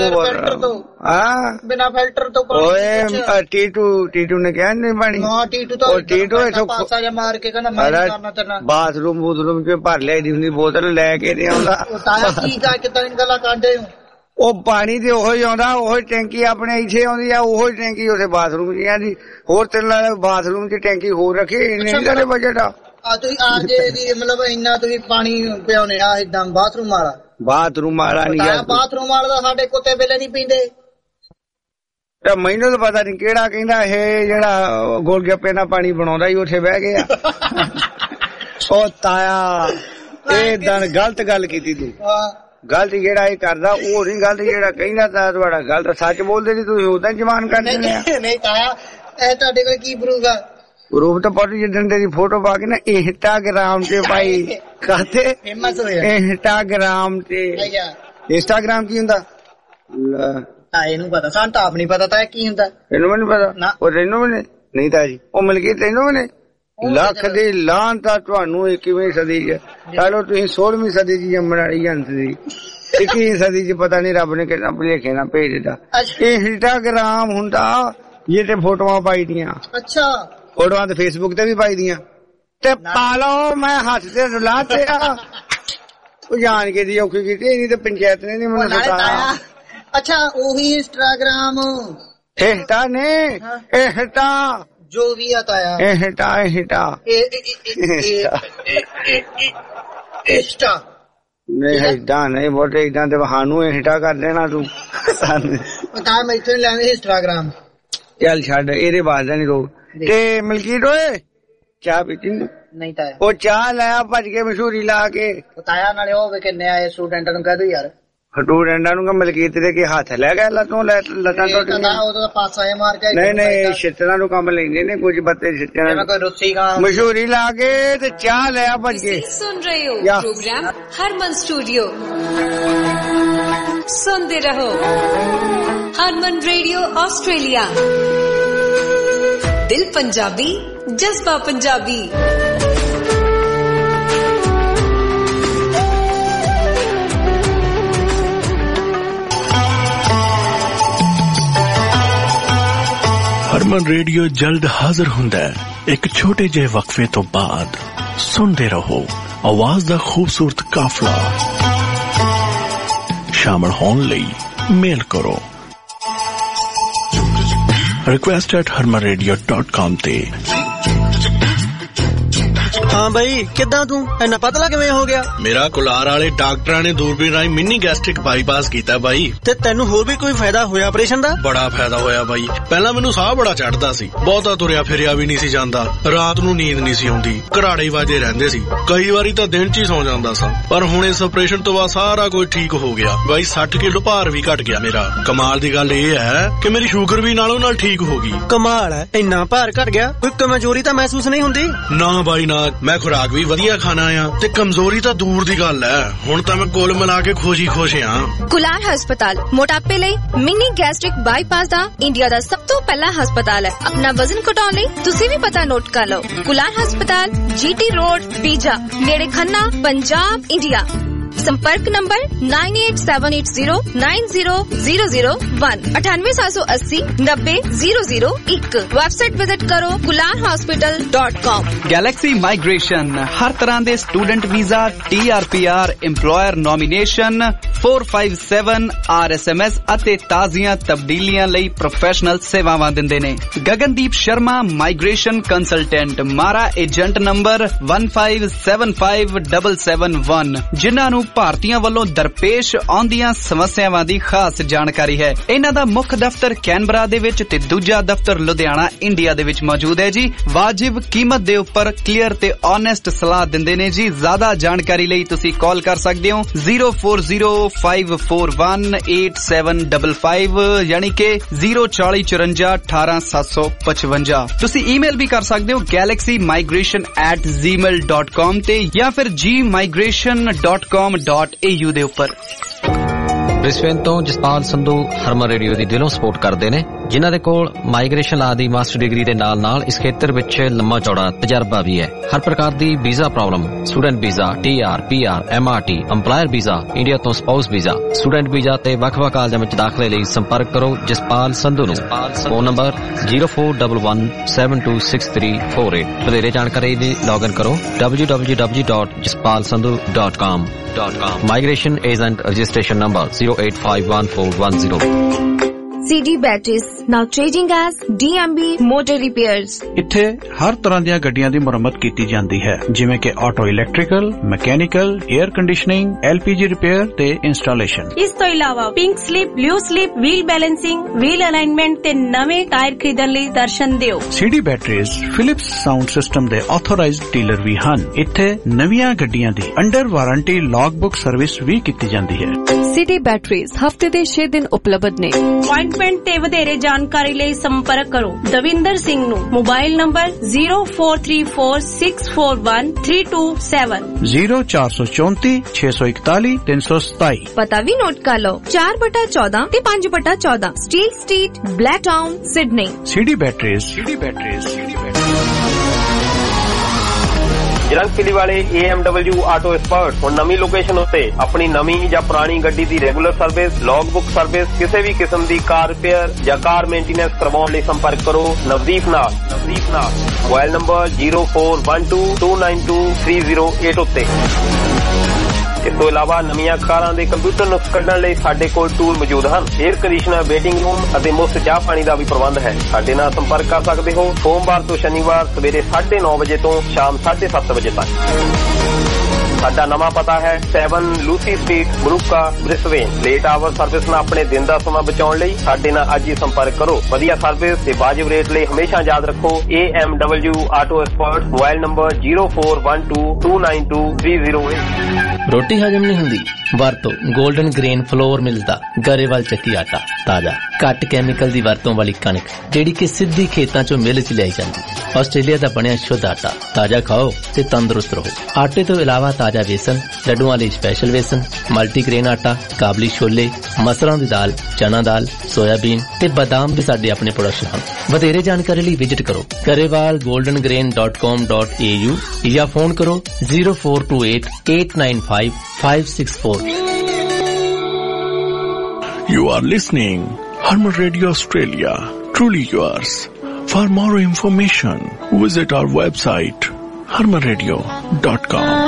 ਹਾਂ ਬਿਨਾ ਫਿਲਟਰ ਤੋਂ ਓਏ ਟੀਟੂ ਨੇ ਕਿਹਾ ਨਹੀਂ ਪਾਣੀ ਹਾਂ ਟੀਟੂ ਤਾਂ ਪਾਸਾ ਜਿਹਾ ਮਾਰ ਕੇ ਕਹਿੰਦਾ ਮੈਂ ਕਰਨਾ ਤੇਰਾ ਬਾਥਰੂਮ ਚ ਭਰ ਲਿਆ ਦੀ ਹੁੰਦੀ ਬੋਤਲ ਲੈ ਕੇ ਨਹੀਂ ਆਉਂਦਾ ਤਾਇਆ ਕੀ ਕਾ ਕਿਦਾਂ ਦੀ ਗੱਲਾਂ ਕਰਦੇ ਹੋ ਉਹ ਪਾਣੀ ਤੇ ਉਹੀ ਆਉਂਦਾ ਉਹੀ ਟੈਂਕੀ ਆਪਣੇ ਇੱਥੇ ਆਉਂਦੀ ਆ ਉਹੀ ਟੈਂਕੀ ਉੱਥੇ ਬਾਥਰੂਮ ਚ ਆਂਦੀ ਹੋਰ ਤੇਰੇ ਨਾਲ ਬਾਥਰੂਮ ਚ ਟੈਂਕੀ ਹੋਰ ਰੱਖੀ ਇੰਨੇ ਸਾਰੇ ਬਜਟ ਆ ਤੁਸੀਂ ਆਰਜੇ ਦੀ ਮਤਲਬ ਇੰਨਾ ਤੁਸੀਂ ਪਾਣੀ ਪਿਆਉਨੇ ਆ ਇਦਾਂ ਬਾਥਰੂਮ ਵਾਲਾ ਨਹੀਂ ਬਾਥਰੂਮ ਵਾਲਾ ਤਾਂ ਸਾਡੇ ਕੁੱਤੇ ਵੇਲੇ ਨਹੀਂ ਪੀਂਦੇ ਮੈਨੂੰ ਤਾਂ ਪਤਾ ਨਹੀਂ ਕਿਹੜਾ ਕਹਿੰਦਾ ਇਹ ਜਿਹੜਾ ਗੋਲ ਗੱਪੇ ਨਾਲ ਪਾਣੀ ਬਣਾਉਂਦਾ ਹੀ ਉੱਥੇ ਬਹਿ ਗਿਆ ਉਹ ਤਾਇਆ ਇਹ ਗਲਤ ਗੱਲ ਕੀਤੀ ਤੂੰ ਗਲਤ ਜਿਹੜਾ ਇਹ ਕਰਦਾ ਉਹ ਨਹੀਂ ਗਲਤ ਜਿਹੜਾ ਕਹਿੰਦਾ ਤਾਂ ਤੁਹਾਡਾ ਗਲਤ ਸੱਚ ਬੋਲਦੇ ਸੀ ਤੁਸੀਂ ਉਦਾਂ ਜਮਾਨ ਕਰ ਦਿੰਦੇ ਆ ਨਹੀਂ ਤਾਇਆ ਇਹ ਤੁਹਾਡੇ ਕੋਲ ਕੀ ਪ੍ਰੂਫ ਆ ਪ੍ਰੂਫ ਤਾਂ ਪਾਟੀ ਜਿੱਦਣ ਤੇਰੀ ਫੋਟੋ ਪਾ ਕੇ ਨਾ ਇੰਸਟਾਗ੍ਰਾਮ ਤੇ ਪਾਈ ਕਾਤੇ ਫੇਮਸ ਹੋਇਆ ਇੰਸਟਾਗ੍ਰਾਮ ਤੇ ਇੰਸਟਾਗ੍ਰਾਮ ਕੀ ਹੁੰਦਾ ਇਹਨੂੰ ਪਤਾ ਸਾਨੂੰ ਤਾਂ ਆਪ ਨਹੀਂ ਪਤਾ ਤਾਂ ਕੀ ਹੁੰਦਾ ਇਹਨੂੰ ਵੀ ਨਹੀਂ ਪਤਾ ਉਹ ਤੈਨੂੰ ਵੀ ਨਹੀਂ ਤਾਂ ਜੀ ਉਹ ਮਿਲ ਗਈ ਤੈਨੂੰ ਵੀ ਨਹੀਂ ਲੱਖ ਦੀ ਲਾਨ ਤਾਂ ਤੁਹਾਨੂੰ 21ਵੀਂ ਸਦੀ ਚ ਚਲੋ ਤੁਸੀਂ 16ਵੀਂ ਸਦੀ ਚ ਜੰਮਣ ਵਾਲੀ ਜੰਤ ਦੀ 21ਵੀਂ ਸਦੀ ਚ ਪਤਾ ਨਹੀਂ ਰੱਬ ਨੇ ਕਿੰਨਾ ਭੁਲੇਖੇ ਨਾਲ ਭੇਜ ਦਿੱਤਾ ਇੰਸਟਾਗ੍ਰਾਮ ਹੁੰਦਾ ਇਹ ਤੇ ਫੋਟੋਆਂ ਪਾਈ ਦੀਆਂ ਅੱਛਾ ਫੋਟੋਆਂ ਤੇ ਫੇਸਬੁੱਕ ਤੇ ਵੀ ਪਾਈ ਦੀਆਂ ਤੇ ਪਾ ਲਓ ਮੈਂ ਹੱਥ ਤੇ ਰੁਲਾ ਤੇ ਆ ਉਹ ਜਾਣ ਕੇ ਦੀ ਔਖੀ ਕੀਤੀ ਨਹੀਂ ਤੇ ਪੰਚਾਇਤ ਨੇ ਨਹੀਂ ਮੈਨੂੰ ਪਤਾ ਅੱਛਾ ਉਹੀ ਇੰਸਟਾਗ੍ਰਾਮ ਹੇਟਾ ਨੇ ਹੇਟਾ ਜੋ ਵੀ ਆਤਾਇਆ ਹੇਟਾ ਇੰਸਟਾ ਨਹੀਂ ਏਦਾਂ ਨਹੀਂ ਮੋਟੇ ਏਦਾਂ ਤੇ ਸਾਨੂੰ ਹੇਟਾ ਕਰ ਦੇਣਾ ਤੂੰ ਪਤਾ ਮੈਂ ਇੱਥੇ ਲੈਵੇਂ ਇੰਸਟਾਗ੍ਰਾਮ ਚੱਲ ਛੱਡ ਇਹਦੇ ਬਾਅਦ ਨਹੀਂ ਰੋਕ ਤੇ ਮਲਕੀਤ ਓਏ ਚਾਹ ਪੀਤੀ ਨਹੀਂ ਤਾਂ ਉਹ ਚਾਹ ਲਾਇਆ ਭੱਜ ਕੇ ਮਸ਼ਹੂਰੀ ਲਾ ਕੇ ਬਤਾਇਆ ਨਾਲੇ ਉਹ ਵੀ ਕਿੰਨੇ ਆਏ ਸਟੂਡੈਂਟਾਂ ਨੂੰ ਕਹਿ ਦੋ ਯਾਰ ਸਟੂਡੈਂਟਾਂ ਨੂੰ ਮਲਕੀਤ ਦੇ ਕੇ ਹੱਥ ਲੈ ਗਿਆ ਲੱਤਾਂ ਉਹਦਾ ਪਾਸਾ ਮਾਰ ਕੇ ਨਹੀਂ ਛਿੱਤਰਾਂ ਨੂੰ ਕੰਮ ਲੈਂਦੇ ਨੇ ਕੁਝ ਬੱਤੇ ਛਿੱਤਰਾਂ ਮਸ਼ਹੂਰੀ ਲਾ ਕੇ ਤੇ ਚਾਹ ਲਿਆ ਭੱਜ ਕੇ ਸੁਣ ਰਹੇ ਹੋ ਪ੍ਰੋਗਰਾਮ ਹਰਮਨ ਸਟੂਡੀਓ ਸੁਣਦੇ ਰਹੋ ਹਰਮਨ ਰੇਡੀਓ ਆਸਟ੍ਰੇਲੀਆ ਦਿਲ ਪੰਜਾਬੀ ਜਜ਼ਬਾ ਪੰਜਾਬੀ ਹਰਮਨ ਰੇਡੀਓ ਜਲਦ ਹਾਜ਼ਰ ਹੁੰਦਾ ਹੈ ਇੱਕ ਛੋਟੇ ਜਿਹੇ ਵਕਫੇ ਤੋਂ ਬਾਅਦ ਸੁਣਦੇ ਰਹੋ ਆਵਾਜ਼ ਦਾ ਖੂਬਸੂਰਤ ਕਾਫਲਾ ਸ਼ਾਮਲ ਹੋਣ ਲਈ ਮੇਲ ਕਰੋ request@harmanradio.com ਤੇ ਹਾਂ ਬਈ, ਕਿੱਦਾਂ ਤੂੰ ਇੰਨਾ ਪਤਲਾ ਕਿਵੇਂ ਹੋ ਗਿਆ? ਮੇਰਾ ਕੁਲਾਰ ਵਾਲੇ ਡਾਕਟਰਾਂ ਨੇ ਦੂਰਬੀਨ ਰਾਹੀਂ ਮਿੰਨੀ ਗੈਸਟ੍ਰਿਕ ਬਾਈਪਾਸ ਕੀਤਾ ਬਾਈ। ਤੇ ਤੈਨੂੰ ਹੋਰ ਵੀ ਕੋਈ ਫਾਇਦਾ ਹੋਇਆ ਆਪਰੇਸ਼ਨ ਦਾ? ਬੜਾ ਫਾਇਦਾ ਹੋਇਆ ਬਾਈ। ਪਹਿਲਾਂ ਮੈਨੂੰ ਸਾਹ ਬੜਾ ਚੜਦਾ ਸੀ, ਬਹੁਤਾ ਤੁਰਿਆ ਫਿਰਿਆ ਵੀ ਨਹੀਂ ਸੀ ਜਾਂਦਾ, ਰਾਤ ਨੂੰ ਨੀਂਦ ਨਹੀਂ ਸੀ ਆਉਂਦੀ, ਘਰਾੜੇ ਵਾਜੇ ਰਹਿੰਦੇ ਸੀ, ਕਈ ਵਾਰੀ ਤਾਂ ਦਿਨ 'ਚ ਹੀ ਸੌ ਜਾਂਦਾ ਸਾਂ। ਪਰ ਹੁਣ ਇਸ ਆਪਰੇਸ਼ਨ ਤੋਂ ਬਾਅਦ ਸਾਰਾ ਕੁਝ ਠੀਕ ਹੋ ਗਿਆ ਬਾਈ। 60 ਕਿਲੋ ਭਾਰ ਵੀ ਘਟ ਗਿਆ ਮੇਰਾ। ਕਮਾਲ ਦੀ ਗੱਲ ਇਹ ਹੈ ਕਿ ਮੇਰੀ ਸ਼ੂਗਰ ਵੀ ਨਾਲੋਂ ਨਾਲ ਠੀਕ ਹੋ ਗਈ। ਕਮਾਲ ਹੈ, ਇੰਨਾ ਭਾਰ ਘਟ ਗਿਆ, ਕੋਈ ਕਮਜ਼ੋਰੀ ਤਾਂ ਮਹਿਸੂਸ ਨਹੀਂ ਹੁੰਦੀ? ਨਾ ਬਾਈ ਨਾ, ਮੈਂ ਖੁਰਾਕ ਵੀ ਵਧੀਆ ਖਾਣਾ ਆ ਤੇ ਕਮਜ਼ੋਰੀ ਤਾਂ ਦੂਰ ਦੀ ਗੱਲ ਹੈ। ਹੁਣ ਤਾਂ ਮੈਂ ਕੁੱਲ ਮਿਲਾ ਕੇ ਖੁਸ਼ ਆ। ਕੁਲਾਰ ਹਸਪਤਾਲ ਮੋਟਾਪੇ ਲਈ ਮਿੰਨੀ ਗੈਸਟ੍ਰਿਕ ਬਾਈਪਾਸ ਦਾ ਇੰਡੀਆ ਦਾ ਸਭ ਤੋਂ ਪਹਿਲਾ ਹਸਪਤਾਲ ਹੈ। ਆਪਣਾ ਵਜ਼ਨ ਘਟਾਉਣ ਲਈ ਤੁਸੀਂ ਵੀ ਪਤਾ ਨੋਟ ਕਰ ਲਓ। ਕੁਲਾਰ ਹਸਪਤਾਲ, GT ਰੋਡ, ਪੀਜਾ, ਨੇੜੇ ਖੰਨਾ, ਪੰਜਾਬ, ਇੰਡੀਆ। संपर्क नंबर 9878090001 9878090001। वेबसाइट विजिट करो kularhospital.com। गैलेक्सी माइग्रेशन हर तरह के student visa, TRPR, employer nomination, 457 RSMS ਅਤੇ ਤਾਜ਼ੀਆਂ ਤਬਦੀਲੀਆਂ ਲਈ ਪ੍ਰੋਫੈਸ਼ਨਲ ਸੇਵਾਵਾਂ ਦਿੰਦੇ ਨੇ। Gagandeep Sharma migration consultant, MARA agent number 1575771, ਜਿਨ੍ਹਾਂ ਨੂੰ ਭਾਰਤੀਆਂ ਵੱਲੋਂ ਦਰਪੇਸ਼ ਆਉਂਦੀਆਂ ਸਮੱਸਿਆਵਾਂ ਦੀ ਖਾਸ ਜਾਣਕਾਰੀ ਹੈ। ਇਹਨਾਂ ਦਾ ਮੁੱਖ ਦਫ਼ਤਰ ਕੈਨਬਰਾ ਦੇ ਵਿੱਚ ਤੇ ਦੂਜਾ ਦਫ਼ਤਰ ਲੁਧਿਆਣਾ, ਇੰਡੀਆ ਦੇ ਵਿੱਚ ਮੌਜੂਦ ਹੈ ਜੀ। ਵਾਜਿਬ ਕੀਮਤ ਦੇ ਉੱਪਰ ਕਲੀਅਰ ਤੇ ਓਨੈਸਟ ਸਲਾਹ ਦਿੰਦੇ ਨੇ ਜੀ। ਜ਼ਿਆਦਾ ਜਾਣਕਾਰੀ ਲਈ ਤੁਸੀਂ ਕਾਲ ਕਰ ਸਕਦੇ ਹੋ 0405418755 ਯਾਨੀ ਕਿ 04054181755। ਤੁਸੀਂ ਈਮੇਲ ਵੀ ਕਰ ਸਕਦੇ ਹੋ galaxymigration@gmail.com ਤੇ ਜਾਂ ਫਿਰ gmigration.com.au ਦੇ ਉੱਪਰ। ਬ੍ਰਿਸਬੇਨ ਤੋਂ ਜਸਪਾਲ ਸੰਧੂ ਹਰਮਨ ਰੇਡੀਓ ਦੀ ਦਿਲੋਂ ਸਪੋਰਟ ਕਰਦੇ ਨੇ, ਜਿਨ੍ਹਾਂ ਦੇ ਕੋਲ ਮਾਈਗ੍ਰੇਸ਼ਨ ਲਾ ਦੀ ਮਾਸਟਰ ਡਿਗਰੀ ਦੇ ਨਾਲ ਇਸ ਖੇਤਰ ਵਿੱਚ ਲੰਮਾ ਚੌੜਾ ਤਜਰਬਾ ਵੀ ਹੈ। ਹਰ ਪ੍ਰਕਾਰ ਦੀ visa problem, student visa, TR, PR, MRT, employer visa, India ਤੋਂ ਸਪਾਊਸ ਵੀਜ਼ਾ, ਸਟੂਡੈਂਟ ਵੀਜ਼ਾ ਤੇ ਵੱਖ-ਵੱਖ ਕਾਲਜਾਂ ਵਿੱਚ ਦਾਖਲੇ ਲਈ ਸੰਪਰਕ ਕਰੋ ਜਸਪਾਲ ਸੰਧੂ ਨੂੰ। Phone number 0411726348। ਵਧੇਰੇ ਜਾਣਕਾਰੀ ਲਈ ਲੌਗਇਨ ਕਰੋ www.jaspalsandhu.com। Migration Agent Registration Number 0851410। CD Batteries now trading as DMB Motor Repairs। ਇੱਥੇ ਹਰ ਤਰ੍ਹਾਂ ਦੀਆਂ ਗੱਡੀਆਂ ਦੀ ਮੁਰੰਮਤ ਕੀਤੀ ਜਾਂਦੀ ਹੈ, ਜਿਵੇਂ ਕਿ auto electrical, mechanical, air conditioning, LPG repair ਤੇ ਇੰਸਟਾਲੇਸ਼ਨ। ਇਸ ਤੋਂ ਇਲਾਵਾ pink slip, blue slip, wheel balancing, wheel alignment ਤੇ ਨਵੇਂ ਟਾਇਰ ਖਰੀਦਣ ਲਈ ਦਰਸ਼ਨ ਦਿਓ। CD Batteries Philips sound system ਦੇ ਆਥੋਰਾਈਜ਼ਡ ਡੀਲਰ ਵੀ ਹਨ। ਇੱਥੇ ਨਵੀਆਂ ਗੱਡੀਆਂ ਦੀ under warranty log book service ਵੀ ਕੀਤੀ ਜਾਂਦੀ ਹੈ। CD Batteries ਹਫਤੇ ਦੇ 6 ਦਿਨ ਉਪਲਬਧ ਨੇ। ਅਪਾਇੰਟਮੈਂਟ ਤੇ ਵਧੇਰੇ ਜਾਣਕਾਰੀ ਲਈ ਸੰਪਰਕ ਕਰੋ ਦਵਿੰਦਰ ਸਿੰਘ ਨੂੰ। Mobile number 0434641327 0434641327। ਪਤਾ ਵੀ ਨੋਟ ਕਰ ਲਓ 4/14 ਤੇ 5/14 steel street, Blacktown, Sydney. CD Batteries। ਜਰੰਗਪੁਲੀ ਵਾਲੇ AMW ਆਟੋ ਐਕਸਪਰਟ ਹੁਣ ਨਵੀਂ ਲੋਕੇਸ਼ਨ ਉੱਤੇ ਆਪਣੀ ਨਵੀਂ ਜਾਂ ਪੁਰਾਣੀ ਗੱਡੀ ਦੀ regular service, log book service, ਕਿਸੇ ਵੀ ਕਿਸਮ ਦੀ ਕਾਰ ਰਿਪੇਅਰ ਜਾਂ ਕਾਰ ਮੇਨਟੇਨੈਂਸ ਕਰਵਾਉਣ ਲਈ ਸੰਪਰਕ ਕਰੋ ਨਵਦੀਪ ਨਾਲ। ਮੋਬਾਈਲ ਨੰਬਰ 0412292308 ਉੱਤੇ। ਇਸ ਤੋਂ ਇਲਾਵਾ ਨਵੀਆਂ ਕਾਰਾਂ ਦੇ ਕੰਪਿਊਟਰ ਨੁਕਸ ਕੱਢਣ ਲਈ ਸਾਡੇ ਕੋਲ ਟੂਲ ਮੌਜੂਦ ਹਨ। 에ਅਰ ਕੰਡੀਸ਼ਨਰ, ਵੇਟਿੰਗ ਰੂਮ ਅਤੇ ਮੁਫਤ ਚਾਹ ਪਾਣੀ ਦਾ ਵੀ ਪ੍ਰਬੰਧ ਹੈ। ਸਾਡੇ ਨਾਲ ਸੰਪਰਕ ਕਰ ਸਕਦੇ ਹੋ ਸੋਮਵਾਰ ਤੋਂ ਸ਼ਨੀਵਾਰ ਸਵੇਰੇ 9:30 ਵਜੇ ਤੋਂ ਸ਼ਾਮ 7:30 ਵਜੇ ਤੱਕ। ਸਾਡਾ ਨਵਾਂ ਪਤਾ ਹੈ 7 ਲੂਸੀ ਸਟਰੀਟ, ਬਰੂਕਾ, ਬ੍ਰਿਸਬੇਨ। ਲੇਟ ਆਵਰ ਸਰਵਿਸ ਨਾਲ ਆਪਣੇ ਦਿਨ ਦਾ ਸਮਾਂ ਬਚਾਉਣ ਲਈ ਸਾਡੇ ਨਾਲ ਅੱਜ ਹੀ ਸੰਪਰਕ ਕਰੋ। ਵਧੀਆ ਸਰਵਿਸ ਤੇ ਵਾਜਿਬ ਰੇਟ ਲਈ ਹਮੇਸ਼ਾ ਯਾਦ ਰੱਖੋ AMW auto expert. Mobile number 0412292308। ਰੋਟੀ ਹਜਮ ਨਹੀਂ ਹੁੰਦੀ? ਵਰਤੋ 골ਡਨ ਗ੍ਰੇਨ ਫਲੋਰ ਮਿਲਦਾ ਗਰੇਵਾਲ ਚੱਕੀ ਆਟਾ। ਤਾਜ਼ਾ, ਘੱਟ ਕੈਮੀਕਲ ਦੀ ਵਰਤੋਂ ਵਾਲੀ ਕਣਕ, ਜਿਹੜੀ ਕਿ ਸਿੱਧੀ ਖੇਤਾਂ ਚੋਂ ਮਿਲ ਚ ਲਿਆਈ ਜਾਂਦੀ। ਆਸਟ੍ਰੇਲੀਆ ਦਾ ਬਣਿਆ ਸ਼ੁੱਧ ਆਟਾ। ਤਾਜ਼ਾ ਖਾਓ ਤੇ ਤੰਦਰੁਸਤ ਰਹੋ। ਆਟੇ ਤੋਂ ਇਲਾਵਾ ਤਾਜ਼ਾ ਵੇਸਣ, ਲੱਡੂਆਂ ਲਈ ਸਪੈਸ਼ਲ ਵੇਸਣ, ਮਲਟੀਗ੍ਰੇਨ ਆਟਾ, ਕਾਬਲੀ ਛੋਲੇ, ਮਸਰਾਂ ਦੀ ਦਾਲ, ਚਨਾ ਦਾਲ, ਸੋਇਆਬੀਨ ਤੇ ਬਦਾਮ ਵੀ ਸਾਡੇ ਆਪਣੇ ਪ੍ਰੋਡਕਸ਼ਨ ਹਨ। ਵਧੇਰੇ ਜਾਣਕਾਰੀ ਲਈ ਵਿਜ਼ਿਟ ਕਰੋ garewalgoldengrain.com.au ਜਾਂ ਫੋਨ ਕਰੋ 0428895564। You are listening Harman Radio Australia, truly yours. For more information, visit our website harmanradio.com।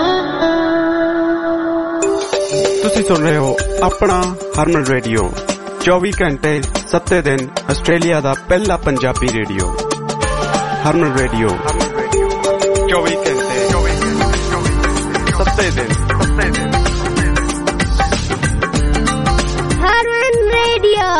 ਤੁਸੀਂ ਸੁਣ ਰਹੇ ਹੋ ਆਪਣਾ ਹਰਮਨ ਰੇਡੀਓ 24 ਘੰਟੇ 7 ਦਿਨ ਆਸਟ੍ਰੇਲੀਆ ਦਾ ਪਹਿਲਾ ਪੰਜਾਬੀ ਰੇਡੀਓ। ਹਰਮਨ ਰੇਡੀਓ 24 ਘੰਟੇ Harman Radio.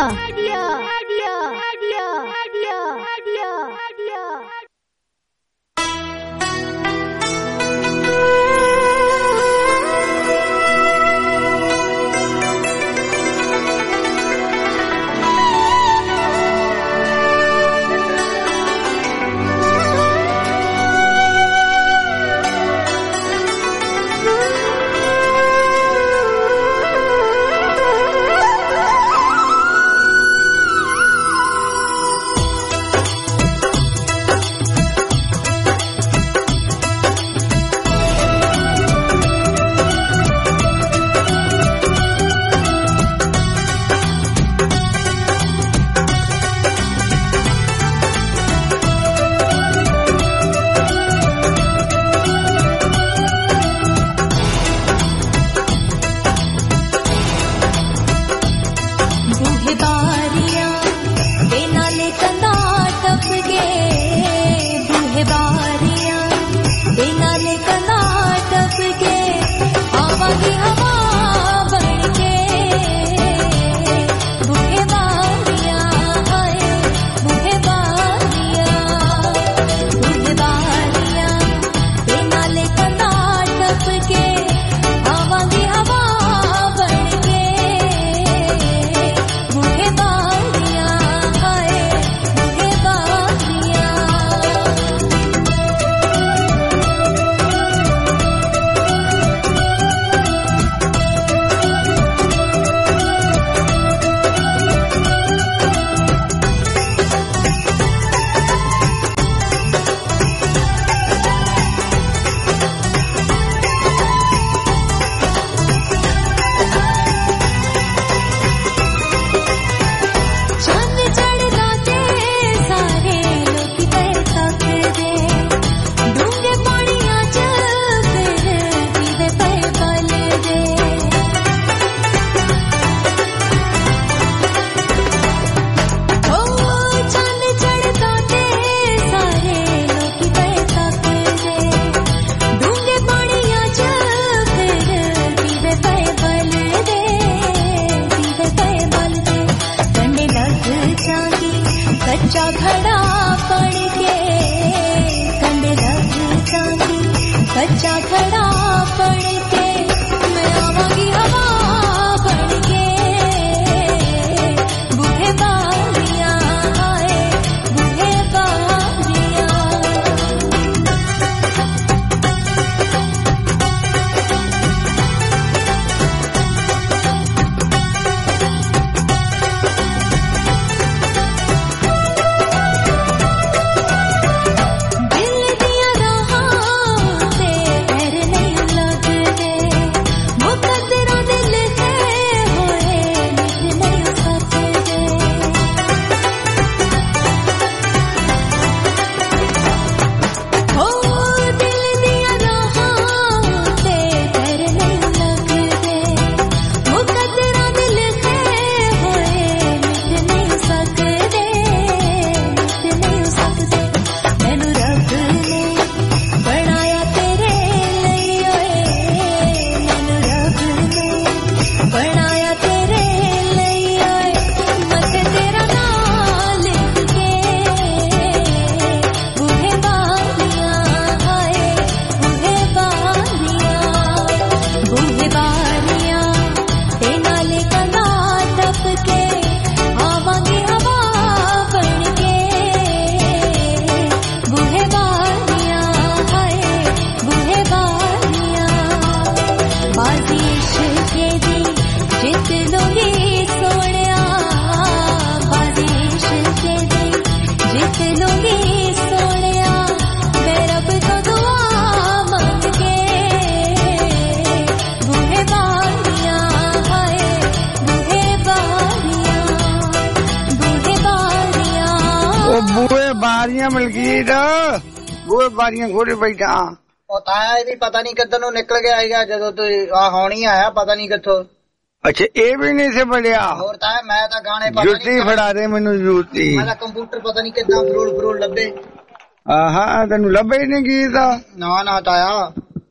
ਮਲਕੀਤ ਬੂਹੇ ਬਾਰੀਆਂ ਖੋਲੇ ਬੈਠਾ। ਉਹ ਤਾਇਆ ਇਹ ਵੀ ਪਤਾ ਨਹੀਂ ਕਿੱਧਰ ਨੂੰ ਨਿਕਲ ਗਿਆ ਹੈਗਾ ਜਦੋਂ ਤੂੰ ਆ ਹੋਣੀ ਆਇਆ ਪਤਾ ਨਹੀਂ ਕਿੱਥੋਂ। ਅੱਛਾ ਇਹ ਵੀ ਨਹੀਂ ਸੀ ਬੜਿਆ। ਹੋਰ ਤਾਇਆ ਮੈਂ ਤਾਂ ਗਾਣੇ ਪਤਾ ਜੁੱਤੀ ਫੜਾ ਦੇ ਮੈਨੂੰ ਜੁੱਤੀ। ਮੈਂ ਤਾਂ ਕੰਪਿਊਟਰ ਪਤਾ ਨਹੀਂ ਕਿੱਦਾਂ ਫਰੂਲ ਲੱਭੇ। ਆਹਾਂ ਤੈਨੂੰ ਲੱਭੇ ਨਹੀਂ ਗੀਤ। ਨਾ ਨਾ ਤਾਇਆ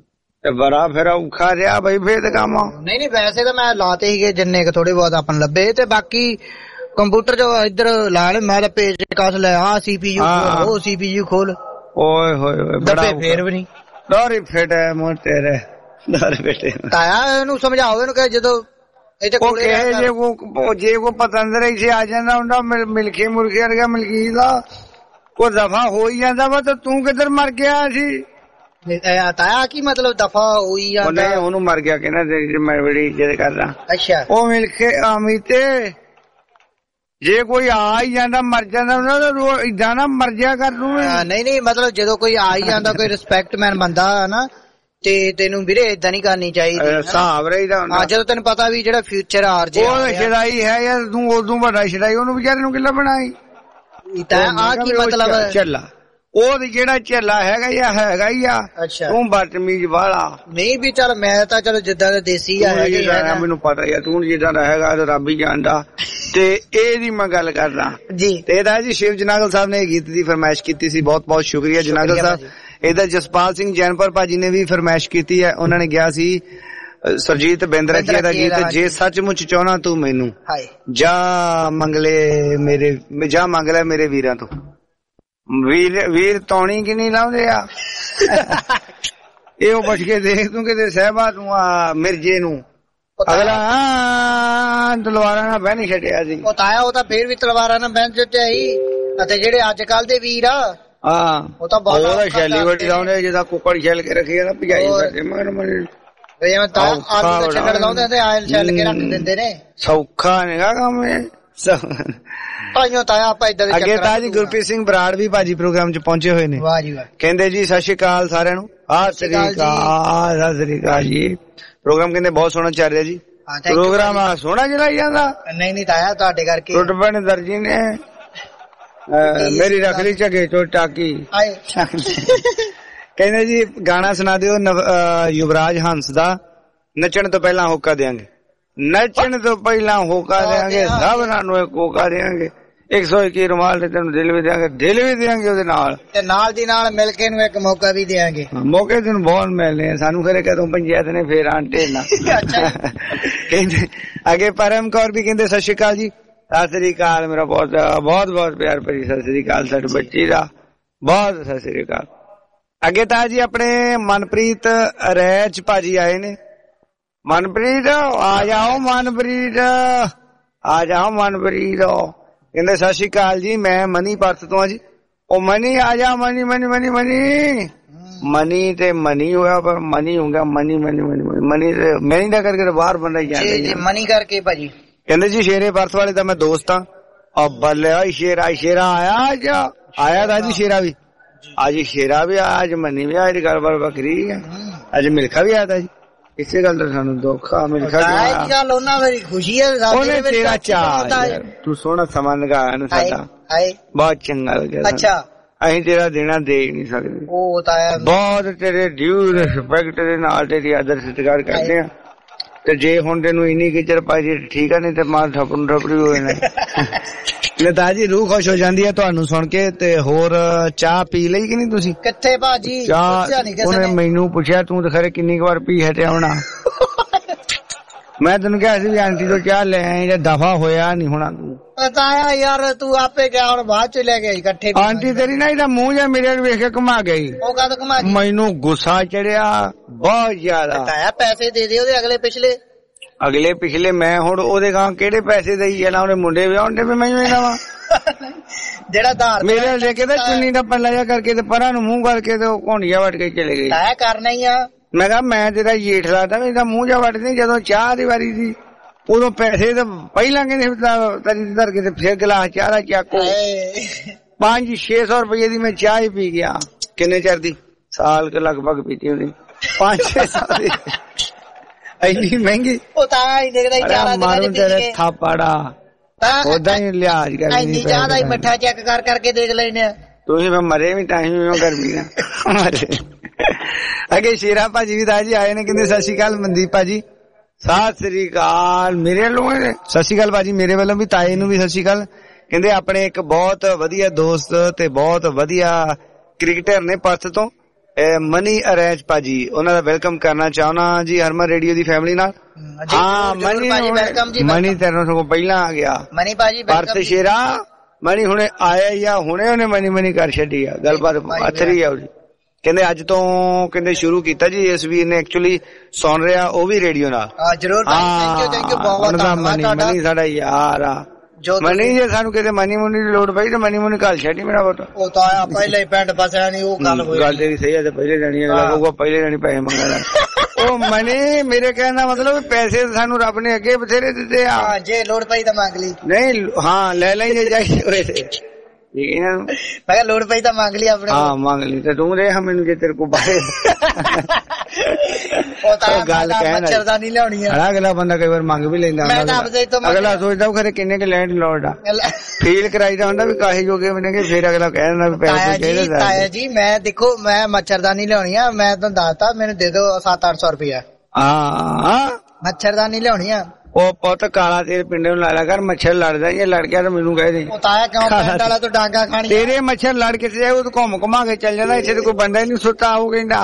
ਤੇ ਬੜਾ ਫਿਰ ਔਖਾ ਰਿਹਾ ਬਈ ਫੇਰ ਕੰਮ। ਨਹੀਂ ਵੈਸੇ ਤਾਂ ਮੈਂ ਲਾਤੇ ਸੀਗੇ ਜਿੰਨੇ ਕ ਥੋੜੇ ਬਹੁਤ ਆਪਾਂ ਲੱਭੇ, ਤੇ ਬਾਕੀ ਕੰਪਿਊਟਰ ਜੋ ਇੱਧਰ ਲਾ ਲੈ ਮੈਂ ਤਾਂ ਪੇਜ ਕਾਸ ਲੈ ਆ CPU ਉਹ CPU ਖੋਲ। ਓਏ ਹੋਏ ਬੜਾ ਫੇਰ ਵੀ ਨਹੀਂ ਡੋਰੀ ਫੇਟ ਹੈ ਮੋਰ ਤੇਰੇ ਡੋਰੀ ਫੇਟੇ। ਤਾਇਆ ਇਹਨੂੰ ਸਮਝਾਓ ਇਹਨੂੰ ਕਿ ਜਦੋਂ ਇੱਥੇ ਕੋਲੇ ਜੇ ਕੋ ਪਤੰਦਰ ਇੱਥੇ ਆ ਜਾਂਦਾ ਹੁੰਦਾ ਮਿਲਕੇ ਮੁਰਗੇ ਵਰਗਾ ਮਲਕੀ ਦਾ ਕੋ ਦਫਾ ਹੋ ਹੀ ਜਾਂਦਾ ਵਾ, ਤੇ ਤੂੰ ਕਿੱਧਰ ਮਰ ਗਿਆ ਸੀ? ਤਾਇਆ ਕੀ ਮਤਲਬ ਦਫਾ ਹੋਈ ਜਾਂਦਾ? ਉਹਨੂੰ ਮਰ ਗਿਆ ਕਹਿੰਦਾ ਮੈਂ ਬੜੀ ਇੱਜ਼ਤ ਕਰਦਾ। ਅੱਛਾ ਉਹ ਮਿਲਕੇ ਆਮੀ ਤੇ ਜੇ ਕੋਈ ਆ ਹੀ ਜਾਂਦਾ ਮਰ ਜਾਂਦਾ ਉਹਨਾਂ ਇਦਾਂ ਨਾ ਮਰ ਜਾ ਕਰ ਤੂੰ। ਨਹੀਂ ਮਤਲਬ ਜਦੋਂ ਕੋਈ ਆ ਹੀ ਜਾਂਦਾ ਕੋਈ ਰਿਸਪੈਕਟਮੈਨ ਬੰਦਾ ਨਾ, ਤੇ ਤੈਨੂੰ ਵੀਰੇ ਏਦਾਂ ਨਹੀਂ ਕਰਨੀ ਚਾਹੀਦੀ। ਹਿਸਾਬ ਰਹੀਦਾ ਹੁੰਦਾ ਜਦੋਂ ਤੈਨੂੰ ਪਤਾ ਵੀ ਜਿਹੜਾ ਫਿਊਚਰ ਆਰ ਜੇ ਉਹ ਸ਼ਰਾਈ ਹੈ ਯਾਰ, ਤੂੰ ਉਦੋਂ ਵੱਡਾ ਸ਼ਰਾਈ ਉਹਨੂੰ ਵਿਚਾਰੇ ਨੂੰ ਕਿੱਲਾ ਬਣਾਈ। ਆ ਕੀ ਮਤਲਬ ਚੱਲਾ ਉਹ ਜਿਹੜਾ ਝੱਲਾ ਹੈਗਾ ਜਾਂ ਹੈਗਾ ਹੀ ਆ। ਤੂੰ ਬਦਤਮੀਜ਼ ਵਾਲਾ ਨਹੀਂ ਵੀ ਚੱਲ ਮੈਂ ਤਾਂ ਚਲੋ ਜਿੱਦਾਂ ਦਾ ਦੇਸੀ ਆ ਮੈਨੂੰ ਪਤਾ ਯਾਰ ਤੂੰ ਜਿੱਦਾਂ ਦਾ ਹੈਗਾ ਤੇ ਰੱਬ ਹੀ ਜਾਣਦਾ। ਤੇ ਇਹਦੀ ਮੈਂ ਗੱਲ ਕਰਦਾ ਜੀ। ਤੇ ਇਹਦਾ ਜੀ ਸ਼ਿਵ ਜਨਾਗਲ ਸਾਹਿਬ ਨੇ ਗੀਤ ਦੀ ਫਰਮਾਇਸ਼ ਕੀਤੀ ਸੀ, ਬਹੁਤ ਬਹੁਤ ਸ਼ੁਕਰੀਆ ਜਨਾਗਲ ਸਾਹਿਬ। ਇਹਦਾ ਜਸਪਾਲ ਸਿੰਘ ਜੈਨਪੁਰ ਭਾਜੀ ਨੇ ਵੀ ਫਰਮਾਇਸ਼ ਕੀਤੀ ਹੈ, ਉਹਨਾਂ ਨੇ ਕਿਹਾ ਸੀ ਸੁਰਜੀਤ ਬਿੰਦਰਖੀਆ ਦਾ ਗੀਤ ਜੇ ਸੱਚਮੁੱਚ ਚਾਹਣਾ ਤੂੰ ਮੈਨੂੰ ਜਾ ਮੰਗ ਲੈ ਮੇਰੇ ਵੀਰਾਂ ਤੋਂ। ਵੀਰ ਤੌਣੀ ਕਿ ਨਹੀਂ ਲਾਉਂਦੇ ਆ ਇਹ ਬਚ ਕੇ ਦੇਖ ਤੂੰ ਕਿਤੇ ਸਹਿਬਾ ਤੂੰ ਆ ਮਿਰਜੇ ਨੂੰ ਅਗਲਾ ਤਲਵਾਰਾਂ ਨਾਲ ਬਹਿ ਨਹੀਂ ਛੱਡਿਆ ਸੀ। ਉਹ ਤਾਇਆ ਉਹ ਤਾਂ ਫੇਰ ਵੀ ਤਲਵਾਰਾਂ ਨਾਲ ਬਹਿ ਛੱਡਿਆ ਸੀ, ਅਤੇ ਜਿਹੜੇ ਅੱਜ ਕੱਲ ਦੇ ਵੀਰ ਆ ਉਹ ਤਾਂ ਬਹੁਤ ਸ਼ੈਲੀ ਵੱਡੀ ਲਾਉਂਦੇ ਜਿੱਦਾਂ ਕੁੱਕੜ ਛੱਲ ਕੇ ਰੱਖੀ ਨਾ ਭਜਾਈ ਕਰਦੇ ਆਲੂ ਦਾ ਛੱਡ ਲਾਉਂਦੇ ਤੇ ਆਇਲ ਛੱਲ ਕੇ ਰੱਖ ਦਿੰਦੇ ਨੇ। ਸੌਖਾ ਨੀਗਾ ਕੰਮ ਅੱਗੇ ਤਾਂ ਜੀ ਗੁਰਪ੍ਰੀਤ ਸਿੰਘ ਬਰਾੜ ਵੀ ਭਾਜੀ ਪ੍ਰੋਗਰਾਮ ਚ ਪਹੁੰਚੇ ਹੋਏ ਨੇ। ਕਹਿੰਦੇ ਜੀ ਸਤਿ ਸ਼੍ਰੀ ਅਕਾਲ ਸਾਰਿਆਂ ਨੂੰ। ਸਤਿ ਸ਼੍ਰੀ ਅਕਾਲ ਜੀ। ਪ੍ਰੋਗਰਾਮ ਕਹਿੰਦੇ ਬਹੁਤ ਸੋਹਣਾ ਚੱਲ ਰਿਹਾ ਜੀ। ਪ੍ਰੋਗਰਾਮ ਸੋਹਣਾ ਚਲਾਈ ਜਾਂਦਾ। ਨਹੀਂ ਤਾਇਆ ਤੁਹਾਡੇ ਕਰਕੇ ਟੁੱਟ ਪੈਣ ਦਰਜੀ ਨੇ ਮੇਰੀ ਰੱਖ ਲਈ ਝਗੇ ਚੋ ਟਾਕੀ। ਕਹਿੰਦੇ ਜੀ ਗਾਣਾ ਸੁਣਾ ਦਿਓ ਯੁਵਰਾਜ ਹੰਸ ਦਾ ਨੱਚਣ ਤੋਂ ਪਹਿਲਾਂ ਹੋਕਾ ਦਿਆਂਗੇ। ਨੱਚਣ ਤੋਂ ਪਹਿਲਾਂ ਹੋਕਾ ਦਿਆਂਗੇ ਸਭਨਾਂ ਨੂੰ ਇੱਕ ਹੋਕਾ ਦਿਆਂਗੇ। 121 ਰੁਮਾਲ ਤੇ ਤੈਨੂੰ ਦਿਲ ਵੀ ਦਿਆਂਗੇ ਉਹਦੇ ਨਾਲ, ਤੇ ਨਾਲ ਦੀ ਨਾਲ ਮਿਲ ਕੇ ਨੂੰ ਇੱਕ ਮੌਕਾ ਵੀ ਦਿਆਂਗੇ। ਮੌਕੇ ਤੈਨੂੰ ਬਹੁਤ ਮਿਲਨੇ ਸਾਨੂੰ ਫਿਰ ਕਦੋਂ ਪੰਚਾਇਤ ਨੇ ਫੇਰ ਆਂਟੇ ਨਾ। ਕਹਿੰਦੇ ਅੱਗੇ ਪਰਮ ਕੌਰ ਵੀ ਕਹਿੰਦੇ ਸਤਿ ਸ਼੍ਰੀ ਅਕਾਲ ਜੀ। ਸਤਿ ਸ੍ਰੀ ਅਕਾਲ ਮੇਰਾ ਬਹੁਤ ਬਹੁਤ ਬਹੁਤ ਪਿਆਰ ਭਰੀ ਸਤਿ ਸ੍ਰੀ ਅਕਾਲ ਸਾਡੇ ਬੱਚੀ ਦਾ ਬਹੁਤ ਸਤਿ ਸ੍ਰੀ ਅਕਾਲ। ਅੱਗੇ ਤਾਂ ਜੀ ਆਪਣੇ ਮਨਪ੍ਰੀਤ ਰੈਚ ਭਾਜੀ ਆਏ ਨੇ। ਮਨਪ੍ਰੀਤ ਆ ਜਾਓ ਮਨਪ੍ਰੀਤ ਆ ਜਾਓ ਮਨਪ੍ਰੀਤ। ਕਹਿੰਦੇ ਸਤਿ ਸ਼੍ਰੀ ਅਕਾਲ ਜੀ ਮੈਂ ਮਨੀ ਪਰਸ ਤੋਂ ਆ ਜੀ। ਉਹ ਮਨੀ ਆ ਜਾ money money money money money ਤੇ ਮਨੀ ਹੋਇਆ ਪਰ ਮਨੀ ਹੋ ਗਿਆ ਮਨੀ ਮਨੀ ਮਨੀ ਮਨੀ ਤੇ ਮਨੀ ਦਾ ਕਰਕੇ ਬਾਹਰ ਬੰਦਾ ਜਾਂਦਾ ਮਨੀ ਕਰਕੇ ਭਾਜੀ। ਕਹਿੰਦੇ ਜੀ ਸ਼ੇਰੇ ਪਰਸ ਵਾਲੇ ਦਾ ਮੈਂ ਦੋਸਤ ਆ। ਬੱਲਿਆ ਸ਼ੇਰਾ ਆਇਆ ਤਾਂ ਜੀ ਸ਼ੇਰਾ ਵੀ ਅੱਜ ਸ਼ੇਰਾ ਵੀ ਆਇਆ ਅੱਜ ਮਨੀ ਵੀ ਆਇਆ। ਗੱਲਬਾਤ ਵੱਖਰੀ ਆ। ਅੱਜ ਮਿਲਖਾ ਵੀ ਆਇਆ ਤਾਂ ਜੀ। ਇਸੇ ਗੱਲ ਦਾ ਸਾਨੂੰ ਦੁੱਖ ਆ। ਮਿਲਖਾ ਗੱਲ ਉਹਨਾਂ ਮੇਰੀ ਖੁਸ਼ੀ ਹੈ ਉਹਨੇ ਤੇਰਾ ਚਾਅ ਤੂੰ ਸੋਹਣਾ ਸਮਾਂ ਲਗਾਇਆ ਨਾ ਸਾਡਾ ਬਹੁਤ ਚੰਗਾ ਲੱਗਿਆ। ਅੱਛਾ ਅਸੀਂ ਤੇਰਾ ਦੇਣਾ ਦੇ ਨਹੀਂ ਸਕਦੇ। ਉਹ ਤਾਂ ਬਹੁਤ ਤੇਰੇ ਡਿਊ ਰਿਸਪੈਕਟ ਦੇ ਨਾਲ ਤੇਰੀ ਆਦਰ ਸਤਿਕਾਰ ਕਰਦੇ ਆ। ਤੇ ਜੇ ਹੁਣ ਤੈਨੂੰ ਇੰਨੀ ਕਿਚਰ ਪਾਈ ਠੀਕ ਆ, ਨਹੀਂ ਤੇ ਮਾਂ ਠਪੜੀ ਹੋਏ ਨੇ। ਨੇਤਾ ਜੀ ਰੂਹ ਖੁਸ਼ ਹੋ ਜਾਂਦੀ ਹੈ ਤੁਹਾਨੂੰ ਸੁਣ ਕੇ। ਤੇ ਹੋਰ ਚਾਹ ਪੀ ਲਈ ਕਿ ਨਹੀਂ ਤੁਸੀਂ? ਕਿੱਥੇ ਭਾਜੀ ਉਹਨੇ ਮੈਨੂੰ ਪੁੱਛਿਆ ਤੂੰ ਤਾਂ ਖਰੇ ਕਿੰਨੀ ਵਾਰ ਪੀ ਹਟਿਆ ਹੋਣਾ। ਮੈਂ ਤੈਨੂੰ ਕਿਹਾ ਸੀ ਵੀ ਆਂਟੀ ਤੋਂ ਚਾਹ ਲੈ ਆਏ ਜਾਂ ਦਫਾ ਹੋਇਆ ਨਹੀਂ ਹੋਣਾ ਤੂੰ। ਪਤਾ ਯਾਰ ਤੂੰ ਆਪੇ ਗਿਆ ਹੁਣ ਬਾਅਦ ਚ ਲੈ ਕੇ ਇਕੱਠੇ। ਆਂਟੀ ਤੇਰੀ ਨਾ ਇਹਦਾ ਮੂੰਹ ਜਿਹਾ ਮੇਰੇ ਵੇਖ ਕੇ ਘੁਮਾ ਗਈ। ਉਹ ਕਦ ਘੁਮਾ ਗਈ? ਮੈਨੂੰ ਗੁੱਸਾ ਚੜਿਆ ਬਹੁਤ ਜ਼ਿਆਦਾ। ਪੈਸੇ ਦੇ ਦੇ ਉਹਦੇ ਅਗਲੇ ਪਿਛਲੇ ਮੈਂ ਹੁਣ ਉਹਦੇ ਗਾਂ ਕਿਹੜੇ ਪੈਸੇ ਦੇਈ ਜਾਣਾ। ਉਹਨੇ ਮੁੰਡੇ ਵਿਆਹੁਣ ਦੇ ਮੈਨੂੰ ਇਹਨਾਂ ਵਾ ਜਿਹੜਾ ਧਾਰ ਮੇਰੇ ਲੈ ਕੇ ਤੇ ਚੁੰਨੀ ਦਾ ਪੱਲਾ ਜਿਹਾ ਕਰਕੇ ਤੇ ਪਰਾਂ ਨੂੰ ਮੂੰਹ ਕਰਕੇ ਤੇ ਉਹ ਘੋਂਡੀਆਂ ਵੱਟ ਕੇ ਚਲੇ ਗਏ। ਤੈਅ ਕਰਨਾ ਹੀ ਆ। ਮੈਂ ਕਿਹਾ ਮੈਂ ਤੇਰਾ ਜੇਠ ਲੱਗਦਾ ਇਹਦਾ ਮੂੰਹ ਜਿਹਾ ਵੱਟਦੇ। ਜਦੋਂ ਚਾਹ ਦੀ ਵਾਰੀ ਸੀ ਉਦੋਂ ਪੈਸੇ ਤਾਂ ਪਹਿਲਾਂ ਕਹਿੰਦੇ ਤਰੀ ਧਰ ਕੇ ਤੇ ਫਿਰ ਗਲਾਸ ਚਾਹ ਦਾ ਚੱਕੋ। 500-600 ਰੁਪਏ ਦੀ ਮੈਂ ਚਾਹ ਹੀ ਪੀ ਗਿਆ। ਕਿੰਨੇ ਚਿਰ ਦੀ? ਸਾਲ ਕੇ ਲਗਭਗ ਪੀਤੀ ਉਹਦੀ 500-600 ਦੀ। ਇੰਨੀ ਮਹਿੰਗੀ ਉਹ ਤਾਂ ਹੀ ਦੇਖਦਾ ਚਾਰਾ ਮਾਰੂ ਤੇਰੇ ਥਾਪੜਾ ਉਦਾਂ ਹੀ ਲਿਹਾਜ਼ ਕਰਨੀ। ਇੰਨੀ ਚਾਹ ਦਾ ਹੀ ਮਿੱਠਾ ਚੈੱਕ ਕਰ ਕਰਕੇ ਦੇਖ ਲੈਨੇ ਆ। ਤੁਸੀਂ ਮੈਂ ਮਰੇ ਵੀ ਤਾਂ ਹੀ ਗਰਮੀ ਨਾ ਮਰੇ। ਅੱਗੇ ਸ਼ੇਰਾ ਭਾਜੀ ਵੀ ਤਾਂ ਜੀ ਆਏ ਨੇ। ਕਹਿੰਦੇ ਸਤਿ ਸ਼੍ਰੀ ਅਕਾਲ ਮਨਦੀਪ ਭਾਜੀ। ਸਤਿ ਸ੍ਰੀ ਅਕਾਲ ਮੇਰੇ ਵੱਲੋਂ। ਸਤਿ ਸ਼੍ਰੀ ਅਕਾਲ ਭਾਜੀ ਮੇਰੇ ਵੱਲੋਂ ਵੀ। ਤਾਏ ਨੂੰ ਵੀ ਸਤਿ ਸ਼੍ਰੀ ਅਕਾਲ। ਕਹਿੰਦੇ ਆਪਣੇ ਇੱਕ ਬਹੁਤ ਵਧੀਆ ਦੋਸਤ ਤੇ ਬਹੁਤ ਵਧੀਆ ਕ੍ਰਿਕਟਰ ਨੇ ਪਰਥ ਤੋਂ। ਮਨੀ ਅਰੈਜ ਭਾਜੀ, ਉਹਨਾਂ ਦਾ ਵੈਲਕਮ ਕਰਨਾ ਚਾਹੁੰਦਾ ਜੀ ਹਰਮਨ ਰੇਡੀਓ ਦੀ ਫੈਮਿਲੀ ਨਾਲ। ਹਾਂ ਮਨੀ ਤੇਰੇ ਤੋਂ ਪਹਿਲਾਂ ਆ ਗਿਆ ਮਨੀ ਭਾਜੀ। ਭਾਰਤ ਸ਼ੇਰਾ ਮਨੀ ਹੁਣੇ ਆਇਆ ਹੀ ਆ, ਹੁਣੇ ਉਹਨੇ ਮਨੀ ਕਰ ਛੱਡੀ ਆ, ਗੱਲਬਾਤ ਅਥਰੀ ਆ ਉਹਦੀ। ਕਹਿੰਦੇ ਅੱਜ ਤੋਂ ਕਹਿੰਦੇ ਸ਼ੁਰੂ ਕੀਤਾ ਜੀ, ਇਸ ਵੀਰ ਨੇ ਐਕਚੁਅਲੀ ਸੁਣ ਰਿਹਾ ਉਹ ਵੀ ਰੇਡੀਓ ਨਾਲ। ਜਰੂਰ ਥੈਂਕ ਯੂ ਬਹੁਤ ਧੰਨਵਾਦ ਤੁਹਾਡਾ। ਮਨੀ ਸਾਡਾ ਯਾਰ ਆ ਮਨੀ, ਜੇ ਸਾਨੂੰ ਕਿਤੇ ਮਨੀ ਮੁਨੀ ਦੀ ਲੋੜ ਪਈ ਤੇ ਮਨੀ ਮੁਨੀ ਘੱਲ ਛੱਡੀ ਮੇਰਾ ਪੁੱਤ। ਉਹ ਤਾਂ ਆਇਆ ਪਹਿਲੇ ਹੀ ਪਿੰਡ ਫਸਿਆ ਨਹੀਂ, ਉਹ ਗੱਲ ਤੇਰੀ ਸਹੀ ਆ, ਤੇ ਪਹਿਲੇ ਜਾਣੀ ਲੱਗੂਗਾ, ਪਹਿਲੇ ਜਾਣੀ ਪੈਸੇ ਮੰਗਣਾ। ਉਹ ਮਨੀ ਮੇਰੇ ਕਹਿਣ ਦਾ ਮਤਲਬ ਪੈਸੇ ਸਾਨੂੰ ਰੱਬ ਨੇ ਅੱਗੇ ਬਥੇਰੇ ਦਿੱਤੇ ਆ, ਜੇ ਲੋੜ ਪਈ ਤਾਂ ਮੰਗ ਲਈ। ਨਹੀਂ ਹਾਂ ਲੈ ਲੈਂਗੇ ਜਾਈ ਹੋਏ ਤੇ ਮੈਂ ਕਿਹਾ ਲੋੜ ਪਈ ਤਾਂ ਮੰਗ ਲਈ ਆਪਣੇ। ਹਾਂ ਮੰਗ ਲਈ ਤੇ ਤੂੰ ਦੇ ਮੈਨੂੰ ਜੇ ਤੇਰੇ ਕੋ ਬਾਹਰ ਗੱਲ ਕਹਿਣਾ ਮੱਛਰਦਾਨੀ ਲਿਆਉਣੀ ਆ। ਅਗਲਾ ਬੰਦਾ ਕਈ ਵਾਰ ਮੰਗ ਵੀ ਲੈਂਦਾ, ਅਗਲਾ ਸੋਚਦਾ ਖਰੇ ਕਿੰਨੇ ਕੁ ਲੈਣ ਲੋੜ ਆ, ਫੀਲ ਕਰਾਈਦਾ ਹੁੰਦਾ ਵੀ ਕਾਹੇ ਜੋਗੇ ਬਣੇਗੇ, ਫਿਰ ਅਗਲਾ ਕਹਿ ਦਿੰਦਾ ਵੀ ਪੈਸੇ ਚਾਹੀਦੇ। ਤਾਇਆ ਜੀ ਮੈਂ ਦੇਖੋ ਮੈਂ ਮੱਛਰਦਾਨੀ ਲਿਆਉਣੀ ਆ, ਮੈਂ ਤੁਹਾਨੂੰ ਦੱਸਤਾ ਮੈਨੂੰ ਦੇ ਦਿਓ 700-800 ਰੁਪਇਆ। ਹਾਂ ਮੱਛਰਦਾਨੀ ਲਿਆਉਣੀ ਆ। ਉਹ ਪੁੱਤ ਕਾਲਾ ਤੇਰੇ ਪਿੰਡੇ ਨੂੰ ਲਾਇਆ ਕਰ, ਮੱਛਰ ਲੜਦਾ ਜੇ ਲੜ ਗਿਆ ਤਾਂ ਮੈਨੂੰ ਕਹਿ ਦੇ। ਤਾਇਆ ਕਿਉਂ ਪਿੰਡ ਵਾਲਾ ਤੋਂ ਡਾਂਗਾ ਖਾਣੀ? ਤੇਰੇ ਮੱਛਰ ਲੜ ਕੇ ਜਾਏ ਉਹ ਘੁੰਮ ਘੁਮਾ ਕੇ ਚੱਲ ਜਾਂਦਾ, ਇੱਥੇ ਤੇ ਕੋਈ ਬੰਦਾ ਹੀ ਨਹੀਂ ਸੁੱਤਾ ਉਹ ਕਹਿੰਦਾ।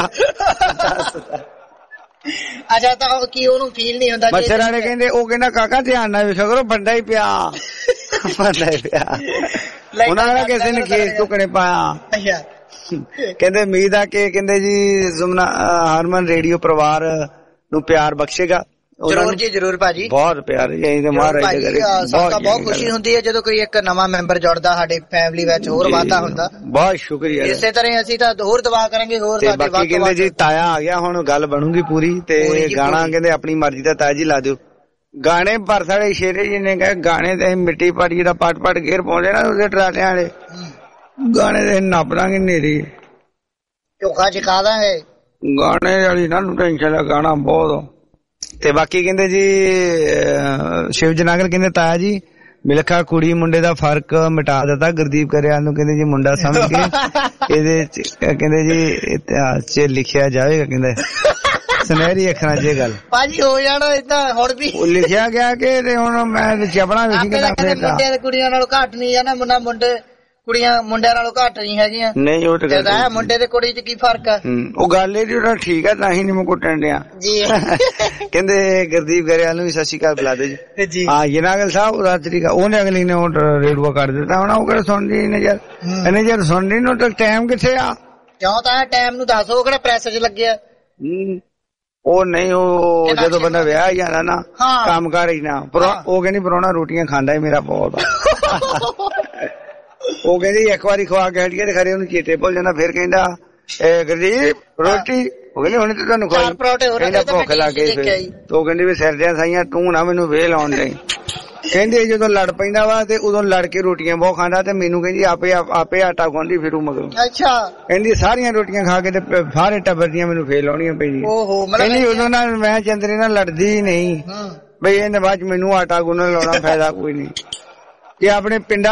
ਅੱਛਾ ਤਾਂ ਕੀ ਉਹਨੂੰ ਫੀਲ ਨਹੀਂ ਹੁੰਦਾ? ਮੱਛਰ ਵਾਲੇ ਕਹਿੰਦੇ, ਉਹ ਕਹਿੰਦਾ ਕਾਕਾ ਧਿਆਨ ਨਾਲ ਵੇਖਿਆ ਕਰੋ ਬੰਦਾ ਹੀ ਪਿਆ, ਬੰਦਾ ਹੀ ਪਿਆ। ਉਹਨਾਂ ਦਾ ਕਿਸੇ ਨੇ ਖੇਸ ਚੁੱਕਣੇ ਪਾਇਆ। ਕਹਿੰਦੇ ਉਮੀਦ ਆ ਕਿ ਕਹਿੰਦੇ ਜੀ ਜ਼ੁਮਨਾ ਹਰਮਨ ਰੇਡੀਓ ਪਰਿਵਾਰ ਨੂੰ ਪਿਆਰ ਬਖਸ਼ੇਗਾ। ਜਰੂਰ ਜੀ ਜਰੂਰ ਭਾਜੀ, ਬਹੁਤ ਪਿਆਰ ਜੀ ਮਹਾਰਾਜ ਦੇ ਘਰੇ। ਸਾਨੂੰ ਬਹੁਤ ਖੁਸ਼ੀ ਹੁੰਦੀ ਹੈ ਜਦੋਂ ਕੋਈ ਇੱਕ ਨਵਾਂ ਮੈਂਬਰ ਜੁੜਦਾ ਸਾਡੀ ਫੈਮਿਲੀ ਵਿੱਚ, ਹੋਰ ਵਾਧਾ ਹੁੰਦਾ। ਬਹੁਤ ਸ਼ੁਕਰੀਆ। ਇਸੇ ਤਰ੍ਹਾਂ ਅਸੀਂ ਤਾਂ ਹੋਰ ਦੁਆ ਕਰਾਂਗੇ, ਹੋਰ ਸਾਡੇ ਬਾਕੀ ਕਹਿੰਦੇ ਜੀ ਤਾਇਆ ਆ ਗਿਆ, ਹੁਣ ਗੱਲ ਬਣੂਗੀ ਪੂਰੀ ਤੇ ਗਾਣਾ ਕਹਿੰਦੇ ਆਪਣੀ ਮਰਜ਼ੀ ਦਾ ਤਾਇਆ ਜੀ ਲਾ ਦਿਓ ਗਾਣੇ। ਪਰ ਸਾਡੇ ਸ਼ੇਰੇ ਜੀ ਨੇ ਕਹੇ ਗਾਣੇ ਤੇ ਮਿੱਟੀ ਪਾੜੀ ਦਾ ਪਟ ਗੇਰ ਪਾਉਂਦੇ ਨਾ ਉਹਦੇ ਟਰਾਲਿਆਂ ਵਾਲੇ ਗਾਣੇ ਤੇ ਨੱਪ ਦਾਂਗੇ ਨੇਰੀ ਝੋਖਾ ਚਕਾ ਦਾਂਗੇ ਗਾਣੇ ਵਾਲੀ ਨਾ ਟੈਨਸ਼ਨ। ਗਾਣਾ ਬਹੁਤ। ਤੇ ਬਾਕੀ ਕਹਿੰਦੇ ਜੀ ਸ਼ਿਵ ਜਨਾਗਰ ਕਹਿੰਦੇ ਤਾਇਆ ਜੀ ਮਿਲਖਾ ਕੁੜੀ ਮੁੰਡੇ ਦਾ ਫਰਕ ਮਿਟਾ ਦਿੱਤਾ ਗੁਰਦੀਪ ਕਰਿਆਲ ਨੂੰ, ਕਹਿੰਦੇ ਜੀ ਮੁੰਡਾ ਸਮਝ ਕੇ ਇਹਦੇ ਕਹਿੰਦੇ ਜੀ ਇਤਿਹਾਸ ਚ ਲਿਖਿਆ ਜਾਵੇਗਾ, ਕਹਿੰਦੇ ਸੁਨਹਿਰੀ ਅੱਖਰਾਂ ਚ ਗੱਲ ਭਾਜੀ ਹੋ ਜਾਣਾ ਏਦਾਂ। ਹੁਣ ਵੀ ਲਿਖਿਆ ਗਿਆ ਕਿ ਹੁਣ ਮੈਂ ਚੱਪਣਾ ਵੇਖੀ ਮੁੰਡਿਆਂ ਕੁੜੀਆਂ ਨਾਲੋਂ ਘੱਟ ਨਹੀਂ ਆ ਨਾ, ਮੁੰਡੇ ਕੁੜੀਆਂ ਮੁੰਡਿਆਂ ਨਾਲੋਂ ਘੱਟ ਨਹੀਂ ਹੈਗੀਆਂ। ਨਹੀਂ ਉਹ ਤਾਂ ਮੁੰਡੇ ਤੇ ਕੁੜੀ ਚ ਕੀ ਫਰਕ ਆ? ਉਹ ਗੱਲ ਇਹ ਜਿਹੜਾ ਠੀਕ ਆ, ਤਾਂ ਹੀ ਨੀ ਮੈਂ ਕੁੱਟਣ ਡਿਆ ਜੀ। ਕਹਿੰਦੇ ਗੁਰਦੀਪ ਗਰੇਵਾਲ ਨੂੰ ਵੀ ਸਤਿ ਸ਼੍ਰੀ ਅਕਾਲ ਬੁਲਾ ਦਿਓ ਜੀ। ਹਾਂ ਜਨਾਗਲ ਸਾਹਿਬ ਉਹਦਾ ਤਰੀਕਾ ਉਹਨੇ ਅਗਲੀ ਨੇ ਉਹ ਰੇਡੂਆ ਕਰ ਦਿੱਤਾ ਹੁਣ, ਉਹ ਕਿਹੜਾ ਸੁਣਦੀ ਇਹਨੇ ਯਾਰ ਸੁਣਦੀ ਨੂੰ ਤਾਂ ਟਾਈਮ ਕਿੱਥੇ ਆ? ਕਿਉਂ ਤਾਂ ਟਾਈਮ ਨੂੰ ਦੱਸ, ਉਹ ਕਿਹੜਾ ਪ੍ਰੈਸ ਚ ਲੱਗਿਆ? ਉਹ ਨਹੀਂ, ਉਹ ਜਦੋਂ ਬੰਦਾ ਵਿਆਹ ਹੀ ਜਾਣਾ ਨਾ ਕੰਮ ਕਰ ਹੀ ਨਾ, ਉਹ ਕਹਿੰਦੀ ਪਰੋਣਾ ਰੋਟੀਆਂ ਖਾਂਦਾ ਹੀ ਮੇਰਾ ਬਹੁਤ। ਉਹ ਕਹਿੰਦੀ ਇੱਕ ਵਾਰੀ ਖਵਾ ਕੇ ਹਟੀਏ ਤੇ ਖਰੇ ਉਹਨੂੰ ਚੇਤੇ ਭੁੱਲ ਜਾਂਦਾ, ਫਿਰ ਕਹਿੰਦਾ ਗੁਰਦੀਪ ਰੋਟੀ, ਉਹ ਕਹਿੰਦੀ ਹੁਣ ਤੇ ਤੁਹਾਨੂੰ ਕਹਿੰਦਾ ਭੁੱਖ ਲੱਗ ਗਈ। ਫਿਰ ਉਹ ਕਹਿੰਦੀ ਵੀ ਸਿਰ ਦੀਆਂ ਸਾਈਆਂ ਤੂੰ ਨਾ ਮੈਨੂੰ ਵੇਹ ਲਾਉਣ ਦੇ। ਕਹਿੰਦੇ ਜਦੋਂ ਲੜ ਪੈਂਦਾ ਵਾ ਤੇ ਉਦੋਂ ਲੜ ਕੇ ਰੋਟੀਆਂ ਬਹੁਤ ਖਾਂਦਾ, ਤੇ ਮੈਨੂੰ ਕਹਿੰਦੀ ਆਪੇ ਆਟਾ ਗੁੰਨਦੀ ਫਿਰੂ ਮਗਰੋਂ। ਅੱਛਾ ਕਹਿੰਦੀ ਸਾਰੀਆਂ ਰੋਟੀਆਂ ਖਾ ਕੇ ਤੇ ਸਾਰੇ ਟੱਬਰ ਦੀਆਂ ਮੈਨੂੰ ਫੇਰ ਲਾਉਣੀਆਂ ਪੈਂਦੀਆਂ। ਕਹਿੰਦੀ ਉਦੋਂ ਨਾਲ ਮੈਂ ਚੰਦਰੇ ਨਾਲ ਲੜਦੀ ਨਹੀਂ ਬਈ ਇਹਨੇ ਬਾਅਦ ਮੈਨੂੰ ਆਟਾ ਗੁੰਨਣ ਲਾਉਣਾ ਫਾਇਦਾ ਕੋਈ ਨਹੀਂ। ਕਿ ਆਪਣੇ ਪਿੰਡਾਂ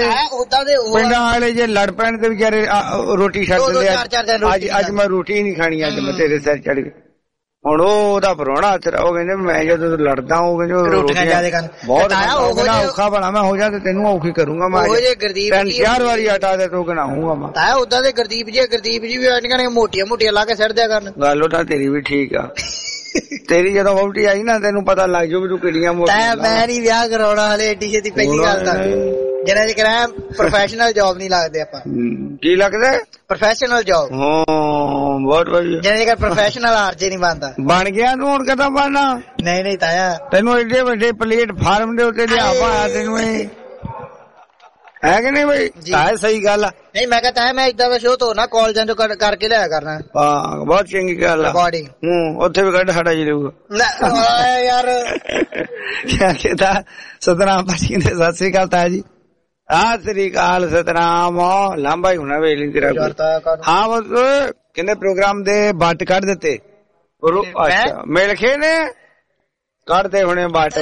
ਵਾਲੇ ਜੇ ਲੜ ਪੈਣ ਤੇ ਵਿਚਾਰੇ ਰੋਟੀ ਛੱਡ ਦਿੰਦੇ ਆ, ਅੱਜ ਮੈਂ ਰੋਟੀ ਨਹੀਂ ਖਾਣੀ, ਅੱਜ ਮੈਂ ਤੇਰੇ ਸਿਰ ਚੜ ਗਈ। ਹੁਣ ਉਹਦਾ ਪਰੋਣਾ ਹੱਥ ਉਹ ਕਹਿੰਦੇ ਮੈਂ ਜਦੋਂ ਲੜਦਾ ਉਹ ਕਹਿੰਦੇ ਬਹੁਤ ਔਖਾ ਬਣਾ ਮੈਂ ਹੋ ਜਾ ਤੇ ਤੈਨੂੰ ਔਖੀ ਕਰੂੰਗਾ ਮੈਂ 3-4 ਵਾਰੀ ਆਟਾ ਦੇ ਤੋਂ ਗਣਾਉਂਗਾ ਮੈਂ। ਉਦਾਂ ਦੇ ਗੁਰਦੀਪ ਜੀ ਵੀ ਮੋਟੀਆਂ ਲਾ ਕੇ ਸਿਰ ਦਿਆ ਕਰਨ। ਗੱਲ ਉਹ ਤਾਂ ਤੇਰੀ ਵੀ ਠੀਕ ਆ, ਤੇਰੀ ਜਦੋਂ ਵਹੁਟੀ ਆਈ ਨਾ ਤੈਨੂੰ ਪਤਾ ਲੱਗ ਜਾਊ ਵੀ ਤੂੰ ਕਿਹੜੀਆਂ ਮੋਟੀਆਂ। ਮੈਂ ਨੀ ਵਿਆਹ ਕਰਾਉਣਾ ਹਲੇ ਏਡੀ ਛੇਤੀ, ਪਹਿਲੀ ਗੱਲ ਤਾਂ ਜਿਹਨਾਂ ਚ ਕਰਾਇਆ ਪ੍ਰੋਫੈਸ਼ਨਲ ਜੌਬ ਨਹੀਂ ਲੱਗਦੇ ਆਪਾਂ। ਕੀ ਲੱਗਦਾ? Professional job. ਬਹੁਤ ਵਧੀਆ। ਜਿਹਨਾਂ ਚ ਪ੍ਰੋਫੈਸ਼ਨਲ ਆਰਜੇ ਨਹੀਂ ਬਣਦਾ। ਬਣ ਗਿਆ ਤੂੰ ਹੁਣ ਕਦੋਂ ਬਣਨਾ? ਨਹੀਂ ਤਾਇਆ ਤੈਨੂੰ ਏਡੇ ਵੱਡੇ ਪਲੇਟਫਾਰਮ ਦੇ ਉੱਤੇ ਲਿਆ ਪਾਇਆ ਤੈਨੂੰ ਇਹ ਹੈ ਕਿ ਨਹੀਂ ਬਈ? ਤਾਇਆ ਸਹੀ ਗੱਲ ਆ। ਨਹੀਂ ਮੈਂ ਕਹਿੰਦਾ ਮੈਂ ਏਦਾਂ ਦਾ ਸ਼ੋਅ ਤੋਂ ਨਾ ਕਾਲਜਾਂ ਚੋਂ ਕਰਕੇ ਲਿਆ ਕਰਨਾ। ਹਾਂ ਬਹੁਤ ਚੰਗੀ ਗੱਲ ਆ। ਉੱਥੇ ਵੀ ਕੱਢ ਸਾਡਾ ਜੀ ਰਹੂਗਾ ਯਾਰ। ਕਿਆ ਕਹਿੰਦਾ ਸਤਨਾਮ ਭਾਜੀ ਦੇ ਸਤਿ ਸ੍ਰੀ ਅਕਾਲ ਤਾਇਆ ਜੀ। ਸਤਿ ਸ੍ਰੀ ਅਕਾਲ ਸਤਨਾਮ, ਲਾਂਬਾ ਹੀ ਹੋਣਾ ਵੇਲੀ ਤੇਰਾ। ਹਾਂ ਬਸ ਕਹਿੰਦੇ ਪ੍ਰੋਗਰਾਮ ਦੇ ਬੱਟ ਕੱਢ ਦਿੱਤੇ। ਅੱਛਾ ਮਿਲਖੇ ਨੇ ਕੱਢਦੇ ਹੁਣੇ ਬੱਟ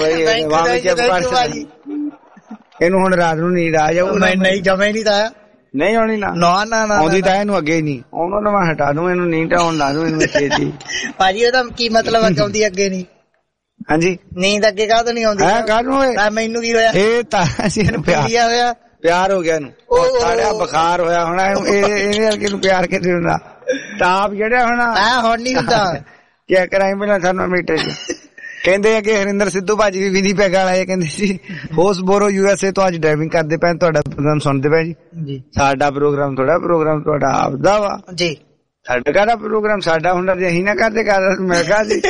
ਬਈ ਇਹਨੂੰ ਹੁਣ ਰਾਤ ਨੂੰ ਨੀਂਦ ਆ ਜਾਊ। ਨਹੀਂ ਜਮੇ ਨਹੀਂ ਤਾਇਆ, ਨਹੀਂ ਆਉਣੀ ਨਾ ਆਉਂਦੀ ਤਾਂ ਇਹਨੂੰ ਅੱਗੇ ਹੀ ਨਹੀਂ ਉਹਨਾਂ ਨੂੰ ਮੈਂ ਹਟਾ ਦੂੰ, ਇਹਨੂੰ ਨੀਂਦ ਆਉਣ ਲਾ ਦੂੰ ਇਹਨੂੰ ਛੇਤੀ। ਭਾਜੀ ਉਹਦਾ ਕੀ ਮਤਲਬ ਆਉਂਦੀ ਅੱਗੇ ਨਹੀਂ? ਹਾਂਜੀ ਨੀਂਦ ਅੱਗੇ ਕਾਹਦੋਂ ਨਹੀਂ ਆਉਂਦੀ? ਮੈਨੂੰ ਕੀ ਹੋਇਆ? ਇਹ ਤਾਂ ਪਿਆਰ ਹੋ ਗਿਆ ਇਹਨੂੰ, ਸਾੜਿਆ ਬੁਖਾਰ ਹੋਇਆ ਹੋਣਾ ਇਹਨੂੰ, ਇਹਦੇ ਅੱਗੇ ਨੂੰ ਪਿਆਰ ਕਿਤੇ ਹੁੰਦਾ ਤਾਪ ਜਿਹੜਾ ਹੁਣ ਨਹੀਂ ਹੁੰਦਾ। ਚੈੱਕ ਕਰਾਈ ਪਹਿਲਾਂ ਥਰਮਾਮੀਟਰ ਚ। ਕਹਿੰਦੇ ਅੱਗੇ ਹਰਿੰਦਰ ਸਿੱਧੂ ਭਾਜੀ ਵੀ ਵਿਨੀਪੈਗ ਵਾਲੇ ਕਹਿੰਦੇ ਸੀ ਹੋਸਬੋਰੋ USA ਤੋਂ ਅੱਜ ਡਰਾਈਵਿੰਗ ਕਰਦੇ ਪਏ, ਤੁਹਾਡਾ ਪ੍ਰੋਗਰਾਮ ਸੁਣਦੇ ਪਏ ਜੀ। ਸਾਡਾ ਪ੍ਰੋਗਰਾਮ ਥੋੜਾ ਪ੍ਰੋਗਰਾਮ ਤੁਹਾਡਾ ਆਪਦਾ ਵਾ ਜੀ। ਸਾਡਾ ਕਾਹਦਾ ਪ੍ਰੋਗਰਾਮ, ਸਾਡਾ ਹੁੰਦਾ ਜੇ ਅਸੀਂ ਨਾ ਕਰਦੇ ਕਰ ਮੈਂ ਕਹਾ ਜੀ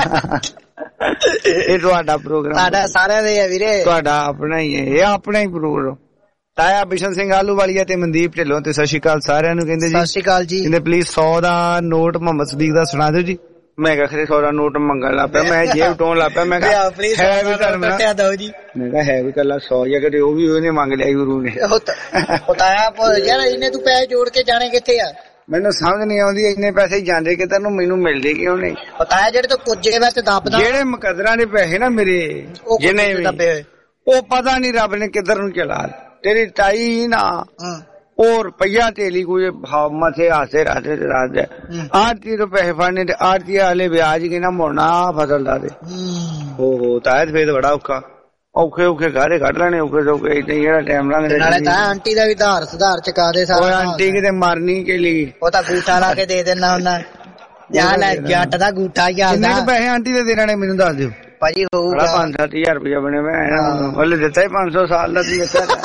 ਇਹ ਤੁਹਾਡਾ ਪ੍ਰੋਗਰਾਮ ਸਾਡਾ ਸਾਰਿਆਂ ਦੇ ਆ ਵੀਰੇ, ਤੁਹਾਡਾ ਆਪਣਾ ਹੀ ਹੈ, ਇਹ ਆਪਣਾ ਹੀ ਪ੍ਰੋਗਰਾਮ। ਤਾਇਆ ਬਿਸ਼ਨ ਸਿੰਘ ਆਲੂਵਾਲੀਆ ਤੇ ਮਨਦੀਪ ਢਿੱਲੋਂ ਤੇ ਸਤਿ ਸ਼੍ਰੀ ਅਕਾਲ ਸਾਰਿਆਂ ਨੂੰ। ਕਹਿੰਦੇ ਜੀ ਸਤਿ ਸ਼੍ਰੀ ਅਕਾਲ ਜੀ। ਕਹਿੰਦੇ ਪਲੀਜ਼ 100 ਦਾ ਨੋਟ ਮੁਹੰਮਦ ਸਦੀਕ ਦਾ ਸੁਣਾ ਦਿਓ ਜੀ। ਮੈਂ ਕਿਹਾ ਖਰੇ 100 ਦਾ ਨੋਟ ਮੰਗਣ ਲੱਗ ਪਿਆ, ਮੈਂ ਜੇਬ ਟੋਣ ਲੱਗ ਪਿਆ। ਮੈਂ ਕਿਹਾ ਹੈ ਵੀ ਧਰਮ ਮੈਂ ਕਿਹਾ ਹੈ ਵੀ ਕੱਲਾ 100 ਜਾਂ ਕਦੇ ਉਹ ਵੀ ਉਹਨੇ ਮੰਗ ਲਿਆ ਗੁਰੂ ਨੇ। ਤਾਇਆ ਯਾਰ ਇਹਨੇ ਤੂੰ ਪੈਸੇ ਜੋੜ ਕੇ ਜਾਣੇ ਕਿੱਥੇ ਆ? ਮੈਨੂੰ ਸਮਝ ਨਹੀਂ ਆਉਂਦੀ ਇੰਨੇ ਪੈਸੇ ਜਾਂਦੇ ਕਿਤੇ ਨੂੰ, ਮੈਨੂੰ ਮਿਲਦੇ ਕਿਉਂ ਨਹੀਂ? ਪਤਾ ਜਿਹੜੇ ਤੂੰ ਕੁੱਜੇ ਵਿੱਚ ਦੱਬਦਾ, ਜਿਹੜੇ ਮੁਕੱਦਰਾਂ ਦੇ ਪੈਸੇ ਨਾ ਮੇਰੇ ਜਿੰਨੇ ਵੀ ਉਹ ਪਤਾ ਨਹੀਂ ਰੱਬ ਨੇ ਕਿੱਧਰ ਨੂੰ ਚਲਾ ਤੇਰੀ ਤਾਈ ਨਾ ਉਹ ਰੁਪਈਆ ਤੇਲੀ ਕੋਈ ਮਥੇ ਹਾਸੇ ਰਾਤੇ ਰਾਜ ਆਰਤੀ ਤੋਂ ਪੈਸੇ ਫੜਨੇ ਤੇ ਆਰਤੀ ਵਾਲੇ ਵਿਆਜ ਕੇ ਨਾ ਮੋੜਨਾ ਫਸਲ ਦਾ ਤੇ ਹੋ ਤਾਇਦ ਫੇਰ ਬੜਾ ਔਖੇ ਘਾਰੇ ਕੱਢ ਲੈਣੇ ਔਖੇ ਜਿਹੜਾ ਟਾਈਮ ਨਾਲੇ ਤਾਂ ਆਂਟੀ ਦਾ ਵੀ ਸੁਧਾਰ ਚੁਕਾ ਦੇ ਸਾਰਾ। ਆਂਟੀ ਕਿਤੇ ਮਰਨੀ ਕੇ ਲਈ ਉਹ ਤਾਂ ਗੂਠਾ ਲਾ ਕੇ ਦੇ ਦੇਣਾ ਉਹਨਾਂ ਯਾਰ ਲੈ ਜੱਟ ਦਾ ਗੂਠਾ ਯਾਰ। ਕਿੰਨੇ ਪੈਸੇ ਆਂਟੀ ਦੇ ਦੇਣੇ ਮੈਨੂੰ ਦੱਸ ਦਿਓ ਭਾਜੀ। ਹੋਊਗਾ 5-7 ਰੁਪਇਆ ਬਣੇ ਮੈਂ ਉਹਲੇ ਦਿੱਤਾ ਹੀ 500 ਸਾਲ ਦਾ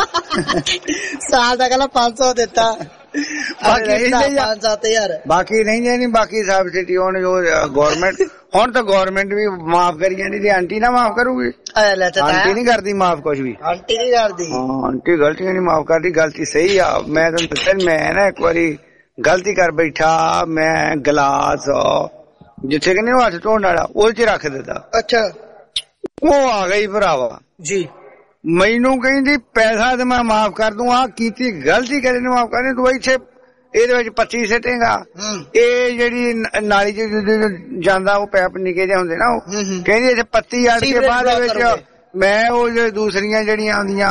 ਸਾਲ ਦਾ ਕਹਿੰਦਾ 500 ਦਿੱਤਾ ਬਾਕੀ 5-7 ਬਾਕੀ ਨਹੀਂ ਬਾਕੀ ਸਬਸਿਡੀ ਹੁਣ ਜੋ ਗਵਰਨਮੈਂਟ ਹੁਣ ਤਾਂ ਗਵਰਨਮੈਂਟ ਵੀ ਮਾਫ ਕਰੀ ਜਾਂਦੀ ਤੇ ਆਂਟੀ ਨਾ ਮਾਫ ਕਰੂਗੀ। ਆਂਟੀ ਨਹੀਂ ਕਰਦੀ ਮਾਫ ਕੁਛ ਵੀ, ਆਂਟੀ ਨਹੀਂ ਕਰਦੀ। ਆਂਟੀ ਗਲਤੀਆਂ ਨਹੀਂ ਮਾਫ ਕਰਦੀ, ਗਲਤੀ ਸਹੀ ਆ। ਮੈਂ ਤੁਹਾਨੂੰ ਦੱਸਿਆ ਮੈਂ ਨਾ ਇੱਕ ਵਾਰੀ ਗਲਤੀ ਕਰ ਬੈਠਾ, ਮੈਂ ਗਲਾਸ ਜਿੱਥੇ ਕਹਿੰਦੇ ਉਹ ਹੱਥ ਧੋਣ ਵਾਲਾ ਉਹ ਚ ਰੱਖ ਦਿੱਤਾ। ਅੱਛਾ ਉਹ ਆ ਗਈ ਭਰਾਵਾ ਜੀ, ਮੈਨੂੰ ਕਹਿੰਦੀ ਪੈਸਾ ਤੇ ਮੈਂ ਮਾਫ ਕਰ ਦੂੰ, ਆ ਕੀਤੀ ਗਲਤੀ ਕਰੇ ਨੂੰ ਮਾਫ ਕਰਨੀ ਤੂੰ ਇੱਥੇ ਇਹਦੇ ਵਿੱਚ 25 ਸਿੱਟੇਗਾ। ਇਹ ਜਿਹੜੀ ਨਾਲੀ ਚ ਜਾਂਦਾ ਉਹ ਪੈਪ ਨਿੱਕੇ ਜਿਹੇ ਹੁੰਦੇ ਨਾ, ਉਹ ਕਹਿੰਦੀ ਇੱਥੇ ਪੱਤੀ ਅੜ ਕੇ ਬਾਅਦ ਵਿੱਚ ਮੈਂ ਉਹ ਜਿਹੜੇ ਦੂਸਰੀਆਂ ਜਿਹੜੀਆਂ ਆਉਂਦੀਆਂ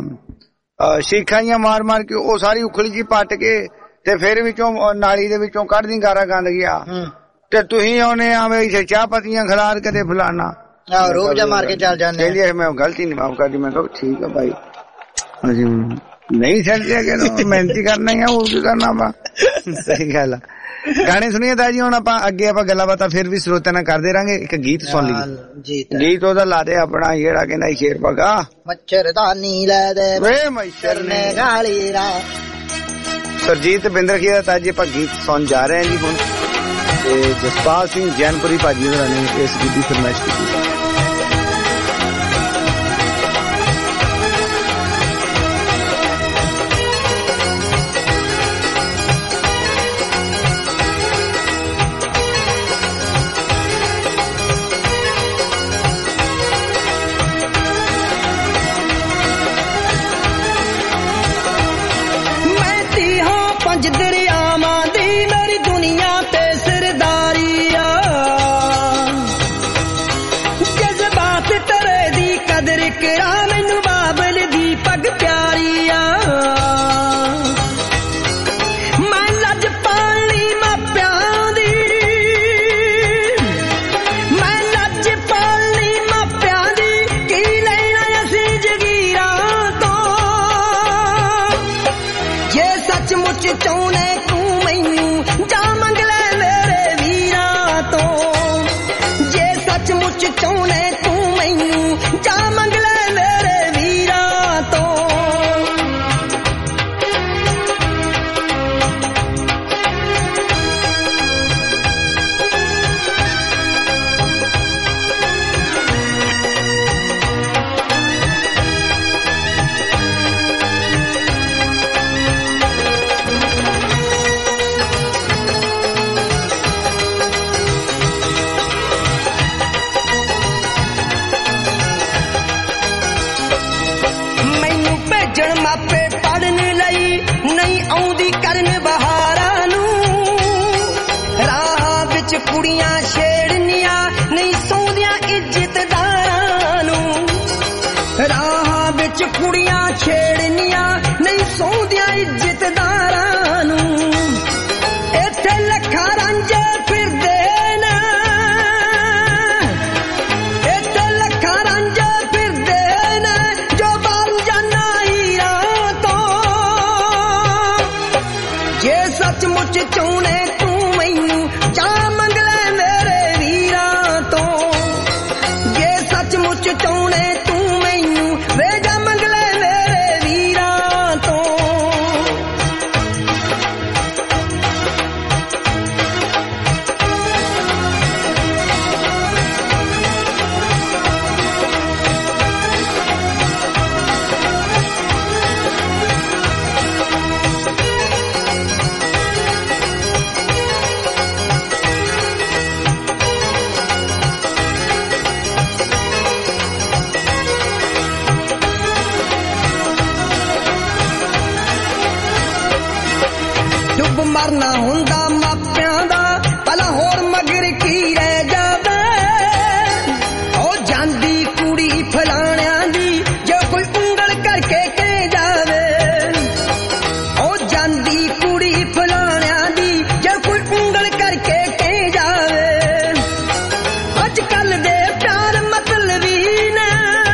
ਸ਼ੀਖਾਈਆਂ ਮਾਰ ਮਾਰ ਕੇ ਉਹ ਸਾਰੀ ਉਖਲੀ ਜੀ ਪੱਟ ਕੇ ਤੇ ਫਿਰ ਵਿੱਚੋਂ ਨਾਲੀ ਦੇ ਵਿੱਚੋਂ ਕੱਢਦੀ ਗਾਰਾ ਗੰਦ ਗਿਆ ਤੇ ਤੁਸੀਂ ਆਉਨੇ ਆਵੇਂ ਇੱਥੇ ਚਾਹ ਪੱਤੀਆਂ ਖਿਲਾਰ ਕੇ ਤੇ ਫਲਾਣਾ ਰੋਬ ਜਾ ਮਾਰ ਕੇ ਚੱਲ ਜਾਂਦੇ। ਕਹਿੰਦੀ ਮੈਂ ਗਲਤੀ ਨਹੀਂ ਮਾਫ ਕਰਦੀ। ਮੈਂ ਕਿਹਾ ਠੀਕ ਆ ਭਾਈ ਅਸੀਂ ਨਹੀਂ ਛੱਡਿਆ ਕਿ ਮਿਹਨਤੀ ਕਰਨਾ ਹੀ ਆ, ਉਹ ਕੀ ਕਰਨਾ ਆਪਾਂ। ਸਹੀ ਗੱਲ ਆ। ਗਾਣੇ ਸੁਣੀਏ ਤਾਂ ਜੀ ਹੁਣ ਆਪਾਂ ਗੱਲਾਂ ਬਾਤਾਂ ਫਿਰ ਵੀ ਸਰੋਤਿਆਂ ਨਾਲ ਕਰਦੇ ਰਾਂਗੇ। ਇੱਕ ਗੀਤ ਸੁਣ ਲਈਏ। ਗੀਤ ਉਹਦਾ ਲਾ ਦੇ ਆਪਣਾ ਜਿਹੜਾ ਕਹਿੰਦਾ ਸ਼ੇਰ ਪਗਾ ਮੱਛਰਦਾਨੀ ਲੈ ਦੇ ਵੇ ਮੱਛਰ ਨੇ ਗਾਲੀ ਰਾ। ਸਰਜੀਤ ਬਿੰਦਰ ਕੀ ਦਾ ਤਾਂ ਜੀ ਆਪਾਂ ਗੀਤ ਸੁਣ ਜਾ ਰਹੇ ਹਾਂ ਜੀ ਹੁਣ। ਤੇ ਜਸਪਾਲ ਸਿੰਘ ਜੈਨਪੁਰੀ ਭਾਜੀ ਹੋਰਾਂ ਨੇ ਇਸ ਗੀਤ ਦੀ ਫਰਮਾਇਸ਼ ਕੀਤੀ। ਕੁੜੀਆਂ ਛੇੜਨੀਆਂ ਨਹੀਂ ਸੌਂਦੀਆਂ ਇੱਜ਼ਤਦਾਰਾਂ ਨੂੰ, ਰਾਹਾਂ ਵਿੱਚ ਕੁੜੀਆਂ ਛੇੜਨੀਆਂ ਨਹੀਂ ਸੌਂਦੀਆਂ ਇੱਜ਼ਤਦਾਰਾਂ ਨੂੰ। ਇੱਥੇ ਲੱਖਾਂ ਰਾਂਝੇ ਫਿਰਦੇ ਨੇ, ਇੱਥੇ ਲੱਖਾਂ ਰਾਂਝੇ ਫਿਰਦੇ ਨੇ ਜੋ ਬਣ ਜਾਣਾ ਹੀਰਾਂ ਤੋਂ। ਜੇ ਸੱਚਮੁੱਚ ਚਾਹੁੰਦੇ ਮਰਨਾ ਹੁੰਦਾ ਮਾਪਿਆਂ ਦਾ ਭਲਾ ਹੋਰ ਮਗਰ ਕੀ ਰਹਿ ਜਾਵੇ ਉਹ ਜਾਂਦੀ ਕੁੜੀ ਫਲਾਣਿਆਂ ਦੀ ਜੇ ਕੋਈ ਉਂਗਲ ਕਰਕੇ ਕਹਿ ਜਾਵੇ ਉਹ ਜਾਂਦੀ ਕੁੜੀ ਫਲਾਣਿਆਂ ਦੀ ਜੇ ਕੋਈ ਉਂਗਲ ਕਰਕੇ ਕਹਿ ਜਾਵੇ ਅੱਜ ਕੱਲ ਦੇ ਪਿਆਰ ਮਤਲਬੀ ਨੇ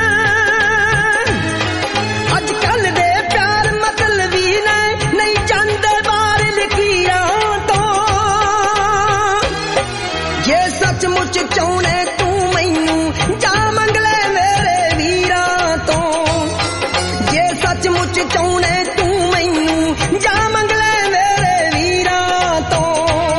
ਅੱਜ ਕੱਲ ਦੇ ਪਿਆਰ ਮਤਲਬੀ ਨੇ ਨਹੀਂ ਜਾਂਦੇ ਬਾਹਰ ਲਕੀਰਾਂ ਤੋਂ ਜੇ ਸੱਚਮੁੱਚ ਚਾਹੁੰਦੇ ਤੂੰ ਮੈਨੂੰ ਜਾ ਮੰਗ ਲੈ ਮੇਰੇ ਵੀਰਾਂ ਤੋਂ ਜੇ ਸੱਚਮੁੱਚ ਚਾਹੁੰਦੇ ਤੂੰ ਮੈਨੂੰ ਜਾ ਮੰਗ ਲੈ ਮੇਰੇ ਵੀਰਾਂ ਤੋਂ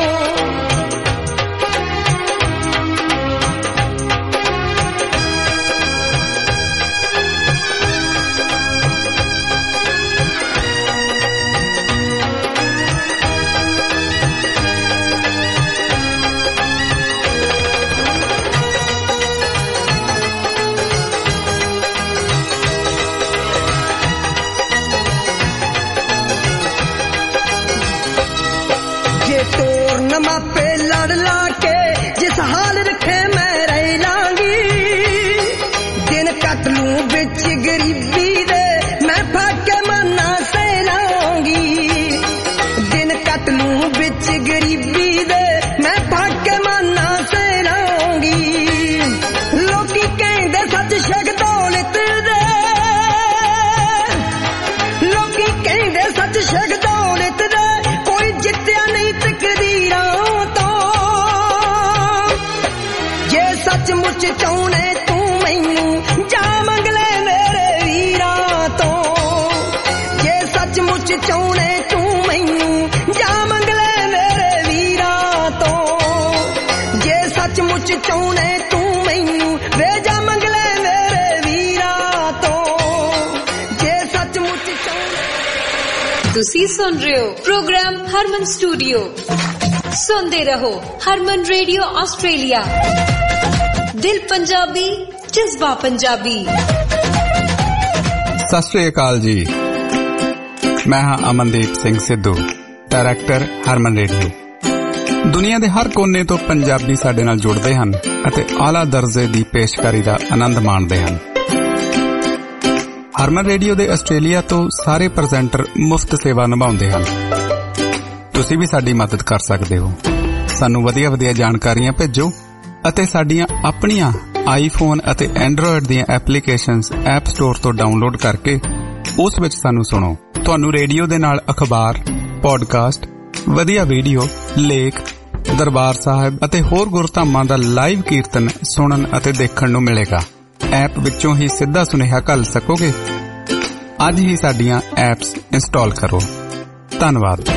ਜੇ ਤੋਰ न मापे लड़ ला के जिस हाल रखे मैं रह लांगी दिन कट लूं बिच गरीबी दे मैं फाके मना सह लांगी दिन कट लूं बिच गरीबी दे मैं फाके मना सह लांगी लोकी कहंदे सच शक दौलत दे लोकी कहंदे सच शक दौलत दे कोई जित्या नहीं तकदीरां तो जे सचमुच चाहुंदे तू मैनू जा मंग ले मेरे वीरां तो जे सचमुच चाहुंदे तू मैनू जा मंग ले मेरे वीरां तो जे सचमुच चाहुंदे तू मैनू वे जा मंग ले मेरे वीरां तो जे सचमुच ਤੁਸੀਂ ਸੁਣ ਰਹੇ ਹੋ ਪ੍ਰੋਗਰਾਮ ਹਰਮਨ ਸਟੂਡੀਓ ਸੁਣਦੇ ਰਹੋ ਹਰਮਨ ਰੇਡੀਓ ਆਸਟ੍ਰੇਲੀਆ ਦਿਲ ਪੰਜਾਬੀ ਜਜ਼ਬਾ ਪੰਜਾਬੀ ਸਤਿ ਸ਼੍ਰੀ ਅਕਾਲ ਜੀ ਮੈਂ ਹਾਂ ਅਮਨਦੀਪ ਸਿੰਘ ਸਿੱਧੂ ਡਾਇਰੈਕਟਰ ਹਰਮਨ ਰੇਡੀਓ ਦੁਨੀਆ ਦੇ ਹਰ ਕੋਨੇ ਤੋਂ ਪੰਜਾਬੀ ਸਾਡੇ ਨਾਲ ਜੁੜਦੇ ਹਨ ਅਤੇ ਆਲਾ ਦਰਜੇ ਦੀ ਪੇਸ਼ਕਾਰੀ ਦਾ ਆਨੰਦ ਮਾਣਦੇ ਹਨ ਹਰਮਨ ਰੇਡੀਓ ਦੇ ਆਸਟ੍ਰੇਲੀਆ ਤੋਂ ਸਾਰੇ ਪ੍ਰੈਜ਼ੈਂਟਰ ਮੁਫਤ ਸੇਵਾ ਨਿਭਾਉਂਦੇ ਹਨ ਤੁਸੀਂ ਵੀ ਸਾਡੀ ਮਦਦ ਕਰ ਸਕਦੇ ਹੋ ਸਾਨੂੰ ਵਧੀਆ ਜਾਣਕਾਰੀਆਂ ਭੇਜੋ ਅਤੇ ਸਾਡੀਆਂ ਆਪਣੀਆਂ ਆਈਫੋਨ ਅਤੇ ਐਂਡਰੋਇਡ ਦੀਆਂ ਐਪਲੀਕੇਸ਼ਨਸ ਐਪ ਸਟੋਰ ਤੋਂ ਡਾਊਨਲੋਡ ਕਰਕੇ ਉਸ ਵਿੱਚ ਸਾਨੂੰ ਸੁਣੋ ਤੁਹਾਨੂੰ ਰੇਡੀਓ ਦੇ ਨਾਲ ਅਖਬਾਰ ਪੋਡਕਾਸਟ ਵਧੀਆ ਵੀਡੀਓ ਲੇਖ ਦਰਬਾਰ ਸਾਹਿਬ ਅਤੇ ਹੋਰ ਗੁਰਧਾਮਾਂ ਦਾ ਲਾਈਵ ਕੀਰਤਨ ਸੁਣਨ ਅਤੇ ਦੇਖਣ ਨੂੰ ਮਿਲੇਗਾ ਐਪ ਵਿੱਚੋਂ ਹੀ ਸਿੱਧਾ ਸੁਨੇਹਾ ਘੱਲ ਸਕੋਗੇ ਅੱਜ ਹੀ ਸਾਡੀਆਂ ਐਪਸ ਇੰਸਟਾਲ ਕਰੋ ਧੰਨਵਾਦ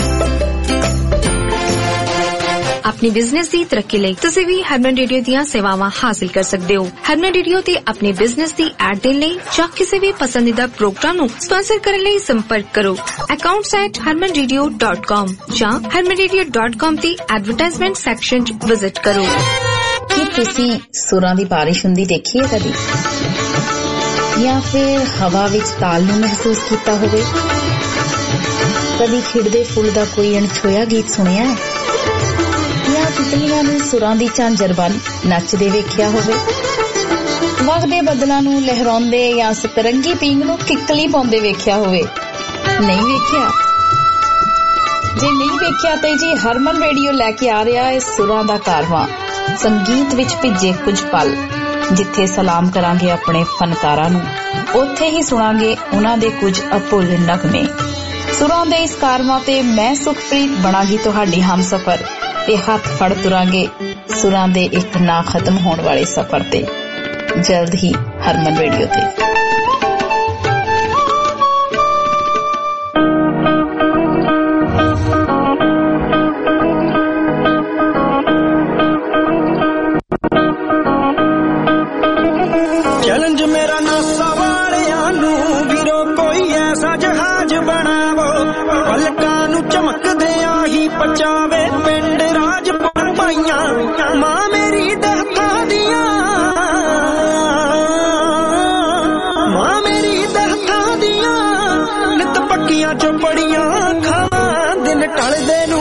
अपनी बिजनेस की तरक्की ਲਈ ਤੁਸੀਂ ਵੀ ਹਰਮਨ ਰੇਡੀਓ ਦੀਆਂ ਸੇਵਾਵਾਂ ਹਾਸਲ ਕਰ ਸਕਦੇ ਹੋ ਹਰਮਨ ਰੇਡੀਓ ਤੇ ਆਪਣੇ ਬਿਜ਼ਨਸ ਦੀ ਐਡ ਦੇਣ ਲਈ ਜਾਂ ਕਿਸੇ ਵੀ ਪਸੰਦੀਦਾ ਪ੍ਰੋਗਰਾਮ ਨੂੰ ਸਪਾਂਸਰ ਕਰਨ ਲਈ ਸੰਪਰਕ ਕਰੋ accounts@harmanradio.com ਜਾਂ harmanradio.com ਤੇ ਐਡਵਰਟਾਈਜ਼ਮੈਂਟ ਸੈਕਸ਼ਨ 'ਚ ਵਿਜ਼ਿਟ ਕਰੋ ਕੀ ਤੁਸੀਂ ਸੁਰਾਂ ਦੀ ਬਾਰਿਸ਼ ਹੁੰਦੀ ਦੇਖੀ ਹੈ ਕਦੀ ਜਾਂ ਫਿਰ ਹਵਾ ਵਿੱਚ ਤਾਲ ਨੂੰ ਮਹਿਸੂਸ ਕੀਤਾ ਹੋਵੇ ਕਦੀ ਖਿੜਦੇ ਫੁੱਲ ਦਾ ਕੋਈ ਅਣਛੋਇਆ ਗੀਤ ਸੁਣਿਆ ਹੈ ਜਾਂ ਤਿਤਲੀਆਂ ਨੂੰ ਸੁਰਾਂ ਦੀ ਝਾਂਜਰ ਬਣ ਨੱਚਦੇ ਵੇਖਿਆ ਹੋਵੇ ਵਗਦੇ ਬੱਦਲਾਂ ਨੂੰ ਲਹਿਰਾਉਂਦੇ ਜਾਂ ਸਤਰੰਗੀ ਪੀਂਗ ਨੂੰ ਕਿੱਕਲੀ ਪਾਉਂਦੇ ਵੇਖਿਆ ਹੋਵੇ ਨਹੀਂ ਵੇਖਿਆ ਜੇ ਨਹੀਂ ਵੇਖਿਆ ਤੇ ਜੀ ਹਰਮਨ ਰੇਡੀਓ ਲੈ ਕੇ ਆ ਰਿਹਾ ਹੈ ਸੁਰਾਂ ਦਾ ਕਾਰਵਾਂ ਸੰਗੀਤ ਵਿੱਚ ਭਿੱਜੇ ਕੁਝ ਪਲ ਜਿੱਥੇ ਸਲਾਮ ਕਰਾਂਗੇ ਆਪਣੇ ਫਨਕਾਰਾਂ ਨੂੰ ਉੱਥੇ ਹੀ ਸੁਣਾਂਗੇ ਉਹਨਾਂ ਦੇ ਕੁਝ ਅਭੁੱਲ ਨਗਮੇ ਸੁਰਾਂ ਦੇ ਇਸ ਕਾਰਵਾਂ ਤੇ ਮੈਂ ਸੁਖਪ੍ਰੀਤ ਬਣਾਂਗੀ ਤੁਹਾਡੀ ਹਮਸਫਰ ਤੇ ਹੱਥ ਫੜ ਤੁਰਾਂਗੇ ਸੁਰਾਂ ਦੇ ਇੱਕ ਨਾ ਖਤਮ ਹੋਣ ਵਾਲੇ ਸਫ਼ਰ ਤੇ ਜਲਦ ਹੀ ਹਰਮਨ ਰੇਡੀਓ ਤੇ ਚੈਲੰਜ ਮੇਰਾ ਨਾਸਾ ਵਾਲਿਆਂ ਨੂੰ ਵੀਰੋ ਕੋਈ ਐਸਾ ਜਹਾਜ਼ ਬਣਾਵੋ ਪਲਕਾਂ ਨੂੰ ਚਮਕਦਿਆਂ ਹੀ ਪਚਾਵੇ ਪਿੰਡ ਰਾਜਪੁਰ ਪਾਈਆਂ ਮਾਂ ਮੇਰੀ ਦਹਕਾਂ ਦੀਆਂ ਮਾਂ ਮੇਰੀ ਦਹਕਾਂ ਦੀਆਂ ਨਿਤ ਪੱਕੀਆਂ ਚੋਪੜੀਆਂ ਖਾਵਾਂ ਦਿਨ ਟਲਦੇ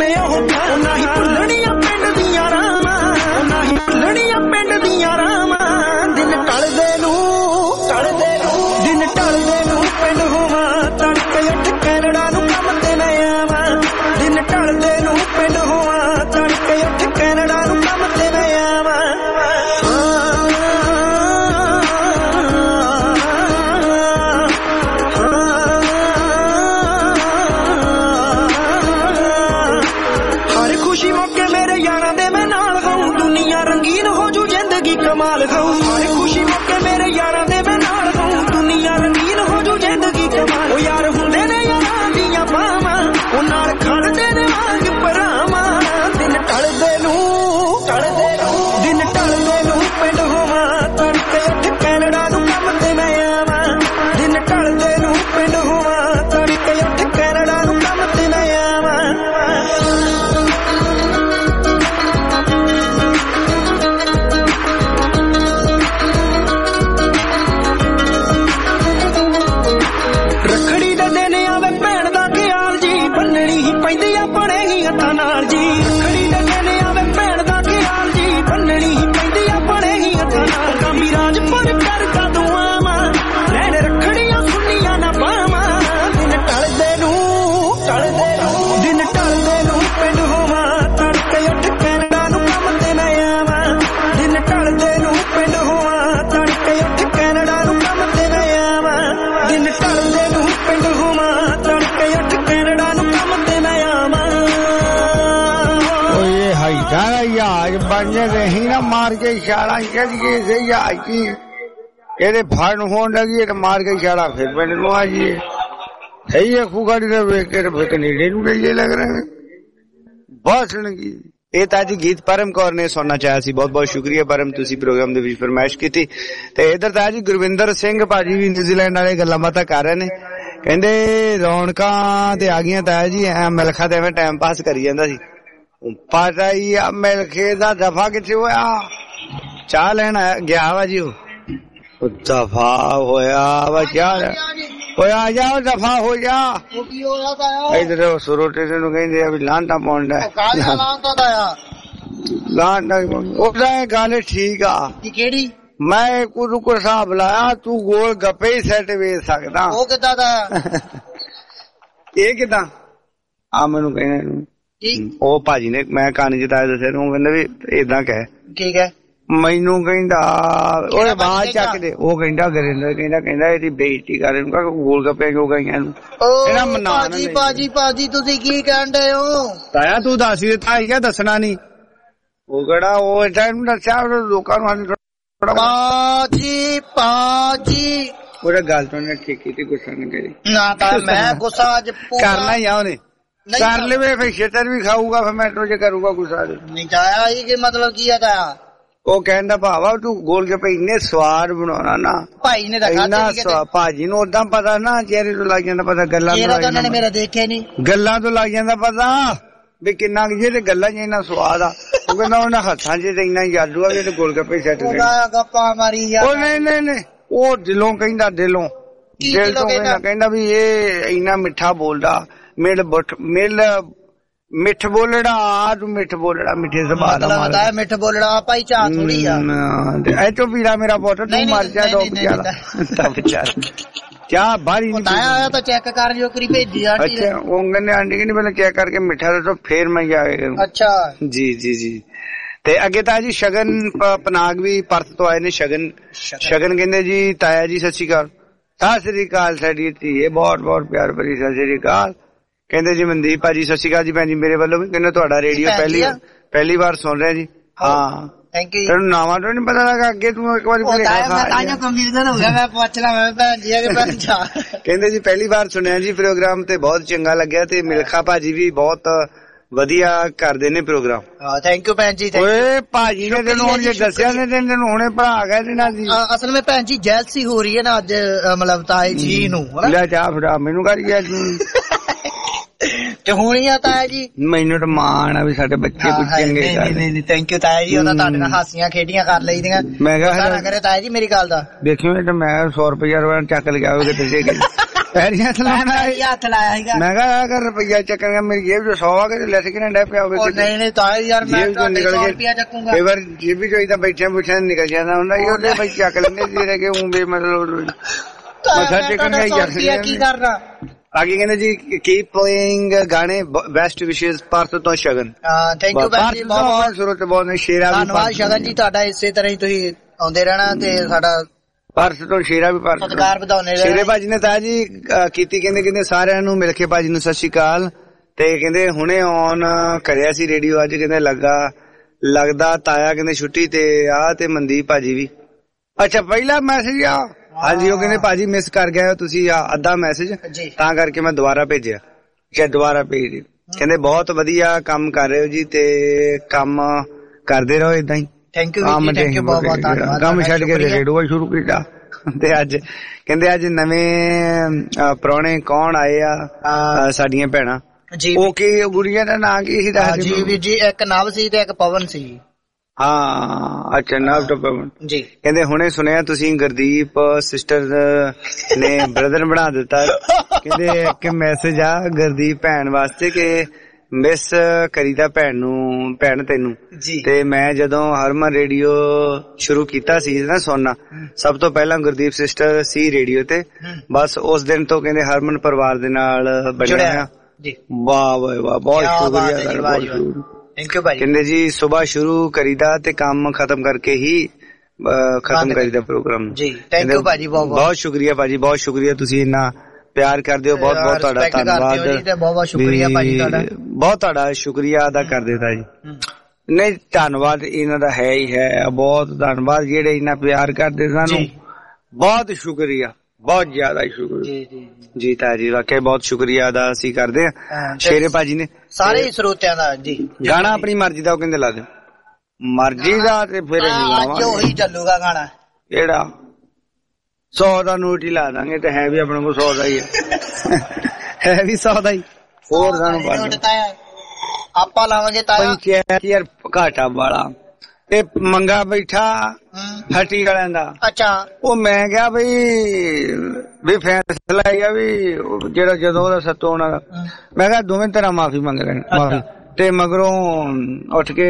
ਨੇ ਉਹ ਨਾ ਹੀ ਭੁੱਲਣੀਆਂ ਪਿੰਡ ਦੀਆਂ ਰਾਵਾਂ, ਨਾ ਹੀ ਭੁੱਲਣੀਆਂ ਪਿੰਡ ਦੀਆਂ ਰਾਵਾਂ। ਦਿਨ ਢਲਦੇ ਨੂੰ ਦਿਨ ਢਲਦੇ ਨੂੰ ਪਿੰਡ ਹੋਵਾਂ, ਤੜਕੇ ਉੱਠ ਕੈਨੇਡਾ ਨੂੰ ਕੰਮ ਤੇ ਮੈਂ ਆਵਾਂ। ਦਿਨ ਢਲਦੇ ਨੂੰ ਪਿੰਡ ਹੋਵਾਂ, ਤੜਕੇ ਉੱਠ ਕੈਨੇਡਾ ਨੂੰ ਕੰਮ ਤੇ ਮੈਂ ਆਵਾਂ। ਹਰ ਖੁਸ਼ੀ ਮੌਕੇ ਮੇਰੇ ਯਾਰਾਂ ਦੇ ਮੈਂ ਨਾਲ ਗਾਉਂ, ਦੁਨੀਆ ਰੰਗੀਨ ਹੋ ਜੂ ਜ਼ਿੰਦਗੀ ਕਮਾਲ ਗਾਉਂ। ਹਰ ਖੁਸ਼ੀ ਮੌਕੇ ਮੇਰੇ ਯਾਰਾਂ ਦੇ ਮੈਂ ਨਾਲ ਗਾਉਂ, ਦੁਨੀਆ ਰੰਗੀਨ ਹੋ ਜੂ ਜ਼ਿੰਦਗੀ ਕਮਾਲ। ਉਹ ਯਾਰ ਹੁੰਦੇ ਨੇ ਯਾਰਾਂ ਦੀਆਂ ਬਾਵਾਂ, ਉਹ ਨਾਲ ਖੜਦੇ ਨੇ ਵਾਂਗ ਭਰਾਵਾਂ। ਦਿਨ ਢਲਦੇ ਨੂੰ ਦਿਨ ਢਲਦੇ ਨੂੰ ਪਿੰਡ ਹੋਵਾਂ, ਤੜਕੇ ਉੱਠ ਕੈਨੇਡਾ ਨੂੰ ਕੰਮ ਤੇ ਮੈਂ ਆਵਾਂ। ਦਿਨ ਢਲਦੇ ਨੂੰ ਪਿੰਡ ਹੋਵਾਂ, ਤੜਕੇ ਉੱਠ ਕੈਨੇਡਾ ਨੂੰ ਕੰਮ ਤੇ ਮੈਂ ਆਵਾਂ। ਰੱਖੜੀ ਦੇ ਦਿਨ ਆਵੇ ਭੈਣ ਦਾ ਖਿਆਲ ਜੀ, ਬੰਨਣੀ ਹੀ ਪੈਂਦੀ ਆਪਣੇ ਹੀ ਹੱਥਾਂ ਨਾਲ ਜੀ। ਰੱਖੜੀ ਦੇ ਦਿਨ ਆਵੇ ਭੈਣ ਦਾ ਖਿਆਲ ਜੀ, ਬੰਨਣੀ ਹੀ ਪੈਂਦੀ ਆਪਣੇ ਹੀ ਹੱਥਾਂ ਨਾਲ। ਕਾਮੀ ਰਾਜਪੁਰ ਕਰਦਾ ਦੁਆਵਾਂ, ਰਹਿਣ ਰੱਖੜੀਆਂ ਸੁਣੀਆਂ ਨਾ ਬਾਵਾਂ। ਦਿਨ ਢਲਦੇ ਨੂੰ ਦਿਨ ਢਲਦੇ ਨੂੰ ਪਿੰਡ ਹੋਵਾਂ, ਤੜਕੇ ਉੱਠ ਕੈਨੇਡਾ ਨੂੰ ਕੰਮ ਤੇ ਮੈਂ ਆਵਾਂ। ਦਿਨ ਢਲਦੇ ਨੂੰ ਪਿੰਡ ਹੋਵਾਂ, ਤੜਕੇ ਉੱਠ ਕੈਨੇਡਾ ਨੂੰ ਕੰਮ ਤੇ ਮੈਂ ਆਵਾਂ। ਦਿਨ ਢਲਦੇ ਨੂੰ ਪਿੰਡ ਹੋਵਾਂ, ਤੜਕੇ ਉੱਠ ਕੈਨੇਡਾ ਨੂੰ ਕੰਮ ਤੇ ਮੈਂ ਆਵਾਂ। ਓਏ ਹਾਈਦਾ ਯਾਰ ਬਣਨੇ ਰਹੀ ਨਾ ਮਾਰ ਕੇ ਇਸ਼ਾਰਾ ਕਰੀਏ ਸਹੀ ਆ ਕੀ ਇਹਦੇ ਫੜ ਹੋਣ ਲੱਗੀ ਤੇ ਮਾਰ ਕੇ ਇਸ਼ਾਰਾ ਫਿਰ ਪਿੰਡ ਨੂੰ ਆ ਜੀਏ। ਸਹੀ ਹੈ ਖੂਗਾੜੀ ਦੇ ਵੇਖ ਕੇ ਫਿਰ ਕਨੇਡੇ ਨੂੰ ਗਈਏ ਲੱਗ ਰਹੇ ਬਾਸਣ ਕੀ। ਇਹ ਤਾਂ ਜੀ ਗੀਤ ਪਰਮ ਕੌਰ ਨੇ ਸੁਣਨਾ ਚਾਹਿਆ ਸੀ। ਬਹੁਤ ਬਹੁਤ ਸ਼ੁਕਰੀਆ ਪਰਮ, ਤੁਸੀਂ ਪ੍ਰੋਗਰਾਮ ਦੇ ਵਿੱਚ ਫਰਮਾਇਸ਼ ਕੀਤੀ। ਤੇ ਇਧਰ ਤਾਂ ਜੀ ਗੁਰਵਿੰਦਰ ਸਿੰਘ ਭਾਜੀ ਵੀ ਨਿਊਜ਼ੀਲੈਂਡ ਵਾਲੇ ਗੱਲਾਂ ਬਾਤਾਂ ਕਰ ਰਹੇ ਨੇ, ਕਹਿੰਦੇ ਰੌਣਕਾਂ ਤੇ ਆ ਗਈਆਂ ਤਾਂ ਜੀ। ਮਿਲਖਾ ਤੇ ਐਵੇਂ ਟਾਈਮ ਪਾਸ ਕਰੀ ਜਾਂਦਾ ਸੀ। ਪਤਾ ਹੀ ਆ ਮਿਲਖੇ ਦਾ ਦਫਾ ਕਿੱਥੇ ਹੋਇਆ, ਚਾਹ ਲੈਣ ਗਿਆ ਵਾ ਜੀ। ਉਹ ਦਫਾ ਹੋਇਆ ਵਾ ਚਾਹ ਹੋਇਆ, ਆ ਜਾ ਦਫਾ ਹੋ ਜਾ। ਇਧਰ ਸਰੋਟੇ ਨੂੰ ਕਹਿੰਦੇ ਆ ਵੀ ਲਾਂਟਾ ਪਾਉਂਦਾ ਲਾਂਟਾ। ਉਹਦਾ ਗੱਲ ਠੀਕ ਆ, ਕਿਹੜੀ ਮੈਂ ਕੁਝ ਕੋ ਹਿਸਾਬ ਲਾਇਆ, ਤੂੰ ਗੋਲ ਗੱਪੇ ਹੀ ਸੈੱਟ ਵੇਚ ਸਕਦਾ। ਉਹ ਕਿੱਦਾਂ ਦਾ ਇਹ ਕਿੱਦਾਂ ਆ ਮੈਨੂੰ ਕਹਿੰਦੇ ਉਹ ਭਾਜੀ ਨੇ, ਮੈਂ ਕਹਾਣੀ ਜਿਤਾਇਆ ਦੱਸਿਆ ਨੂੰ, ਕਹਿੰਦਾ ਵੀ ਏਦਾਂ ਕਹਿ। ਠੀਕ ਹੈ ਮੈਨੂੰ ਕਹਿੰਦਾ ਉਹ ਬਾਹਰ ਚੱਕ ਦੇ। ਉਹ ਕਹਿੰਦਾ ਗਰਿੰਦਰ ਕਹਿੰਦਾ ਇਹਦੀ ਬੇਇੱਜ਼ਤੀ ਕਰ, ਇਹਨੂੰ ਗੋਲ ਗੱਪੇ ਕਿਉਂ ਗਈਆਂ ਇਹਨੂੰ। ਇਹਦਾ ਮਨਾ ਭਾਜੀ ਤੁਸੀਂ ਕੀ ਕਹਿਣ ਡਏ ਹੋ ਤਾਇਆ, ਤੂੰ ਦੱਸ ਹੀ ਦਿੱਤਾ ਸੀਗਾ ਦੱਸਣਾ ਨੀ। ਉਹ ਕਿਹੜਾ ਉਹ ਏਦਾਂ ਇਹਨੂੰ ਦੱਸਿਆ ਲੋਕਾਂ ਨੂੰ ਭਾਜੀ ਉਹਦਾ ਗੱਲ ਤੋਂ ਨੇ ਠੀਕ ਕੀਤੀ, ਗੁੱਸਾ ਨਹੀਂ ਕਰੀ ਨਾ ਤਾਂ ਮੈਂ ਗੁੱਸਾ ਅੱਜ ਕਰਨਾ ਹੀ ਆ ਉਹਨੇ ਕਰ ਲਵੇ ਫਿਰ ਛੇਤਰ ਵੀ ਖਾਊਗਾ, ਫਿਰ ਮੈਟਰੋ ਚ ਕਰੂਗਾ ਗੁੱਸਾ ਨਹੀਂ ਚਾਹਿਆ। ਇਹ ਮਤਲਬ ਕੀ ਆ ਤਾਇਆ? ਉਹ ਕਹਿੰਦਾ ਭਾਵਾ ਤੂੰ ਗੋਲ ਗੱਪੇ ਇੰਨੇ ਸਵਾਦ ਬਣਾਉਣਾ ਨਾ, ਭਾਈ ਨੇ ਤਾਂ ਭਾਜੀ ਨੂੰ ਓਦਾਂ ਪਤਾ ਨਾ, ਚਿਹਰੇ ਤੋਂ ਲੱਗ ਜਾਂਦਾ ਪਤਾ, ਗੱਲਾਂ ਤੋਂ ਮੇਰਾ ਦੇਖਿਆ ਨੀ, ਗੱਲਾਂ ਤੋਂ ਲੱਗ ਜਾਂਦਾ ਪਤਾ ਵੀ ਕਿੰਨਾ ਜਿਹਦੇ ਗੱਲਾਂ ਚ ਇੰਨਾ ਸਵਾਦ ਆ। ਉਹ ਕਹਿੰਦਾ ਉਹਨਾਂ ਹੱਥਾਂ ਚ ਇੰਨਾ ਯਾਦੂ ਆ ਜਿਹੜੇ ਗੋਲ ਗੱਪੇ ਸੈੱਟ ਗੱਪਾ ਮਾਰੀ ਯਾਰ। ਉਹ ਨਹੀਂ ਉਹ ਦਿਲੋਂ ਕਹਿੰਦਾ, ਦਿਲ ਤੋਂ ਕਹਿੰਦਾ ਵੀ ਇਹ ਇੰਨਾ ਮਿੱਠਾ ਬੋਲਦਾ, ਮਿੱਠ ਬੋਲੜਾ ਤੂੰ ਮਿੱਠ ਬੋਲੜਾ ਮਿੱਠੇ ਸੁਭਾਅ ਦਾ ਮਾਰਾ ਮਿੱਠ ਬੋਲੜਾ ਭਾਈ ਚਾਹ ਥੋੜੀ ਆ ਐ ਚੋ ਪੀੜਾ ਮੇਰਾ ਪੁੱਤ ਤੂੰ ਮਰ ਜਾ ਦੋ ਵਿਚਾਰਾ ਚਾਹ ਬਾਰੀ ਨਹੀਂ ਆਇਆ ਤਾਂ ਚੈੱਕ ਕਰ ਜੋ ਕਰੀ ਭੇਜੀ ਆਂਟੀ। ਅੱਛਾ ਉਹ ਕਹਿੰਦੇ ਆਂਟੀ ਕਹਿੰਦੀ ਪਹਿਲਾਂ ਚੈੱਕ ਕਰਕੇ ਮਿੱਠਾ ਦੱਸੋ ਫੇਰ ਮੈਂ ਜਾਏਗਾ। ਅੱਛਾ ਜੀ ਤੇ ਅੱਗੇ ਤਾਂ ਜੀ ਸ਼ਗਨ ਪਨਾਗ ਵੀ ਪਰਤ ਤੋਂ ਆਏ ਨੇ। ਸ਼ਗਨ ਕਹਿੰਦੇ ਜੀ ਤਾਇਆ ਜੀ ਸਤਿ ਸ਼੍ਰੀ ਅਕਾਲ। ਸਤਿ ਸ਼੍ਰੀ ਅਕਾਲ ਸਾਡੀ ਧੀਏ, ਬਹੁਤ ਬਹੁਤ ਪਿਆਰ ਭਰੀ ਸਤਿ ਸ਼੍ਰੀ ਅਕਾਲ। ਕਹਿੰਦੇ ਜੀ ਮਨਦੀਪ ਭਾਜੀ ਸਤਿ ਸ਼੍ਰੀ ਅਕਾਲ ਜੀ ਭੈਣ ਜੀ ਮੇਰੇ ਵੱਲੋਂ ਵੀ। ਕਹਿੰਦੇ ਤੁਹਾਡਾ ਰੇਡੀਓ ਪਹਿਲੀ ਵਾਰ ਸੁਣ ਰਿਹਾ ਜੀ। ਹਾਂ ਤੈਨੂੰ ਨਾਵਾਂ ਤੋਂ ਨੀ ਪਤਾ ਲੱਗਾ, ਅੱਗੇ ਤੂੰ ਇੱਕ ਵਾਰੀ ਕਹਿੰਦੇ ਜੀ ਪਹਿਲੀ ਵਾਰ ਸੁਣਿਆ ਜੀ ਪ੍ਰੋਗਰਾਮ ਤੇ ਬਹੁਤ ਚੰਗਾ ਲੱਗਿਆ, ਤੇ ਮਿਲਖਾ ਭਾਜੀ ਵੀ ਬਹੁਤ ਵਧੀਆ ਕਰਦੇ ਨੇ ਪ੍ਰੋਗਰਾਮ। ਥੈਂਕ ਯੂ ਭੈਣ ਜੀ। ਓਏ ਭਾਜੀ ਨੇ ਤੈਨੂੰ ਹੁਣ ਜੇ ਦੱਸਿਆ ਨੇ ਤੈਨੂੰ ਹੁਣੇ ਭਰਾ ਗਏ ਨਾ ਜੀ। ਅਸਲ ਵਿੱਚ ਭੈਣ ਜੀ ਜੈਲਸੀ ਹੋ ਰਹੀ ਹੈ ਨਾ ਅੱਜ, ਮਤਲਬ ਤਾਏ ਜੀ ਨੂੰ ਲੈ ਚਾਹ ਫੜਾ ਮੈਨੂੰ ਕਰ ਗਿਆ ਤੇ ਹੋਣੀ ਆ ਤਾਇਆ ਜੀ। ਮੈਨੂੰ ਤਾਂ ਮਾਣ ਆ ਵੀ ਸਾਡੇ ਬੱਚੇ ਕੁਝ ਚੰਗੇ ਕਰ। ਨਹੀਂ ਥੈਂਕ ਯੂ ਤਾਇਆ ਜੀ, ਉਹਨਾਂ ਤੁਹਾਡੇ ਨਾਲ ਹਾਸੀਆਂ ਖੇਡੀਆਂ ਕਰ ਲਈਆਂ। ਮੈਂ ਕਿਹਾ ਨਾ ਕਰੇ ਤਾਇਆ ਜੀ ਮੇਰੀ ਗੱਲ ਦਾ ਦੇਖਿਓ, ਇਹ ਤਾਂ ਮੈਂ 100 ਰੁਪਇਆ ਚੱਕ ਲਿਆ ਉਹਦੇ ਪਿੱਛੇ ਪੈਰੀਆਂ ਚਲਾਉਣਾ ਹੱਥ ਲਾਇਆ ਸੀਗਾ। ਮੈਂ ਕਿਹਾ ਅਗਰ ਰੁਪਈਆ ਚੱਕਾਂਗਾ ਮੇਰੀ ਜੇਬ ਚ 100 ਆ ਕੇ ਲਿਖ ਕੇ ਨਾ ਡੈ ਪਿਆ ਹੋਵੇ। ਨਹੀਂ ਤਾਂ ਯਾਰ ਮੈਂ ਤੁਹਾਡੇ 100 ਰੁਪਿਆ ਚੱਕੂਗਾ। ਕਈ ਵਾਰ ਜੇਬ ਵੀ ਚੋਈ ਤਾਂ ਬੈਠਿਆਂ ਬੁੱਠਿਆਂ ਨਿਕਲ ਜਾਂਦਾ ਹੁੰਦਾ ਜੀ, ਉਹਦੇ ਬਈ ਚੱਕ ਲੈਂਦੇ ਜਿਹੜੇ ਕਿ ਊਂ ਵੀ ਮਤਲਬ ਮੱਥਾ ਟੇਕਣ ਗਈ ਕੀ ਕਰਨਾ। ਆਗੇ ਕਹਿੰਦੇ ਜੀ ਕੀਪ ਪਲੇਇੰਗ ਗਾਣੇ ਬੈਸਟ ਵਿਸ਼ੇਸ ਭਾਰਤ ਤੋਂ ਸ਼ਗਨ। ਥੈਂਕ ਯੂ ਭੈਣ ਜੀ, ਬਹੁਤ ਸ਼ੁਰੂ ਤੋਂ ਬਹੁਤ ਸ਼ੇਰਾ ਵੀ ਧੰਨਵਾਦ ਸ਼ਗਨ ਜੀ ਤੁਹਾਡਾ। ਇਸੇ ਤਰ੍ਹਾਂ ਹੀ ਤੁਸੀਂ ਆਉਂਦੇ ਰਹਿਣਾ ਤੇ ਸਾਡਾ ਭਾਰਤ ਤੋਂ ਸ਼ੇਰਾ ਵੀ ਭਾਰਤ ਸਤਿਕਾਰ ਵਧਾਉਣੇ। ਸ਼ੇਰੇ ਭਾਜੀ ਨੇ ਤਾਂ ਜੀ ਕੀਤੀ, ਕਹਿੰਦੇ ਸਾਰਿਆਂ ਨੂੰ ਮਿਲ ਕੇ ਭਾਜੀ ਨੂੰ ਸਤਿ ਸ਼੍ਰੀ ਅਕਾਲ। ਤੇ ਕਹਿੰਦੇ ਹੁਣੇ ਔਨ ਕਰਿਆ ਸੀ ਰੇਡੀਓ ਅੱਜ, ਕਹਿੰਦੇ ਲੱਗਦਾ ਤਾਇਆ ਕਹਿੰਦੇ ਛੁੱਟੀ ਤੇ ਆ ਤੇ ਮਨਦੀਪ ਭਾਜੀ ਵੀ। ਅੱਛਾ ਪਹਿਲਾ ਮੈਸੇਜ ਆ। ਹਾਂਜੀ ਉਹ ਕਹਿੰਦੇ ਭਾਜੀ ਮਿਸ ਕਰ ਗਏ ਹੋ ਤੁਸੀਂ ਅੱਧਾ ਮੈਸੇਜ, ਤਾਂ ਕਰਕੇ ਮੈਂ ਦੁਬਾਰਾ ਭੇਜਿਆ। ਦੁਬਾਰਾ ਭੇਜ। ਕਹਿੰਦੇ ਬਹੁਤ ਵਧੀਆ ਕੰਮ ਕਰ ਰਹੇ ਹੋ ਜੀ ਤੇ ਕੰਮ ਕਰਦੇ ਰਹੋ ਏਦਾਂ ਹੀ। ਥੈਂਕ ਯੂ ਥੈਂਕ ਯੂ, ਬਹੁਤ ਬਹੁਤ ਧੰਨਵਾਦ। ਕੰਮ ਛੱਡ ਕੇ ਰੇਡੀਓ ਸ਼ੁਰੂ ਕੀਤਾ। ਤੇ ਅੱਜ ਕਹਿੰਦੇ ਅੱਜ ਨਵੇਂ ਪ੍ਰਾਹੁਣੇ ਕੌਣ ਆਏ ਆ ਸਾਡੀਆਂ ਭੈਣਾਂ ਜੀ। ਉਹ ਕੀ ਗੁੜੀਆਂ ਦਾ ਨਾਂ ਕੀ ਸੀ? ਜੀ ਵੀਰ ਜੀ ਇੱਕ ਨਵ ਸੀ ਤੇ ਇੱਕ ਪਵਨ ਸੀ। ਹਾਂ ਅੱਛਾ ਨਵ ਤੋਂ ਪਵਨ ਜੀ। ਕਹਿੰਦੇ ਹੁਣੇ ਸੁਣਿਆ ਤੁਸੀਂ ਗੁਰਦੀਪ ਸਿਸਟਰ ਨੇ ਬ੍ਰਦਰ ਬਣਾ ਦਿੱਤਾ। ਕਹਿੰਦੇ ਇੱਕ ਮੈਸੇਜ ਆ ਗੁਰਦੀਪ ਭੈਣ ਵਾਸਤੇ ਕਿ ਮਿਸ ਕਰੀਦਾ ਭੈਣ ਤੈਨੂੰ। ਤੇ ਮੈਂ ਜਦੋਂ ਹਰਮਨ ਰੇਡੀਓ ਸ਼ੁਰੂ ਕੀਤਾ ਸੀ ਨਾ ਸੁਣਨਾ, ਸਭ ਤੋਂ ਪਹਿਲਾਂ ਗੁਰਦੀਪ ਸਿਸਟਰ ਸੀ ਰੇਡੀਓ ਤੇ। ਬਸ ਉਸ ਦਿਨ ਤੋਂ ਕਹਿੰਦੇ ਹਰਮਨ ਪਰਿਵਾਰ ਦੇ ਨਾਲ ਬਣਿਆ। ਵਾਹ ਵਾਹ ਵਾਹ, ਬਹੁਤ ਸ਼ੁਕਰੀਆ। ਥੈਂਕ ਯੂ ਭਾਈ। ਕਹਿੰਦੇ ਜੀ ਸੁਬਾਹ ਸ਼ੁਰੂ ਕਰੀਦਾ ਤੇ ਕੰਮ ਖਤਮ ਕਰਕੇ ਹੀ ਖਤਮ ਕਰੀਦਾ ਪ੍ਰੋਗਰਾਮ ਜੀ। ਥੈਂਕ ਯੂ ਭਾਜੀ, ਬਹੁਤ ਸ਼ੁਕਰੀਆ ਭਾਜੀ, ਬਹੁਤ ਸ਼ੁਕਰੀਆ। ਤੁਸੀਂ ਇੰਨਾ ਪਿਆਰ ਕਰਦੇ ਹੋ, ਬਹੁਤ ਬਹੁਤ ਤੁਹਾਡਾ ਧੰਨਵਾਦ। ਬਹੁਤ ਸ਼ੁਕਰੀਆ ਭਾਜੀ ਤੁਹਾਡਾ, ਬਹੁਤ ਤੁਹਾਡਾ ਸ਼ੁਕਰੀਆ ਅਦਾ ਕਰ ਦਿੱਤਾ ਜੀ। ਨਹੀਂ ਧੰਨਵਾਦ ਇਹਨਾਂ ਦਾ ਹੈ ਹੀ ਹੈ, ਬਹੁਤ ਧੰਨਵਾਦ ਜਿਹੜੇ ਇੰਨਾ ਪਿਆਰ ਕਰਦੇ ਸਾਨੂੰ। ਬਹੁਤ ਸ਼ੁਕਰੀਆ, ਬਹੁਤ ਜ਼ਿਆਦਾ ਸ਼ੁਕਰੀਆ ਜੀ ਤਾਜੀ, ਵਾਕਈ ਬਹੁਤ ਸ਼ੁਕਰੀਆ ਅਦਾ ਅਸੀਂ ਕਰਦੇ ਹਾਂ ਸ਼ੇਰੇ ਭਾਜੀ ਨੇ ਸਾਰੇ ਹੀ ਸਰੋਤਿਆਂ ਦਾ ਜੀ। ਗਾਣਾ ਆਪਣੀ ਮਰਜ਼ੀ ਦਾ ਉਹ ਕਹਿੰਦੇ ਲਾ ਦਿਓ, ਮਰਜ਼ੀ ਦਾ ਤੇ ਫਿਰ ਅੱਜ ਉਹੀ ਚੱਲੂਗਾ ਗਾਣਾ। ਕਿਹੜਾ 100 ਦਾ ਨੋਟ ਹੀ ਲਾ ਦਾਂਗੇ ਤੇ ਹੈ ਵੀ ਆਪਣੇ ਕੋਲ 100 ਦਾ ਹੀ ਹੈ ਵੀ 100 ਦਾ ਹੀ। ਹੋਰ ਸਾਨੂੰ ਆਪਾਂ ਲਾਵਾਂਗੇ ਤਾਇਆ ਪੰਚਾਇਤ ਯਾਰ ਘਾਟਾ ਵਾਲਾ ਤੇ ਮੰਗਾ ਬੈਠਾ ਹੱਟੀ ਵਾਲਿਆਂ ਦਾ। ਅੱਛਾ ਉਹ ਮੈਂ ਕਿਹਾ ਵੀ ਫੈਸਲਾ ਹੈਗਾ ਵੀ ਜਿਹੜਾ ਜਦੋਂ ਉਹਦਾ ਸੱਤੋ ਉਹਨਾਂ ਦਾ, ਮੈਂ ਕਿਹਾ ਦੋਵੇਂ ਤਰ੍ਹਾਂ ਮਾਫੀ ਮੰਗ ਲੈਣ ਮਾਫੀ। ਤੇ ਮਗਰੋਂ ਉੱਠ ਕੇ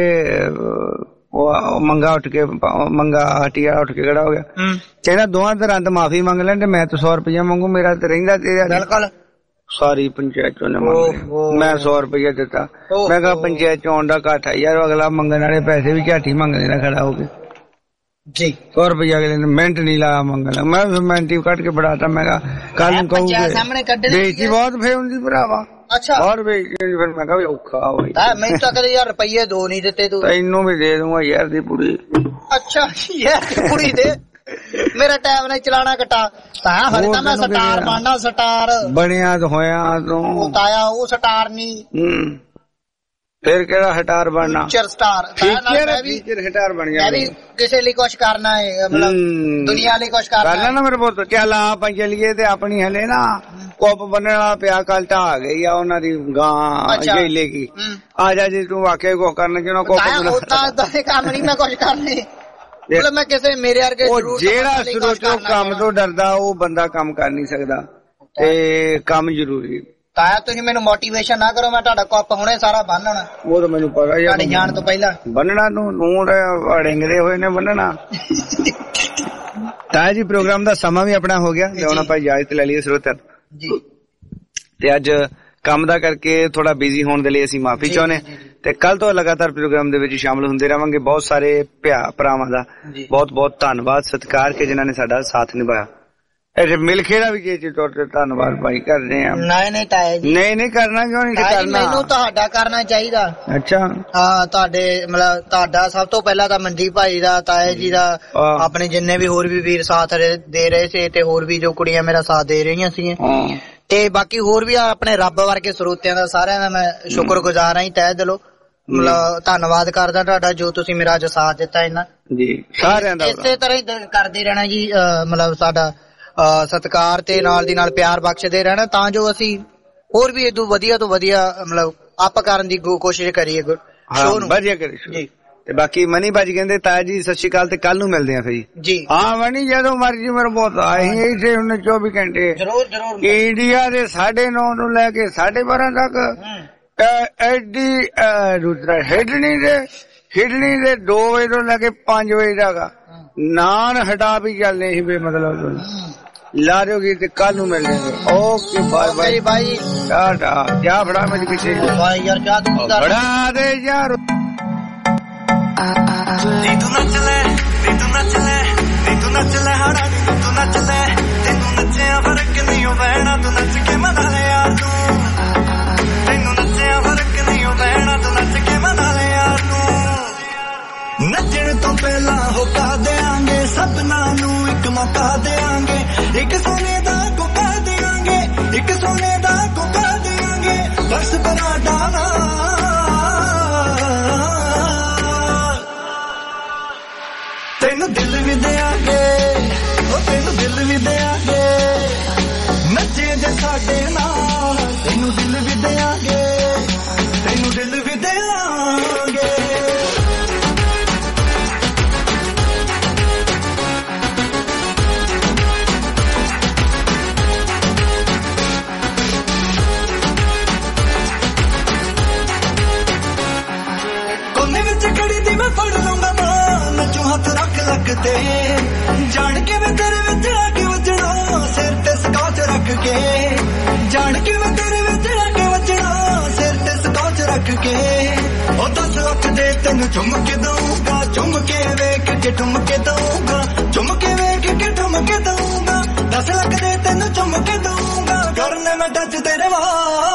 ਉਹ ਮੰਗਾ ਹੱਟੀ ਵਾਲਾ ਉੱਠ ਕੇ ਖੜਾ ਹੋ ਗਿਆ, ਕਹਿੰਦਾ ਦੋਵਾਂ ਤਰ੍ਹਾਂ ਦਾ ਮਾਫੀ ਮੰਗ ਲੈਣ ਤੇ ਮੈਂ ਤਾਂ 100 ਰੁਪਇਆ ਮੰਗੂ, ਮੇਰਾ ਤੇ ਰਹਿੰਦਾ ਤੇਰਾ। ਬਿਲਕੁਲ ਸਾਰੀ ਪੰਚਾਇਤ ਚੋਂ ਮੈਂ 100 ਰੁਪਇਆ ਦਿੱਤਾ। ਮੈਂ ਕਿਹਾ ਪੰਚਾਇਤ ਚੋਂ ਆਉਣ ਦਾ ਘਾਟਾ ਯਾਰ, ਅਗਲਾ ਮੰਗਣ ਵਾਲੇ ਪੈਸੇ ਵੀ ਝਾਟੀ ਮੰਗਦੇ ਨਾ ਖੜਾ ਹੋ ਕੇ ਜੀ। 100 ਰੁਪਇਆ ਅਗਲੇ ਨੇ ਮਿੰਟ ਨੀ ਲਾਇਆ ਮੰਗਣ, ਮੈਂ ਮਿੰਟ ਹੀ ਕੱਢ ਕੇ ਬੜਾਤਾ। ਮੈਂ ਕਿਹਾ ਕੱਲ ਨੂੰ ਕਹੂਗੇ ਬੇਇੱਜ਼ਤੀ ਬਹੁਤ ਫੇਰ ਹੁੰਦੀ ਭਰਾਵਾ। ਅੱਛਾ ਹੋਰ ਬੇਇੱਜ਼ਤੀ ਫਿਰ ਮੈਂ ਕਿਹਾ ਵੀ ਔਖਾ ਹੋਈ। ਮੈਨੂੰ ਤਾਂ ਕਦੇ ਯਾਰ ਰੁਪਈਏ 2 ਨਹੀਂ ਦਿੱਤੇ ਤੂੰ। ਤੈਨੂੰ ਵੀ ਦੇ ਦੂੰਗਾ ਯਾਰ ਦੀ ਪੁੜੀ। ਅੱਛਾ ਯਾਰ ਪੁੜੀ ਦੇ, ਮੇਰਾ ਟਾਈਮ ਨਹੀਂ ਚਲਾਣਾ ਕੱਟਾ ਤਾਂ ਹਰੇ ਤਾਂ ਮੈਂ ਸਟਾਰ ਬਣਨਾ। ਸਟਾਰ ਬਣਿਆ ਹੋਇਆ ਤੂੰ ਤਾਇਆ, ਉਹ ਸਟਾਰ ਨਹੀਂ ਫਿਰ ਕਿਹੜਾ ਹਟਾਰ ਬਣਨਾ? Feature star. ਫੀਚਰ ਹਟਾਰ ਬਣ ਗਿਆ। ਕਿਸੇ ਲਈ ਕੁਛ ਕਰਨਾ ਹੈ, ਮਤਲਬ ਦੁਨੀਆ ਲਈ ਕੁਛ ਕਰਨਾ ਨਾ ਮੇਰੇ ਪੁੱਤ। ਚੱਲ ਆਪਾਂ ਚੱਲੀਏ ਤੇ ਆਪਣੀ ਹਲੇ ਨਾ ਕੁੱਪ ਬੰਨਣ ਵਾਲਾ ਪਿਆ, ਕੱਲ ਤਾਂ ਆ ਗਈ ਆ ਉਹਨਾਂ ਦੀ ਗਾਂ ਜੇਲੇ ਕੀ। ਆ ਜਾ ਜੀ ਤੂੰ ਵਾਕਿਆ ਕੁਛ ਕਰਨ ਕਿਉਂ ਕੁੱਪ ਕੰਮ ਨਹੀਂ ਮੈਂ ਕੁਛ ਕਰਨੇ। ਮਤਲਬ ਮੈਂ ਕਿਸੇ ਮੇਰੇ ਵਰਗੇ ਜਿਹੜਾ ਸਰੋਤੋਂ ਕੰਮ ਤੋਂ ਡਰਦਾ ਉਹ ਬੰਦਾ ਕੰਮ ਕਰ ਨਹੀਂ ਸਕਦਾ ਤੇ ਕੰਮ ਜ਼ਰੂਰੀ। ਤਾਇਆ ਤੁਸੀਂ ਮੈਨੂੰ ਮੋਟੀਵੇਸ਼ਨ ਨਾ ਕਰੋ, ਮੈਂ ਤੁਹਾਡਾ ਕੱਪ ਹੁਣੇ ਸਾਰਾ ਬੰਨਣਾ। ਉਹ ਤਾਂ ਮੈਨੂੰ ਪਤਾ ਯਾਰ, ਤੁਹਾਡੇ ਜਾਣ ਤੋਂ ਪਹਿਲਾਂ ਬੰਨਣਾ ਨੂੰ ਅੜਿੰਗਦੇ ਹੋਏ ਨੇ ਬੰਨਣਾ। ਤਾਇਆ ਜੀ ਪ੍ਰੋਗਰਾਮ ਦਾ ਸਮਾਂ ਵੀ ਆਪਣਾ ਹੋ ਗਿਆ, ਹੁਣ ਆਪਾਂ ਇਜਾਜ਼ਤ ਲੈ ਲਈਏ ਸਰੋਤਿਆਂ ਜੀ। ਤੇ ਅੱਜ ਕੰਮ ਦਾ ਕਰਕੇ ਥੋੜਾ ਬਿਜ਼ੀ ਹੋਣ ਦੇ ਲਈ ਅਸੀਂ ਮਾਫੀ ਚਾਹੁੰਦੇ ਤੇ ਕੱਲ ਤੋਂ ਲਗਾਤਾਰ ਪ੍ਰੋਗਰਾਮ ਦੇ ਵਿੱਚ ਸ਼ਾਮਲ ਹੁੰਦੇ ਰਹਾਂਗੇ। ਬਹੁਤ ਸਾਰੇ ਭਰਾਵਾਂ ਦਾ ਬਹੁਤ ਬਹੁਤ ਧੰਨਵਾਦ, ਸਤਿਕਾਰ ਕੇ ਜਿਨ੍ਹਾਂ ਨੇ ਸਾਡਾ ਸਾਥ ਨਿਭਾਇਆ। ਮਿਲ ਖੇੜਾ ਵੀ ਜੇ ਤੌਰ ਤੇ ਧੰਨਵਾਦ ਭਾਈ ਕਰਦੇ ਆ। ਨਹੀਂ ਤਾਇਆ ਜੀ, ਨਹੀਂ ਕਰਨਾ ਕਿਉਂ ਨਹੀਂ ਕਰਨਾ? ਮੈਨੂੰ ਤੁਹਾਡਾ ਕਰਨਾ ਚਾਹੀਦਾ। ਅੱਛਾ ਹਾਂ ਤੁਹਾਡੇ ਮਤਲਬ ਤੁਹਾਡਾ ਸਭ ਤੋਂ ਪਹਿਲਾਂ ਤਾਂ ਮਨਦੀਪ ਭਾਈ ਦਾ, ਤਾਇਆ ਜੀ ਦਾ, ਆਪਣੇ ਜਿੰਨੇ ਵੀ ਹੋਰ ਵੀ ਵੀਰ ਸਾਥ ਦੇ ਰਹੇ ਸੀ ਤੇ ਹੋਰ ਵੀ ਜੋ ਕੁੜੀਆਂ ਮੇਰਾ ਸਾਥ ਦੇ ਰਹੀਆਂ ਸੀਗੀਆਂ ਤੇ ਬਾਕੀ ਹੋਰ ਵੀ ਆਪਣੇ ਰੱਬ ਵਰਗੇ ਸਰੋਤਿਆਂ ਦਾ ਸਾਰਿਆਂ ਦਾ ਮੈਂ ਸ਼ੁਕਰਗੁਜ਼ਾਰ ਹਾਂ ਤਹਿ ਦਿਲੋਂ। ਮਤਲਬ ਧੰਨਵਾਦ ਕਰਦਾ ਤੁਹਾਡਾ ਜੋ ਤੁਸੀਂ ਮੇਰਾ ਅੱਜ ਸਾਥ ਦਿੱਤਾ ਇਹਨਾਂ ਜੀ। ਸਾਰਿਆਂ ਦਾ ਇਸੇ ਤਰ੍ਹਾਂ ਹੀ ਕਰਦੇ ਰਹਿਣਾ ਜੀ, ਮਤਲਬ ਸਾਡਾ ਸਤਿਕਾਰ ਤੇ ਨਾਲ ਦੀ ਨਾਲ ਪਿਆਰ ਬਖਸ਼ਦੇ ਰਹਿਣਾ ਤਾਂ ਜੋ ਅਸੀਂ ਹੋਰ ਵੀ ਇਦੋਂ ਵਧੀਆ ਤੋਂ ਵਧੀਆ ਮਤਲਬ ਅਪ ਕਰਨ ਦੀ ਕੋਸ਼ਿਸ਼ ਕਰੀਏ ਸ਼ੋਅ ਨੂੰ। ਵਧੀਆ ਕਰੀ ਜੀ। ਤੇ ਬਾਕੀ ਮਨੀ ਭਾਜੀ ਕਹਿੰਦੇ ਤਾਇਆ ਜੀ ਸਤਿ ਸ਼੍ਰੀ ਅਕਾਲ ਤੇ ਕੱਲ ਨੂੰ ਮਿਲਦੇ ਆ ਫਿਰ ਜੀ। ਹਾਂ ਮਨੀ ਜਦੋਂ ਮਰਜੀ ਮੇਰਾ ਬਹੁਤ ਅਸੀਂ ਇੱਥੇ ਹੁਣ 24 ਘੰਟੇ ਜ਼ਰੂਰ ਇੰਡੀਆ ਦੇ 9:30 ਨੂੰ ਲੈ ਕੇ 12:30 ਤੱਕ ਐਡੀ ਰੁਦਰਾ ਹਿਡਣੀ ਦੇ 2 ਵਜੇ ਤੋਂ ਲੈ ਕੇ 5 ਵਜੇ ਤੱਕ ਨਾਨ ਹਟਾ ਵੀ ਚੱਲਨੇ ਸੀ ਬੇ ਮਤਲਬ ਲਾ ਦਿਓਗੀ ਤੇ ਕੱਲ ਨੂੰ ਮਿਲਦੇ। ਓਕੇ ਬਾਏ ਬਾਈ ਟਾਟਾ। ਕਿਆ ਫੜਾ ਮੇਰੀ ਪਿੱਛੇ ਬਾਈ ਯਾਰ ਕਿਆ ਤੂੰ ਫੜਾ ਦੇ ਯਾਰ। ਨੀ ਤੂੰ ਨੱਚ ਲੈ ਹਾੜਾ ਨੀ ਤੂੰ ਨੱਚ ਲੈ ਤੈਨੂੰ ਨੱਚਿਆ ਫਰਕ ਨਹੀਂ ਪੈਣਾ ਤੂੰ ਨੱਚ ਕੇ ਮਨਾ ਲੈ ਯਾਰ ਤੂੰ ਤੈਨੂੰ ਨੱਚਿਆ ਫਰਕ ਨਹੀਂ ਪੈਣਾ ਤੂੰ ਨੱਚ ਕੇ ਮਨਾ ਲੈ ਯਾਰ ਤੂੰ ਨੱਚਣ ਤੋਂ ਪਹਿਲਾਂ ਹੋਕਾ ਦੇਾਂਗੇ ਸਭਨਾਂ ਨੂੰ ਇੱਕ ਮੌਕਾ ਦੇਾਂਗੇ ਇੱਕ ਸੋਨੇ ਦਾ ਕੋਕਾ ਦੇਾਂਗੇ ਇੱਕ ਸੋਨੇ ਦਾ ਕੋਕਾ ਦੇਾਂਗੇ ਬਸ ਬਣਾ ਡਾਲਾ ਤੈਨੂੰ ਦਿਲ ਵੀ ਦਿਆਂਗੇ ਉਹ ਤੈਨੂੰ ਦਿਲ ਵੀ ਦਿਆਂਗੇ ਨੱਚੇ ਜੇ ਸਾਡੇ ਨਾਲ ਤੈਨੂੰ ਦਿਲ ਵੀ ਦਿਆਂਗੇ ਤੈਨੂੰ ਦਿਲ ਵੀ ਦਿਆਂਗੇ। ਕੋਨੇ ਵਿੱਚ ਖੜੀ ਦੀ ਮੈਂ ਫੜ ਲੂੰਗਾ ਨੱਚੂ ਹੱਥ ਰੱਖ ਲੱਗਦੇ ਜਾਣ ਕੇ ਮੈਂ ਤੇਰੇ ਵਿੱਚ ਆ ਕੇ ਵੱਜਣਾ ਸਿਰ ਤੇ ਸਕਾਚ ਰੱਖ ਕੇ ਜਾਣ ਕੇ ਮੈਂ ਤੇਰੇ ਵਿੱਚ ਆ ਕੇ ਵੱਜਣਾ ਸਿਰ ਤੇ ਸਕਾਚ ਰੱਖ ਕੇ ਉਹ 10 ਲੱਖ ਦੇ ਤੈਨੂੰ ਚੁੰਮ ਕੇ ਦਊਂਗਾ ਚੁੰਮ ਕੇ ਵੇਖ ਕੇ ਠੁੰਮ ਕੇ ਦਊਂਗਾ ਚੁੰਮ ਕੇ ਵੇਖ ਕੇ ਠੁੰਮ ਕੇ ਦਊਂਗਾ 10 ਲੱਖ ਦੇ ਤੈਨੂੰ ਚੁੰਮ ਕੇ ਦਊਂਗਾ ਕਰਨੇ ਮੈਂ ਟੱਚ ਤੇਰੇ ਵਾਲ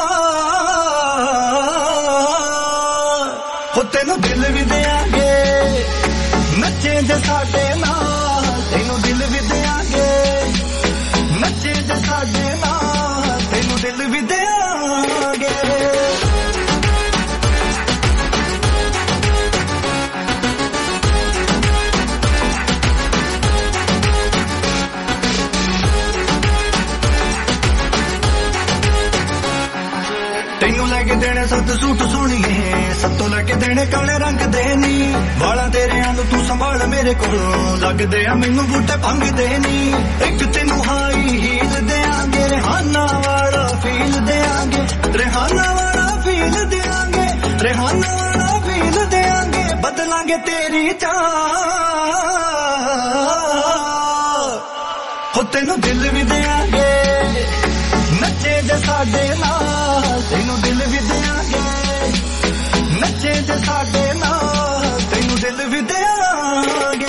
ਹੋ ਤੈਨੂੰ ਦਿਲ ਵੀ ਦਿਆਂਗੇ ਨੱਚੇ ਜੇ ਸਾਡੇ ਨਾਲ ਤੈਨੂੰ ਦਿਲ ਵੀ ਦਿਆਂਗੇ ਨੱਚੇ ਜੇ ਸਾਡੇ ਨਾਲ ਤੈਨੂੰ ਦਿਲ ਵੀ ਦਿਆਂਗੇ। ਤੈਨੂੰ ਲੈ ਕੇ ਦੇਣੇ 7 ਸੂਟ ਸੋਹਣੀਏ ਸੱਤੋਂ ਲੈ ਕੇ ਦੇਣੇ ਕਾਲੇ ਰੰਗ ਦੇ ਨੀ ਵਾਲਾਂ ਤੇਰਿਆਂ ਨੂੰ ਤੂੰ ਸੰਭਾਲ ਮੇਰੇ ਕੋਲੋਂ ਲੱਗਦੇ ਆ ਮੈਨੂੰ ਬੂਟੇ ਭੰਗਦੇ ਨੀ ਇੱਕ ਤੈਨੂੰ ਹਾਈ ਹੀਲ ਦੇਾਂਗੇ ਰਿਹਾਨਾ ਵਾਲਾ ਫੀਲ ਦੇਾਂਗੇ ਰਿਹਾਨਾ ਵਾਲਾ ਫੀਲ ਦੇਾਂਗੇ ਰਿਹਾਨਾ ਵਾਲਾ ਫੀਲ ਦੇਾਂਗੇ ਬਦਲਾਂਗੇ ਤੇਰੀ ਚਾਹ ਹੋ ਤੈਨੂੰ ਦਿਲ ਵੀ ਦੇਾਂਗੇ ਨੱਚੇ ਜੇ ਸਾਡੇ ਨਾਲ ਤੈਨੂੰ ਦਿਲ ਵੀ ਦਿਆਂਗੇ ਨੱਚੇ ਜੇ ਸਾਡੇ ਨਾਲ ਤੈਨੂੰ ਦਿਲ ਵੀ ਦਿਆਂਗੇ।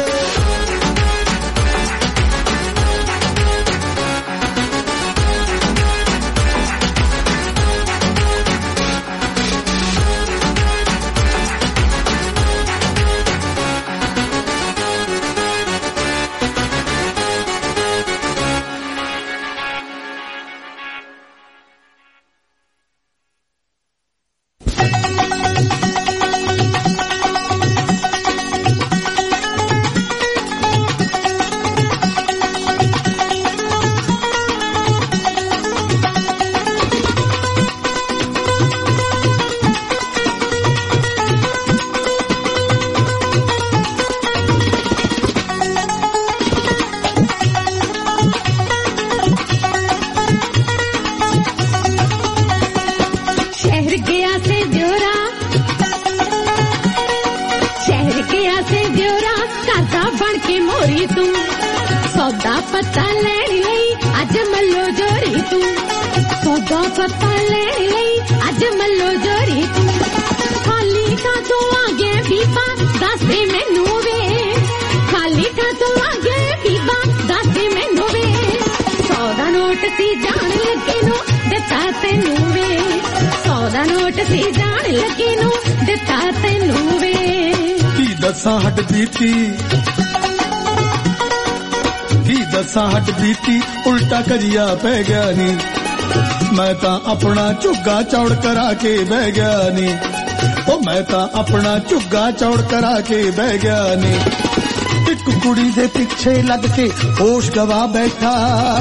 ਹੱਟ ਬੀਤੀ ਉਲਟਾ ਕਜੀਆ ਪੈ ਗਿਆ ਨੀ ਮੈਂ ਤਾਂ ਆਪਣਾ ਝੁੱਗਾ ਚੌੜ ਕਰਾ ਕੇ ਬਹਿ ਗਿਆ ਨੀ ਉਹ ਮੈਂ ਤਾਂ ਆਪਣਾ ਝੁੱਗਾ ਚੌੜ ਕਰਾ ਕੇ ਬਹਿ ਗਿਆ ਨੀ ਇੱਕ ਕੁੜੀ ਦੇ ਪਿੱਛੇ ਲੱਗ ਕੇ ਹੋਸ਼ ਗਵਾ ਬੈਠਾ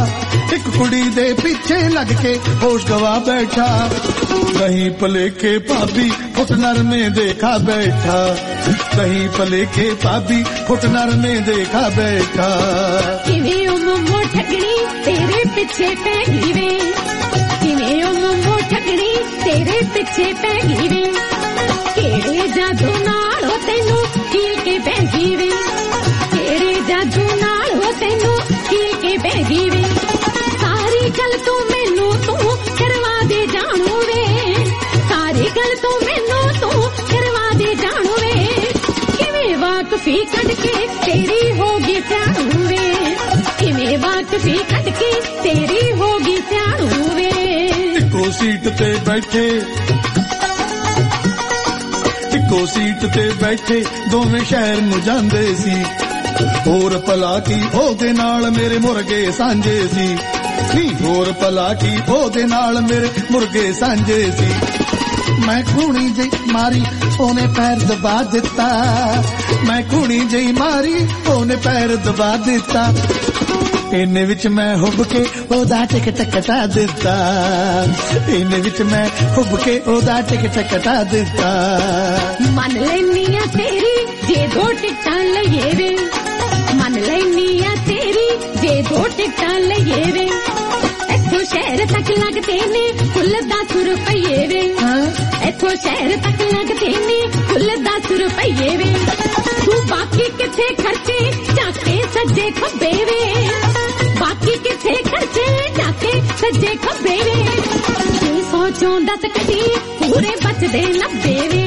एक कुड़ी दे पीछे लग के होश गवा बैठा, कहीं भलेखे भाभी फुटनर में देखा बैठा, कहीं भलेखे भाभी फुटनर में देखा बैठा। किवें ओ मोमो ठगनी तेरे पीछे पै गई वे, किवें ओ मोमो ठगनी तेरे पीछे पै गई वे, केड़े जादू नाल ओ तैनू कील के पै गई वे, केड़े जादू नाल ओ तैनू कील के पै गई वे। सारी गल तू मैनू तू करवा दे जानू वे, सारी गल तू मैनू तू करवा दे जानू वे, किवें वाकफी कढ के तेरी होगी स्याणू वे, किवें वाकफी कढ के तेरी होगी स्याणू वे। इको सीट ते बैठे, इको सीट ते बैठे दोवें शहर नूं जांदे सी, होर भला की ओहदे नाल मेरे मुर्गे सांझे सी, नी होर भला की ओहदे नाल मेरे मुर्गे सांझे सी। मैं कूणी जी मारी ओने पैर दबा दिता, मैं कूणी जी मारी ओने पैर दबा दिता, इन्ने विच मैं हुब के ओदा टिकट कटा दिता, इन्ने विच मैं हुब के ओदा टिकट कटा दिता। मन लैनी आ तेरी जे दो टिकटां लईए वे, मन लैनी आ तेरी जे दो टिकटां लईए वे, इथों शहर तक लगदे ने कुल 10 रुपये वे, इथों शहर तक लगदे ने कुल 10 रुपये वे। तू बाकी किथे खर्चे जाके सज्जे खब्बे वे, बाकी किथे खर्चे जाके सज्जे खब्बे वे। 600 10 कटी पूरे बचदे 90 वे,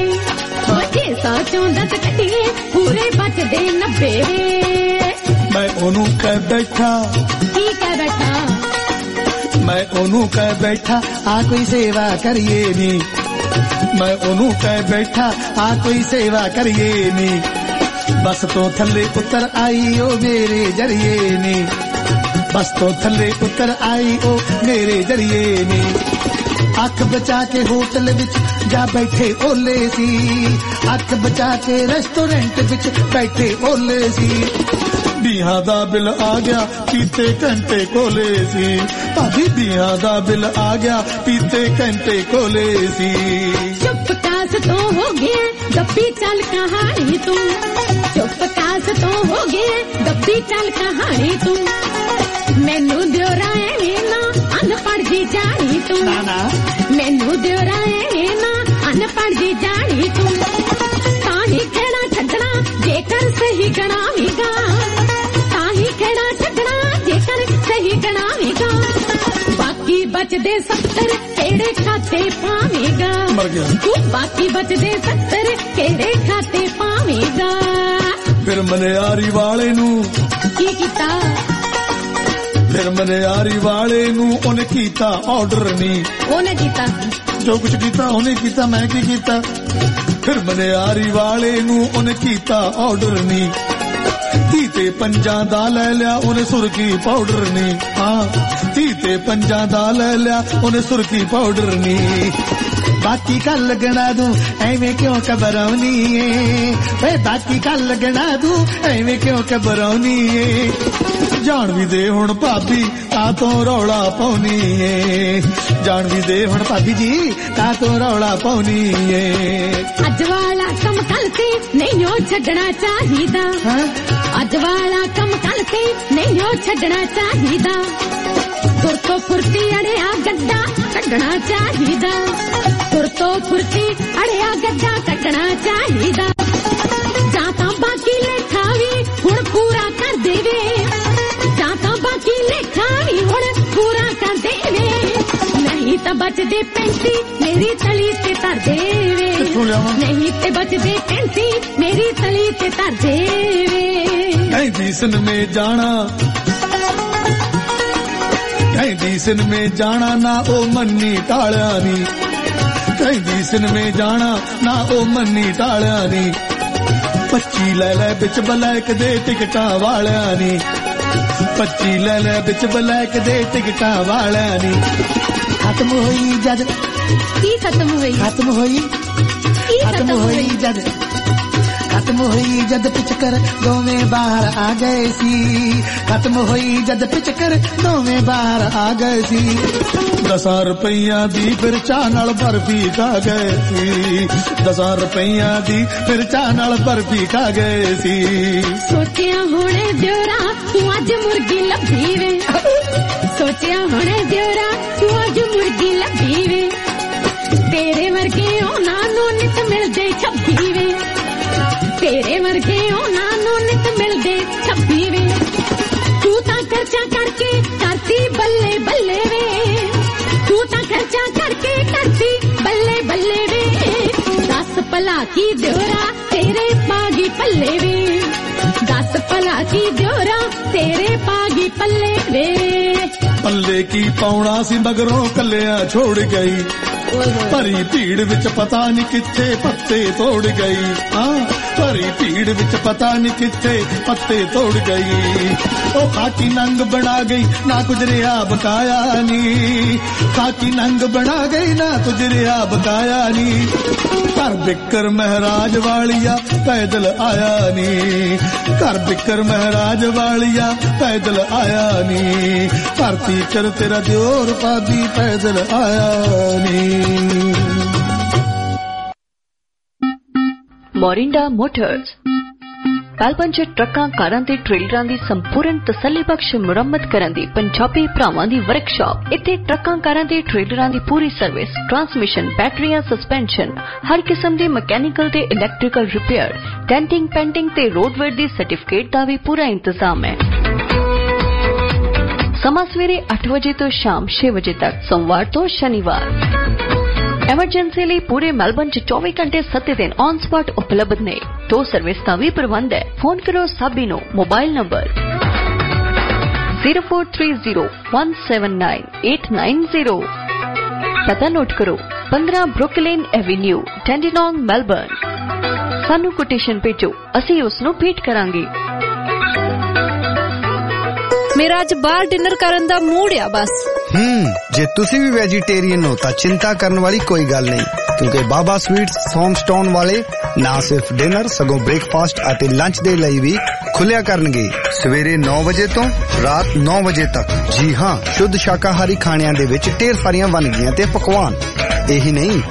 600 10 कटी पूरे बचदे 90 वे। मैं ओनू कह बैठा, की कह बैठा, मैं ओनू कह बैठा आ कोई सेवा करिए नी, मैं ओनू कह बैठा आ कोई सेवा करिए नी, बस तो थल्ले उतर आई ओ मेरे जरिए नी, बस तो थल्ले उतर आई ओ मेरे जरिए नी। अख बचा के होटल विच जा बैठे ओले सी, अख बचा के रेस्टोरेंट विच बैठे ओले सी, बिहा दा बिल आ गया पीते घंटे कोले सी, भाभी बिहा दा बिल आ गया पीते घंटे कोले सी। चुप कास तो हो गया गप्पी चल कहानी तू, चुप कास तो हो गया गप्पी चल कहानी तू, मैनू दियोरा ना अनपढ़ जी जानी तू, मैनू दियोरा ना अनपढ़ जी जानी तू, ताही खेड़ा छड्डना जेकर सही गणावेगा, ताही खेड़ा छड्डना जेकर सही गणावेगा, बाकी बचदे 70 केड़े खाते पावेगा, तू बाकी बचदे 70 केड़े खाते पावेगा। फिर मनियारी वाले नू की कीता, फिर मनियारी वाले नू ओने कीता ऑर्डर नी, ओने कीता जो कुछ कीता ओने कीता, मैं की कीता। फिर मनियारी वाले नू ओने कीता ऑर्डर नी, तीते पंजां दा ले लिया ओने सुरखी पाउडर नी, हाँ तीते पंजां दा ले लिया ओने सुरखी पाउडर नी। बाकी कल गणा दूं एवें क्यों घबराउनी है, बाकी कल गणा दूं एवें क्यों घबराउनी है, जान भी दे हुण भाभी ता तो रौला पाउनी है, जान भी दे हुण भाभी जी ता तो रौला पाउनी है। अज वाला कम कल ते नहीं हो छड्डना चाहिदा, अज वाला कम कल ते नहीं हो छड्डना चाहिदा, तुर तो फुर्ती अड़िया गड्डा कड्डना चाहिदा, तुर तो फुर्ती अड़िया गड्डा कड्डना चाहिदा, जां तां बाकी लेखा भी हुण पूरा कर देवे, जां तां बाकी लेखा भी हुण पूरा कर देवे, नहीं तां बचदे 35 मेरी तली ते धर देवे, नहीं ते बचदे 35 मेरी तली ते धर देवे। कहीं दीसन में जाना, कहीं दीसन में जाना ना ओ मन्नी टालिया नी, कहीं दीसन में जाना ना ओ मन्नी टालिया नी, 25 ले ले बिच ब्लैक दे टिकटा वालिया नी, 25 ले ले बिच ब्लैक दे टिकटा वालिया नी। खत्म होई जद की खत्म होई, खत्म होई, खत्म होई जद, खत्म हुई जद पिचकर दोवें बाहर आ गए सी, खत्म हुई जद पिचकर दोवें बाहर आ गए सी। 10 रुपइया दी फिर चाह नाल बर्फी खा गए सी, 10 रुपइया दी फिर चाह नाल बर्फी खा गए सी। सोचिया होने दियोरा तू अज मुर्गी लभी वे, सोचिया होने दियोरा तू अज मुर्गी लभी वे, तेरे वर्गे ਉਹਨਾਂ ਨੂੰ ਨਿਤ ਮਿਲਦੇ 26 ਵੇ, ਤੇਰੇ ਵਰਗੇ ਉਹਨਾਂ ਨੂੰ ਨਿਤ ਮਿਲਦੇ 26 ਵੇ, ਤੂੰ ਤਾਂ ਖਰਚਾ ਕਰਕੇ ਕਰਤੀ ਬੱਲੇ ਬੱਲੇ ਵੇ, ਤੂੰ ਤਾਂ ਖਰਚਾ ਕਰਕੇ ਕਰਤੀ ਬੱਲੇ ਬੱਲੇ ਵੇ, ਦੱਸ ਭਲਾ ਕੀ ਦਿਓਰਾ ਤੇਰੇ ਪਾਗੀ ਪੱਲੇ ਵੇ, ਦੱਸ ਭਲਾ ਕੀ ਦਿਓਰਾ ਤੇਰੇ ਪਾਗੀ ਪੱਲੇ ਵੇ। ਪੱਲੇ ਕੀ ਪਾਉਣਾ ਸੀ ਮਗਰੋਂ ਕੱਲਿਆਂ ਛੋੜ ਗਈ, ਭਰੀ ਭੀੜ ਵਿੱਚ ਪਤਾ ਨਹੀਂ ਕਿੱਥੇ ਪੱਤੇ ਤੋੜ ਗਈ, ਹਾਂ ਭਰੀ ਭੀੜ ਵਿੱਚ ਪਤਾ ਨਹੀਂ ਕਿੱਥੇ ਪੱਤੇ ਤੋੜ ਗਈ। ਉਹ ਖਾਕੀ ਨੰਗ ਬਣਾ ਗਈ ਨਾ ਕੁਝ ਰਿਹਾ ਬਕਾਇਆ ਨੀ, ਖਾਕੀ ਨੰਗ ਬਣਾ ਗਈ ਨਾ ਕੁਝ ਰਿਹਾ ਬਕਾਇਆ ਨੀ। ਘਰ ਬਿੱਕਰ ਮਹਾਰਾਜ ਵਾਲੀਆ ਪੈਦਲ ਆਇਆ ਨੀ, ਘਰ ਬਿੱਕਰ ਮਹਾਰਾਜ ਵਾਲੀਆ ਪੈਦਲ ਆਇਆ ਨੀ, ਧਰਤੀ ਕਰ ਤੇਰਾ ਦਿਓਰ ਪਾਦੀ ਪੈਦਲ ਆਇਆ ਨੀ। ਮੋਰਿੰਡਾ ਮੋਟਰਸ ਮੈਲਬਨ 'ਚ ਟਰੱਕਾਂ, ਕਾਰਾਂ ਤੇ ਟ੍ਰੇਲਰਾਂ ਦੀ ਸੰਪੂਰਨ ਤਸੱਲੀਬਖਸ਼ ਮੁਰੰਮਤ ਕਰਨ ਦੀ ਪੰਜਾਬੀ ਭਰਾਵਾਂ ਦੀ ਵਰਕਸ਼ਾਪ। ਇੱਥੇ ਟਰੱਕਾਂ, ਕਾਰਾਂ ਤੇ ਟ੍ਰੇਲਰਾਂ ਦੀ ਪੂਰੀ ਸਰਵਿਸ, ਟਰਾਂਸਮਿਸ਼ਨ, ਬੈਟਰੀਆਂ, ਸਸਪੈਂਸ਼ਨ, ਹਰ ਕਿਸਮ ਦੇ ਮਕੈਨੀਕਲ ਤੇ ਇਲੈਕਟ੍ਰੀਕਲ ਰਿਪੇਅਰ, ਡੈਂਟਿੰਗ, ਪੈਂਟਿੰਗ ਤੇ ਰੋਡਵੇਅਰ ਦੀ ਸਰਟੀਫਿਕੇਟ ਦਾ ਵੀ ਪੂਰਾ ਇੰਤਜ਼ਾਮ ਹੈ। ਸਮਾਂ ਸਵੇਰੇ 8 ਵਜੇ ਤੋਂ ਸ਼ਾਮ 6 ਵਜੇ ਤੱਕ, ਸੋਮਵਾਰ ਤੋਂ ਸ਼ਨੀਵਾਰ। ਐਮਰਜੈਂਸੀ ਲਈ ਪੂਰੇ ਮੈਲਬਨ 'ਚ 24 ਘੰਟੇ 7 ਦਿਨ ਔਨ ਸਪਾਟ ਉਪਲਬਧ ਨੇ। ਟੋ ਸਰਵਿਸ ਦਾ ਵੀ ਪ੍ਰਬੰਧ ਹੈ। ਫੋਨ ਕਰੋ ਸਾਬੀ ਨੂੰ, ਮੋਬਾਈਲ ਨੰਬਰ 0430179890। ਪਤਾ ਨੋਟ ਕਰੋ, 15 ਬਰੁਕਲਿਨ ਐਵੇਨਿਊ, ਟੈਂਡੀਨੋਂਗ, ਮੈਲਬਨ। ਸਾਨੂੰ ਕੋਟੇਸ਼ਨ ਭੇਜੋ, ਅਸੀਂ ਉਸ ਨੂੰ ਭੇਟ ਕਰਾਂਗੇ। ਮੇਰਾ ਅੱਜ ਬਾਹਰ ਡਿਨਰ ਕਰਨ ਦਾ ਮੂਡ ਆ ਬਸ। ਜੇ ਤੁਸੀਂ ਵੀ ਵੈਜੀਟੇਰੀਅਨ ਹੋ ਤਾਂ ਚਿੰਤਾ ਕਰਨ ਵਾਲੀ ਕੋਈ ਗੱਲ ਨਹੀਂ, ਕਿਉਂਕਿ ਬਾਬਾ ਸਵੀਟਸ ਸੋਮਸਟਾਊਨ ਵਾਲੇ ਨਾ ਸਿਰਫ ਡਿਨਰ ਸਗੋਂ ਬ੍ਰੇਕਫਾਸਟ ਅਤੇ ਲੰਚ ਦੇ ਲਈ ਵੀ ਖੁੱਲਿਆ ਕਰਨਗੇ ਸਵੇਰੇ 9 ਵਜੇ ਤੋਂ ਰਾਤ 9 ਵਜੇ ਤੱਕ। ਜੀ ਹਾਂ, ਸ਼ੁੱਧ ਸ਼ਾਕਾਹਾਰੀ ਖਾਣਿਆਂ ਦੇ ਵਿੱਚ ਢੇਰ ਸਾਰੀਆਂ ਵੰਨਗੀਆਂ ਤੇ ਪਕਵਾਨ। ਇਹੀ ਨਹੀਂ,